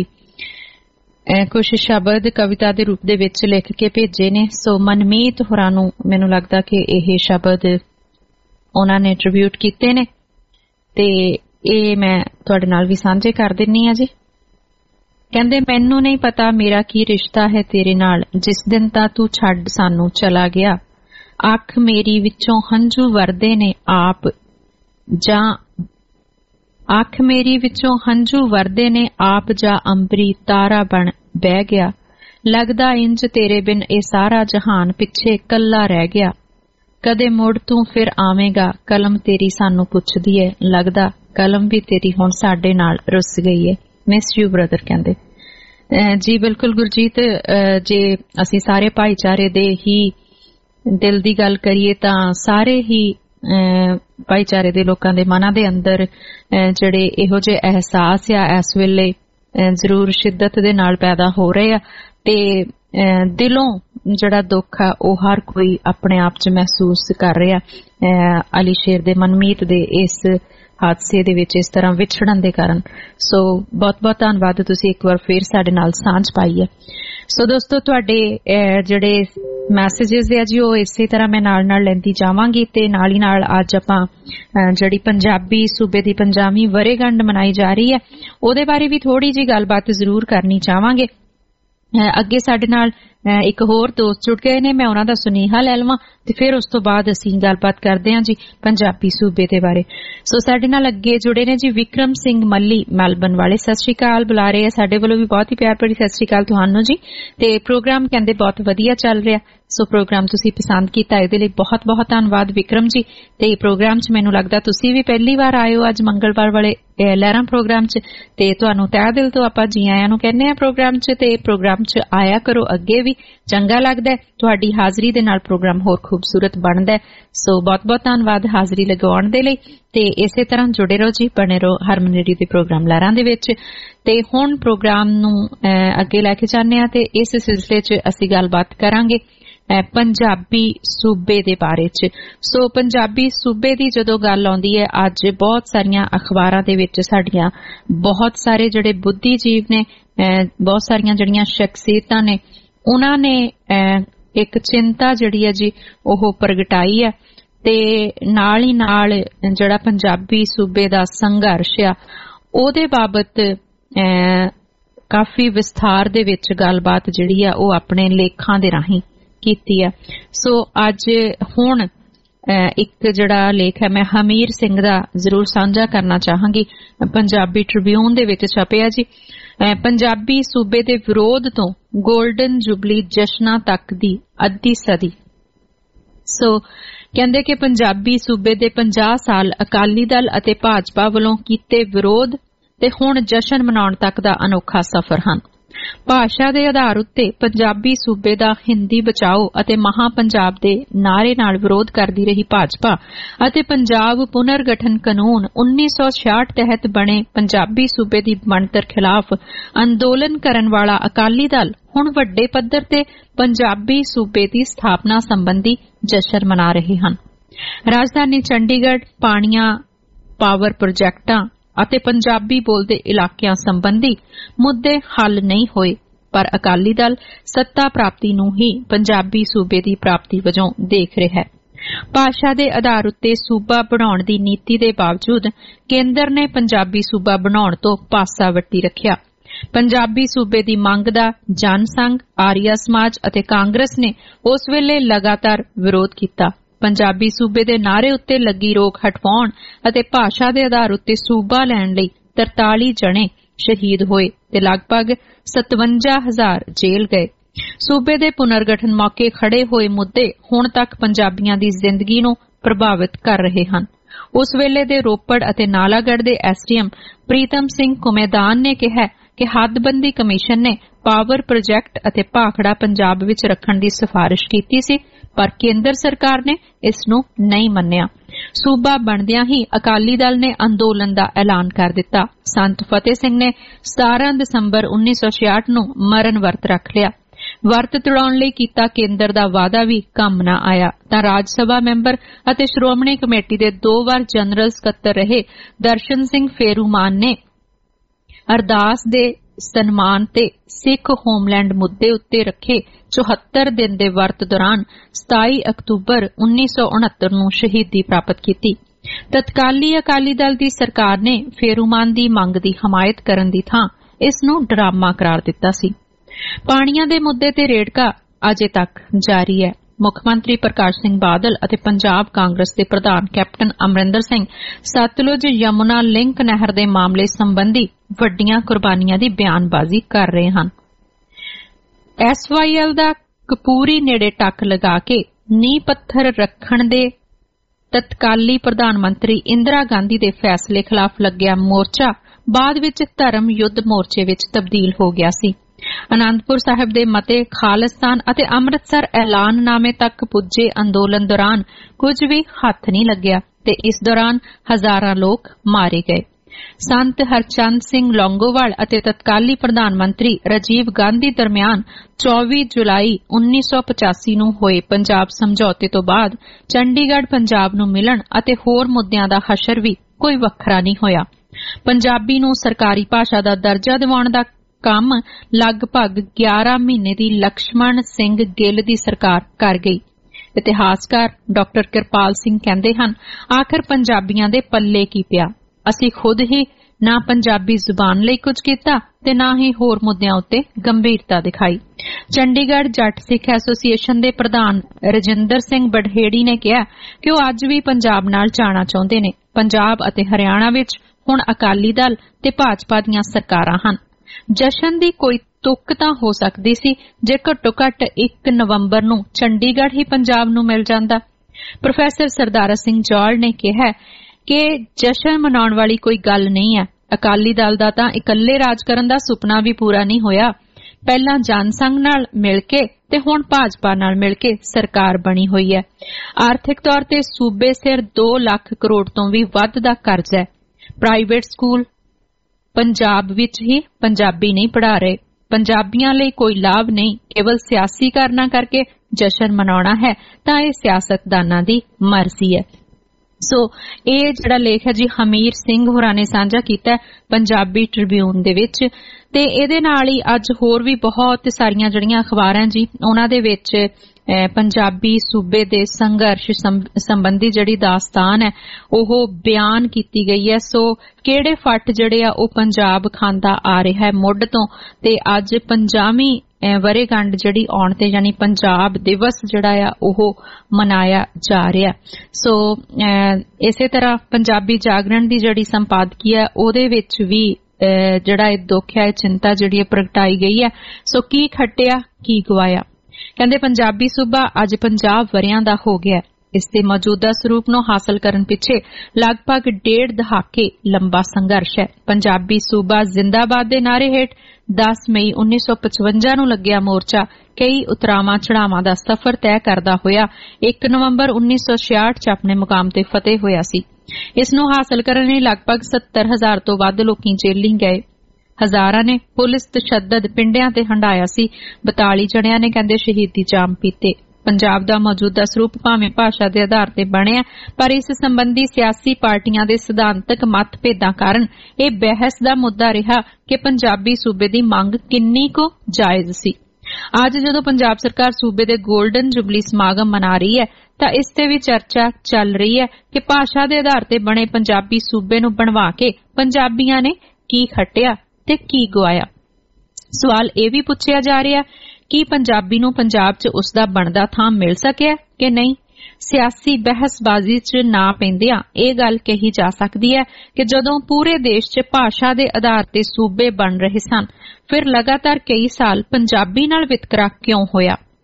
ਕੁਝ ਸ਼ਬਦ ਕਵਿਤਾ ਦੇ ਰੂਪ ਦੇ ਵਿੱਚ ਲਿਖ ਕੇ ਭੇਜੇ ਨੇ। ਸੋ ਮਨਮੀਤ ਹੋਰਾਂ ਨੂੰ ਮੈਨੂੰ ਲੱਗਦਾ ਕਿ ਇਹ ਸ਼ਬਦ ਉਹਨਾਂ ਨੇ ਟ੍ਰਿਬਿਊਟ ਕੀਤੇ ਨੇ ਤੇ ਇਹ ਮੈਂ ਤੁਹਾਡੇ ਨਾਲ ਵੀ ਸਾਂਝੇ ਕਰ ਦਿੰਨੀ ਆ ਜੀ। ਕਹਿੰਦੇ ਮੈਨੂੰ ਨਹੀਂ ਪਤਾ ਮੇਰਾ ਕੀ ਰਿਸ਼ਤਾ ਹੈ ਤੇਰੇ ਨਾਲ, ਜਿਸ ਦਿਨ ਤਾਂ ਤੂੰ ਛੱਡ ਸਾਨੂੰ ਚਲਾ ਗਿਆ। ਅੱਖ ਮੇਰੀ ਵਿੱਚੋਂ ਹੰਝੂ ਵਰਦੇ ਨੇ ਆਪ ਜਾਂ ਅੱਖ ਮੇਰੀ ਵਿੱਚੋਂ ਹੰਝੂ ਵਰਦੇ ਨੇ ਆਪ ਜਾਂ ਅੰਬਰੀ ਤਾਰਾ ਬਣ ਬਹਿ ਗਿਆ। ਲੱਗਦਾ ਇੰਜ ਤੇਰੇ ਬਿਨ ਇਹ ਸਾਰਾ ਜਹਾਨ ਪਿੱਛੇ ਕੱਲਾ ਰਹਿ ਗਿਆ। ਕਦੇ ਮੁੜ ਤੂੰ ਫਿਰ ਆਵੇਂਗਾ, ਕਲਮ ਤੇਰੀ ਸਾਨੂੰ ਪੁੱਛਦੀ ਏ, ਲੱਗਦਾ ਕਲਮ ਵੀ ਤੇਰੀ ਹੁਣ ਸਾਡੇ ਨਾਲ ਰੁੱਸ ਗਈ ਏ। ਮਿਸ ਯੂ ਬ੍ਰਦਰ ਕਹਿੰਦੇ ਜੀ। ਬਿਲਕੁਲ ਗੁਰਜੀਤ, ਜੇ ਅਸੀਂ ਸਾਰੇ ਭਾਈਚਾਰੇ ਦੇ ਹੀ ਦਿਲ ਦੀ ਗੱਲ ਕਰੀਏ ਤਾਂ ਸਾਰੇ ਹੀ ਭਾਈਚਾਰੇ ਦੇ ਲੋਕਾਂ ਦੇ ਮਨਾਂ ਦੇ ਅੰਦਰ ਜਿਹੜੇ ਇਹੋ ਜਿਹੇ ਅਹਿਸਾਸ ਆ ਇਸ ਵੇਲੇ ਜ਼ਰੂਰ ਸ਼ਿੱਦਤ ਦੇ ਨਾਲ ਪੈਦਾ ਹੋ ਰਹੇ ਆ ਤੇ ਦਿਲੋਂ ਜਿਹੜਾ ਦੁੱਖ ਆ ਉਹ ਹਰ ਕੋਈ ਆਪਣੇ ਆਪ 'ਚ ਮਹਿਸੂਸ ਕਰ ਰਿਹਾ ਅਲੀ ਸ਼ੇਰ ਦੇ ਮਨਮੀਤ ਦੇ ਇਸ ਹਾਦਸੇ ਦੇ ਵਿੱਚ ਇਸ ਤਰ੍ਹਾਂ ਵਿਛੜਨ ਦੇ ਕਾਰਨ। ਸੋ ਬਹੁਤ ਬਹੁਤ ਧੰਨਵਾਦ, ਤੁਸੀਂ ਇੱਕ ਵਾਰ ਫੇਰ ਸਾਡੇ ਨਾਲ ਸਾਂਝ ਪਾਈ ਹੈ। ਸੋ ਦੋਸਤੋ, ਤੁਹਾਡੇ ਜਿਹੜੇ ਮੈਸੇजेस ਆ ਜੀ ਉਹ ਇਸੇ ਤਰ੍ਹਾਂ ਮੈਂ ਨਾਲ ਨਾਲ ਲੈਂਦੀ ਜਾਵਾਂਗੀ ਤੇ ਨਾਲ ਹੀ ਨਾਲ ਅੱਜ ਆਪਾਂ ਜਿਹੜੀ ਪੰਜਾਬੀ ਸੂਬੇ ਦੀ ਪੰਜਾਬੀ ਵਰ੍ਹੇਗੰਢ ਮਨਾਈ ਜਾ ਰਹੀ ਹੈ ਉਹਦੇ ਬਾਰੇ ਵੀ ਥੋੜੀ ਜਿਹੀ ਗੱਲਬਾਤ ਜ਼ਰੂਰ ਕਰਨੀ ਚਾਹਾਂਗੇ। ਅੱਗੇ ਸਾਡੇ ਨਾਲ ਇੱਕ ਹੋਰ ਦੋਸਤ ਜੁੜ ਗਏ ਨੇ, ਮੈਂ ਉਹਨਾਂ ਦਾ ਸੁਨੇਹਾ ਲੈ ਲਵਾਂ ਤੇ ਫਿਰ ਉਸ ਤੋਂ ਬਾਅਦ ਅਸੀਂ ਗੱਲਬਾਤ ਕਰਦੇ ਹਾਂ ਜੀ ਪੰਜਾਬੀ ਸੂਬੇ ਦੇ ਬਾਰੇ। ਸੋ ਸਾਡੇ ਨਾਲ ਅੱਗੇ ਜੁੜੇ ਨੇ ਜੀ ਵਿਕਰਮ ਸਿੰਘ ਮੱਲੀ ਮੈਲਬਨ ਵਾਲੇ। ਸਤਿ ਸ਼੍ਰੀ ਅਕਾਲ ਬੁਲਾ ਰਹੇ ਆ, ਸਾਡੇ ਵੱਲੋਂ ਵੀ ਬਹੁਤ ਹੀ ਪਿਆਰ ਭਰੀ ਸਤਿ ਸ਼੍ਰੀ ਅਕਾਲ ਤੁਹਾਨੂੰ ਜੀ। ਤੇ ਪ੍ਰੋਗਰਾਮ ਕਹਿੰਦੇ ਬਹੁਤ ਵਧੀਆ ਚੱਲ ਰਿਹਾ, ਸੋ ਪ੍ਰੋਗਰਾਮ ਤੁਸੀਂ ਪਸੰਦ ਕੀਤਾ, ਇਹਦੇ ਲਈ ਬਹੁਤ ਬਹੁਤ ਧੰਨਵਾਦ ਵਿਕਰਮ ਜੀ। ਤੇ ਪ੍ਰੋਗਰਾਮ 'ਚ ਮੈਨੂੰ ਲੱਗਦਾ ਤੁਸੀਂ ਵੀ ਪਹਿਲੀ ਵਾਰ ਆਏ ਹੋ ਅੱਜ ਮੰਗਲਵਾਰ ਵਾਲੇ ਲਹਿਰਾਂ ਪ੍ਰੋਗਰਾਮ 'ਚ, ਤੇ ਤੁਹਾਨੂੰ ਤਹਿ ਦਿਲ ਤੋਂ ਆਪਾਂ ਜੀ ਆਇਆਂ ਨੂੰ ਕਹਿੰਦੇ ਆ ਪ੍ਰੋਗਰਾਮ 'ਚ। ਤੇ ਪ੍ਰੋਗਰਾਮ 'ਚ ਆਇਆ ਕਰੋ, ਅੱਗੇ ਵੀ ਚੰਗਾ ਲੱਗਦਾ, ਤੁਹਾਡੀ ਹਾਜ਼ਰੀ ਦੇ ਨਾਲ ਪ੍ਰੋਗਰਾਮ ਹੋਰ ਖੂਬਸੂਰਤ ਬਣਦਾ। ਸੋ ਬਹੁਤ ਬਹੁਤ ਧੰਨਵਾਦ ਹਾਜ਼ਰੀ ਲਗਾਉਣ ਦੇ ਲਈ ਤੇ ਇਸੇ ਤਰ੍ਹਾਂ ਜੁੜੇ ਰਹੋ ਜੀ, ਬਣੇ ਰਹੋ ਹਰਮਨ ਰੇਡੀਓ ਦੇ ਪ੍ਰੋਗਰਾਮ ਲਹਿਰਾਂ ਦੇ ਵਿੱਚ। ਤੇ ਹੁਣ ਪ੍ਰੋਗਰਾਮ ਨੂੰ ਅੱਗੇ ਲੈ ਕੇ ਜਾਂਦੇ ਆ ਤੇ ਇਸ ਸਿਲਸਿਲੇ 'ਚ ਅਸੀਂ ਗੱਲਬਾਤ ਕਰਾਂਗੇ ਪੰਜਾਬੀ ਸੂਬੇ ਦੇ ਬਾਰੇ 'ਚ। ਸੋ ਪੰਜਾਬੀ ਸੂਬੇ ਦੀ ਜਦੋਂ ਗੱਲ ਆਉਂਦੀ ਹੈ, ਅੱਜ ਬਹੁਤ ਸਾਰੀਆਂ ਅਖਬਾਰਾਂ ਦੇ ਵਿੱਚ ਸਾਡੀਆਂ ਬਹੁਤ ਸਾਰੇ ਜਿਹੜੇ ਬੁੱਧੀਜੀਵ ਨੇ, ਬਹੁਤ ਸਾਰੀਆਂ ਜਿਹੜੀਆਂ ਸ਼ਖਸੀਅਤਾਂ ਨੇ, ਉਹਨਾਂ ਨੇ ਇੱਕ ਚਿੰਤਾ ਜਿਹੜੀ ਹੈ ਜੀ ਉਹ ਪ੍ਰਗਟਾਈ ਹੈ ਤੇ ਨਾਲ ਹੀ ਨਾਲ ਜਿਹੜਾ ਪੰਜਾਬੀ ਸੂਬੇ ਦਾ ਸੰਘਰਸ਼ ਆ ਉਹਦੇ ਬਾਬਤ ਕਾਫੀ ਵਿਸਥਾਰ ਦੇ ਵਿੱਚ ਗੱਲਬਾਤ ਜਿਹੜੀ ਆ ਉਹ ਆਪਣੇ ਲੇਖਾਂ ਦੇ ਰਾਹੀਂ ਕੀਤੀ ਆ। ਸੋ ਅੱਜ ਹੁਣ ਇੱਕ ਜਿਹੜਾ ਲੇਖ ਹੈ ਮੈਂ ਹਮੀਰ ਸਿੰਘ ਦਾ ਜ਼ਰੂਰ ਸਾਂਝਾ ਕਰਨਾ ਚਾਹਾਂਗੀ, ਪੰਜਾਬੀ ਟ੍ਰਿਬਿਊਨ ਦੇ ਵਿੱਚ ਛਪਿਆ ਜੀ। ਪੰਜਾਬੀ ਸੂਬੇ ਦੇ ਵਿਰੋਧ ਤੋਂ ਗੋਲਡਨ ਜੁਬਲੀ ਜਸ਼ਨਾਂ ਤੱਕ ਦੀ ਅੱਧੀ ਸਦੀ। ਸੋ ਕਹਿੰਦੇ ਕਿ ਪੰਜਾਬੀ ਸੂਬੇ ਦੇ ਪੰਜਾਹ ਸਾਲ ਅਕਾਲੀ ਦਲ ਅਤੇ ਭਾਜਪਾ ਵੱਲੋਂ ਕੀਤੇ ਵਿਰੋਧ ਤੇ ਹੁਣ ਜਸ਼ਨ ਮਨਾਉਣ ਤੱਕ ਦਾ ਅਨੋਖਾ ਸਫ਼ਰ ਹਨ। ਭਾਸ਼ਾ ਦੇ ਆਧਾਰ ਉੱਤੇ ਪੰਜਾਬੀ ਸੂਬੇ ਦਾ ਹਿੰਦੀ ਬਚਾਓ ਅਤੇ ਮਹਾ ਪੰਜਾਬ ਦੇ ਨਾਅਰੇ ਨਾਲ ਵਿਰੋਧ ਕਰਦੀ ਰਹੀ ਭਾਜਪਾ ਅਤੇ ਪੰਜਾਬ ਪੁਨਰਗਠਨ ਕਾਨੂੰਨ ਉੱਨੀ ਸੌ ਛਿਆਹਠ ਤਹਿਤ ਬਣੇ ਪੰਜਾਬੀ ਸੂਬੇ ਦੀ ਬਣਤਰ ਖਿਲਾਫ ਅੰਦੋਲਨ ਕਰਨ ਵਾਲਾ ਅਕਾਲੀ ਦਲ ਹੁਣ ਵੱਡੇ ਪੱਧਰ ਤੇ ਪੰਜਾਬੀ ਸੂਬੇ ਦੀ ਸਥਾਪਨਾ ਸੰਬੰਧੀ ਜਸ਼ਨ ਮਨਾ ਰਹੇ ਹਨ। ਰਾਜਧਾਨੀ ਚੰਡੀਗੜ੍ਹ ਪਾਣੀਆਂ ਪਾਵਰ ਪ੍ਰੋਜੈਕਟਾਂ ਅਤੇ ਪੰਜਾਬੀ ਬੋਲਦੇ ਇਲਾਕਿਆਂ ਸੰਬੰਧੀ ਮੁੱਦੇ ਹੱਲ ਨਹੀਂ ਹੋਏ, ਪਰ ਅਕਾਲੀ ਦਲ ਸੱਤਾ ਪ੍ਰਾਪਤੀ ਨੂੰ ਹੀ ਪੰਜਾਬੀ ਸੂਬੇ ਦੀ ਪ੍ਰਾਪਤੀ ਵਜੋਂ ਦੇਖ ਰਿਹਾ ਹੈ। ਭਾਸ਼ਾ ਦੇ ਆਧਾਰ ਉੱਤੇ ਸੂਬਾ ਬਣਾਉਣ ਦੀ ਨੀਤੀ ਦੇ ਬਾਵਜੂਦ ਕੇਂਦਰ ਨੇ ਪੰਜਾਬੀ ਸੂਬਾ ਬਣਾਉਣ ਤੋਂ ਪਾਸਾ ਵੱਟੀ ਰੱਖਿਆ। ਪੰਜਾਬੀ ਸੂਬੇ ਦੀ ਮੰਗ ਦਾ ਜਨ ਸੰਘ, ਆਰੀਆ ਸਮਾਜ ਅਤੇ ਕਾਂਗਰਸ ਨੇ ਉਸ ਵੇਲੇ ਲਗਾਤਾਰ ਵਿਰੋਧ ਕੀਤਾ। ਪੰਜਾਬੀ ਸੂਬੇ ਦੇ ਨਾਅਰੇ ਉੱਤੇ ਲੱਗੀ ਰੋਕ ਹਟਵਾਉਣ ਅਤੇ ਭਾਸ਼ਾ ਦੇ ਆਧਾਰ ਉੱਤੇ ਸੂਬਾ ਲੈਣ ਲਈ ਤਰਤਾਲੀ ਜਣੇ ਸ਼ਹੀਦ ਹੋਏ ਤੇ ਲਗਭਗ ਸਤਵੰਜਾ ਹਜ਼ਾਰ ਜੇਲ੍ਹ ਗਏ। ਸੂਬੇ ਦੇ ਪੁਨਰਗਠਨ ਮੌਕੇ ਖੜੇ ਹੋਏ ਮੁੱਦੇ ਹੁਣ ਤੱਕ ਪੰਜਾਬੀਆਂ ਦੀ ਜ਼ਿੰਦਗੀ ਨੂੰ ਪ੍ਰਭਾਵਿਤ ਕਰ ਰਹੇ ਹਨ। ਉਸ ਵੇਲੇ ਦੇ ਰੋਪੜ ਅਤੇ ਨਾਲਾਗੜ੍ਹ ਦੇ ਐਸਡੀਐਮ ਪ੍ਰੀਤਮ ਸਿੰਘ ਕੁਮੇਦਾਨ ਨੇ ਕਿਹਾ ਕਿ ਹੱਦਬੰਦੀ ਕਮਿਸ਼ਨ ਨੇ ਪਾਵਰ ਪ੍ਰੋਜੈਕਟ ਅਤੇ ਭਾਖੜਾ ਪੰਜਾਬ ਵਿੱਚ ਰੱਖਣ ਦੀ ਸਿਫਾਰਿਸ਼ ਕੀਤੀ ਸੀ, ਪਰ ਕੇਂਦਰ ਸਰਕਾਰ ਨੇ ਇਸ ਨੂੰ ਨਹੀਂ ਮੰਨਿਆ। ਸੂਬਾ ਬਣਦਿਆਂ ਹੀ ਅਕਾਲੀ ਦਲ ਨੇ ਅੰਦੋਲਨ ਦਾ ਐਲਾਨ ਕਰ ਦਿੱਤਾ। ਸੰਤ ਫਤਿਹ ਸਿੰਘ ਨੇ ਸਤਾਰਾਂ ਦਸੰਬਰ ਉੱਨੀ ਸੌ ਛਿਆਹਠ ਨੂੰ ਮਰਨ ਵਰਤ ਰੱਖ ਲਿਆ। ਵਰਤ ਤੁੜਾਉਣ ਲਈ ਕੀਤਾ ਕੇਂਦਰ ਦਾ ਵਾਅਦਾ ਵੀ ਕੰਮ ਨਾ ਆਇਆ ਤਾਂ ਰਾਜ ਸਭਾ ਮੈਂਬਰ ਅਤੇ ਸ਼੍ਰੋਮਣੀ ਕਮੇਟੀ ਦੇ ਦੋ ਵਾਰ ਜਨਰਲ ਸਕੱਤਰ ਰਹੇ ਦਰਸ਼ਨ ਸਿੰਘ ਫੇਰੂਮਾਨ ਨੇ ਅਰਦਾਸ ਦੇ ਸਨਮਾਨ ਤੇ ਸਿੱਖ ਹੋਮਲੈਂਡ ਮੁੱਦੇ ਉੱਤੇ ਰੱਖੇ ਚੌਹੱਤਰ ਦਿਨ ਦੇ ਵਰਤ ਦੌਰਾਨ ਸਤਾਈ ਅਕਤੂਬਰ ਉੱਨੀ ਸੌ ਉਨੱਤਰ ਨੂੰ ਸ਼ਹੀਦੀ ਪ੍ਰਾਪਤ ਕੀਤੀ। ਤਤਕਾਲੀ ਅਕਾਲੀ ਦਲ ਦੀ ਸਰਕਾਰ ਨੇ ਫੇਰੂਮਾਨ ਦੀ ਮੰਗ ਦੀ ਹਮਾਇਤ ਕਰਨ ਦੀ ਥਾਂ ਇਸ ਨੂੰ ਡਰਾਮਾ ਕਰਾਰ ਦਿੱਤਾ ਸੀ। ਪਾਣੀਆਂ ਦੇ ਮੁੱਦੇ ਤੇ ਰੇੜਕਾ ਅਜੇ ਤੱਕ ਜਾਰੀ ਹੈ। ਮੁੱਖ ਮੰਤਰੀ ਪ੍ਰਕਾਸ਼ ਸਿੰਘ ਬਾਦਲ ਅਤੇ ਪੰਜਾਬ ਕਾਂਗਰਸ ਦੇ ਪ੍ਰਧਾਨ ਕੈਪਟਨ ਅਮਰਿੰਦਰ ਸਿੰਘ ਸਤਲੁਜ ਯਮੁਨਾ ਲਿੰਕ ਨਹਿਰ ਦੇ ਮਾਮਲੇ ਸੰਬੰਧੀ ਵੱਡੀਆਂ ਕੁਰਬਾਨੀਆਂ ਦੀ ਬਿਆਨਬਾਜ਼ੀ ਕਰ ਰਹੇ ਹਨ। ਐਸ ਵਾਈ ਐਲ ਦਾ ਕਪੂਰੀ ਨੇੜੇ ਟੱਕ ਲਗਾ ਕੇ ਨੀਂਹ ਪੱਥਰ ਰੱਖਣ ਦੇ ਤਤਕਾਲੀ ਪ੍ਰਧਾਨ ਮੰਤਰੀ ਇੰਦਰਾ ਗਾਂਧੀ ਦੇ ਫੈਸਲੇ ਖਿਲਾਫ ਲੱਗਿਆ ਮੋਰਚਾ ਬਾਅਦ ਵਿੱਚ ਧਰਮ ਯੁੱਧ ਮੋਰਚੇ ਵਿੱਚ ਤਬਦੀਲ ਹੋ ਗਿਆ ਸੀ। ਅਨੰਦਪੁਰ ਸਾਹਿਬ ਦੇ ਮਤੇ ਖਾਲਿਸਤਾਨ ਅਤੇ ਅੰਮ੍ਰਿਤਸਰ ਐਲਾਨਨਾਮੇ ਤੱਕ ਪੁੱਜੇ ਅੰਦੋਲਨ ਦੌਰਾਨ ਕੁਝ ਵੀ ਹੱਥ ਨਹੀਂ ਲੱਗਿਆ ਤੇ ਇਸ ਦੌਰਾਨ ਹਜ਼ਾਰਾਂ ਲੋਕ ਮਾਰੇ ਗਏ। ਸੰਤ ਹਰਚੰਦ ਸਿੰਘ ਲੌਂਗੋਵਾਲ ਅਤੇ ਤਤਕਾਲੀ ਪ੍ਰਧਾਨ ਮੰਤਰੀ ਰਾਜੀਵ ਗਾਂਧੀ ਦਰਮਿਆਨ ਚੌਵੀ ਜੁਲਾਈ ਉੱਨੀ ਸੌ ਪਚਾਸੀ ਨੂੰ ਹੋਏ ਪੰਜਾਬ ਸਮਝੌਤੇ ਤੋਂ ਬਾਅਦ ਚੰਡੀਗੜ੍ਹ ਪੰਜਾਬ ਨੂੰ ਮਿਲਣ ਅਤੇ ਹੋਰ ਮੁੱਦਿਆਂ ਦਾ ਹਸ਼ਰ ਵੀ ਕੋਈ ਵੱਖਰਾ ਨਹੀਂ ਹੋਇਆ। ਪੰਜਾਬੀ ਨੂੰ ਸਰਕਾਰੀ ਭਾਸ਼ਾ ਦਾ ਦਰਜਾ ਦਿਵਾਉਣ ਦਾ ਕੰਮ ਲਗਭਗ ਗਿਆਰਾਂ ਮਹੀਨੇ ਦੀ ਲਕਸ਼ਮਣ ਸਿੰਘ ਗਿੱਲ ਦੀ ਸਰਕਾਰ ਕਰ ਗਈ। ਇਤਿਹਾਸਕਾਰ ਡਾਕਟਰ ਕਿਰਪਾਲ ਸਿੰਘ ਕਹਿੰਦੇ ਹਨ, ਆਖਰ ਪੰਜਾਬੀਆਂ ਦੇ ਪੱਲੇ ਕੀ ਪਿਆ? ਅਸੀਂ ਖੁਦ ਹੀ ਨਾ ਪੰਜਾਬੀ ਜ਼ੁਬਾਨ ਲਈ ਕੁਝ ਕੀਤਾ ਤੇ ਨਾ ਹੀ ਹੋਰ ਮੁੱਦਿਆਂ ਉੱਤੇ ਗੰਭੀਰਤਾ ਦਿਖਾਈ। ਚੰਡੀਗੜ੍ਹ ਜੱਟ ਸਿੱਖ ਐਸੋਸੀਏਸ਼ਨ ਦੇ ਪ੍ਰਧਾਨ ਰਜਿੰਦਰ ਸਿੰਘ ਬਡਹੇੜੀ ਨੇ ਕਿਹਾ ਕਿ ਉਹ ਅੱਜ ਵੀ ਪੰਜਾਬ ਨਾਲ ਜਾਣਾ ਚਾਹੁੰਦੇ ਨੇ। ਪੰਜਾਬ ਅਤੇ ਹਰਿਆਣਾ ਵਿੱਚ ਹੁਣ ਅਕਾਲੀ ਦਲ ਤੇ ਭਾਜਪਾ ਦੀਆਂ ਸਰਕਾਰਾਂ ਹਨ। ਜਸ਼ਨ ਦੀ ਕੋਈ ਤੁਕ ਤਾਂ ਹੋ ਸਕਦੀ ਸੀ ਜੇ ਘੱਟੋ ਘੱਟ ਇੱਕ ਨਵੰਬਰ ਨੂੰ ਚੰਡੀਗੜ੍ਹ ਹੀ ਪੰਜਾਬ ਨੂੰ ਮਿਲ ਜਾਂਦਾ। ਪ੍ਰੋਫੈਸਰ ਸਰਦਾਰਾ ਸਿੰਘ ਜੌਲ ਨੇ ਕਿਹਾ ਕਿ ਜਸ਼ਨ ਮਨਾਉਣ ਵਾਲੀ ਕੋਈ ਗੱਲ ਨਹੀਂ ਹੈ। ਅਕਾਲੀ ਦਲ ਦਾ ਤਾਂ ਇਕੱਲੇ ਰਾਜ ਕਰਨ ਦਾ ਸੁਪਨਾ ਵੀ ਪੂਰਾ ਨਹੀਂ ਹੋਇਆ। ਪਹਿਲਾਂ ਜਨਸੰਘ ਨਾਲ ਮਿਲ ਕੇ ਤੇ ਹੁਣ ਭਾਜਪਾ ਨਾਲ ਮਿਲ ਕੇ ਸਰਕਾਰ ਬਣੀ ਹੋਈ ਹੈ। ਆਰਥਿਕ ਤੌਰ ਤੇ ਸੂਬੇ ਸਿਰ ਦੋ ਲੱਖ ਕਰੋੜ ਤੋਂ ਵੀ ਵੱਧ ਦਾ ਕਰਜ਼ਾ ਹੈ। ਪ੍ਰਾਈਵੇਟ ਸਕੂਲ ਪੰਜਾਬ ਵਿੱਚ ਹੀ ਪੰਜਾਬੀ ਨਹੀਂ ਪੜ੍ਹਾ ਰਹੇ। ਪੰਜਾਬੀਆਂ ਲਈ ਕੋਈ ਲਾਭ ਨਹੀਂ, ਕੇਵਲ ਸਿਆਸੀ ਕਾਰਨਾਂ ਕਰਕੇ ਜਸ਼ਨ ਮਨਾਉਣਾ ਹੈ ਤਾਂ ਇਹ ਸਿਆਸਤਦਾਨਾਂ ਦੀ ਮਰਜ਼ੀ ਹੈ। ਸੋ ਇਹ ਜਿਹੜਾ ਲੇਖ ਹੈ ਜੀ ਹਮੀਰ ਸਿੰਘ ਹੋਰਾਂ ਨੇ ਸਾਂਝਾ ਕੀਤਾ ਪੰਜਾਬੀ ਟ੍ਰਿਬਿਊਨ ਦੇ ਵਿੱਚ, ਤੇ ਇਹਦੇ ਨਾਲ ਹੀ ਅੱਜ ਹੋਰ ਵੀ ਬਹੁਤ ਸਾਰੀਆਂ ਜਿਹੜੀਆਂ ਅਖਬਾਰਾਂ ਜੀ ਉਹਨਾਂ ਦੇ ਵਿੱਚ ਪੰਜਾਬੀ ਸੂਬੇ ਦੇ ਸੰਘਰਸ਼ ਸੰਬੰਧੀ ਜਿਹੜੀ ਦਾਸਤਾਨ ਹੈ ਉਹ ਬਿਆਨ ਕੀਤੀ ਗਈ ਹੈ। ਸੋ ਕਿਹੜੇ ਫੱਟ ਜਿਹੜੇ ਆ ਉਹ ਪੰਜਾਬ ਖਾਂਦਾ ਆ ਰਿਹਾ ਹੈ ਮੁੱਢ ਤੋਂ, ਤੇ ਅੱਜ ਪੰਜਾਬੀ ਵਰੇਗੰਢ ਜਿਹੜੀ ਆਉਣ ਤੇ ਯਾਨੀ ਪੰਜਾਬ ਦਿਵਸ ਜਿਹੜਾ ਆ ਉਹ ਮਨਾਇਆ ਜਾ ਰਿਹਾ। ਸੋ ਇਸੇ ਤਰ੍ਹਾਂ ਪੰਜਾਬੀ ਜਾਗਰਣ ਦੀ ਜਿਹੜੀ ਸੰਪਾਦਕੀ ਹੈ ਉਹਦੇ ਵਿੱਚ ਵੀ ਜਿਹੜਾ ਇਹ ਦੁੱਖ ਹੈ, ਚਿੰਤਾ ਜਿਹੜੀ ਪ੍ਰਗਟਾਈ ਗਈ ਹੈ। ਸੋ ਕੀ ਖੱਟਿਆ ਕੀ ਗਵਾਇਆ। ਕਹਿੰਦੇ ਪੰਜਾਬੀ ਸੂਬਾ ਅੱਜ ਪੰਜਾਹ ਵਰਿਆਂ ਦਾ ਹੋ ਗਿਆ। ਇਸ ਦੇ ਮੌਜੂਦਾ ਸਰੂਪ ਨੂੰ ਹਾਸਲ ਕਰਨ ਪਿੱਛੇ ਲਗਭਗ ਡੇਢ ਦਹਾਕੇ ਲੰਬਾ ਸੰਘਰਸ਼ ਹੈ। ਪੰਜਾਬੀ ਸੂਬਾ ਜ਼ਿੰਦਾਬਾਦ ਦੇ ਨਾਅਰੇ ਹੇਠ ਦਸ ਮਈ ਉੱਨੀ ਸੌ ਪਚਵੰਜਾ ਨੂੰ ਲੱਗਿਆ ਮੋਰਚਾ ਕਈ ਉਤਰਾਵਾਂ ਚੜਾਵਾਂ ਦਾ ਸਫ਼ਰ ਤੈਅ ਕਰਦਾ ਹੋਇਆ ਇੱਕ ਨਵੰਬਰ ਉੱਨੀ ਸੌ ਛਿਆਹਠ ਚ ਆਪਣੇ ਮੁਕਾਮ ਤੇ ਫਤਿਹ ਹੋਇਆ ਸੀ। ਇਸ ਨੂੰ ਹਾਸਲ ਕਰਨ ਲਈ ਲਗਭਗ ਸੱਤਰ ਹਜ਼ਾਰ ਤੋਂ ਵੱਧ ਲੋਕੀ ਜੇਲ੍ਹੀਂ ਗਏ। ਹਜ਼ਾਰਾਂ ਨੇ ਪੁਲਿਸ ਤਸ਼ੱਦਦ ਪਿੰਡਿਆਂ ਤੇ ਹੰਢਾਇਆ ਸੀ। ਬਤਾਲੀ ਜਣਿਆਂ ਨੇ ਕਹਿੰਦੇ ਸ਼ਹੀਦੀ ਜਾਮ ਪੀਤੇ। ਪੰਜਾਬ ਦਾ ਮੌਜੂਦਾ ਸਰੂਪ ਭਾਵੇਂ ਭਾਸ਼ਾ ਦੇ ਆਧਾਰ ਤੇ ਬਣਿਆ, ਪਰ ਇਸ ਸੰਬੰਧੀ ਸਿਆਸੀ ਪਾਰਟੀਆਂ ਦੇ ਸਿਧਾਂਤਕ ਮਤਭੇਦਾਂ ਕਾਰਨ ਇਹ ਬਹਿਸ ਦਾ ਮੁੱਦਾ ਰਿਹਾ ਕਿ ਪੰਜਾਬੀ ਸੂਬੇ ਦੀ ਮੰਗ ਕਿੰਨੀ ਕੁ ਜਾਇਜ਼ ਸੀ। ਅੱਜ ਜਦੋਂ ਪੰਜਾਬ ਸਰਕਾਰ ਸੂਬੇ ਦੇ ਗੋਲਡਨ ਜੁਬਲੀ ਸਮਾਗਮ ਮਨਾ ਰਹੀ ਹੈ ਤਾਂ ਇਸ ਤੇ ਵੀ ਚਰਚਾ ਚੱਲ ਰਹੀ ਹੈ ਕਿ ਭਾਸ਼ਾ ਦੇ ਆਧਾਰ ਤੇ ਬਣੇ ਪੰਜਾਬੀ ਸੂਬੇ ਨੂੰ ਬਣਵਾ ਕੇ ਪੰਜਾਬੀਆਂ ਨੇ ਕੀ ਖੱਟਿਆ ਤੇ ਕੀ ਗਵਾਇਆ। ਸਵਾਲ ਇਹ ਵੀ ਪੁੱਛਿਆ ਜਾ ਰਿਹਾ ਕਿ ਪੰਜਾਬੀ ਨੂੰ ਪੰਜਾਬ 'ਚ ਉਸ ਦਾ ਬਣਦਾ ਥਾਂ ਮਿਲ ਸਕਿਆ ਕਿ ਨਹੀਂ। ਸਿਆਸੀ ਬਹਿਸਬਾਜ਼ੀ 'ਚ ਨਾ ਪੈਂਦਿਆਂ ਇਹ ਗੱਲ ਕਹੀ ਜਾ ਸਕਦੀ ਹੈ ਕਿ ਜਦੋਂ ਪੂਰੇ ਦੇਸ਼ 'ਚ ਭਾਸ਼ਾ ਦੇ ਆਧਾਰ ਤੇ ਸੂਬੇ ਬਣ ਰਹੇ ਸਨ, ਫਿਰ ਲਗਾਤਾਰ ਕਈ ਸਾਲ ਪੰਜਾਬੀ ਨਾਲ ਵਿਤਕਰਾ ਕਿਉਂ ਹੋਇਆ।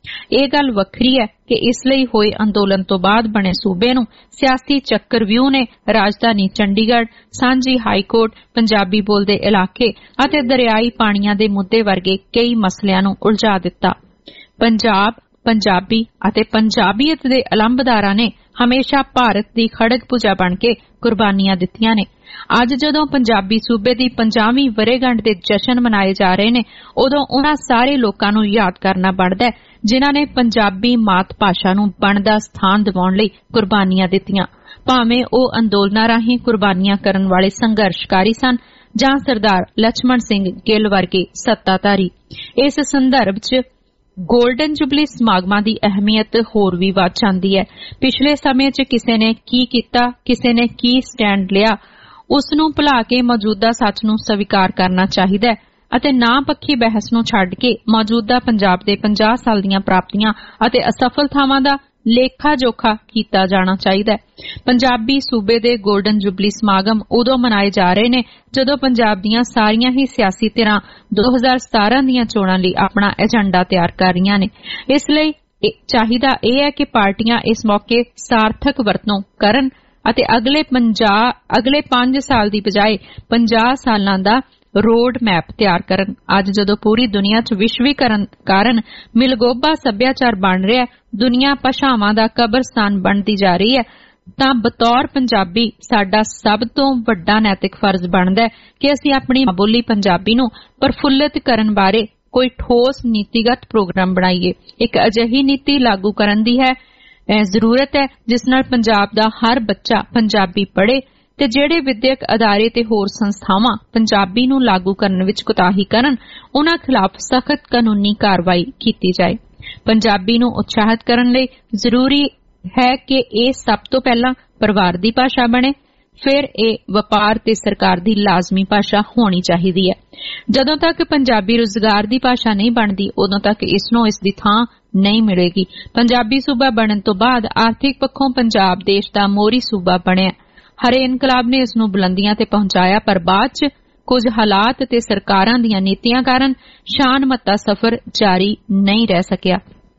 ਇਹ ਗੱਲ ਵੱਖਰੀ ਹੈ ਕਿ ਇਸ ਲਈ ਹੋਏ ਅੰਦੋਲਨ ਤੋਂ ਬਾਅਦ ਬਣੇ ਸੂਬੇ ਨੂੰ ਸਿਆਸੀ ਚੱਕਰਵਿਊਹ ਨੇ ਰਾਜਧਾਨੀ ਚੰਡੀਗੜ੍ਹ, ਸਾਂਝੀ ਹਾਈਕੋਰਟ, ਪੰਜਾਬੀ ਬੋਲਦੇ ਇਲਾਕੇ ਅਤੇ ਦਰਿਆਈ ਪਾਣੀਆਂ ਦੇ ਮੁੱਦੇ ਵਰਗੇ ਕਈ ਮਸਲਿਆਂ ਨੂੰ ਉਲਝਾ ਦਿੱਤਾ। ਪੰਜਾਬ, ਪੰਜਾਬੀ ਅਤੇ ਪੰਜਾਬੀਅਤ ਦੇ ਅਲੰਬਦਾਰਾਂ ਨੇ ਹਮੇਸ਼ਾ ਭਾਰਤ ਦੀ ਖੜਗ ਭੁਜਾ ਬਣ ਕੇ ਕੁਰਬਾਨੀਆਂ ਦਿੱਤੀਆਂ ਨੇ। ਅੱਜ ਜਦੋਂ ਪੰਜਾਬੀ ਸੂਬੇ ਦੀ ਪੰਜਾਹਵੀਂ ਵਰ੍ਹੇਗੰਢ ਦੇ ਜਸ਼ਨ ਮਨਾਏ ਜਾ ਰਹੇ ਨੇ, ਉਦੋਂ ਉਨ੍ਹਾਂ ਸਾਰੇ ਲੋਕਾਂ ਨੂੰ ਯਾਦ ਕਰਨਾ ਬਣਦਾ ਹੈ ਜਿਨ੍ਹਾਂ ਨੇ ਪੰਜਾਬੀ ਮਾਤ ਭਾਸ਼ਾ ਨੂੰ ਬਣਦਾ ਸਥਾਨ ਦਿਵਾਉਣ ਲਈ ਕੁਰਬਾਨੀਆਂ ਦਿੱਤੀਆਂ, ਭਾਵੇਂ ਉਹ ਅੰਦੋਲਨਾਂ ਰਾਹੀਂ ਕੁਰਬਾਨੀਆਂ ਕਰਨ ਵਾਲੇ ਸੰਘਰਸ਼ਕਾਰੀ ਸਨ ਜਾਂ ਸਰਦਾਰ ਲਛਮਣ ਸਿੰਘ ਗਿੱਲ ਵਰਗੇ ਸੱਤਾਧਾਰੀ। ਇਸ ਸੰਦਰਭ 'ਚ ਗੋਲਡਨ ਜੁਬਲੀ ਸਮਾਗਮਾਂ ਦੀ ਅਹਿਮੀਅਤ ਹੋਰ ਵੀ ਵੱਧ ਜਾਂਦੀ ਹੈ। ਪਿਛਲੇ ਸਮੇਂ 'ਚ ਕਿਸੇ ਨੇ ਕੀ ਕੀਤਾ, ਕਿਸੇ ਨੇ ਕੀ ਸਟੈਂਡ ਲਿਆ, ਉਸ ਨੂੰ ਭੁਲਾ ਕੇ ਮੌਜੂਦਾ ਸੱਚ ਨੂੰ ਸਵੀਕਾਰ ਕਰਨਾ ਚਾਹੀਦਾ ਹੈ ਅਤੇ ਨਾ ਪੱਖੀ ਬਹਿਸ ਨੂੰ ਛੱਡ ਕੇ ਮੌਜੂਦਾ ਪੰਜਾਬ ਦੇ ਪੰਜਾਹ ਸਾਲ ਦੀਆਂ ਪ੍ਰਾਪਤੀਆਂ ਅਤੇ ਅਸਫਲਤਾਵਾਂ ਦਾ ਲੇਖਾ ਜੋਖਾ ਕੀਤਾ ਜਾਣਾ ਚਾਹੀਦਾ ਹੈ। ਪੰਜਾਬੀ ਸੂਬੇ ਦੇ ਗੋਲਡਨ ਜੁਬਲੀ ਸਮਾਗਮ ਉਦੋਂ ਮਨਾਏ ਜਾ ਰਹੇ ਨੇ ਜਦੋਂ ਪੰਜਾਬ ਦੀਆਂ ਸਾਰੀਆਂ ਹੀ ਸਿਆਸੀ ਧਿਰਾਂ ਦੋ ਹਜ਼ਾਰ ਸਤਾਰਾਂ ਦੀਆਂ ਚੋਣਾਂ ਲਈ ਆਪਣਾ ਏਜੰਡਾ ਤਿਆਰ ਕਰ ਰਹੀਆਂ ਨੇ। ਇਸ ਲਈ ਚਾਹੀਦਾ ਇਹ ਹੈ ਕਿ ਪਾਰਟੀਆਂ ਇਸ ਮੌਕੇ ਸਾਰਥਕ ਵਰਤੋਂ ਕਰਨ ਅਤੇ ਅਗਲੇ ਪੰਜਾਹ ਅਗਲੇ ਪੰਜ ਸਾਲ ਦੀ ਬਜਾਏ ਪੰਜਾਹ ਸਾਲਾਂ ਦਾ ਰੋਡ ਮੈਪ ਤਿਆਰ ਕਰਨ। ਅੱਜ ਜਦੋਂ ਪੂਰੀ ਦੁਨੀਆ 'ਚ ਵਿਸ਼ਵੀਕਰਨ ਕਾਰਨ ਮਿਲਗੋਭਾ ਸੱਭਿਆਚਾਰ ਬਣ ਰਿਹਾ, ਦੁਨੀਆ ਭਾਸ਼ਾਵਾਂ ਦਾ ਕਬਰਸਤਾਨ ਬਣਦੀ ਜਾ ਰਹੀ ਹੈ, ਤਾਂ ਬਤੌਰ ਪੰਜਾਬੀ ਸਾਡਾ ਸਭ ਤੋਂ ਵੱਡਾ ਨੈਤਿਕ ਫਰਜ਼ ਬਣਦਾ ਹੈ ਕਿ ਅਸੀਂ ਆਪਣੀ ਬੋਲੀ ਪੰਜਾਬੀ ਨੂੰ ਪ੍ਰਫੁੱਲਿਤ ਕਰਨ ਬਾਰੇ ਕੋਈ ਠੋਸ ਨੀਤੀਗਤ ਪ੍ਰੋਗਰਾਮ ਬਣਾਈਏ। ਇੱਕ ਅਜਿਹੀ ਨੀਤੀ ਲਾਗੂ ਕਰਨ ਦੀ ਹੈ ਜ਼ਰੂਰਤ ਹੈ ਜਿਸ ਨਾਲ ਪੰਜਾਬ ਦਾ ਹਰ ਬੱਚਾ ਪੰਜਾਬੀ ਪੜ੍ਹੇ ਤੇ ਜਿਹੜੇ ਵਿਦਿਅਕ ਅਦਾਰੇ ਤੇ ਹੋਰ ਸੰਸਥਾਵਾਂ ਪੰਜਾਬੀ ਨੂੰ ਲਾਗੂ ਕਰਨ ਵਿੱਚ ਕੁਤਾਹੀ ਕਰਨ, ਉਨ੍ਹਾਂ ਖਿਲਾਫ ਸਖਤ ਕਾਨੂੰਨੀ ਕਾਰਵਾਈ ਕੀਤੀ ਜਾਏ। ਪੰਜਾਬੀ ਨੂੰ ਉਤਸ਼ਾਹਿਤ ਕਰਨ ਲਈ ਜ਼ਰੂਰੀ ਹੈ ਕਿ ਇਹ ਸਭ ਤੋਂ ਪਹਿਲਾਂ ਪਰਿਵਾਰ ਦੀ ਭਾਸ਼ਾ ਬਣੇ, ਫਿਰ ਇਹ ਵਪਾਰ ਤੇ ਸਰਕਾਰ ਦੀ ਲਾਜ਼ਮੀ ਭਾਸ਼ਾ ਹੋਣੀ ਚਾਹੀਦੀ ਹੈ। ਜਦੋਂ ਤੱਕ ਪੰਜਾਬੀ ਰੁਜ਼ਗਾਰ ਦੀ ਭਾਸ਼ਾ ਨਹੀਂ ਬਣਦੀ, ਉਦੋਂ ਤੱਕ ਇਸ ਨੂੰ ਇਸ ਦੀ ਥਾਂ ਨਹੀਂ ਮਿਲੇਗੀ। ਪੰਜਾਬੀ ਸੂਬਾ ਬਣਨ ਤੋਂ ਬਾਅਦ ਆਰਥਿਕ ਪੱਖੋਂ ਪੰਜਾਬ ਦੇਸ਼ ਦਾ ਮੋਹਰੀ ਸੂਬਾ ਬਣਿਆ। ਹਰੇ ਇਨਕਲਾਬ ਨੇ ਇਸ ਨੂੰ ਬੁਲੰਦੀਆਂ ਤੇ ਪਹੁੰਚਾਇਆ, ਪਰ ਬਾਅਦ 'ਚ ਕੁਝ ਹਾਲਾਤ ਤੇ ਸਰਕਾਰਾਂ ਦੀਆਂ ਨੀਤੀਆਂ ਕਾਰਨ ਸ਼ਾਨ ਮੱਤਾ ਸਫ਼ਰ ਜਾਰੀ ਨਹੀਂ ਰਹਿ ਸਕਿਆ।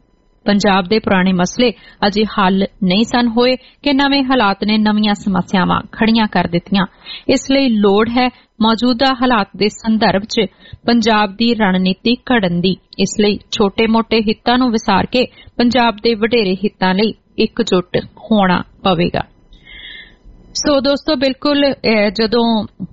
ਪੰਜਾਬ ਦੇ ਪੁਰਾਣੇ ਮਸਲੇ ਅਜੇ ਹੱਲ ਨਹੀਂ ਸਨ ਹੋਏ ਕਿ ਨਵੇਂ ਹਾਲਾਤ ਨੇ ਨਵੀਆਂ ਸਮੱਸਿਆਵਾਂ ਖੜੀਆਂ ਕਰ ਦਿੱਤੀਆਂ। ਇਸ ਲਈ ਲੋੜ ਹੈ ਮੌਜੂਦਾ ਹਾਲਾਤ ਦੇ ਸੰਦਰਭ 'ਚ ਪੰਜਾਬ ਦੀ ਰਣਨੀਤੀ ਘੜਨ ਦੀ। ਇਸ ਲਈ ਛੋਟੇ-ਮੋਟੇ ਹਿੱਤਾਂ ਨੂੰ ਵਿਸਾਰ ਕੇ ਪੰਜਾਬ ਦੇ ਵਡੇਰੇ ਹਿੱਤਾਂ ਲਈ ਇਕਜੁੱਟ ਹੋਣਾ ਪਵੇਗਾ। ਸੋ ਦੋਸਤੋ, ਬਿਲਕੁਲ ਜਦੋਂ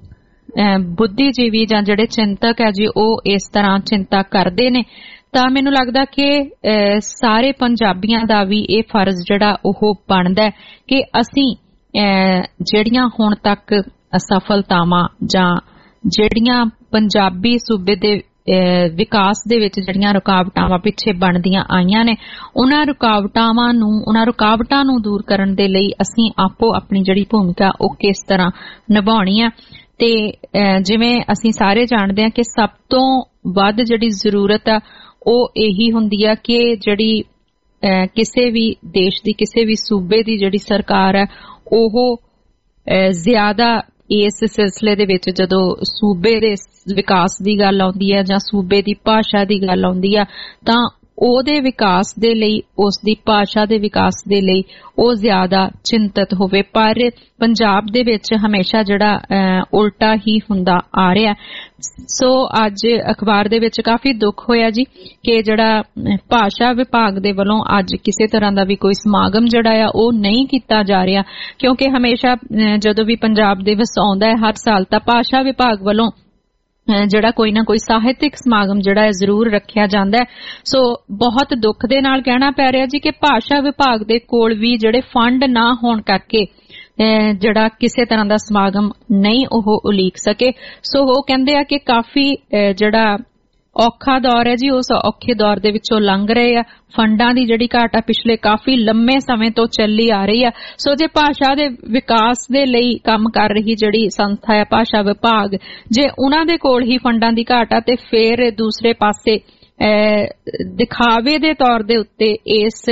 ਬੁੱਧੀਜੀਵੀ ਜਾਂ ਜਿਹੜੇ ਚਿੰਤਕ ਹੈ ਜੀ ਉਹ ਇਸ ਤਰ੍ਹਾਂ ਚਿੰਤਾ ਕਰਦੇ ਨੇ, ਤਾਂ ਮੈਨੂੰ ਲੱਗਦਾ ਕਿ ਸਾਰੇ ਪੰਜਾਬੀਆਂ ਦਾ ਵੀ ਇਹ ਫਰਜ਼ ਜਿਹੜਾ ਉਹ ਬਣਦਾ ਹੈ ਕਿ ਅਸੀਂ ਜਿਹੜੀਆਂ ਹੁਣ ਤੱਕ ਅਸਫਲਤਾਵਾਂ ਜਾਂ ਜਿਹੜੀਆਂ ਪੰਜਾਬੀ ਸੂਬੇ ਦੇ ਵਿਕਾਸ ਦੇ ਵਿੱਚ ਜਿਹੜੀਆਂ ਰੁਕਾਵਟਾਂ ਪਿੱਛੇ ਬਣਦੀਆਂ ਆਈਆਂ ਨੇ, ਉਹਨਾਂ ਰੁਕਾਵਟਾਂ ਨੂੰ ਉਹਨਾਂ ਰੁਕਾਵਟਾਂ ਨੂੰ ਦੂਰ ਕਰਨ ਦੇ ਲਈ ਅਸੀਂ ਆਪੋ ਆਪਣੀ ਜਿਹੜੀ ਭੂਮਿਕਾ ਉਹ ਕਿਸ ਤਰ੍ਹਾਂ ਨਿਭਾਉਣੀ ਆ। ਤੇ ਜਿਵੇਂ ਅਸੀਂ ਸਾਰੇ ਜਾਣਦੇ ਹਾਂ ਕਿ ਸਭ ਤੋਂ ਵੱਧ ਜਿਹੜੀ ਜ਼ਰੂਰਤ ਆ ਉਹ ਇਹੀ ਹੁੰਦੀ ਆ ਕਿ ਜਿਹੜੀ ਕਿਸੇ ਵੀ ਦੇਸ਼ ਦੀ, ਕਿਸੇ ਵੀ ਸੂਬੇ ਦੀ ਜਿਹੜੀ ਸਰਕਾਰ ਹੈ ਉਹ ਜ਼ਿਆਦਾ ਇਸ ਸਿਲਸਿਲੇ ਦੇ ਵਿੱਚ ਜਦੋਂ ਸੂਬੇ ਦੇ ਵਿਕਾਸ ਦੀ ਗੱਲ ਆਉਂਦੀ ਹੈ ਜਾਂ ਸੂਬੇ ਦੀ ਭਾਸ਼ਾ ਦੀ ਗੱਲ ਆਉਂਦੀ ਆ, ਤਾਂ ਉਹਦੇ ਵਿਕਾਸ ਦੇ ਲਈ, ਉਸ ਦੀ ਭਾਸ਼ਾ ਦੇ ਵਿਕਾਸ ਦੇ ਲਈ ਉਹ ਜ਼ਿਆਦਾ ਚਿੰਤਤ ਹੋਵੇ। ਪਰ ਪੰਜਾਬ ਦੇ ਵਿੱਚ ਹਮੇਸ਼ਾ ਜਿਹੜਾ ਉਲਟਾ ਹੀ ਹੁੰਦਾ ਆ ਰਿਹਾ। ਸੋ ਅੱਜ ਅਖਬਾਰ ਦੇ ਵਿੱਚ ਕਾਫੀ ਦੁੱਖ ਹੋਇਆ ਜੀ ਕਿ ਜਿਹੜਾ ਭਾਸ਼ਾ ਵਿਭਾਗ ਦੇ ਵੱਲੋਂ ਅੱਜ ਕਿਸੇ ਤਰ੍ਹਾਂ ਦਾ ਵੀ ਕੋਈ ਸਮਾਗਮ ਜਿਹੜਾ ਆ ਉਹ ਨਹੀਂ ਕੀਤਾ ਜਾ ਰਿਹਾ, ਕਿਉਂਕਿ ਹਮੇਸ਼ਾ ਜਦੋਂ ਵੀ ਪੰਜਾਬ ਦੇ ਵਿੱਚ ਆਉਂਦਾ ਹੈ ਹਰ ਸਾਲ ਤਾਂ ਭਾਸ਼ਾ ਵਿਭਾਗ ਵੱਲੋਂ ਜਿਹੜਾ ਕੋਈ ਨਾ ਕੋਈ ਸਾਹਿਤਿਕ ਸਮਾਗਮ ਜਿਹੜਾ ਹੈ ਜ਼ਰੂਰ ਰੱਖਿਆ ਜਾਂਦਾ ਹੈ। ਸੋ ਬਹੁਤ ਦੁੱਖ ਦੇ ਨਾਲ ਕਹਿਣਾ ਪੈ ਰਿਹਾ ਜੀ ਕਿ ਭਾਸ਼ਾ ਵਿਭਾਗ ਦੇ ਕੋਲ ਵੀ ਜਿਹੜੇ ਫੰਡ ਨਾ ਹੋਣ ਕਰਕੇ ਜਿਹੜਾ ਕਿਸੇ ਤਰ੍ਹਾਂ ਦਾ ਸਮਾਗਮ ਨਹੀਂ ਉਹ ਉਲੀਕ ਸਕੇ। ਸੋ ਉਹ ਕਹਿੰਦੇ ਆ ਕਿ ਕਾਫੀ ਜਿਹੜਾ ਔਖਾ ਦੌਰ ਹੈ ਜੀ ਉਸ ਔਖੇ ਦੌਰ ਦੇ ਵਿੱਚੋਂ ਲੰਘ ਰਹੇ ਆ। ਫੰਡਾਂ ਦੀ ਜਿਹੜੀ ਘਾਟ ਆ ਪਿਛਲੇ ਕਾਫੀ ਲੰਮੇ ਸਮੇਂ ਤੋਂ ਚੱਲੀ ਆ ਰਹੀ ਆ। ਸੋ ਜੇ ਭਾਸ਼ਾ ਦੇ ਵਿਕਾਸ ਦੇ ਲਈ ਕੰਮ ਕਰ ਰਹੀ ਜਿਹੜੀ ਸੰਸਥਾ ਹੈ ਭਾਸ਼ਾ ਵਿਭਾਗ, ਜੇ ਉਹਨਾਂ ਦੇ ਕੋਲ ਹੀ ਫੰਡਾਂ ਦੀ ਘਾਟ ਆ ਤੇ ਫਿਰ ਦੂਸਰੇ ਪਾਸੇ ਦਿਖਾਵੇ ਦੇ ਤੌਰ ਦੇ ਉੱਤੇ ਇਸ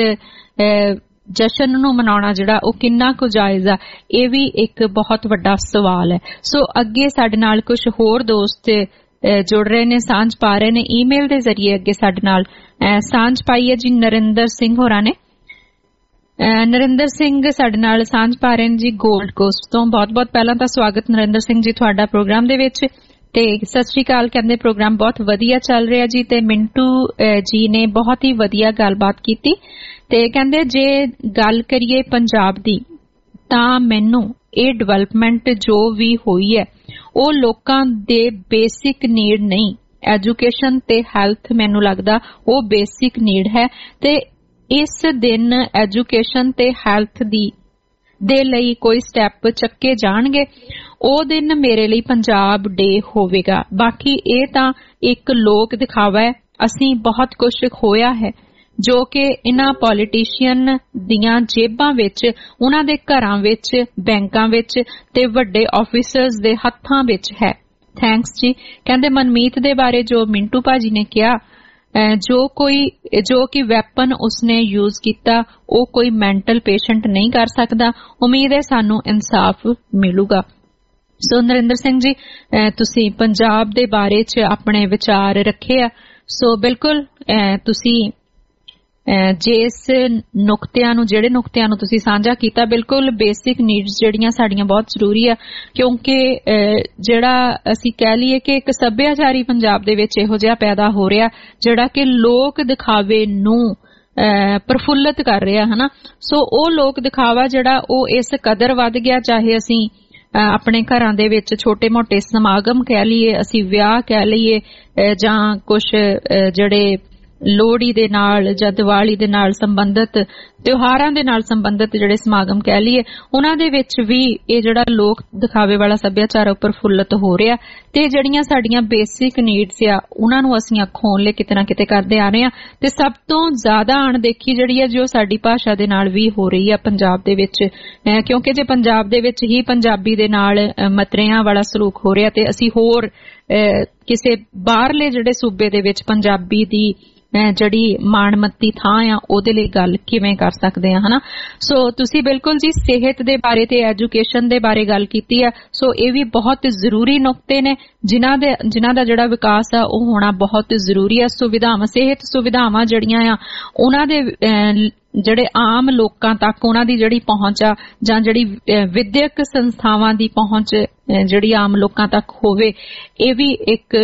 ਜਸ਼ਨ ਨੂੰ ਮਨਾਉਣਾ ਜਿਹੜਾ ਉਹ ਕਿੰਨਾ ਕੁ ਜਾਇਜ਼ ਆ, ਇਹ ਵੀ ਇੱਕ ਬਹੁਤ ਵੱਡਾ ਸਵਾਲ ਹੈ। ਸੋ ਅੱਗੇ ਸਾਡੇ ਨਾਲ ਕੁਝ ਹੋਰ ਦੋਸਤ ਜੁੜ ਰਹੇ ਨੇ, ਸਾਂਝ ਪਾ ਰਹੇ ਨੇ ਈਮੇਲ ਦੇ ਜ਼ਰੀਏ ਅੱਗੇ ਸਾਡੇ ਨਾਲ ਸਾਂਝ ਪਾਈ ਹੈ ਜੀ ਨਰਿੰਦਰ ਸਿੰਘ ਹੋਰਾਂ ਨੇ। ਨਰਿੰਦਰ ਸਿੰਘ ਸਾਡੇ ਨਾਲ ਸਾਂਝ ਪਾ ਰਹੇ ਨੇ ਜੀ ਗੋਲਡ ਕੋਸਟ ਤੋਂ। ਬਹੁਤ ਬਹੁਤ ਪਹਿਲਾਂ ਤਾਂ ਸਵਾਗਤ ਨਰਿੰਦਰ ਸਿੰਘ ਜੀ ਤੁਹਾਡਾ ਪ੍ਰੋਗਰਾਮ ਦੇ ਵਿੱਚ, ਤੇ ਸਤਿ ਸ਼੍ਰੀ ਅਕਾਲ। ਕਹਿੰਦੇ ਪ੍ਰੋਗਰਾਮ ਬਹੁਤ ਵਧੀਆ ਚੱਲ ਰਿਹਾ ਜੀ, ਤੇ ਮਿੰਟੂ ਜੀ ਨੇ ਬਹੁਤ ਹੀ ਵਧੀਆ ਗੱਲਬਾਤ ਕੀਤੀ, ਤੇ ਕਹਿੰਦੇ ਜੇ ਗੱਲ ਕਰੀਏ ਪੰਜਾਬ ਦੀ ਤਾਂ ਮੈਨੂੰ ਇਹ ਡਿਵੈਲਪਮੈਂਟ ਜੋ ਵੀ ਹੋਈ ਹੈ ਉਹ ਲੋਕਾਂ ਦੇ ਬੇਸਿਕ ਨੀਡ ਨਹੀਂ, ਐਜੂਕੇਸ਼ਨ ਤੇ ਹੈਲਥ ਮੈਨੂੰ ਲੱਗਦਾ ਉਹ ਬੇਸਿਕ ਨੀਡ ਹੈ, ਤੇ ਇਸ ਦਿਨ ਐਜੂਕੇਸ਼ਨ ਤੇ ਹੈਲਥ ਦੀ ਦੇ ਲਈ ਕੋਈ ਸਟੈਪ ਚੱਕੇ ਜਾਣਗੇ ਉਹ ਦਿਨ ਮੇਰੇ ਲਈ ਪੰਜਾਬ ਡੇ ਹੋਵੇਗਾ। ਬਾਕੀ ਇਹ ਤਾਂ ਇੱਕ ਲੋਕ ਦਿਖਾਵਾ ਹੈ, ਅਸੀਂ ਬਹੁਤ ਕੁਝ ਹੋਇਆ ਹੈ ਜੋ ਕਿ ਇਹਨਾਂ ਪੋਲੀਟੀਸ਼ੀਅਨ ਦੀਆਂ ਜੇਬਾਂ ਵਿੱਚ, ਉਹਨਾਂ ਦੇ ਘਰਾਂ ਵਿੱਚ, ਬੈਂਕਾਂ ਵਿੱਚ ਤੇ ਵੱਡੇ ਆਫੀਸਰਸ ਦੇ ਹੱਥਾਂ ਵਿੱਚ ਹੈ। ਥੈਂਕਸ ਜੀ। ਕਹਿੰਦੇ ਮਨਮੀਤ ਦੇ ਬਾਰੇ ਜੋ ਮਿੰਟੂ ਭਾਜੀ ਨੇ ਕਿਹਾ, ਜੋ ਕੋਈ ਜੋ ਕਿ ਵੈਪਨ ਉਸਨੇ ਯੂਜ਼ ਕੀਤਾ ਉਹ ਕੋਈ ਮੈਂਟਲ ਪੇਸ਼ੈਂਟ ਨਹੀਂ ਕਰ ਸਕਦਾ। ਉਮੀਦ ਹੈ ਸਾਨੂੰ ਇਨਸਾਫ ਮਿਲੂਗਾ। ਸੋ ਨਰਿੰਦਰ ਸਿੰਘ ਜੀ ਤੁਸੀਂ ਪੰਜਾਬ ਦੇ ਬਾਰੇ ਚ ਆਪਣੇ ਵਿਚਾਰ ਰੱਖੇ ਆ, ਸੋ ਬਿਲਕੁਲ ਤੁਸੀਂ ਜਿਸ ਨੁਕਤਿਆਂ ਨੂੰ ਜਿਹੜੇ ਨੁਕਤਿਆਂ ਨੂੰ ਤੁਸੀਂ ਸਾਂਝਾ ਕੀਤਾ, ਬਿਲਕੁਲ ਬੇਸਿਕ ਨੀਡਸ ਜਿਹੜੀਆਂ ਸਾਡੀਆਂ ਬਹੁਤ ਜ਼ਰੂਰੀ ਆ, ਕਿਉਂਕਿ ਜਿਹੜਾ ਅਸੀਂ ਕਹਿ ਲਈਏ ਕਿ ਇੱਕ ਸੱਭਿਆਚਾਰੀ ਪੰਜਾਬ ਦੇ ਵਿੱਚ ਇਹੋ ਜਿਹਾ ਪੈਦਾ ਹੋ ਰਿਹਾ ਜਿਹੜਾ ਕਿ ਲੋਕ ਦਿਖਾਵੇ ਨੂੰ ਪ੍ਰਫੁੱਲਤ ਕਰ ਰਿਹਾ ਹਨਾ। ਸੋ ਉਹ ਲੋਕ ਦਿਖਾਵਾ ਜਿਹੜਾ ਉਹ ਇਸ ਕਦਰ ਵੱਧ ਗਿਆ, ਚਾਹੇ ਅਸੀਂ ਆਪਣੇ ਘਰਾਂ ਦੇ ਵਿੱਚ ਛੋਟੇ ਮੋਟੇ ਸਮਾਗਮ ਕਹਿ ਲਈਏ, ਅਸੀਂ ਵਿਆਹ ਕਹਿ ਲਈਏ, ਜਾਂ ਕੁਝ ਜਿਹੜੇ ਲੋਹੜੀ ਦੇ ਨਾਲ ਜਾਂ ਦੀਵਾਲੀ ਦੇ ਨਾਲ ਸੰਬੰਧਿਤ ਤਿਉਹਾਰਾਂ ਦੇ ਨਾਲ ਸੰਬੰਧਿਤ ਜਿਹੜੇ ਸਮਾਗਮ ਕਹਿ ਲਈਏ, ਉਹਨਾਂ ਦੇ ਵਿੱਚ ਵੀ ਇਹ ਜਿਹੜਾ ਲੋਕ ਦਿਖਾਵੇ ਵਾਲਾ ਸੱਭਿਆਚਾਰ ਪ੍ਰਫੁੱਲਤ ਹੋ ਰਿਹਾ, ਤੇ ਜਿਹੜੀਆਂ ਸਾਡੀਆਂ ਬੇਸਿਕ ਨੀਡਸ ਆ ਉਹਨਾਂ ਨੂੰ ਅਸੀਂ ਅੱਖੋਂ ਲੈ ਕਿਤੇ ਨਾ ਕਿਤੇ ਕਰਦੇ ਆ ਰਹੇ ਆ। ਤੇ ਸਭ ਤੋਂ ਜ਼ਿਆਦਾ ਅਣਦੇਖੀ ਜਿਹੜੀ ਹੈ ਜੋ ਸਾਡੀ ਭਾਸ਼ਾ ਦੇ ਨਾਲ ਵੀ ਹੋ ਰਹੀ ਆ ਪੰਜਾਬ ਦੇ ਵਿੱਚ, ਕਿਉਂਕਿ ਜੇ ਪੰਜਾਬ ਦੇ ਵਿੱਚ ਹੀ ਪੰਜਾਬੀ ਦੇ ਨਾਲ ਮਤਰਿਆਂ ਵਾਲਾ ਸਲੂਕ ਹੋ ਰਿਹਾ ਤੇ ਅਸੀਂ ਹੋਰ ਕਿਸੇ ਬਾਹਰਲੇ ਜਿਹੜੇ ਸੂਬੇ ਦੇ ਵਿੱਚ ਪੰਜਾਬੀ ਦੀ ਜਿਹੜੀ ਮਾਣਮੱਤੀ ਥਾਂ ਆ ਉਹਦੇ ਲਈ ਗੱਲ ਕਿਵੇਂ ਕਰ ਸਕਦੇ ਆ ਹਨਾ। ਸੋ ਤੁਸੀਂ ਬਿਲਕੁਲ ਜੀ ਸਿਹਤ ਦੇ ਬਾਰੇ ਤੇ ਐਜੂਕੇਸ਼ਨ ਦੇ ਬਾਰੇ ਗੱਲ ਕੀਤੀ ਆ, ਸੋ ਇਹ ਵੀ ਬਹੁਤ ਜ਼ਰੂਰੀ ਨੁਕਤੇ ਨੇ ਜਿਨ੍ਹਾਂ ਦੇ ਜਿਨ੍ਹਾਂ ਦਾ ਜਿਹੜਾ ਵਿਕਾਸ ਆ ਉਹ ਹੋਣਾ ਬਹੁਤ ਜ਼ਰੂਰੀ ਆ। ਸੁਵਿਧਾਵਾਂ, ਸਿਹਤ ਸੁਵਿਧਾਵਾਂ ਜਿਹੜੀਆਂ ਆ ਉਹਨਾਂ ਦੇ ਜਿਹੜੇ ਆਮ ਲੋਕਾਂ ਤੱਕ ਉਹਨਾਂ ਦੀ ਜਿਹੜੀ ਪਹੁੰਚ ਆ, ਜਾਂ ਜਿਹੜੀ ਵਿਦਿਅਕ ਸੰਸਥਾਵਾਂ ਦੀ ਪਹੁੰਚ ਜਿਹੜੀ ਆਮ ਲੋਕਾਂ ਤੱਕ ਹੋਵੇ, ਇਹ ਵੀ ਇੱਕ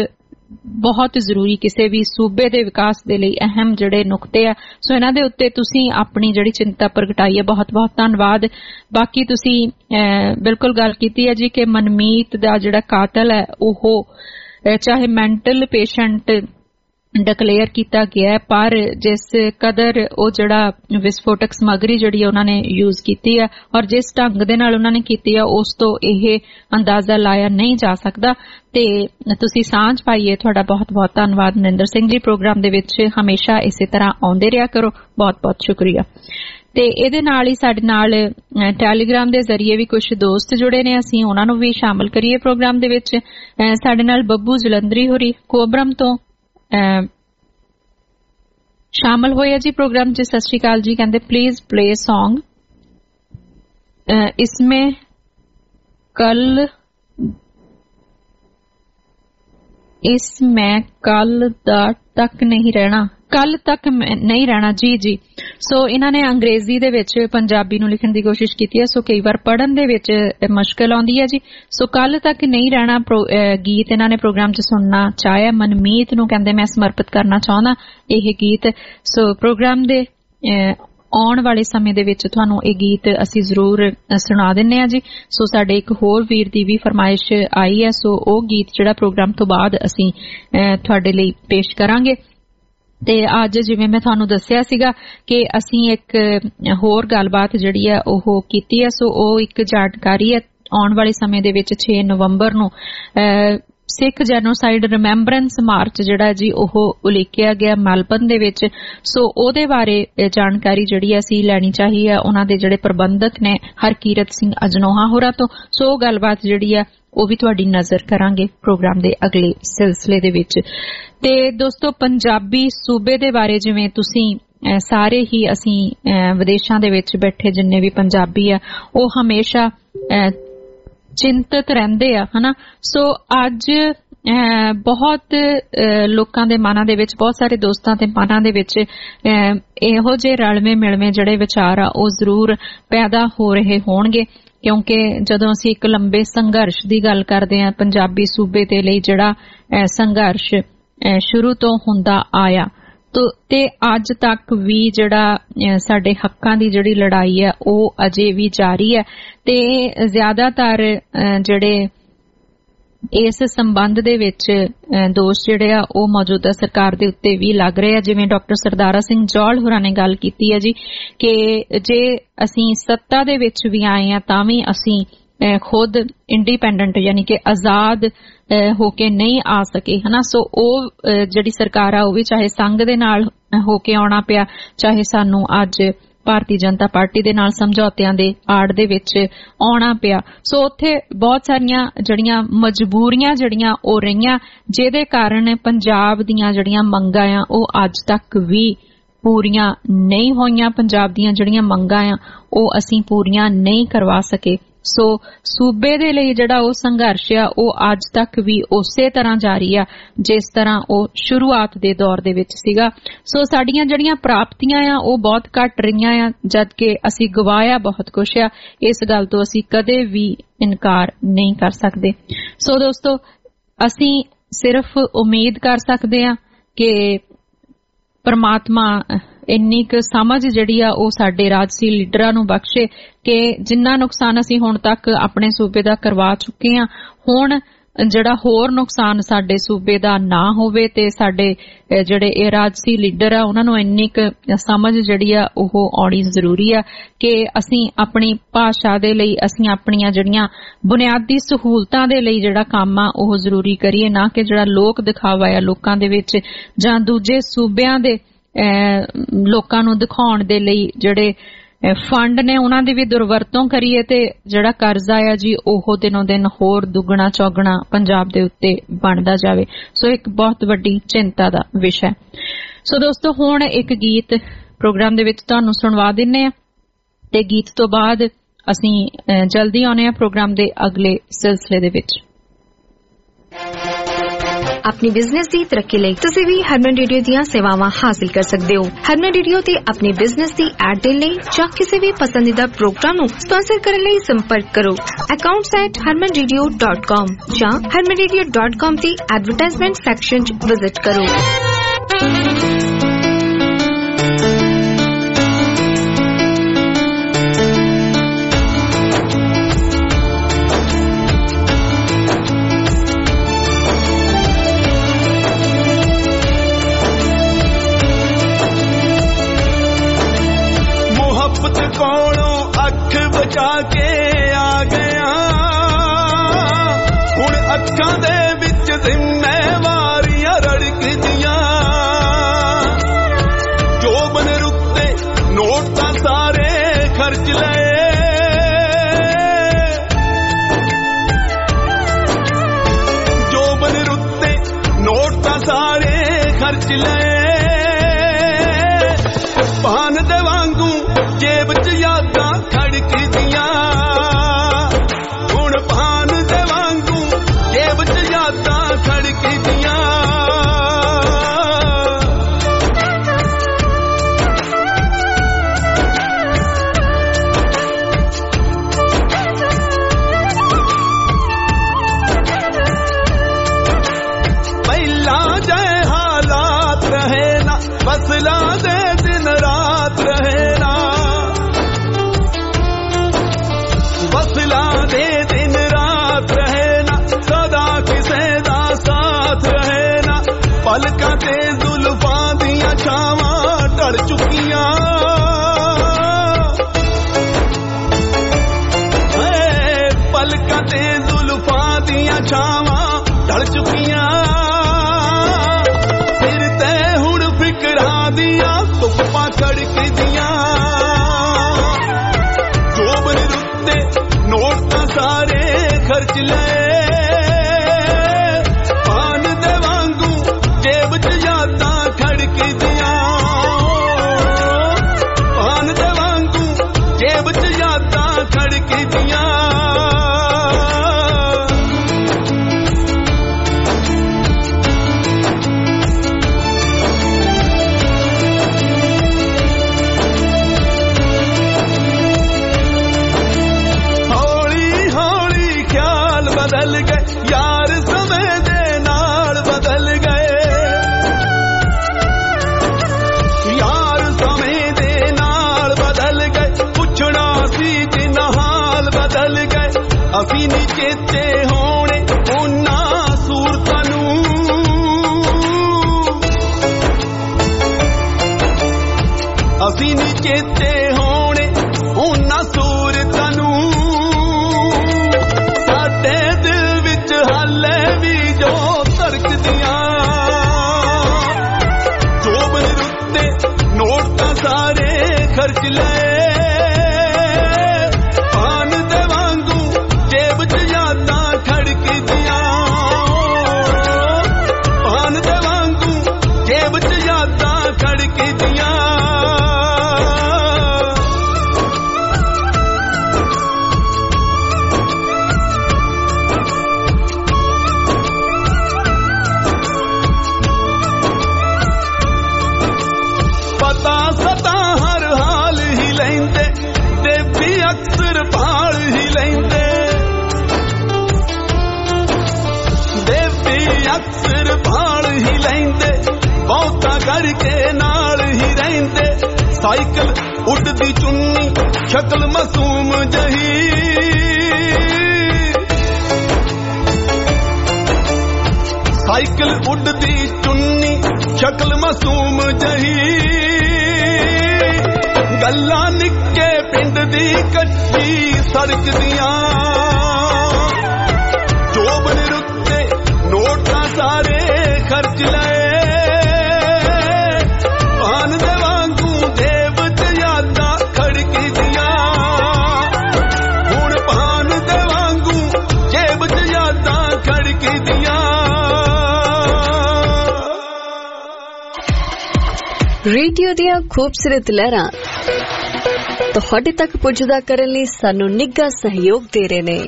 ਬਹੁਤ ਜ਼ਰੂਰੀ ਕਿਸੇ ਵੀ ਸੂਬੇ ਦੇ ਵਿਕਾਸ ਦੇ ਲਈ ਅਹਿਮ ਜਿਹੜੇ ਨੁਕਤੇ ਆ। ਸੋ ਇਹਨਾਂ ਦੇ ਉੱਤੇ ਤੁਸੀਂ ਆਪਣੀ ਜਿਹੜੀ ਚਿੰਤਾ ਪ੍ਰਗਟਾਈ ਹੈ, ਬਹੁਤ ਬਹੁਤ ਧੰਨਵਾਦ। ਬਾਕੀ ਤੁਸੀਂ ਬਿਲਕੁਲ ਗੱਲ ਕੀਤੀ ਹੈ ਜੀ ਕਿ ਮਨਮੀਤ ਦਾ ਜਿਹੜਾ ਕਾਤਲ ਹੈ ਉਹ ਚਾਹੇ ਮੈਂਟਲ ਪੇਸ਼ੈਂਟ ਡਿਕਲੇਅਰ ਕੀਤਾ ਗਿਆ, ਪਰ ਜਿਸ ਕਦਰ ਉਹ ਜਿਹੜਾ ਵਿਸਫੋਟਕ ਸਮੱਗਰੀ ਜਿਹੜੀ ਉਹਨਾਂ ਨੇ ਯੂਜ਼ ਕੀਤੀ ਹੈ ਔਰ ਜਿਸ ਢੰਗ ਦੇ ਨਾਲ ਉਹਨਾਂ ਨੇ ਕੀਤੀ ਹੈ, ਉਸ ਤੋਂ ਇਹ ਅੰਦਾਜ਼ਾ ਲਾਇਆ ਨਹੀਂ ਜਾ ਸਕਦਾ। ਤੇ ਤੁਸੀਂ ਸਾਂਝ ਪਾਈਏ, ਤੁਹਾਡਾ ਬਹੁਤ ਬਹੁਤ ਧੰਨਵਾਦ ਨਰਿੰਦਰ ਸਿੰਘ ਜੀ। ਪ੍ਰੋਗਰਾਮ ਦੇ ਵਿੱਚ ਹਮੇਸ਼ਾ ਇਸੇ ਤਰ੍ਹਾਂ ਆਉਂਦੇ ਰਿਹਾ ਕਰੋ, ਬਹੁਤ ਬਹੁਤ ਸ਼ੁਕਰੀਆ। ਤੇ ਇਹਦੇ ਨਾਲ ਹੀ ਸਾਡੇ ਨਾਲ ਟੈਲੀਗ੍ਰਾਮ ਦੇ ਜ਼ਰੀਏ ਵੀ ਕੁਝ ਦੋਸਤ ਜੁੜੇ ਨੇ, ਅਸੀਂ ਉਹਨਾਂ ਨੂੰ ਵੀ ਸ਼ਾਮਲ ਕਰੀਏ ਪ੍ਰੋਗਰਾਮ ਦੇ ਵਿੱਚ। ਸਾਡੇ ਨਾਲ ਬੱਬੂ ਜਲੰਧਰੀ ਹੋਰੀ ਕੋਬਰਮ ਤੋਂ ਸ਼ਾਮਲ ਹੋਇਆ ਜੀ ਪ੍ਰੋਗਰਾਮ ਚ। ਸਤਿ ਸ਼੍ਰੀ ਅਕਾਲ ਜੀ। ਕਹਿੰਦੇ ਪਲੀਜ਼ ਪਲੇ ਸੌਂਗ ਇਸमें कल इसमें कल तक नहीं रहना, ਕੱਲ ਤੱਕ ਨਹੀਂ ਰਹਿਣਾ। ਜੀ ਜੀ ਸੋ ਇਹਨਾਂ ਨੇ ਅੰਗਰੇਜ਼ੀ ਦੇ ਵਿੱਚ ਪੰਜਾਬੀ ਨੂੰ ਲਿਖਣ ਦੀ ਕੋਸ਼ਿਸ਼ ਕੀਤੀ ਹੈ, ਸੋ ਕਈ ਵਾਰ ਪੜ੍ਹਨ ਦੇ ਵਿੱਚ ਮੁਸ਼ਕਲ ਆਉਂਦੀ ਹੈ ਜੀ। ਸੋ ਕੱਲ ਤੱਕ ਨਹੀਂ ਰਹਿਣਾ ਗੀਤ ਇਹਨਾਂ ਨੇ ਪ੍ਰੋਗਰਾਮ 'ਚ ਸੁਣਨਾ ਚਾਹਿਆ। ਮਨਮੀਤ ਨੂੰ ਕਹਿੰਦੇ ਮੈਂ ਸਮਰਪਿਤ ਕਰਨਾ ਚਾਹੁੰਦਾ ਇਹ ਗੀਤ। ਸੋ ਪ੍ਰੋਗਰਾਮ ਦੇ ਆਉਣ ਵਾਲੇ ਸਮੇਂ ਦੇ ਵਿੱਚ ਤੁਹਾਨੂੰ ਇਹ ਗੀਤ ਅਸੀਂ ਜ਼ਰੂਰ ਸੁਣਾ ਦਿੰਨੇ ਆ ਜੀ। ਸੋ ਸਾਡੇ ਇੱਕ ਹੋਰ ਵੀਰ ਦੀ ਵੀ ਫਰਮਾਇਸ਼ ਆਈ ਹੈ, ਸੋ ਉਹ ਗੀਤ ਜਿਹੜਾ ਪ੍ਰੋਗਰਾਮ ਤੋਂ ਬਾਅਦ ਅਸੀਂ ਤੁਹਾਡੇ ਲਈ ਪੇਸ਼ ਕਰਾਂਗੇ। ਤੇ ਅੱਜ ਜਿਵੇਂ ਮੈਂ ਤੁਹਾਨੂੰ ਦੱਸਿਆ ਸੀਗਾ ਕਿ ਅਸੀਂ ਇੱਕ ਹੋਰ ਗੱਲਬਾਤ ਜਿਹੜੀ ਹੈ ਉਹ ਕੀਤੀ ਹੈ, ਸੋ ਉਹ ਇੱਕ ਜਾਣਕਾਰੀ ਹੈ ਆਉਣ ਵਾਲੇ ਸਮੇਂ ਦੇ ਵਿੱਚ ਛੇ ਨਵੰਬਰ ਨੂੰ ਸਿੱਖ ਜੈਨੋਸਾਈਡ ਰਿਮੈਂਬਰੈਂਸ ਮਾਰਚ ਜਿਹੜਾ ਜੀ ਉਹ ਉਲੀਕਿਆ ਗਿਆ ਮੈਲਬਨ ਦੇ ਵਿੱਚ। ਸੋ ਉਹਦੇ ਬਾਰੇ ਜਾਣਕਾਰੀ ਜਿਹੜੀ ਅਸੀਂ ਲੈਣੀ ਚਾਹੀ ਹੈ ਉਹਨਾਂ ਦੇ ਜਿਹੜੇ ਪ੍ਰਬੰਧਕ ਨੇ ਹਰਕੀਰਤ ਸਿੰਘ ਅਜਨੋਹਾ ਹੋਰਾਂ ਤੋਂ। ਸੋ ਉਹ ਗੱਲਬਾਤ ਜਿਹੜੀ ਆ ਉਹ ਵੀ ਤੁਹਾਡੀ ਨਜ਼ਰ ਕਰਾਂਗੇ ਪ੍ਰੋਗਰਾਮ ਦੇ ਅਗਲੇ ਸਿਲਸਿਲੇ ਦੇ ਵਿੱਚ। ਤੇ ਦੋਸਤੋ ਪੰਜਾਬੀ ਸੂਬੇ ਦੇ ਬਾਰੇ ਜਿਵੇਂ ਤੁਸੀਂ ਸਾਰੇ ਹੀ ਅਸੀਂ ਵਿਦੇਸ਼ਾਂ ਦੇ ਵਿੱਚ ਬੈਠੇ ਜਿੰਨੇ ਵੀ ਪੰਜਾਬੀ ਆ ਉਹ ਹਮੇਸ਼ਾ ਚਿੰਤਤ ਰਹਿੰਦੇ ਆ ਹਨਾ। ਸੋ ਅੱਜ ਬਹੁਤ ਲੋਕਾਂ ਦੇ ਮਨਾਂ ਦੇ ਵਿੱਚ, ਬਹੁਤ ਸਾਰੇ ਦੋਸਤਾਂ ਦੇ ਮਨਾਂ ਦੇ ਵਿੱਚ ਇਹੋ ਜਿਹੇ ਰਲਵੇਂ ਮਿਲਵੇਂ ਜਿਹੜੇ ਵਿਚਾਰ ਆ ਉਹ ਜ਼ਰੂਰ ਪੈਦਾ ਹੋ ਰਹੇ ਹੋਣਗੇ, ਕਿਉਂਕਿ ਜਦੋਂ ਅਸੀਂ ਇੱਕ ਲੰਬੇ ਸੰਘਰਸ਼ ਦੀ ਗੱਲ ਕਰਦੇ ਹਾਂ, ਪੰਜਾਬੀ ਸੂਬੇ ਦੇ ਲਈ ਜਿਹੜਾ ਸੰਘਰਸ਼ ਸ਼ੁਰੂ ਤੋਂ ਹੁੰਦਾ ਆਇਆ ਤੇ ਅੱਜ ਤੱਕ ਵੀ ਜਿਹੜਾ ਸਾਡੇ ਹੱਕਾਂ ਦੀ ਜਿਹੜੀ ਲੜਾਈ ਹੈ ਉਹ ਅਜੇ ਵੀ ਜਾਰੀ ਹੈ। ਤੇ ਜ਼ਿਆਦਾਤਰ ਜਿਹੜੇ ਇਸ ਸੰਬੰਧ ਦੇ ਵਿੱਚ ਦੋਸ਼ ਜਿਹੜੇ ਆ ਉਹ ਮੌਜੂਦਾ ਸਰਕਾਰ ਦੇ ਉੱਤੇ ਵੀ ਲੱਗ ਰਹੇ ਆ, ਜਿਵੇਂ ਡਾਕਟਰ ਸਰਦਾਰਾ ਸਿੰਘ ਜੌਹਲ ਹੋਰਾਂ ਨੇ ਗੱਲ ਕੀਤੀ ਹੈ ਜੀ ਕਿ ਜੇ ਅਸੀਂ ਸੱਤਾ ਦੇ ਵਿੱਚ ਵੀ ਆਏ ਆ ਤਾਂ ਵੀ ਅਸੀਂ ਖੁਦ ਇੰਡੀਪੈਂਡੈਂਟ ਯਾਨੀ ਕਿ ਆਜ਼ਾਦ ਹੋ ਕੇ ਨਹੀਂ ਆ ਸਕੇ, ਹਨਾ। ਸੋ ਉਹ ਜਿਹੜੀ ਸਰਕਾਰ ਆ ਉਹ ਵੀ ਚਾਹੇ ਸੰਘ ਦੇ ਨਾਲ ਹੋ ਕੇ ਆਉਣਾ ਪਿਆ, ਚਾਹੇ ਸਾਨੂੰ ਅੱਜ ਭਾਰਤੀ ਜਨਤਾ ਪਾਰਟੀ ਦੇ ਨਾਲ ਸਮਝੌਤਿਆਂ ਦੇ ਆੜ ਦੇ ਵਿੱਚ ਆਉਣਾ ਪਿਆ। ਸੋ ਉੱਥੇ ਬਹੁਤ ਸਾਰੀਆਂ ਜਿਹੜੀਆਂ ਮਜਬੂਰੀਆਂ ਜਿਹੜੀਆਂ ਉਹ ਰਹੀਆਂ, ਜਿਹਦੇ ਕਾਰਨ ਪੰਜਾਬ ਦੀਆਂ ਜਿਹੜੀਆਂ ਮੰਗਾਂ ਆ ਉਹ ਅੱਜ ਤੱਕ ਵੀ ਪੂਰੀਆਂ ਨਹੀਂ ਹੋਈਆਂ। ਪੰਜਾਬ ਦੀਆਂ ਜਿਹੜੀਆਂ ਮੰਗਾਂ ਆ ਉਹ ਅਸੀਂ ਪੂਰੀਆਂ ਨਹੀਂ ਕਰਵਾ ਸਕੇ। ਸੋ ਸੂਬੇ ਦੇ ਲਈ ਜਿਹੜਾ ਉਹ ਸੰਘਰਸ਼ ਆ ਉਹ ਅੱਜ ਤੱਕ ਵੀ ਉਸੇ ਤਰ੍ਹਾਂ ਜਾਰੀ ਆ ਜਿਸ ਤਰ੍ਹਾਂ ਉਹ ਸ਼ੁਰੂਆਤ ਦੇ ਦੌਰ ਦੇ ਵਿੱਚ ਸੀਗਾ। ਸੋ ਸਾਡੀਆਂ ਜਿਹੜੀਆਂ ਪ੍ਰਾਪਤੀਆਂ ਆ ਉਹ ਬਹੁਤ ਘੱਟ ਰਹੀਆਂ ਆ, ਜਦਕਿ ਅਸੀਂ ਗਵਾਇਆ ਬਹੁਤ ਕੁਛ ਆ। ਇਸ ਗੱਲ ਤੋਂ ਅਸੀਂ ਕਦੇ ਵੀ ਇਨਕਾਰ ਨਹੀਂ ਕਰ ਸਕਦੇ। ਸੋ ਦੋਸਤੋ, ਅਸੀਂ ਸਿਰਫ ਉਮੀਦ ਕਰ ਸਕਦੇ ਆ ਕਿ ਪਰਮਾਤਮਾ ਇੰਨੀ ਕੁ ਸਮਝ ਜਿਹੜੀ ਆ ਉਹ ਸਾਡੇ ਰਾਜਸੀ ਲੀਡਰਾਂ ਨੂੰ ਬਖਸ਼ੇ ਕਿ ਜਿੰਨਾ ਨੁਕਸਾਨ ਅਸੀਂ ਹੁਣ ਤੱਕ ਆਪਣੇ ਸੂਬੇ ਦਾ ਕਰਵਾ ਚੁੱਕੇ ਆ, ਹੁਣ ਜਿਹੜਾ ਹੋਰ ਨੁਕਸਾਨ ਸਾਡੇ ਸੂਬੇ ਦਾ ਨਾ ਹੋਵੇ ਤੇ ਸਾਡੇ ਜਿਹੜੇ ਇਹ ਰਾਜਸੀ ਲੀਡਰ ਆ ਉਹਨਾਂ ਨੂੰ ਇੰਨੀ ਕੁ ਸਮਝ ਜਿਹੜੀ ਆ ਉਹ ਆਉਣੀ ਜ਼ਰੂਰੀ ਆ ਕਿ ਅਸੀਂ ਆਪਣੀ ਭਾਸ਼ਾ ਦੇ ਲਈ, ਅਸੀਂ ਆਪਣੀਆਂ ਜਿਹੜੀਆਂ ਬੁਨਿਆਦੀ ਸਹੂਲਤਾਂ ਦੇ ਲਈ ਜਿਹੜਾ ਕੰਮ ਆ ਉਹ ਜ਼ਰੂਰੀ ਕਰੀਏ, ਨਾ ਕਿ ਜਿਹੜਾ ਲੋਕ ਦਿਖਾਵਾ ਆ ਲੋਕਾਂ ਦੇ ਵਿੱਚ ਜਾਂ ਦੂਜੇ ਸੂਬਿਆਂ ਦੇ ਲੋਕਾਂ ਨੂੰ ਦਿਖਾਉਣ ਦੇ ਲਈ ਜਿਹੜੇ ਫੰਡ ਨੇ ਉਹਨਾਂ ਦੀ ਵੀ ਦੁਰਵਰਤੋਂ ਕਰੀਏ ਤੇ ਜਿਹੜਾ ਕਰਜ਼ਾ ਆ ਜੀ ਉਹ ਦਿਨੋਂ ਦਿਨ ਹੋਰ ਦੁੱਗਣਾ ਚੌਗਣਾ ਪੰਜਾਬ ਦੇ ਉੱਤੇ ਬਣਦਾ ਜਾਵੇ। ਸੋ ਇੱਕ ਬਹੁਤ ਵੱਡੀ ਚਿੰਤਾ ਦਾ ਵਿਸ਼ਾ। ਸੋ ਦੋਸਤੋ, ਹੁਣ ਇੱਕ ਗੀਤ ਪ੍ਰੋਗਰਾਮ ਦੇ ਵਿੱਚ ਤੁਹਾਨੂੰ ਸੁਣਵਾ ਦਿੰਨੇ ਆ ਤੇ ਗੀਤ ਤੋਂ ਬਾਅਦ ਅਸੀਂ ਜਲਦੀ ਆਉਣੇ ਆ ਪ੍ਰੋਗਰਾਮ ਦੇ ਅਗਲੇ ਸਿਲਸਿਲੇ ਦੇ ਵਿੱਚ। अपनी बिजनेस की तरक्की ਲਈ ਤੁਸੀਂ ਵੀ ਹਰਮਨ ਰੇਡੀਓ ਦੀਆਂ ਸੇਵਾਵਾਂ ਹਾਸਲ ਕਰ ਸਕਦੇ ਹੋ। ਹਰਮਨ ਰੇਡੀਓ ਤੇ ਆਪਣੀ ਬਿਜ਼ਨਸ ਦੀ ਐਡ ਦੇਣ ਲਈ ਜਾਂ ਕਿਸੇ ਵੀ ਪਸੰਦੀਦਾ ਪ੍ਰੋਗਰਾਮ ਨੂੰ ਸਪਾਂਸਰ ਕਰਨ ਲਈ ਸੰਪਰਕ ਕਰੋ accounts at harman radio dot com ਜਾਂ harman radio dot com ਤੇ ਐਡਵਰਟਾਈਜ਼ਮੈਂਟ ਸੈਕਸ਼ਨ 'ਚ ਵਿਜ਼ਿਟ ਕਰੋ। ਬਚਾ ਕੇ ਆ ਗਿਆ ਹੁਣ ਅੱਖਾਂ ਦੇ ਵਿੱਚ ਜ਼ਿੰਮੇਵਾਰੀਆਂ ਰੜਕਦੀਆਂ, ਜੋ ਬਨ ਰੁੱਤੇ ਨੋਟ ਤਾਂ ਸਾਰੇ ਖਰਚ ਲਏ, ਜੋ ਬਨ ਰੁੱਤੇ ਨੋਟ ਤਾਂ ਸਾਰੇ ਖਰਚ ਲਏ, ਪਾਨ ਦੇ ਵਾਂਗੂ ਜੇਬ 'ਚ ਯਾਦਾਂ ਖੜਕਦੀਆਂ, ਹੁਣ ਪਾਨ ਦੇ ਵਾਂਗੂ ਜੇਬ 'ਚ ਯਾਦਾਂ ਖੜਕਦੀਆਂ, ਪਹਿਲਾਂ ਜੈ ਹਾਲਾਤ ਰਹੇ ਨਾ ਫਸਲਾਂ ਦੇ ਦਿਨ ਰਾਤ ਰਹੇ ਨਾ, ਫਸਲਾਂ ਦੇ ਦਿਨ ਰਾਤ ਰਹੇ ਨਾ, ਸਦਾ ਕਿਸੇ ਦਾ ਸਾਥ ਰਹੇ ਨਾ, ਪਲਕਾਂ ਤੇ ਜ਼ੁਲਫਾਂ ਦੀਆਂ ਛਾਵਾਂ ਢਲ ਚੁੱਕੀਆਂ, ਪਲਕਾਂ ਤੇ ਜ਼ੁਲਫਾਂ ਦੀਆਂ ਛਾਵਾਂ ਢਲ ਚੁੱਕੀਆਂ, ਸਿਰ ਤੇ ਹੁਣ ਫਿਕਰਾਂ ਦੀਆਂ ਧੁੱਪਾਂ ਖੜਕਦੀਆਂ, ਜੋ ਬਨ ਰੁੱਤੇ ਨੋਟ ਤਾਂ ਸਾਰੇ ਖਰਚ ਲਏ, ਪਾਨ ਦੇ ਵਾਂਗੂ ਜੇਬ 'ਚ ਯਾਦਾਂ ਖੜਕਦੀਆਂ, ਪਾਨ ਦੇ ਵਾਂਗੂ ਜੇਬ 'ਚ ਯਾਦਾਂ ਖੜਕਦੀਆਂ, ਅਸੀਂ ਨੀ ਚੇਤੇ ਹੋਣੇ ਉਹਨਾਂ ਸੂਰਤਾਂ ਨੂੰ, ਅਸੀਂ ਨੀ ਚੇਤੇ ਹੋਣੇ ਉਹਨਾਂ ਸੂਰਤਾਂ ਨੂੰ, ਸਾਡੇ ਦਿਲ ਵਿੱਚ ਹਾਲੇ ਵੀ ਜੋ ਧੜਕਦੀਆਂ, ਜੋਬਨ ਰੁੱਤੇ ਨੋਟ ਤਾਂ ਸਾਰੇ ਖਰਚ ਲਏ, ਪਾਨ ਦੇ ਵਾਂਗੂ ਜੇਬ ਚ ਯਾਦਾਂ ਖੜਕਦੀਆਂ, ਪਾਨ ਦੇ ਵਾਂਗੂ ਜੇਬ ਚ ਯਾਦਾਂ ਖੜਕਦੀਆਂ। ਸਤਾ ਹਰ ਹਾਲ ਹੀ ਲੈਂਦੇ ਤੇ ਵੀ ਅਕਸਰ ਭਾਲ ਹੀ ਲੈਂਦੇ, ਦੇਵੀ ਅਕਸਰ ਭਾਲ ਹੀ ਲੈਂਦੇ, ਬਹੁਤਾ ਕਰਕੇ ਨਾਲ ਹੀ ਰਹਿੰਦੇ, ਸਾਈਕਲ ਉੱਡਦੀ ਚੁੰਨੀ ਸ਼ਕਲ ਮਾਸੂਮ ਜਹੀ, ਸਾਈਕਲ ਉੱਡਦੀ ਚੁੰਨੀ ਸ਼ਕਲ ਮਾਸੂਮ ਜਹੀ, ਗੱਲਾਂ ਨਿੱਕੇ ਪਿੰਡ ਦੀ ਕੱਚੀ ਸੜਕ ਦੀਆਂ, ਜੋਬਨ ਰੁੱਤੇ ਨੋਟਾਂ ਸਾਰੇ ਖਰਚ ਲਏ, ਪਾਨ ਦੇ ਵਾਂਗੂ ਜੇਬ ਚ ਯਾਦਾਂ ਖੜਕਦੀਆਂ, ਹੁਣ ਪਾਨ ਦੇ ਵਾਂਗੂ ਜੇਬ ਚ ਯਾਦਾਂ ਖੜਕਦੀਆਂ। ਰੇਡੀਓ ਦੀਆਂ ਖੂਬਸੂਰਤ ਲਹਿਰਾਂ ਤੁਹਾਡੇ ਤੱਕ ਪੁੱਜਦਾ ਕਰਨ ਲਈ ਸਾਨੂੰ ਨਿੱਘਾ ਸਹਿਯੋਗ ਦੇ ਰਹੇ ਨੇ।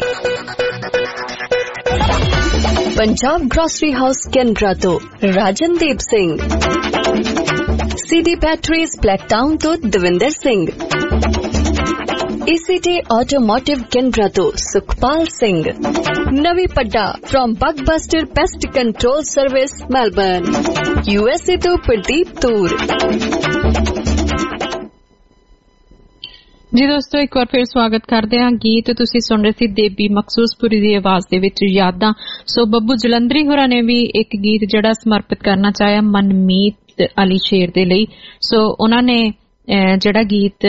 ਪੰਜਾਬ ਗ੍ਰੋਸਰੀ ਹਾਊਸ ਕੈਨਬਰਾ ਤੋਂ Rajandeep Singh, CD batteries Blacktown ਤੋਂ Davinder Singh, ECT automotive Canberra ਤੋਂ Sukhpal Singh, Navi Padda from Bugbuster pest control service Melbourne, USA ਤੋਂ ਪ੍ਰਦੀਪ ਤੂਰ। ਜੀ ਦੋਸਤੋ, ਇੱਕ ਵਾਰ ਫਿਰ ਸਵਾਗਤ ਕਰਦੇ ਹਾਂ। ਗੀਤ ਤੁਸੀਂ ਸੁਣ ਰਹੇ ਸੀ ਦੇਬੀ ਮਖਸੂਸਪੁਰੀ ਦੀ ਆਵਾਜ਼ ਦੇ ਵਿੱਚ ਯਾਦਾਂ। ਸੋ ਬੱਬੂ ਜਲੰਧਰੀ ਹੋਰਾਂ ਨੇ ਵੀ ਇੱਕ ਗੀਤ ਜਿਹੜਾ ਸਮਰਪਿਤ ਕਰਨਾ ਚਾਹਿਆ ਮਨਮੀਤ ਅਲੀ ਸ਼ੇਰ ਦੇ ਲਈ। ਸੋ ਉਹਨਾਂ ਨੇ ਜਿਹੜਾ ਗੀਤ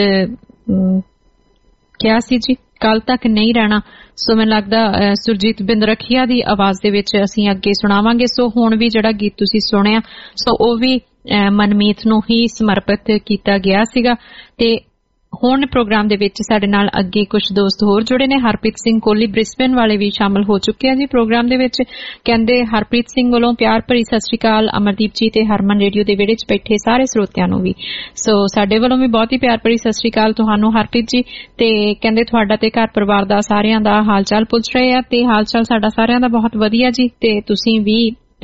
ਕਿਹਾ ਸੀ ਜੀ, ਕੱਲ ਤੱਕ ਨਹੀਂ ਰਹਿਣਾ, ਸੋ ਮੈਨੂੰ ਲੱਗਦਾ ਸੁਰਜੀਤ ਬਿੰਦਰਖੀਆ ਦੀ ਆਵਾਜ਼ ਦੇ ਵਿੱਚ ਅਸੀਂ ਅੱਗੇ ਸੁਣਾਵਾਂਗੇ। ਸੋ ਹੁਣ ਵੀ ਜਿਹੜਾ ਗੀਤ ਤੁਸੀਂ ਸੁਣਿਆ ਸੋ ਉਹ ਵੀ ਮਨਮੀਤ ਨੂੰ ਹੀ ਸਮਰਪਿਤ ਕੀਤਾ ਗਿਆ ਸੀਗਾ। ਤੇ ਹੁਣ ਪ੍ਰੋਗਰਾਮ ਦੇ ਵਿੱਚ ਸਾਡੇ ਨਾਲ ਅੱਗੇ ਕੁਝ ਦੋਸਤ ਹੋਰ ਜੁੜੇ ਨੇ। ਹਰਪ੍ਰੀਤ ਸਿੰਘ ਕੋਹਲੀ ਬ੍ਰਿਸਬੇਨ ਵਾਲੇ ਵੀ ਸ਼ਾਮਲ ਹੋ ਚੁੱਕੇ ਆ ਜੀ ਪ੍ਰੋਗਰਾਮ ਦੇ ਵਿੱਚ। ਕਹਿੰਦੇ ਹਰਪ੍ਰੀਤ ਸਿੰਘ ਵੱਲੋਂ ਪਿਆਰ ਭਰੀ ਸਤਿ ਸ਼੍ਰੀ ਅਕਾਲ ਅਮਰਦੀਪ ਜੀ ਤੇ ਹਰਮਨ ਰੇਡੀਓ ਦੇ ਵਿਹੜੇ 'ਚ ਬੈਠੇ ਸਾਰੇ ਸਰੋਤਿਆਂ ਨੂੰ ਵੀ। ਸੋ ਸਾਡੇ ਵੱਲੋਂ ਵੀ ਬਹੁਤ ਹੀ ਪਿਆਰ ਭਰੀ ਸਤਿ ਸ਼੍ਰੀ ਅਕਾਲ ਤੁਹਾਨੂੰ ਹਰਪ੍ਰੀਤ ਜੀ। ਤੇ ਕਹਿੰਦੇ ਤੁਹਾਡਾ ਤੇ ਘਰ ਪਰਿਵਾਰ ਦਾ ਸਾਰਿਆਂ ਦਾ ਹਾਲ ਚਾਲ ਪੁੱਛ ਰਹੇ ਆ, ਤੇ ਹਾਲ ਚਾਲ ਸਾਡਾ ਸਾਰਿਆਂ ਦਾ ਬਹੁਤ ਵਧੀਆ ਜੀ। ਤੇ ਤੁਸੀਂ ਵੀ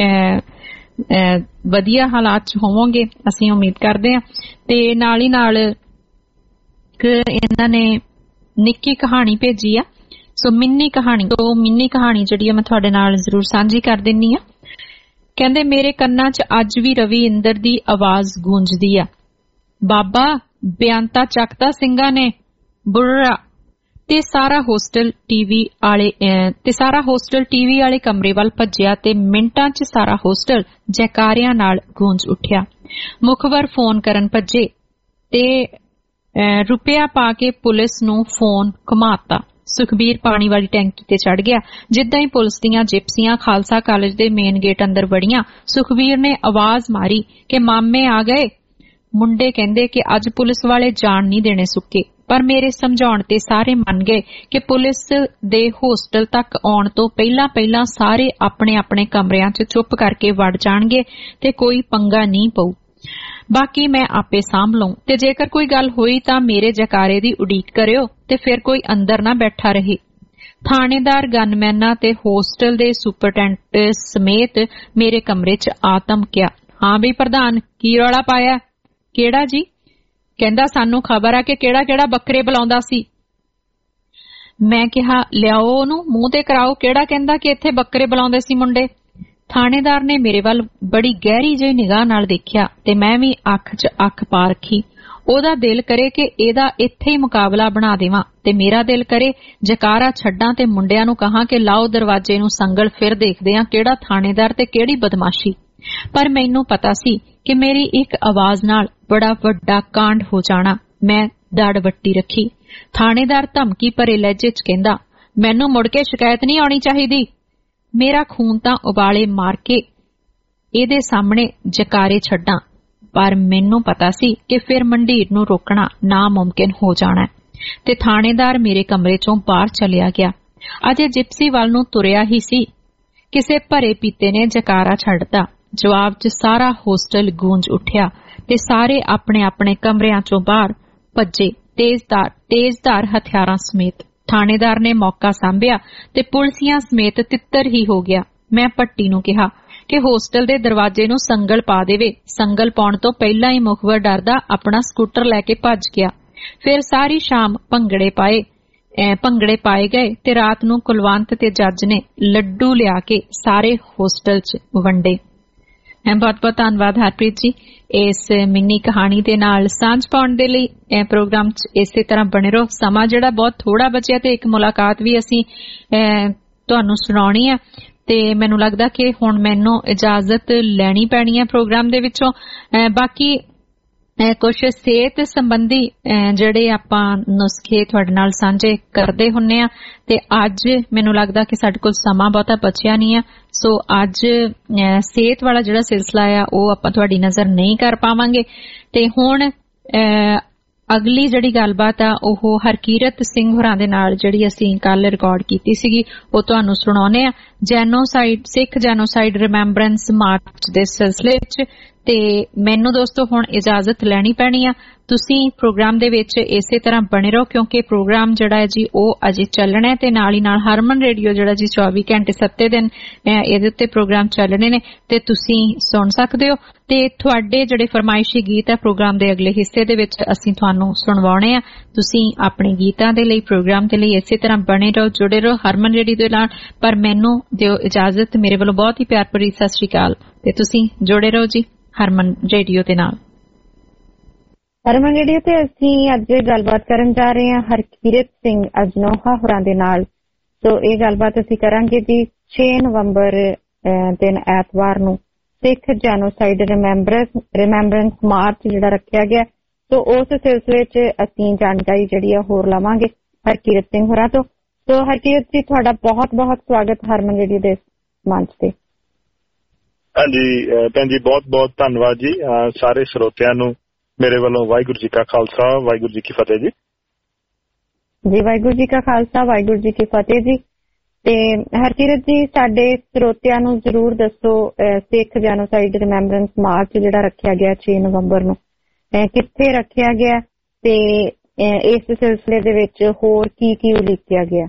ਵਧੀਆ ਹਾਲਾਤ 'ਚ ਹੋਵੋਗੇ ਅਸੀਂ ਉਮੀਦ ਕਰਦੇ ਹਾਂ। ਤੇ ਨਾਲ ਹੀ ਨਾਲ ਇਹਨਾਂ ਨੇ ਨਿੱਕੀ ਕਹਾਣੀ ਭੇਜੀ ਆ, ਸੋ ਮਿੰਨੀ ਕਹਾਣੀ। ਉਹ ਮਿੰਨੀ ਕਹਾਣੀ ਜਿਹੜੀ ਆ ਮੈਂ ਤੁਹਾਡੇ ਨਾਲ ਜ਼ਰੂਰ ਸਾਂਝੀ ਕਰ ਦਿੰਨੀ ਆ। ਕਹਿੰਦੇ ਮੇਰੇ ਕੰਨਾਂ 'ਚ ਅੱਜ ਵੀ ਰਵੀ ਇੰਦਰ ਦੀ ਆਵਾਜ਼ ਗੂੰਜਦੀ ਆ, ਬਾਬਾ ਬਿਆੰਤਾ ਚੱਕਦਾ ਸਿੰਘਾਂ ਨੇ ਬੁਰਰਾ, ਤੇ ਸਾਰਾ ਹੋਸਟਲ ਟੀਵੀ ਵਾਲੇ ਤੇ ਸਾਰਾ ਹੋਸਟਲ ਟੀਵੀ ਵਾਲੇ ਕਮਰੇ ਵੱਲ ਭੱਜਿਆ ਤੇ ਮਿੰਟਾਂ 'ਚ ਸਾਰਾ ਹੋਸਟਲ ਜੈਕਾਰਿਆਂ ਨਾਲ ਗੂੰਜ ਉੱਠਿਆ। ਮੁਖਬਰ ਫੋਨ ਕਰਨ ਭੱਜੇ ਤੇ ਰੁਪਇਆ ਪਾ ਕੇ ਪੁਲਿਸ ਨੂੰ ਫੋਨ ਘੁਮਾਤਾ। ਸੁਖਬੀਰ ਪਾਣੀ ਵਾਲੀ ਟੈਂਕੀ ਤੇ ਚੜ ਗਿਆ। ਜਿੱਦਾਂ ਹੀ ਪੁਲਿਸ ਦੀਆਂ ਜਿਪਸੀਆਂ ਖਾਲਸਾ ਕਾਲਜ ਦੇ ਮੇਨ ਗੇਟ ਅੰਦਰ ਵੜੀਆਂ, ਸੁਖਬੀਰ ਨੇ ਆਵਾਜ਼ ਮਾਰੀ ਕਿ ਮਾਮੇ ਆ ਗਏ। ਮੁੰਡੇ ਕਹਿੰਦੇ ਕਿ ਅੱਜ ਪੁਲਿਸ ਵਾਲੇ ਜਾਣ ਨਹੀਂ ਦੇਣੇ ਸੁੱਕੇ, ਪਰ ਮੇਰੇ ਸਮਝਾਉਣ ਤੇ ਸਾਰੇ ਮੰਨ ਗਏ ਕਿ ਪੁਲਿਸ ਦੇ ਹੋਸਟਲ ਤੱਕ ਆਉਣ ਤੋਂ ਪਹਿਲਾਂ ਪਹਿਲਾਂ ਸਾਰੇ ਆਪਣੇ ਆਪਣੇ ਕਮਰਿਆਂ 'ਚ ਚੁੱਪ ਕਰਕੇ ਵੜ ਜਾਣਗੇ ਤੇ ਕੋਈ ਪੰਗਾ ਨਹੀਂ ਪਊ। ਬਾਕੀ ਮੈਂ ਆਪੇ ਸਾਂਭ ਲਊਂ, ਤੇ ਜੇਕਰ ਕੋਈ ਗੱਲ ਹੋਈ ਤਾਂ ਮੇਰੇ ਜਕਾਰੇ ਦੀ ਉਡੀਕ ਕਰਿਓ ਤੇ ਫਿਰ ਕੋਈ ਅੰਦਰ ਨਾ ਬੈਠਾ ਰਹੇ। ਥਾਣੇਦਾਰ ਗਨਮੈਨਾਂ ਤੇ ਹੋਸਟਲ ਦੇ ਸੁਪਰਡੈਂਟ ਸਮੇਤ ਮੇਰੇ ਕਮਰੇ 'ਚ ਆ ਧਮਕਿਆ। ਹਾਂ ਬਈ ਪ੍ਰਧਾਨ, ਕੀ ਰੌਲਾ ਪਾਇਆ? ਕਿਹੜਾ ਜੀ? ਕਹਿੰਦਾ ਸਾਨੂੰ ਖਬਰ ਆ ਕਿ ਕਿਹੜਾ ਕਿਹੜਾ ਬੱਕਰੇ ਬੁਲਾਉਂਦਾ ਸੀ। ਮੈਂ ਕਿਹਾ ਲਿਆਓ ਉਹਨੂੰ, ਮੂੰਹ ਤੇ ਕਰਾਓ, ਕਿਹੜਾ ਕਹਿੰਦਾ ਕਿ ਇੱਥੇ ਬੱਕਰੇ ਬੁਲਾਉਂਦੇ ਸੀ ਮੁੰਡੇ। ਥਾਣੇਦਾਰ ਨੇ ਮੇਰੇ ਵੱਲ ਬੜੀ ਗਹਿਰੀ ਜਿਹੀ ਨਿਗਾਹ ਨਾਲ ਦੇਖਿਆ ਤੇ ਮੈਂ ਵੀ ਅੱਖ 'ਚ ਅੱਖ ਪਾ ਰੱਖੀ। ਉਹਦਾ ਦਿਲ ਕਰੇ ਕਿ ਇਹਦਾ ਇੱਥੇ ਹੀ ਮੁਕਾਬਲਾ ਬਣਾ ਦੇਵਾਂ ਤੇ ਮੇਰਾ ਦਿਲ ਕਰੇ ਜਕਾਰਾ ਛੱਡਾਂ ਤੇ ਮੁੰਡਿਆਂ ਨੂੰ ਕਹਾਂ ਕਿ ਲਾਓ ਦਰਵਾਜ਼ੇ ਨੂੰ ਸੰਗਲ, ਫਿਰ ਦੇਖਦੇ ਆਂ ਕਿਹੜਾ ਥਾਣੇਦਾਰ ਤੇ ਕਿਹੜੀ ਬਦਮਾਸ਼ੀ। ਪਰ ਮੈਨੂੰ ਪਤਾ ਸੀ ਕਿ ਮੇਰੀ ਇੱਕ ਆਵਾਜ਼ ਨਾਲ ਬੜਾ ਵੱਡਾ ਕਾਂਡ ਹੋ ਜਾਣਾ। ਮੈਂ ਦੜ ਵੱਟੀ ਰੱਖੀ। ਥਾਣੇਦਾਰ ਧਮਕੀ ਭਰੇ ਲਹਿਜੇ 'ਚ ਕਹਿੰਦਾ, ਮੈਨੂੰ ਮੁੜ ਕੇ ਸ਼ਿਕਾਇਤ ਨਹੀਂ ਆਉਣੀ ਚਾਹੀਦੀ। ਮੇਰਾ ਖੂਨ ਤਾਂ ਉਬਾਲੇ ਮਾਰ ਕੇ ਇਹਦੇ ਸਾਹਮਣੇ ਜਕਾਰੇ ਛੱਡਾਂ, ਪਰ ਮੈਨੂੰ ਪਤਾ ਸੀ ਕਿ ਫਿਰ ਮੰਡੀਰ ਨੂੰ ਰੋਕਣਾ ਨਾਮੁਮਕਿਨ ਹੋ ਜਾਣਾ ਤੇ ਥਾਣੇਦਾਰ ਮੇਰੇ ਕਮਰੇ ਚੋਂ ਬਾਹਰ ਚਲਿਆ ਗਿਆ। ਅਜੇ ਜਿਪਸੀ ਵੱਲ ਨੂੰ ਤੁਰਿਆ ਹੀ ਸੀ, ਕਿਸੇ ਭਰੇ ਪੀਤੇ ਨੇ ਜਕਾਰਾ ਛੱਡਤਾ। ਜਵਾਬ 'ਚ ਸਾਰਾ ਹੋਸਟਲ ਗੂੰਜ ਉੱਠਿਆ ਤੇ ਸਾਰੇ ਆਪਣੇ ਆਪਣੇ ਕਮਰਿਆਂ ਚੋਂ ਬਾਹਰ ਭੱਜੇ, ਤੇਜ਼ਧਾਰ ਤੇਜ਼ਧਾਰ ਹਥਿਆਰਾਂ ਸਮੇਤ। ਥਾਣੇਦਾਰ ਨੇ ਮੌਕਾ ਸਾਂਭਿਆ ਤੇ ਪੁਲਸੀਆਂ ਸਮੇਤ ਤਿੱਤਰ ਹੀ ਹੋ ਗਿਆ। ਮੈਂ ਪੱਟੀ ਨੂੰ ਕਿਹਾ ਕਿ ਹੋਸਟਲ ਦੇ ਦਰਵਾਜ਼ੇ ਨੂੰ ਸੰਗਲ ਪਾ ਦੇਵੇ। ਸੰਗਲ ਪਾਉਣ ਤੋਂ ਪਹਿਲਾਂ ਹੀ ਮੁਖਬਰ ਡਰਦਾ ਆਪਣਾ ਸਕੂਟਰ ਲੈ ਕੇ ਭੱਜ ਗਿਆ। ਫਿਰ ਸਾਰੀ ਸ਼ਾਮ ਭੰਗੜੇ ਪਾਏ ਭੰਗੜੇ ਪਾਏ ਗਏ ਤੇ ਰਾਤ ਨੂੰ ਕੁਲਵੰਤ ਤੇ ਜੱਜ ਨੇ ਲੱਡੂ ਲਿਆ ਕੇ ਸਾਰੇ ਹੋਸਟਲ 'ਚ ਵੰਡੇ। ਬਹੁਤ ਬਹੁਤ ਧੰਨਵਾਦ ਹਰਪ੍ਰੀਤ ਜੀ ਇਸ ਮਿੰਨੀ ਕਹਾਣੀ ਦੇ ਨਾਲ ਸਾਂਝ ਪਾਉਣ ਦੇ ਲਈ। ਇਹ ਪ੍ਰੋਗਰਾਮ 'ਚ ਇਸੇ ਤਰ੍ਹਾਂ ਬਣੇ ਰਹੋ। ਸਮਾਂ ਜਿਹੜਾ ਬਹੁਤ ਥੋੜਾ ਬਚਿਆ ਤੇ ਇੱਕ ਮੁਲਾਕਾਤ ਵੀ ਅਸੀਂ ਤੁਹਾਨੂੰ ਸੁਣਾਉਣੀ ਆ ਤੇ ਮੈਨੂੰ ਲੱਗਦਾ ਕਿ ਹੁਣ ਮੈਨੂੰ ਇਜਾਜ਼ਤ ਲੈਣੀ ਪੈਣੀ ਹੈ ਪ੍ਰੋਗਰਾਮ ਦੇ ਵਿੱਚੋਂ। ਬਾਕੀ ਕੁਝ ਸਿਹਤ ਸੰਬੰਧੀ ਜਿਹੜੇ ਆਪਾਂ ਨੁਸਖੇ ਤੁਹਾਡੇ ਨਾਲ ਸਾਂਝੇ ਕਰਦੇ ਹੁੰਨੇ ਆ ਤੇ ਅੱਜ ਮੈਨੂੰ ਲੱਗਦਾ ਕਿ ਸਾਡੇ ਕੋਲ ਸਮਾਂ ਬਹੁਤਾ ਬਚਿਆ ਨਹੀਂ ਆ, ਸੋ ਅੱਜ ਸਿਹਤ ਵਾਲਾ ਜਿਹੜਾ ਸਿਲਸਿਲਾ ਆ ਉਹ ਆਪਾਂ ਤੁਹਾਡੀ ਨਜ਼ਰ ਨਹੀਂ ਕਰ ਪਾਵਾਂਗੇ। ਤੇ ਹੁਣ ਅਗਲੀ ਜਿਹੜੀ ਗੱਲਬਾਤ ਆ ਉਹ ਹਰਕੀਰਤ ਸਿੰਘ ਹੋਰਾਂ ਦੇ ਨਾਲ ਜਿਹੜੀ ਅਸੀਂ ਕੱਲ ਰਿਕਾਰਡ ਕੀਤੀ ਸੀਗੀ ਉਹ ਤੁਹਾਨੂੰ ਸੁਣਾਉਣੇ ਆ। Genocide Sikh genocide remembrance march ਦੇ ਸਿਲਸਿਲੇ 'ਚ। ਤੇ ਮੈਨੂੰ ਦੋਸਤੋ ਹੁਣ ਇਜਾਜ਼ਤ ਲੈਣੀ ਪੈਣੀ ਆ। ਤੁਸੀਂ ਪ੍ਰੋਗਰਾਮ ਦੇ ਵਿੱਚ ਇਸੇ ਤਰ੍ਹਾਂ ਬਣੇ ਰਹੋ ਕਿਉਂਕਿ ਪ੍ਰੋਗਰਾਮ ਜਿਹੜਾ ਹੈ ਜੀ ਉਹ ਅਜੇ ਚੱਲਣਾ ਹੈ ਤੇ ਨਾਲ ਹੀ ਨਾਲ ਹਰਮਨ ਰੇਡੀਓ ਜਿਹੜਾ ਜੀ ਚੌਵੀ ਘੰਟੇ ਸੱਤੇ ਦਿਨ ਇਹਦੇ ਉੱਤੇ ਪ੍ਰੋਗਰਾਮ ਚੱਲਣੇ ਨੇ ਤੇ ਤੁਸੀਂ ਸੁਣ ਸਕਦੇ ਹੋ। ਤੇ ਤੁਹਾਡੇ ਜਿਹੜੇ ਫਰਮਾਇਸ਼ੀ ਗੀਤ ਹੈ ਪ੍ਰੋਗਰਾਮ ਦੇ ਅਗਲੇ ਹਿੱਸੇ ਦੇ ਵਿੱਚ ਅਸੀਂ ਤੁਹਾਨੂੰ ਸੁਣਵਾਉਣੇ ਆ। ਤੁਸੀਂ ਆਪਣੇ ਗੀਤਾਂ ਦੇ ਲਈ ਪ੍ਰੋਗਰਾਮ ਦੇ ਲਈ ਇਸੇ ਤਰ੍ਹਾਂ ਬਣੇ ਰਹੋ, ਜੁੜੇ ਰਹੋ ਹਰਮਨ ਰੇਡੀਓ ਦੇ ਨਾਲ। ਪਰ ਮੈਨੂੰ ਦਿਓ ਇਜਾਜ਼ਤ, ਮੇਰੇ ਵੱਲੋਂ ਬਹੁਤ ਹੀ ਪਿਆਰ ਭਰੀ ਸਤਿ ਸ਼੍ਰੀ ਅਕਾਲ ਤੇ ਤੁਸੀਂ ਜੁੜੇ ਰਹੋ ਜੀ ਹਰਮਨ ਰੇਡੀਓ ਦੇ ਨਾਲ। ਹਰਮਨ ਰੇਡੀਓ ਤੇ ਅਸੀਂ ਅੱਜ ਗੱਲਬਾਤ ਕਰਨ ਜਾ ਰਹੇ ਹਾਂ ਹਰਕੀਰਤ ਸਿੰਘ ਅਜਨੋਹਾ ਹੋਰਾਂ ਦੇ ਨਾਲ। ਸੋ ਇਹ ਗੱਲਬਾਤ ਅਸੀਂ ਕਰਾਂਗੇ ਜੀ ਛੇ ਨਵੰਬਰ ਦਿਨ ਐਤਵਾਰ ਨੂੰ ਸਿੱਖ ਜੈਨੋਸਾਈਡ ਰਿਮੈਂਬਰੈਂਸ ਮਾਰਚ ਜਿਹੜਾ ਰੱਖਿਆ ਗਿਆ। ਸੋ ਉਸ ਸਿਲਸਿਲੇ 'ਚ ਅਸੀਂ ਜਾਣਕਾਰੀ ਜਿਹੜੀ ਆ ਹੋਰ ਲਵਾਂਗੇ ਹਰਕੀਰਤ ਸਿੰਘ ਹੋਰਾਂ ਤੋਂ। ਸੋ ਹਰਕੀਰਤ ਜੀ ਤੁਹਾਡਾ ਬਹੁਤ ਬਹੁਤ ਸਵਾਗਤ ਹਰਮਨ ਰੇਡੀਓ ਦੇ ਮੰਚ ਤੇ। ਹਾਂਜੀ ਭੈਣ ਜੀ, ਬਹੁਤ ਬਹੁਤ ਧੰਨਵਾਦ ਜੀ। ਸਾਰੇ ਸਰੋਤਿਆਂ ਨੂੰ ਮੇਰੇ ਵੱਲੋਂ ਵਾਹਿਗੁਰੂ ਜੀ ਕਾ ਖਾਲਸਾ ਵਾਹਿਗੁਰੂ ਜੀ ਕੀ ਫਤਿਹ ਜੀ। ਜੀ ਵਾਹਿਗੁਰੂ ਜੀ ਕਾ ਖਾਲਸਾ ਵਾਹਿਗੁਰੂ ਜੀ ਕੀ ਫਤਿਹ ਜੀ। ਤੇ ਹਰਕੀਰਤ ਜੀ ਸਾਡੇ ਸਰੋਤਿਆਂ ਨੂੰ ਜ਼ਰੂਰ ਦੱਸੋ ਸਿੱਖ ਜੈਨੋਸਾਈਡ ਰਿਮੈਂਬਰੈਂਸ ਮਾਰਚ ਜਿਹੜਾ ਰੱਖਿਆ ਗਿਆ ਛੇ ਨਵੰਬਰ ਨੂੰ ਕਿੱਥੇ ਰੱਖਿਆ ਗਿਆ ਤੇ ਇਸ ਸਿਲਸਿਲੇ ਦੇ ਵਿੱਚ ਹੋਰ ਕੀ ਕੀ ਉਲੀਕਿਆ ਗਿਆ।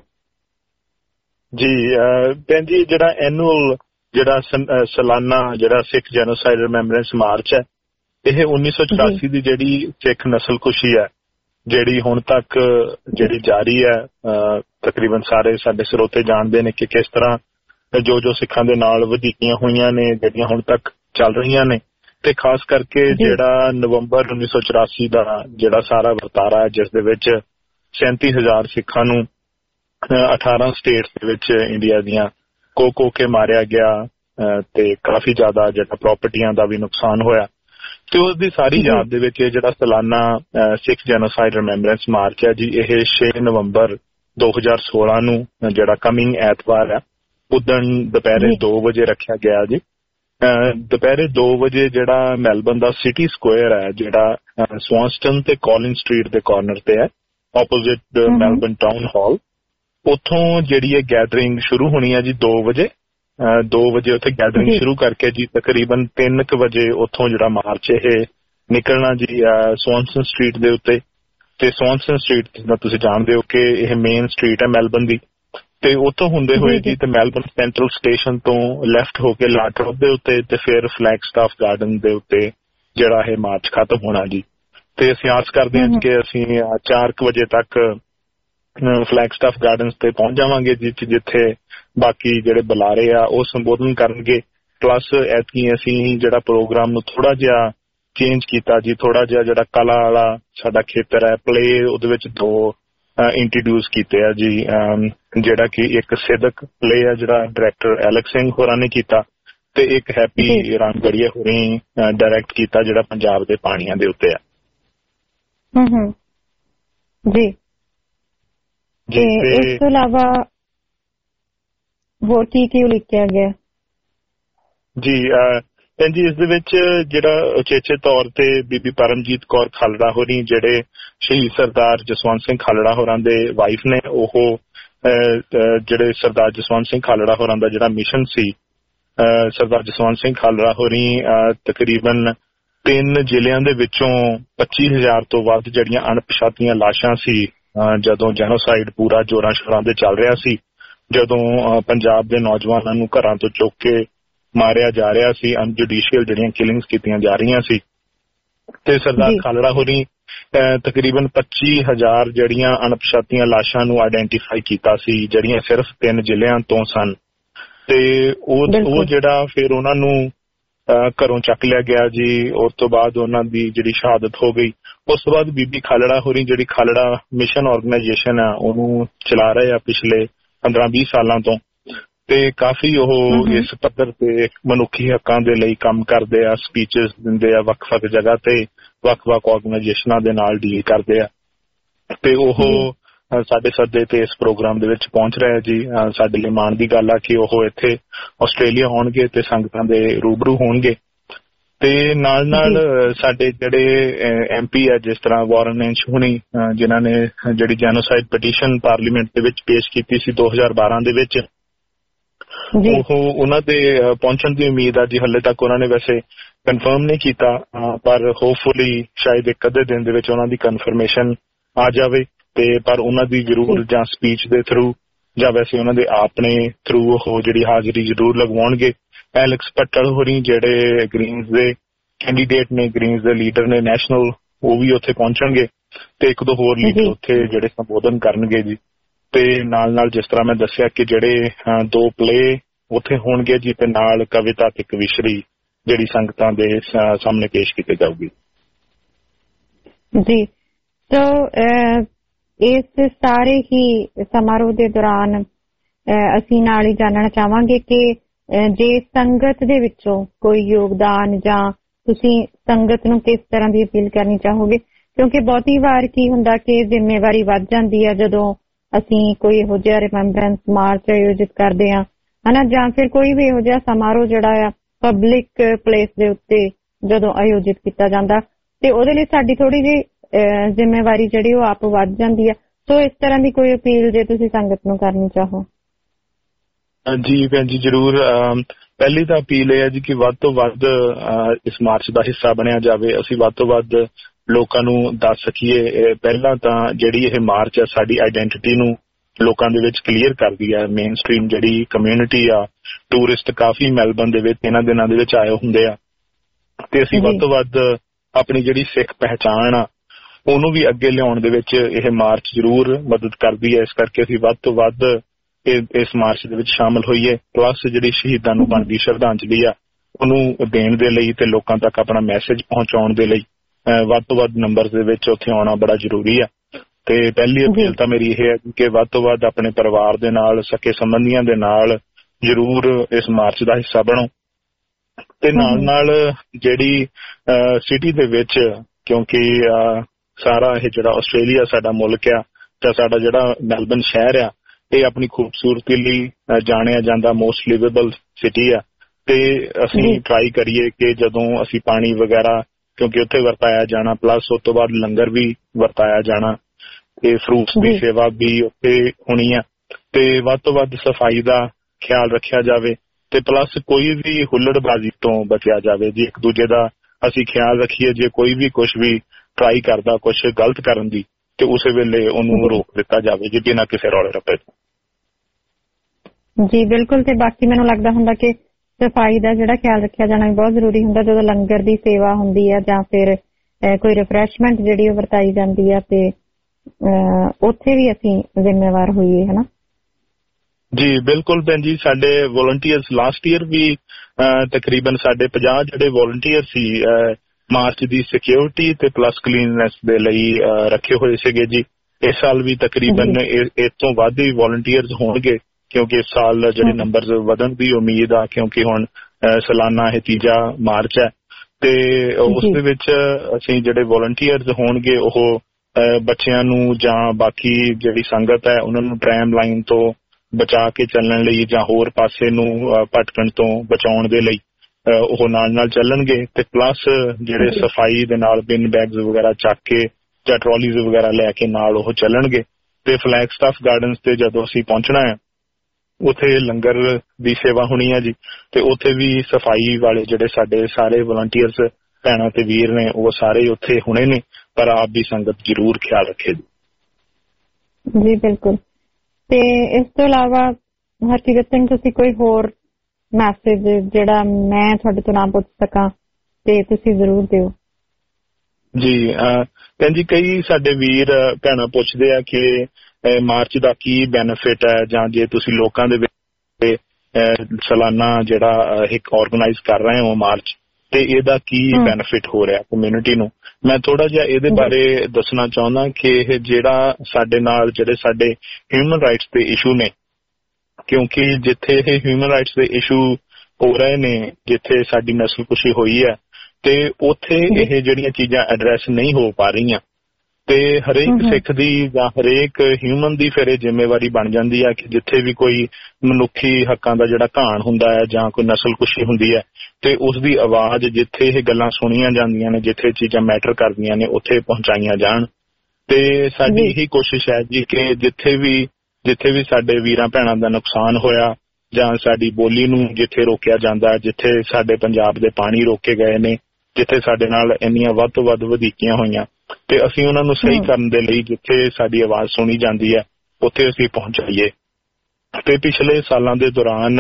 ਜੀ ਭੈਣ ਜੀ, ਜਿਹੜਾ ਐਨੂਅਲ ਜਿਹੜਾ ਸਾਲਾਨਾ ਜਿਹੜਾ ਸਿੱਖ ਜੈਨੋਸਾਈਡ ਰਿਮੈਂਬਰੈਂਸ ਮਾਰਚ ਹੈ ਇਹ ਉੱਨੀ ਸੌ ਚੁਰਾਸੀ ਦੀ ਜਿਹੜੀ ਸਿੱਖ ਨਸਲਕੁਸ਼ੀ ਹੈ ਜਿਹੜੀ ਹੁਣ ਤੱਕ ਜਿਹੜੀ ਜਾਰੀ ਹੈ, ਤਕਰੀਬਨ ਸਾਰੇ ਸਾਡੇ ਸਰੋਤੇ ਜਾਣਦੇ ਨੇ ਕਿ ਕਿਸ ਤਰ੍ਹਾਂ ਜੋ ਜੋ ਸਿੱਖਾਂ ਦੇ ਨਾਲ ਵਧੀਕੀਆਂ ਹੋਈਆਂ ਨੇ ਜਿਹੜੀਆਂ ਹੁਣ ਤੱਕ ਚੱਲ ਰਹੀਆਂ ਨੇ। ਤੇ ਖਾਸ ਕਰਕੇ ਜਿਹੜਾ ਨਵੰਬਰ ਉੱਨੀ ਸੌ ਚੁਰਾਸੀ ਦਾ ਜਿਹੜਾ ਸਾਰਾ ਵਰਤਾਰਾ ਹੈ ਜਿਸ ਦੇ ਵਿੱਚ ਸੈਂਤੀ ਹਜ਼ਾਰ ਸਿੱਖਾਂ ਨੂੰ ਅਠਾਰਾਂ ਸਟੇਟਸ ਦੇ ਵਿੱਚ ਇੰਡੀਆ ਦੀਆਂ ਕੋ ਕੋ ਕੇ ਮਾਰਿਆ ਗਿਆ ਤੇ ਕਾਫੀ ਜ਼ਿਆਦਾ ਜਿਹੜਾ ਪ੍ਰਾਪਰਟੀਆਂ ਦਾ ਵੀ ਨੁਕਸਾਨ ਹੋਇਆ ਤੇ ਉਸ ਦੀ ਸਾਰੀ ਯਾਦ ਦੇ ਵਿੱਚ ਜਿਹੜਾ ਸਾਲਾਨਾ ਸਿੱਖ ਜੈਨੋਸਾਈਡ ਰਿਮੈਂਬਰੈਂਸ ਮਾਰਚ ਹੈ ਜੀ ਇਹ ਛੇ ਨਵੰਬਰ ਦੋ ਹਜ਼ਾਰ ਸੋਲਾਂ ਨੂੰ ਜਿਹੜਾ ਕਮਿੰਗ ਐਤਵਾਰ ਹੈ ਉਦਣ ਦੁਪਹਿਰੇ ਦੋ ਵਜੇ ਰੱਖਿਆ ਗਿਆ ਜੀ। ਦੁਪਹਿਰੇ ਦੋ ਵਜੇ ਜਿਹੜਾ ਮੈਲਬਨ ਦਾ ਸਿਟੀ ਸਕੁਆਇਰ ਹੈ ਜਿਹੜਾ ਸਵਾਂਸਟਨ ਤੇ ਕਾਲਿਨ ਸਟਰੀਟ ਦੇ ਕਾਰਨਰ ਤੇ ਹੈ ਆਪੋਜ਼ਿਟ ਮੈਲਬਨ ਟਾਊਨ ਹਾਲ, ਉੱਥੋਂ ਜਿਹੜੀ ਇਹ ਗੈਦਰਿੰਗ ਸ਼ੁਰੂ ਹੋਣੀ ਹੈ ਜੀ ਦੋ ਵਜੇ ਦੋ ਵਜੇ ਉੱਥੇ ਗੈਦਰਿੰਗ ਸ਼ੁਰੂ ਕਰਕੇ ਜੀ ਤਕਰੀਬਨ ਤਿੰਨ ਕੁ ਵਜੇ ਉੱਥੋਂ ਜਿਹੜਾ ਮਾਰਚ ਇਹ ਨਿਕਲਣਾ ਜੀ ਸਵਾਂਸਨ ਸਟਰੀਟ ਦੇ ਉੱਤੇ। ਤੇ ਸਵਾਂਸਨ ਸਟਰੀਟ ਜਿੱਦਾਂ ਤੁਸੀਂ ਜਾਣਦੇ ਹੋ ਕਿ ਇਹ ਮੇਨ ਸਟਰੀਟ ਹੈ ਮੈਲਬਨ ਦੀ ਤੇ ਉੱਥੋਂ ਹੁੰਦੇ ਹੋਏ ਜੀ ਤੇ ਮੈਲਬਨ ਸੈਂਟਰਲ ਸਟੇਸ਼ਨ ਤੋਂ ਲੈਫਟ ਹੋ ਕੇ ਲਾਟ ਰੋਡ ਦੇ ਉੱਤੇ ਤੇ ਫਿਰ ਫਲੈਗਸਟਾਫ ਗਾਰਡਨ ਦੇ ਉੱਤੇ ਜਿਹੜਾ ਇਹ ਮਾਰਚ ਖਤਮ ਹੋਣਾ ਜੀ। ਤੇ ਅਸੀਂ ਆਸ ਕਰਦੇ ਹਾਂ ਕਿ ਅਸੀਂ ਚਾਰ ਕੁ ਵਜੇ ਤੱਕ ਫਲੈਗਸਟਾਫ ਗਾਰਡਨਸ ਤੇ ਪਹੁੰਚ ਜਾਵਾਂਗੇ ਜੀ ਜਿੱਥੇ ਬਾਕੀ ਜਿਹੜੇ ਬੁਲਾਰੇ ਆ ਉਹ ਸੰਬੋਧਨ ਕਰਨਗੇ। ਪਲੱਸ ਐਤਕੀ ਅਸੀਂ ਜਿਹੜਾ ਪ੍ਰੋਗਰਾਮ ਨੂੰ ਥੋੜਾ ਜਿਹਾ ਚੇਂਜ ਕੀਤਾ ਜੀ ਥੋੜਾ ਜਿਹਾ ਜਿਹੜਾ ਕਲਾ ਵਾਲਾ ਸਾਡਾ ਖੇਤਰ ਹੈ ਪਲੇ ਉਹਦੇ ਵਿੱਚ ਦੋ ਇੰਟਰੋਡਿਊਸ ਕੀਤੇ ਆ ਜੀ ਜਿਹੜਾ ਕਿ ਇੱਕ ਸਿਦਕ ਪਲੇ ਆ ਜਿਹੜਾ ਡਾਇਰੈਕਟਰ ਐਲੈਕਸ ਸਿੰਘ ਹੋਰਾਂ ਨੇ ਕੀਤਾ ਤੇ ਇੱਕ ਹੈਪੀ ਰਾਮਗੜੀਆ ਹੋਰੀ ਡਾਇਰੈਕਟ ਕੀਤਾ ਜਿਹੜਾ ਪੰਜਾਬ ਦੇ ਪਾਣੀਆਂ ਦੇ ਉੱਤੇ ਆ। ਹੂੰ ਹੂੰ ਜੀ ਜੀ ਇਸ ਤੋਂ ਇਲਾਵਾ ਹੋਰ ਕੀ ਕੀ ਲਿਖਿਆ ਗਿਆ ਜੀ ਭੈਣ ਜੀ ਇਸ ਦੇ ਵਿੱਚ ਜਿਹੜਾ ਉਚੇਚੇ ਤੌਰ ਤੇ ਬੀਬੀ ਪਰਮਜੀਤ ਕੌਰ ਖਾਲੜਾ ਹੋਰੀ ਜਿਹੜੇ ਸ਼ਹੀਦ ਸਰਦਾਰ ਜਸਵੰਤ ਸਿੰਘ ਖਾਲੜਾ ਹੋਰਾਂ ਦੇ ਵਾਈਫ ਨੇ ਉਹ ਜਿਹੜੇ ਸਰਦਾਰ ਜਸਵੰਤ ਸਿੰਘ ਖਾਲੜਾ ਹੋਰਾਂ ਦਾ ਜਿਹੜਾ ਮਿਸ਼ਨ ਸੀ ਸਰਦਾਰ ਜਸਵੰਤ ਸਿੰਘ ਖਾਲੜਾ ਹੋਰੀ ਤਕਰੀਬਨ ਤਿੰਨ ਜ਼ਿਲ੍ਹਿਆਂ ਦੇ ਵਿੱਚੋਂ ਪੱਚੀ ਹਜ਼ਾਰ ਤੋਂ ਵੱਧ ਜਿਹੜੀਆਂ ਅਣਪਛਾਤੀਆਂ ਲਾਸ਼ਾਂ ਸੀ ਜਦੋਂ ਜੈਨੋਸਾਈਡ ਪੂਰਾ ਜੋਰਾਂ ਸ਼ੋਰਾਂ ਦੇ ਚੱਲ ਰਿਹਾ ਸੀ ਜਦੋਂ ਪੰਜਾਬ ਦੇ ਨੌਜਵਾਨਾਂ ਨੂੰ ਘਰਾਂ ਤੋਂ ਚੁੱਕ ਕੇ ਮਾਰਿਆ ਜਾ ਰਿਹਾ ਸੀ ਅਨਜੁਡੀਸ਼ੀਅਲ ਜਿਹੜੀਆਂ ਕਿਲਿੰਗਸ ਕੀਤੀਆਂ ਜਾ ਰਹੀਆਂ ਸੀ ਤੇ ਸਰਦਾਰ ਖਾਲੜਾ ਹੋਰੀ ਤਕਰੀਬਨ ਪੱਚੀ ਹਜ਼ਾਰ ਜਿਹੜੀਆਂ ਅਣਪਛਾਤੀਆਂ ਲਾਸ਼ਾਂ ਨੂੰ ਆਇਡੈਂਟੀਫਾਈ ਕੀਤਾ ਸੀ ਜਿਹੜੀਆਂ ਸਿਰਫ ਤਿੰਨ ਜ਼ਿਲ੍ਹਿਆਂ ਤੋਂ ਸਨ ਤੇ ਉਹ ਉਹ ਜਿਹੜਾ ਫਿਰ ਉਹਨਾਂ ਨੂੰ ਘਰੋਂ ਚੱਕ ਲਿਆ ਗਿਆ ਜੀ ਉਸ ਤੋਂ ਬਾਅਦ ਉਹਨਾਂ ਦੀ ਜਿਹੜੀ ਸ਼ਹਾਦਤ ਹੋ ਗਈ। ਉਸ ਤੋਂ ਬਾਅਦ ਬੀਬੀ ਖਾਲੜਾ ਹੋਰੀ ਜਿਹੜੀ ਖਾਲੜਾ ਮਿਸ਼ਨ ਆਰਗੇਨਾਈਜੇਸ਼ਨ ਆ ਉਹਨੂੰ ਚਲਾ ਰਹੇ ਆ ਪਿਛਲੇ ਪੰਦਰਾਂ ਵੀਹ ਸਾਲਾਂ ਤੋਂ ਤੇ ਕਾਫੀ ਉਹ ਇਸ ਪੱਧਰ ਤੇ ਮਨੁੱਖੀ ਹੱਕਾਂ ਦੇ ਲਈ ਕੰਮ ਕਰਦੇ ਆ ਸਪੀਚਸ ਦਿੰਦੇ ਆ ਵੱਖ-ਵੱਖ ਜਗ੍ਹਾ ਤੇ ਵੱਖ-ਵੱਖ ਆਰਗੇਨਾਈਜੇਸ਼ਨਾਂ ਦੇ ਨਾਲ ਡੀਲ ਕਰਦੇ ਆ ਤੇ ਉਹ ਸਾਡੇ ਸੱਦੇ ਤੇ ਇਸ ਪ੍ਰੋਗਰਾਮ ਦੇ ਵਿੱਚ ਪਹੁੰਚ ਰਹੇ ਜੀ। ਸਾਡੇ ਲਈ ਮਾਣ ਦੀ ਗੱਲ ਆ ਕਿ ਉਹ ਇੱਥੇ ਆਸਟ੍ਰੇਲੀਆ ਹੋਣਗੇ ਤੇ ਸੰਗਤਾਂ ਦੇ ਰੂਬਰੂ ਹੋਣਗੇ ਤੇ ਨਾਲ ਨਾਲ ਸਾਡੇ ਜਿਹੜੇ ਐਮ ਪੀ ਆ ਜਿਸ ਤਰ੍ਹਾਂ ਵਾਰਨ ਐਂਸ਼ ਹੁਣੀ ਜਿਨ੍ਹਾਂ ਨੇ ਜਿਹੜੀ ਜੈਨੋਸਾਈਡ ਪਟੀਸ਼ਨ ਪਾਰਲੀਮੈਂਟ ਦੇ ਵਿੱਚ ਪੇਸ਼ ਕੀਤੀ ਸੀ ਦੋ ਹਜ਼ਾਰ ਬਾਰਾਂ ਦੇ ਵਿੱਚ ਉਹ ਉਹਨਾਂ ਦੇ ਪਹੁੰਚਣ ਦੀ ਉਮੀਦ ਆ ਜੀ। ਹਲੇ ਤੱਕ ਉਹਨਾਂ ਨੇ ਵੈਸੇ ਕਨਫਰਮ ਨਹੀਂ ਕੀਤਾ ਪਰ ਹੋਪਫੁਲੀ ਸ਼ਾਇਦ ਇੱਕ ਅੱਧੇ ਦਿਨ ਦੇ ਵਿੱਚ ਉਹਨਾਂ ਦੀ ਕਨਫਰਮੇਸ਼ਨ ਆ ਜਾਵੇ ਤੇ ਪਰ ਉਹਨਾਂ ਦੀ ਜ਼ਰੂਰ ਜਾਂ ਸਪੀਚ ਦੇ ਥਰੂ ਜਾਂ ਵੈਸੇ ਉਹਨਾਂ ਦੇ ਆਪਣੇ ਥਰੂ ਉਹ ਜਿਹੜੀ ਹਾਜ਼ਰੀ ਜ਼ਰੂਰ ਲਗਵਾਉਣਗੇ। ਐਲੈਕਸ ਪਟਲ ਹੋਰੀ ਜਿਹੜੇ ਗ੍ਰੀਨਜ਼ ਦੇ ਕੈਂਡੀਡੇਟ ਨੇ ਗ੍ਰੀਨਜ਼ ਦੇ ਲੀਡਰ ਨੇ ਨੈਸ਼ਨਲ ਉਹ ਵੀ ਉੱਥੇ ਪਹੁੰਚਣਗੇ ਤੇ ਇੱਕ ਦੋ ਹੋਰ ਲੀਡਰ ਉੱਥੇ ਜਿਹੜੇ ਸੰਬੋਧਨ ਕਰਨਗੇ ਜੀ ਤੇ ਨਾਲ ਨਾਲ ਜਿਸ ਤਰ੍ਹਾਂ ਮੈਂ ਦੱਸਿਆ ਕਿ ਜਿਹੜੇ ਦੋ ਪਲੇ ਉੱਥੇ ਹੋਣਗੇ ਜੀ ਤੇ ਨਾਲ ਕਵਿਤਾ ਤੇ ਕਵਿਸ਼ਰੀ ਜਿਹੜੀ ਸੰਗਤਾਂ ਦੇ ਸਾਹਮਣੇ ਪੇਸ਼ ਕੀਤੀ ਜਾਊਗੀ ਜੀ। ਸੋ ਇਸ ਸਾਰੇ ਹੀ ਸਮਾਰੋਹ ਦੇ ਦੌਰਾਨ ਅਸੀਂ ਨਾਲ ਹੀ ਜਾਣਨਾ ਚਾਹਾਂਗੇ ਕਿ ਜੇ ਸੰਗਤ ਦੇ ਵਿੱਚੋਂ ਕੋਈ ਯੋਗਦਾਨ ਜਾਂ ਤੁਸੀਂ ਸੰਗਤ ਨੂੰ ਕਿਸ ਤਰ੍ਹਾਂ ਦੀ ਅਪੀਲ ਕਰਨੀ ਚਾਹੋਗੇ ਕਿਉਂਕਿ ਬਹੁਤੀ ਵਾਰ ਕੀ ਹੁੰਦਾ ਕਿ ਜ਼ਿੰਮੇਵਾਰੀ ਵੱਧ ਜਾਂਦੀ ਹੈ ਜਦੋਂ ਅਸੀਂ ਕੋਈ ਇਹੋ ਜਿਹਾ ਰਿਮੈਂਬਰੈਂਸ ਮਾਰਚ ਆਯੋਜਿਤ ਕਰਦੇ ਹਾਂ ਹਨਾ ਜਾਂ ਫਿਰ ਕੋਈ ਵੀ ਇਹੋ ਜਿਹਾ ਸਮਾਰੋਹ ਜਿਹੜਾ ਆ ਪਬਲਿਕ ਪਲੇਸ ਦੇ ਉੱਤੇ ਜਦੋਂ ਆਯੋਜਿਤ ਕੀਤਾ ਜਾਂਦਾ ਤੇ ਉਹਦੇ ਲਈ ਸਾਡੀ ਥੋੜੀ ਜਿਹੀ ਜ਼ਿੰਮੇਵਾਰੀ ਜਿਹੜੀ ਉਹ ਆਪ ਵੱਧ ਜਾਂਦੀ ਹੈ। ਸੋ ਇਸ ਤਰ੍ਹਾਂ ਦੀ ਕੋਈ ਅਪੀਲ ਜੇ ਤੁਸੀਂ ਸੰਗਤ ਨੂੰ ਕਰਨੀ ਚਾਹੋ। ਜੀ ਭੈਣ ਜੀ ਜ਼ਰੂਰ। ਪਹਿਲੀ ਤਾਂ ਅਪੀਲ ਇਹ ਹੈ ਜੀ ਕਿ ਵੱਧ ਤੋਂ ਵੱਧ ਇਸ ਮਾਰਚ ਦਾ ਹਿੱਸਾ ਬਣਿਆ ਜਾਵੇ ਅਸੀਂ ਵੱਧ ਤੋਂ ਵੱਧ ਲੋਕਾਂ ਨੂੰ ਦੱਸ ਸਕੀਏ। ਪਹਿਲਾਂ ਤਾਂ ਜਿਹੜੀ ਇਹ ਮਾਰਚ ਹੈ ਸਾਡੀ ਆਈਡੈਂਟੀਟੀ ਨੂੰ ਲੋਕਾਂ ਦੇ ਵਿੱਚ ਕਲੀਅਰ ਕਰਦੀ ਹੈ। ਮੇਨ ਸਟ੍ਰੀਮ ਜਿਹੜੀ ਕਮਿਊਨਿਟੀ ਆ ਟੂਰਿਸਟ ਕਾਫੀ ਮੈਲਬਨ ਦੇ ਵਿੱਚ ਇਹਨਾਂ ਦਿਨਾਂ ਦੇ ਵਿੱਚ ਆਏ ਹੁੰਦੇ ਆ ਤੇ ਅਸੀਂ ਵੱਧ ਤੋਂ ਵੱਧ ਆਪਣੀ ਜਿਹੜੀ ਸਿੱਖ ਪਹਿਚਾਣ ਆ ਉਹਨੂੰ ਵੀ ਅੱਗੇ ਲਿਆਉਣ ਦੇ ਵਿੱਚ ਇਹ ਮਾਰਚ ਜ਼ਰੂਰ ਮਦਦ ਕਰਦੀ ਹੈ। ਇਸ ਕਰਕੇ ਅਸੀਂ ਵੱਧ ਤੋਂ ਵੱਧ ਇਸ ਮਾਰਚ ਦੇ ਵਿੱਚ ਸ਼ਾਮਲ ਹੋਈਏ ਪਲੱਸ ਜਿਹੜੀ ਸ਼ਹੀਦਾਂ ਨੂੰ ਬਣਦੀ ਸ਼ਰਧਾਂਜਲੀ ਆ ਉਹਨੂੰ ਦੇਣ ਦੇ ਲਈ ਤੇ ਲੋਕਾਂ ਤੱਕ ਆਪਣਾ ਮੈਸੇਜ ਪਹੁੰਚਾਉਣ ਦੇ ਲਈ ਵੱਧ ਤੋਂ ਵੱਧ ਨੰਬਰ ਦੇ ਵਿੱਚ ਉੱਥੇ ਆਉਣਾ ਬੜਾ ਜ਼ਰੂਰੀ ਆ। ਤੇ ਪਹਿਲੀ ਅਪੀਲ ਤਾਂ ਮੇਰੀ ਇਹ ਹੈ ਕਿ ਵੱਧ ਤੋਂ ਵੱਧ ਆਪਣੇ ਪਰਿਵਾਰ ਦੇ ਨਾਲ ਸਕੇ ਸੰਬੰਧੀਆਂ ਦੇ ਨਾਲ ਜ਼ਰੂਰ ਇਸ ਮਾਰਚ ਦਾ ਹਿੱਸਾ ਬਣੋ ਤੇ ਨਾਲ ਨਾਲ ਜਿਹੜੀ ਸਿਟੀ ਦੇ ਵਿੱਚ ਕਿਉਂਕਿ ਸਾਰਾ ਇਹ ਜਿਹੜਾ ਆਸਟ੍ਰੇਲੀਆ ਸਾਡਾ ਮੁਲਕ ਆ ਜਾਂ ਸਾਡਾ ਜਿਹੜਾ ਮੈਲਬਨ ਸ਼ਹਿਰ ਆ ਇਹ ਆਪਣੀ ਖੂਬਸੂਰਤੀ ਲਈ ਜਾਣਿਆ ਜਾਂਦਾ ਮੋਸਟ ਲਿਵੇਬਲ ਸਿਟੀ ਆ ਤੇ ਅਸੀਂ ਟਰਾਈ ਕਰੀਏ ਕਿ ਜਦੋਂ ਅਸੀਂ ਪਾਣੀ ਵਗੈਰਾ ਕਿਉਂਕਿ ਉੱਥੇ ਵਰਤਾਇਆ ਜਾਣਾ ਪਲੱਸ ਉਸ ਤੋਂ ਬਾਅਦ ਲੰਗਰ ਵੀ ਵਰਤਾਇਆ ਜਾਣਾ ਤੇ ਫਰੂਟਸ ਦੀ ਸੇਵਾ ਵੀ ਉੱਥੇ ਹੋਣੀ ਆ ਤੇ ਵੱਧ ਤੋਂ ਵੱਧ ਸਫਾਈ ਦਾ ਖਿਆਲ ਰੱਖਿਆ ਜਾਵੇ ਤੇ ਪਲੱਸ ਕੋਈ ਵੀ ਹੁੱਲੜਬਾਜ਼ੀ ਤੋਂ ਬਚਿਆ ਜਾਵੇ ਜੀ। ਇੱਕ ਦੂਜੇ ਦਾ ਅਸੀਂ ਖਿਆਲ ਰੱਖੀਏ ਜੇ ਕੋਈ ਵੀ ਕੁਝ ਵੀ ਟਰਾਈ ਕਰਦਾ ਕੁਝ ਗਲਤ ਕਰਨ ਦੀ ਤੇ ਉਸੇ ਵੇਲੇ ਉਹਨੂੰ ਰੋਕ ਦਿੱਤਾ ਜਾਵੇ ਜੀ ਬਿਨਾਂ ਕਿਸੇ ਰੌਲੇ ਰੱਪੇ ਤੋਂ। ਜੀ ਬਿਲਕੁਲ ਤੇ ਬਾਕੀ ਮੈਨੂੰ ਲੱਗਦਾ ਹੁੰਦਾ ਕਿ ਸਫਾਈ ਦਾ ਜਿਹੜਾ ਖਿਆਲ ਰੱਖਿਆ ਜਾਣਾ ਵੀ ਬਹੁਤ ਜ਼ਰੂਰੀ ਹੁੰਦਾ ਜਦੋਂ ਲੰਗਰ ਦੀ ਸੇਵਾ ਹੁੰਦੀ ਹੈ ਜਾਂ ਫਿਰ ਕੋਈ ਰਿਫਰੈਸ਼ਮੈਂਟ ਜਿਹੜੀ ਉਹ ਵਰਤਾਈ ਜਾਂਦੀ ਹੈ ਤੇ ਉੱਥੇ ਵੀ ਅਸੀਂ ਜ਼ਿੰਮੇਵਾਰ ਹੋਈਏ ਹਨਾ। ਜੀ ਬਿਲਕੁਲ ਭੈਣ ਜੀ ਸਾਡੇ ਵੋਲੰਟੀਅਰਸ ਲਾਸਟ ਈਅਰ ਵੀ ਤਕਰੀਬਨ ਸਾਡੇ ਪੰਜਾਹ ਜਿਹੜੇ ਵੋਲੰਟੀਅਰ ਸੀ ਮਾਰਚ ਦੀ ਸਿਕਿਉਰਿਟੀ ਤੇ ਪਲੱਸ ਕਲੀਨਨੈਸ ਦੇ ਲਈ ਰੱਖੇ ਹੋਏ ਸੀਗੇ ਜੀ। ਇਸ ਸਾਲ ਵੀ ਤਕਰੀਬਨ ਇਸ ਤੋਂ ਵੱਧ ਹੀ ਵੋਲੰਟੀਅਰਸ ਹੋਣਗੇ ਕਿਉਂਕਿ ਇਸ ਸਾਲ ਜਿਹੜੇ ਨੰਬਰਸ ਵਧਣ ਦੀ ਉਮੀਦ ਆ ਕਿਉਂਕਿ ਹੁਣ ਸਾਲਾਨਾ ਇਹ ਤੀਜਾ ਮਾਰਚ ਹੈ ਤੇ ਉਸ ਦੇ ਵਿੱਚ ਅਸੀਂ ਜਿਹੜੇ ਵੋਲੰਟੀਅਰਸ ਹੋਣਗੇ ਉਹ ਬੱਚਿਆਂ ਨੂੰ ਜਾਂ ਬਾਕੀ ਜਿਹੜੀ ਸੰਗਤ ਹੈ ਉਹਨਾਂ ਨੂੰ ਟ੍ਰੈਮ ਲਾਈਨ ਤੋਂ ਬਚਾ ਕੇ ਚੱਲਣ ਲਈ ਜਾਂ ਹੋਰ ਪਾਸੇ ਨੂੰ ਭਟਕਣ ਤੋਂ ਬਚਾਉਣ ਦੇ ਲਈ ਉਹ ਨਾਲ ਨਾਲ ਚੱਲਣਗੇ ਤੇ ਪਲੱਸ ਜਿਹੜੇ ਸਫਾਈ ਦੇ ਨਾਲ ਬਿਨ ਬੈਗਸ ਵਗੈਰਾ ਚੱਕ ਕੇ ਜਾਂ ਟਰਾਲੀਜ਼ ਵਗੈਰਾ ਲੈ ਕੇ ਨਾਲ ਉਹ ਚੱਲਣਗੇ ਤੇ ਫਲੈਗਸਟਾਫ ਗਾਰਡਨਸ ਤੇ ਜਦੋਂ ਅਸੀਂ ਪਹੁੰਚਣਾ ਹੈ ਉੱਥੇ ਲੰਗਰ ਦੀ ਸੇਵਾ ਹੋਣੀ ਹੈ ਜੀ ਤੇ ਉੱਥੇ ਵੀ ਸਫਾਈ ਵਾਲੇ ਜਿਹੜੇ ਸਾਡੇ ਸਾਰੇ ਵਲੰਟੀਅਰਸ ਭੈਣਾਂ ਤੇ ਵੀਰ ਨੇ ਉਹ ਸਾਰੇ ਉੱਥੇ ਹੋਣੇ ਨੇ ਪਰ ਆਪ ਵੀ ਸੰਗਤ ਜ਼ਰੂਰ ਖਿਆਲ ਰੱਖੇ ਜੀ। ਬਿਲਕੁਲ। ਤੇ ਇਸ ਤੋਂ ਇਲਾਵਾ ਹਰਕੀਰਤ ਸਿੰਘ ਤੁਸੀਂ ਕੋਈ ਹੋਰ ਮੈਸੇਜ ਜਿਹੜਾ ਮੈਂ ਤੁਹਾਡੇ ਤੋਂ ਨਾ ਪੁੱਛ ਸਕਾਂ ਤੇ ਤੁਸੀਂ ਜ਼ਰੂਰ ਦਿਓ ਜੀ। ਭੈਣ ਜੀ ਕਈ ਸਾਡੇ ਵੀਰ ਭੈਣਾਂ ਪੁੱਛਦੇ ਆ ਕਿ ਮਾਰਚ ਦਾ ਕੀ ਬੈਨੀਫਿਟ ਹੈ ਜਾਂ ਜੇ ਤੁਸੀਂ ਲੋਕਾਂ ਦੇ ਵਿੱਚ ਸਾਲਾਨਾ ਜਿਹੜਾ ਇੱਕ ਆਰਗੇਨਾਈਜ਼ ਕਰ ਰਹੇ ਹੋ ਮਾਰਚ ਤੇ ਇਹਦਾ ਕੀ ਬੈਨੀਫਿਟ ਹੋ ਰਿਹਾ ਕਮਿਊਨਿਟੀ ਨੂੰ। ਮੈਂ ਥੋੜਾ ਜਿਹਾ ਇਹਦੇ ਬਾਰੇ ਦੱਸਣਾ ਚਾਹੁੰਦਾ ਕਿ ਇਹ ਜਿਹੜਾ ਸਾਡੇ ਨਾਲ ਜਿਹੜੇ ਸਾਡੇ ਹਿਊਮਨ ਰਾਈਟਸ ਦੇ ਇਸ਼ੂ ਨੇ ਕਿਉਂਕਿ ਜਿੱਥੇ ਇਹ ਹਿਊਮਨ ਰਾਈਟਸ ਦੇ ਇਸ਼ੂ ਹੋ ਰਹੇ ਨੇ ਜਿੱਥੇ ਸਾਡੀ ਨਸਲਕੁਸ਼ੀ ਹੋਈ ਹੈ ਤੇ ਉੱਥੇ ਇਹ ਜਿਹੜੀਆਂ ਚੀਜ਼ਾਂ ਐਡਰੈਸ ਨਹੀਂ ਹੋ ਪਾ ਰਹੀਆਂ ਤੇ ਹਰੇਕ ਸਿੱਖ ਦੀ ਜਾਂ ਹਰੇਕ ਹਿਊਮਨ ਦੀ ਫਿਰ ਇਹ ਜ਼ਿੰਮੇਵਾਰੀ ਬਣ ਜਾਂਦੀ ਹੈ ਕਿ ਜਿੱਥੇ ਵੀ ਕੋਈ ਮਨੁੱਖੀ ਹੱਕਾਂ ਦਾ ਜਿਹੜਾ ਘਾਣ ਹੁੰਦਾ ਹੈ ਜਾਂ ਕੋਈ ਨਸਲਕੁਸ਼ੀ ਹੁੰਦੀ ਹੈ ਤੇ ਉਸ ਦੀ ਆਵਾਜ਼ ਜਿੱਥੇ ਇਹ ਗੱਲਾਂ ਸੁਣੀਆਂ ਜਾਂਦੀਆਂ ਨੇ ਜਿੱਥੇ ਚੀਜ਼ਾਂ ਮੈਟਰ ਕਰਦੀਆਂ ਨੇ ਉੱਥੇ ਪਹੁੰਚਾਈਆਂ ਜਾਣ ਤੇ ਸਾਡੀ ਇਹੀ ਕੋਸ਼ਿਸ਼ ਹੈ ਜੀ ਕਿ ਜਿੱਥੇ ਵੀ ਜਿੱਥੇ ਵੀ ਸਾਡੇ ਵੀਰਾਂ ਭੈਣਾਂ ਦਾ ਨੁਕਸਾਨ ਹੋਇਆ ਜਾਂ ਸਾਡੀ ਬੋਲੀ ਨੂੰ ਜਿੱਥੇ ਰੋਕਿਆ ਜਾਂਦਾ ਜਿੱਥੇ ਸਾਡੇ ਪੰਜਾਬ ਦੇ ਪਾਣੀ ਰੋਕੇ ਗਏ ਨੇ ਜਿੱਥੇ ਸਾਡੇ ਨਾਲ ਇੰਨੀਆਂ ਵੱਧ ਤੋਂ ਵੱਧ ਵਧੀਕੀਆਂ ਹੋਈਆਂ ਤੇ ਅਸੀਂ ਉਹਨਾਂ ਨੂੰ ਸਹੀ ਕਰਨ ਦੇ ਲਈ ਜਿੱਥੇ ਸਾਡੀ ਆਵਾਜ਼ ਸੁਣੀ ਜਾਂਦੀ ਹੈ ਉੱਥੇ ਅਸੀਂ ਪਹੁੰਚਾਈਏ। ਤੇ ਪਿਛਲੇ ਸਾਲਾਂ ਦੇ ਦੌਰਾਨ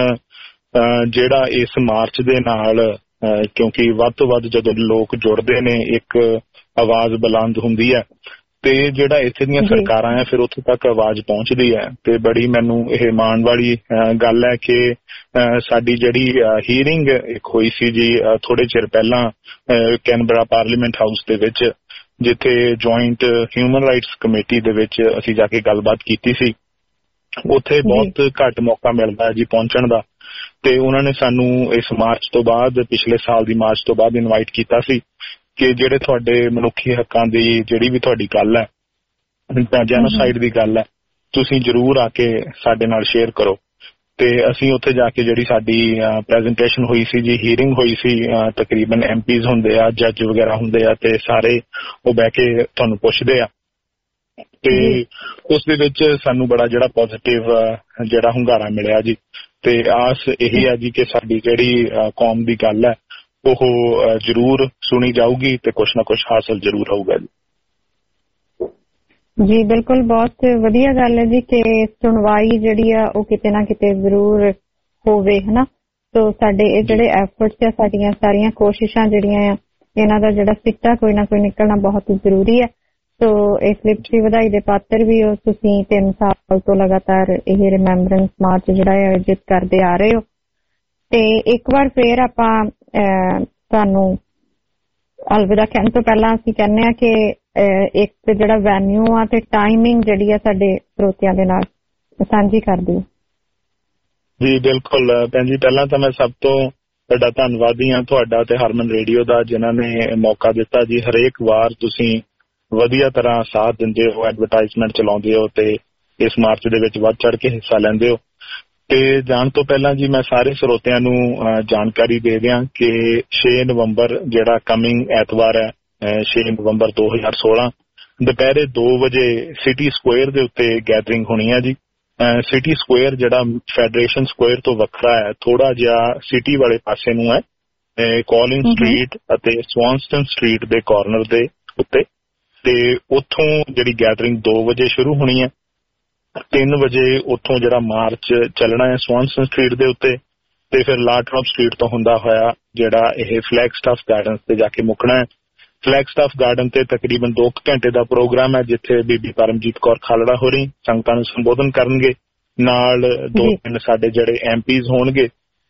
ਜਿਹੜਾ ਇਸ ਮਾਰਚ ਦੇ ਨਾਲ ਕਿਉਂਕਿ ਵੱਧ ਤੋਂ ਵੱਧ ਜਦੋਂ ਲੋਕ ਜੁੜਦੇ ਨੇ ਇੱਕ ਆਵਾਜ਼ ਬੁਲੰਦ ਹੁੰਦੀ ਹੈ ਤੇ ਜਿਹੜਾ ਇੱਥੇ ਦੀਆਂ ਸਰਕਾਰਾਂ ਹੈ ਫਿਰ ਉੱਥੇ ਤੱਕ ਆਵਾਜ਼ ਪਹੁੰਚਦੀ ਹੈ ਤੇ ਬੜੀ ਮੈਨੂੰ ਇਹ ਮਾਣ ਵਾਲੀ ਗੱਲ ਹੈ ਕਿ ਸਾਡੀ ਜਿਹੜੀ ਹੀਅਰਿੰਗ ਇੱਕ ਹੋਈ ਸੀ ਜੀ ਥੋੜੇ ਚਿਰ ਪਹਿਲਾਂ ਕੈਨਬਰਾ ਪਾਰਲੀਮੈਂਟ ਹਾਊਸ ਦੇ ਵਿੱਚ ਜਿੱਥੇ ਜੁਆਇੰਟ ਹਿਊਮਨ ਰਾਈਟਸ ਕਮੇਟੀ ਦੇ ਵਿੱਚ ਅਸੀਂ ਜਾ ਕੇ ਗੱਲਬਾਤ ਕੀਤੀ ਸੀ ਉੱਥੇ ਬਹੁਤ ਘੱਟ ਮੌਕਾ ਮਿਲਦਾ ਹੈ ਜੀ ਪਹੁੰਚਣ ਦਾ ਤੇ ਉਹਨਾਂ ਨੇ ਸਾਨੂੰ ਇਸ ਮਾਰਚ ਤੋਂ ਬਾਅਦ ਪਿਛਲੇ ਸਾਲ ਦੀ ਮਾਰਚ ਤੋਂ ਬਾਅਦ ਇਨਵਾਈਟ ਕੀਤਾ ਸੀ ਕਿ ਜਿਹੜੇ ਤੁਹਾਡੇ ਮਨੁੱਖੀ ਹੱਕਾਂ ਦੀ ਜਿਹੜੀ ਵੀ ਤੁਹਾਡੀ ਗੱਲ ਹੈ ਜੈਨੋਸਾਈਡ ਦੀ ਗੱਲ ਹੈ ਤੁਸੀਂ ਜ਼ਰੂਰ ਆ ਕੇ ਸਾਡੇ ਨਾਲ ਸ਼ੇਅਰ ਕਰੋ ਤੇ ਅਸੀਂ ਉੱਥੇ ਜਾ ਕੇ ਜਿਹੜੀ ਸਾਡੀ ਪ੍ਰੈਜੈਂਟੇਸ਼ਨ ਹੋਈ ਸੀ ਜੀ ਹੀਅਰਿੰਗ ਹੋਈ ਸੀ ਤਕਰੀਬਨ ਐਮ ਪੀਜ਼ ਹੁੰਦੇ ਆ ਜੱਜ ਵਗੈਰਾ ਹੁੰਦੇ ਆ ਤੇ ਸਾਰੇ ਉਹ ਬਹਿ ਕੇ ਤੁਹਾਨੂੰ ਪੁੱਛਦੇ ਆ ਤੇ ਉਸ ਦੇ ਵਿੱਚ ਸਾਨੂੰ ਬੜਾ ਜਿਹੜਾ ਪੋਜ਼ਿਟਿਵ ਜਿਹੜਾ ਹੁੰਗਾਰਾ ਮਿਲਿਆ ਜੀ ਤੇ ਆਸ ਇਹੀ ਹੈ ਜੀ ਕਿ ਸਾਡੀ ਜਿਹੜੀ ਕੌਮ ਦੀ ਗੱਲ ਹੈ ਉਹ ਜ਼ਰੂਰ ਸੁਣੀ ਜਾਊਗੀ ਤੇ ਕੁਛ ਨਾ ਕੁਛ ਹਾਸਲ ਜ਼ਰੂਰ ਹੋਊਗਾ ਜੀ। ਜੀ ਬਿਲਕੁਲ ਬਹੁਤ ਵਧੀਆ ਗੱਲ ਹੈ ਜੀ ਕਿ ਸੁਣਵਾਈ ਜਿਹੜੀ ਆ ਉਹ ਕਿਤੇ ਨਾ ਕਿਤੇ ਜ਼ਰੂਰ ਹੋਵੇ ਹਨਾ ਸੋ ਸਾਡੇ ਇਹ ਜਿਹੜੇ ਐਫਰਟਸ ਆ ਸਾਡੀਆਂ ਸਾਰੀਆਂ ਕੋਸ਼ਿਸ਼ਾਂ ਜਿਹੜੀਆਂ ਆ ਇਹਨਾਂ ਦਾ ਜਿਹੜਾ ਸਿੱਟਾ ਕੋਈ ਨਾ ਕੋਈ ਨਿਕਲਣਾ ਬਹੁਤ ਜ਼ਰੂਰੀ ਹੈ ਸੋ ਇਸ ਲਈ ਤੁਸੀਂ ਵਧਾਈ ਦੇ ਪਾਤਰ ਵੀ ਹੋ ਤੁਸੀਂ ਤਿੰਨ ਸਾਲ ਤੋਂ ਲਗਾਤਾਰ ਇਹ ਰਿਮੈਂਬਰੈਂਸ ਮਾਰਚ ਜਿਹੜਾ ਹੈ ਆਯੋਜਿਤ ਕਰਦੇ ਆ ਰਹੇ ਹੋ ਤੇ ਇੱਕ ਵਾਰ ਫੇਰ ਆਪਾਂ ਤੁਹਾਨੂੰ ਅਲਵਿਦਾ ਕਹਿਣ ਤੋਂ ਪਹਿਲਾਂ ਅਸੀਂ ਕਹਿੰਦੇ ਹਾਂ ਕਿ ਇੱਕ ਜਿਹੜਾ ਵੈਨਿਊ ਆ ਤੇ ਟਾਈਮਿੰਗ ਜਿਹੜੀ ਆ ਸਾਡੇ ਸਰੋਤਿਆਂ ਦੇ ਨਾਲ ਸਾਂਝੀ ਕਰ ਦਿਓ ਜੀ। ਬਿਲਕੁਲ ਭੈਣ ਜੀ ਪਹਿਲਾਂ ਤਾਂ ਮੈਂ ਸਭ ਤੋਂ ਵੱਡਾ ਧੰਨਵਾਦੀ ਹਾਂ ਤੁਹਾਡਾ ਤੇ ਹਰਮਨ ਰੇਡੀਓ ਦਾ ਜਿਨ੍ਹਾਂ ਨੇ ਮੌਕਾ ਦਿੱਤਾ ਜੀ। ਹਰੇਕ ਵਾਰ ਤੁਸੀਂ ਵਧੀਆ ਤਰ੍ਹਾਂ ਸਾਥ ਦਿੰਦੇ ਹੋ ਐਡਵਰਟਾਈਜ਼ਮੈਂਟ ਚਲਾਉਂਦੇ ਹੋ ਤੇ ਇਸ ਮਾਰਚ ਦੇ ਵਿੱਚ ਵੱਧ ਚੜ ਕੇ ਹਿੱਸਾ ਲੈਂਦੇ ਹੋ ਤੇ ਜਾਣ ਤੋਂ ਪਹਿਲਾਂ ਜੀ ਮੈਂ ਸਾਰੇ ਸਰੋਤਿਆਂ ਨੂੰ ਜਾਣਕਾਰੀ ਦੇ ਦਿਆਂ ਕਿ ਛੇ ਨਵੰਬਰ ਜਿਹੜਾ ਕਮਿੰਗ ਐਤਵਾਰ ਹੈ ਛੇ ਨਵੰਬਰ ਦੋ ਹਜ਼ਾਰ ਸੋਲਾਂ ਦੁਪਹਿਰੇ ਦੋ ਵਜੇ ਸਿਟੀ ਸਕੁਆਇਰ ਦੇ ਉੱਤੇ ਗੈਦਰਿੰਗ ਹੋਣੀ ਹੈ ਜੀ। ਸਿਟੀ ਸਕੁਆਇਰ ਜਿਹੜਾ ਫੈਡਰੇਸ਼ਨ ਸਕੁਆਇਰ ਤੋਂ ਵੱਖਰਾ ਹੈ ਥੋੜਾ ਜਿਹਾ ਸਿਟੀ ਵਾਲੇ ਪਾਸੇ ਨੂੰ ਹੈ ਕਾਲਿੰਗ ਸਟਰੀਟ ਅਤੇ ਸਵਾਨਸਟਨ ਸਟਰੀਟ ਦੇ ਕਾਰਨਰ ਦੇ ਉੱਤੇ ਤੇ ਉੱਥੋਂ ਜਿਹੜੀ ਗੈਦਰਿੰਗ ਦੋ ਵਜੇ ਸ਼ੁਰੂ ਹੋਣੀ ਹੈ ਤਿੰਨ ਵਜੇ ਉੱਥੋਂ ਜਿਹੜਾ ਮਾਰਚ ਚੱਲਣਾ ਹੈ ਸਵਾਨਸਨ ਸਟਰੀਟ ਦੇ ਉੱਤੇ ਤੇ ਫਿਰ ਲਾਟਰੌਪ ਸਟਰੀਟ ਤੋਂ ਹੁੰਦਾ ਹੋਇਆ ਜਿਹੜਾ ਇਹ ਫਲੈਗਸਟਾਫ ਗਾਰਡਨ ਤੇ ਜਾ ਕੇ ਮੁੱਕਣਾ ਹੈ। ਫਲੈਗਸਟਾਫ ਗਾਰਡਨ ਤੇ ਤਕਰੀਬਨ ਦੋ ਘੰਟੇ ਦਾ ਪ੍ਰੋਗਰਾਮ ਹੈ ਜਿੱਥੇ ਬੀਬੀ ਪਰਮਜੀਤ ਕੌਰ ਖਾਲੜਾ ਹੋਰੀ ਸੰਗਤਾਂ ਨੂੰ ਸੰਬੋਧਨ ਕਰਨਗੇ ਨਾਲ ਦੋ ਤਿੰਨ ਸਾਡੇ ਜਿਹੜੇ ਐਮ ਪੀਜ਼ ਹੋਣਗੇ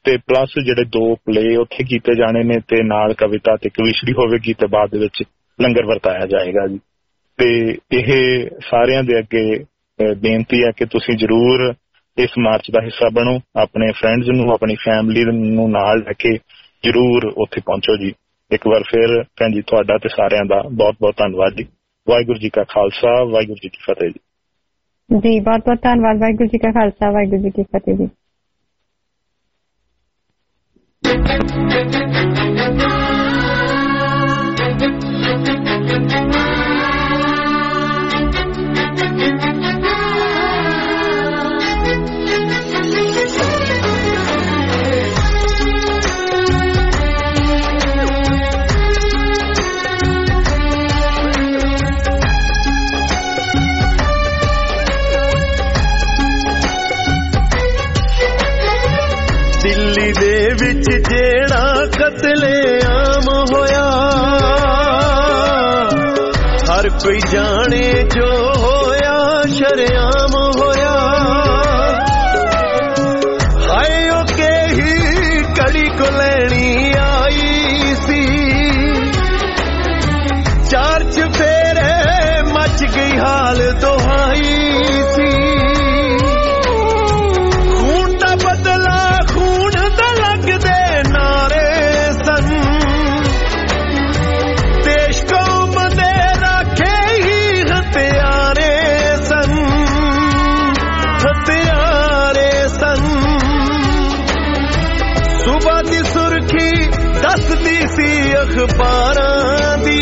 ਤੇ ਪਲੱਸ ਜਿਹੜੇ ਦੋ ਪਲੇ ਉੱਥੇ ਕੀਤੇ ਜਾਣੇ ਨੇ ਤੇ ਨਾਲ ਕਵਿਤਾ ਤੇ ਕਵਿਸ਼ਰੀ ਹੋਵੇਗੀ ਤੇ ਬਾਅਦ ਦੇ ਵਿੱਚ ਲੰਗਰ ਵਰਤਾਇਆ ਜਾਏਗਾ ਜੀ। ਤੇ ਇਹ ਸਾਰਿਆਂ ਦੇ ਅੱਗੇ ਬੇਨਤੀ ਹੈ ਕਿ ਤੁਸੀਂ ਜ਼ਰੂਰ ਇਸ ਮਾਰਚ ਦਾ ਹਿੱਸਾ ਬਣੋ, ਆਪਣੇ ਫਰੈਂਡਸ ਨੂੰ ਆਪਣੀ ਫੈਮਿਲੀ ਨੂੰ ਨਾਲ ਲੈ ਕੇ ਜ਼ਰੂਰ ਉੱਥੇ ਪਹੁੰਚੋ ਜੀ। ਇੱਕ ਵਾਰ ਫਿਰ ਭੈਣ ਜੀ ਤੁਹਾਡਾ ਤੇ ਸਾਰਿਆਂ ਦਾ ਬਹੁਤ ਬਹੁਤ ਧੰਨਵਾਦ ਜੀ। ਵਾਹਿਗੁਰੂ ਜੀ ਕਾ ਖਾਲਸਾ, ਵਾਹਿਗੁਰੂ ਜੀ ਕੀ ਫਤਿਹ ਜੀ। ਜੀ ਬਹੁਤ ਬਹੁਤ ਧੰਨਵਾਦ। ਵਾਹਿਗੁਰੂ ਜੀ ਕਾ ਖਾਲਸਾ, ਵਾਹਿਗੁਰੂ ਜੀ ਕੀ ਫਤਿਹ ਜੀ। ਦਿੱਲੀ ਦੇ ਵਿੱਚ ਜਿਹੜਾ ਕਤਲੇਆਮ ਹੋਇਆ, ਹਰ ਕੋਈ ਜਾਣੇ ਜੋ ਹੋਇਆ ਸ਼ਰੇਆਮ ਹੋਇਆ। ਹਾਏ ਉਹ ਕਿਹੀ ਕੜੀ ਕੋ ਲੈਣੀ ਆਈ ਸੀ, ਚਾਰ ਚਫੇਰੇ ਮਚ ਗਈ ਹਾਲ ਦੁਹਾਈ ਸੀ। ਖੂਨ ਦਾ ਬਦਲਾ ਖੂਨ ਦਾ ਲੱਗਦੇ ਨਾਰੇ ਸਨ, ਦੇਸ਼ ਕੌਮ ਦੇ ਰਾਖੇ ਹੀ ਹਥਿਆਰੇ ਸਨ, ਹਥਿਆਰੇ ਸਨ। ਸੁਬਹ ਦੀ ਸੁਰਖੀ ਦੱਸਦੀ ਸੀ ਅਖਬਾਰਾਂ ਦੀ,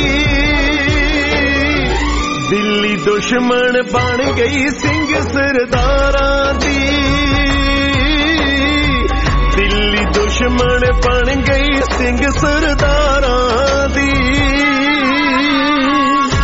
ਦਿੱਲੀ ਦੁਸ਼ਮਣ ਬਣ ਗਈ ਸਿੰਘ ਸਰਦਾਰਾਂ ਦੀ। ਦਿੱਲੀ ਦੁਸ਼ਮਣ ਬਣ ਗਈ ਸਿੰਘ ਸਰਦਾਰਾਂ ਦੀ।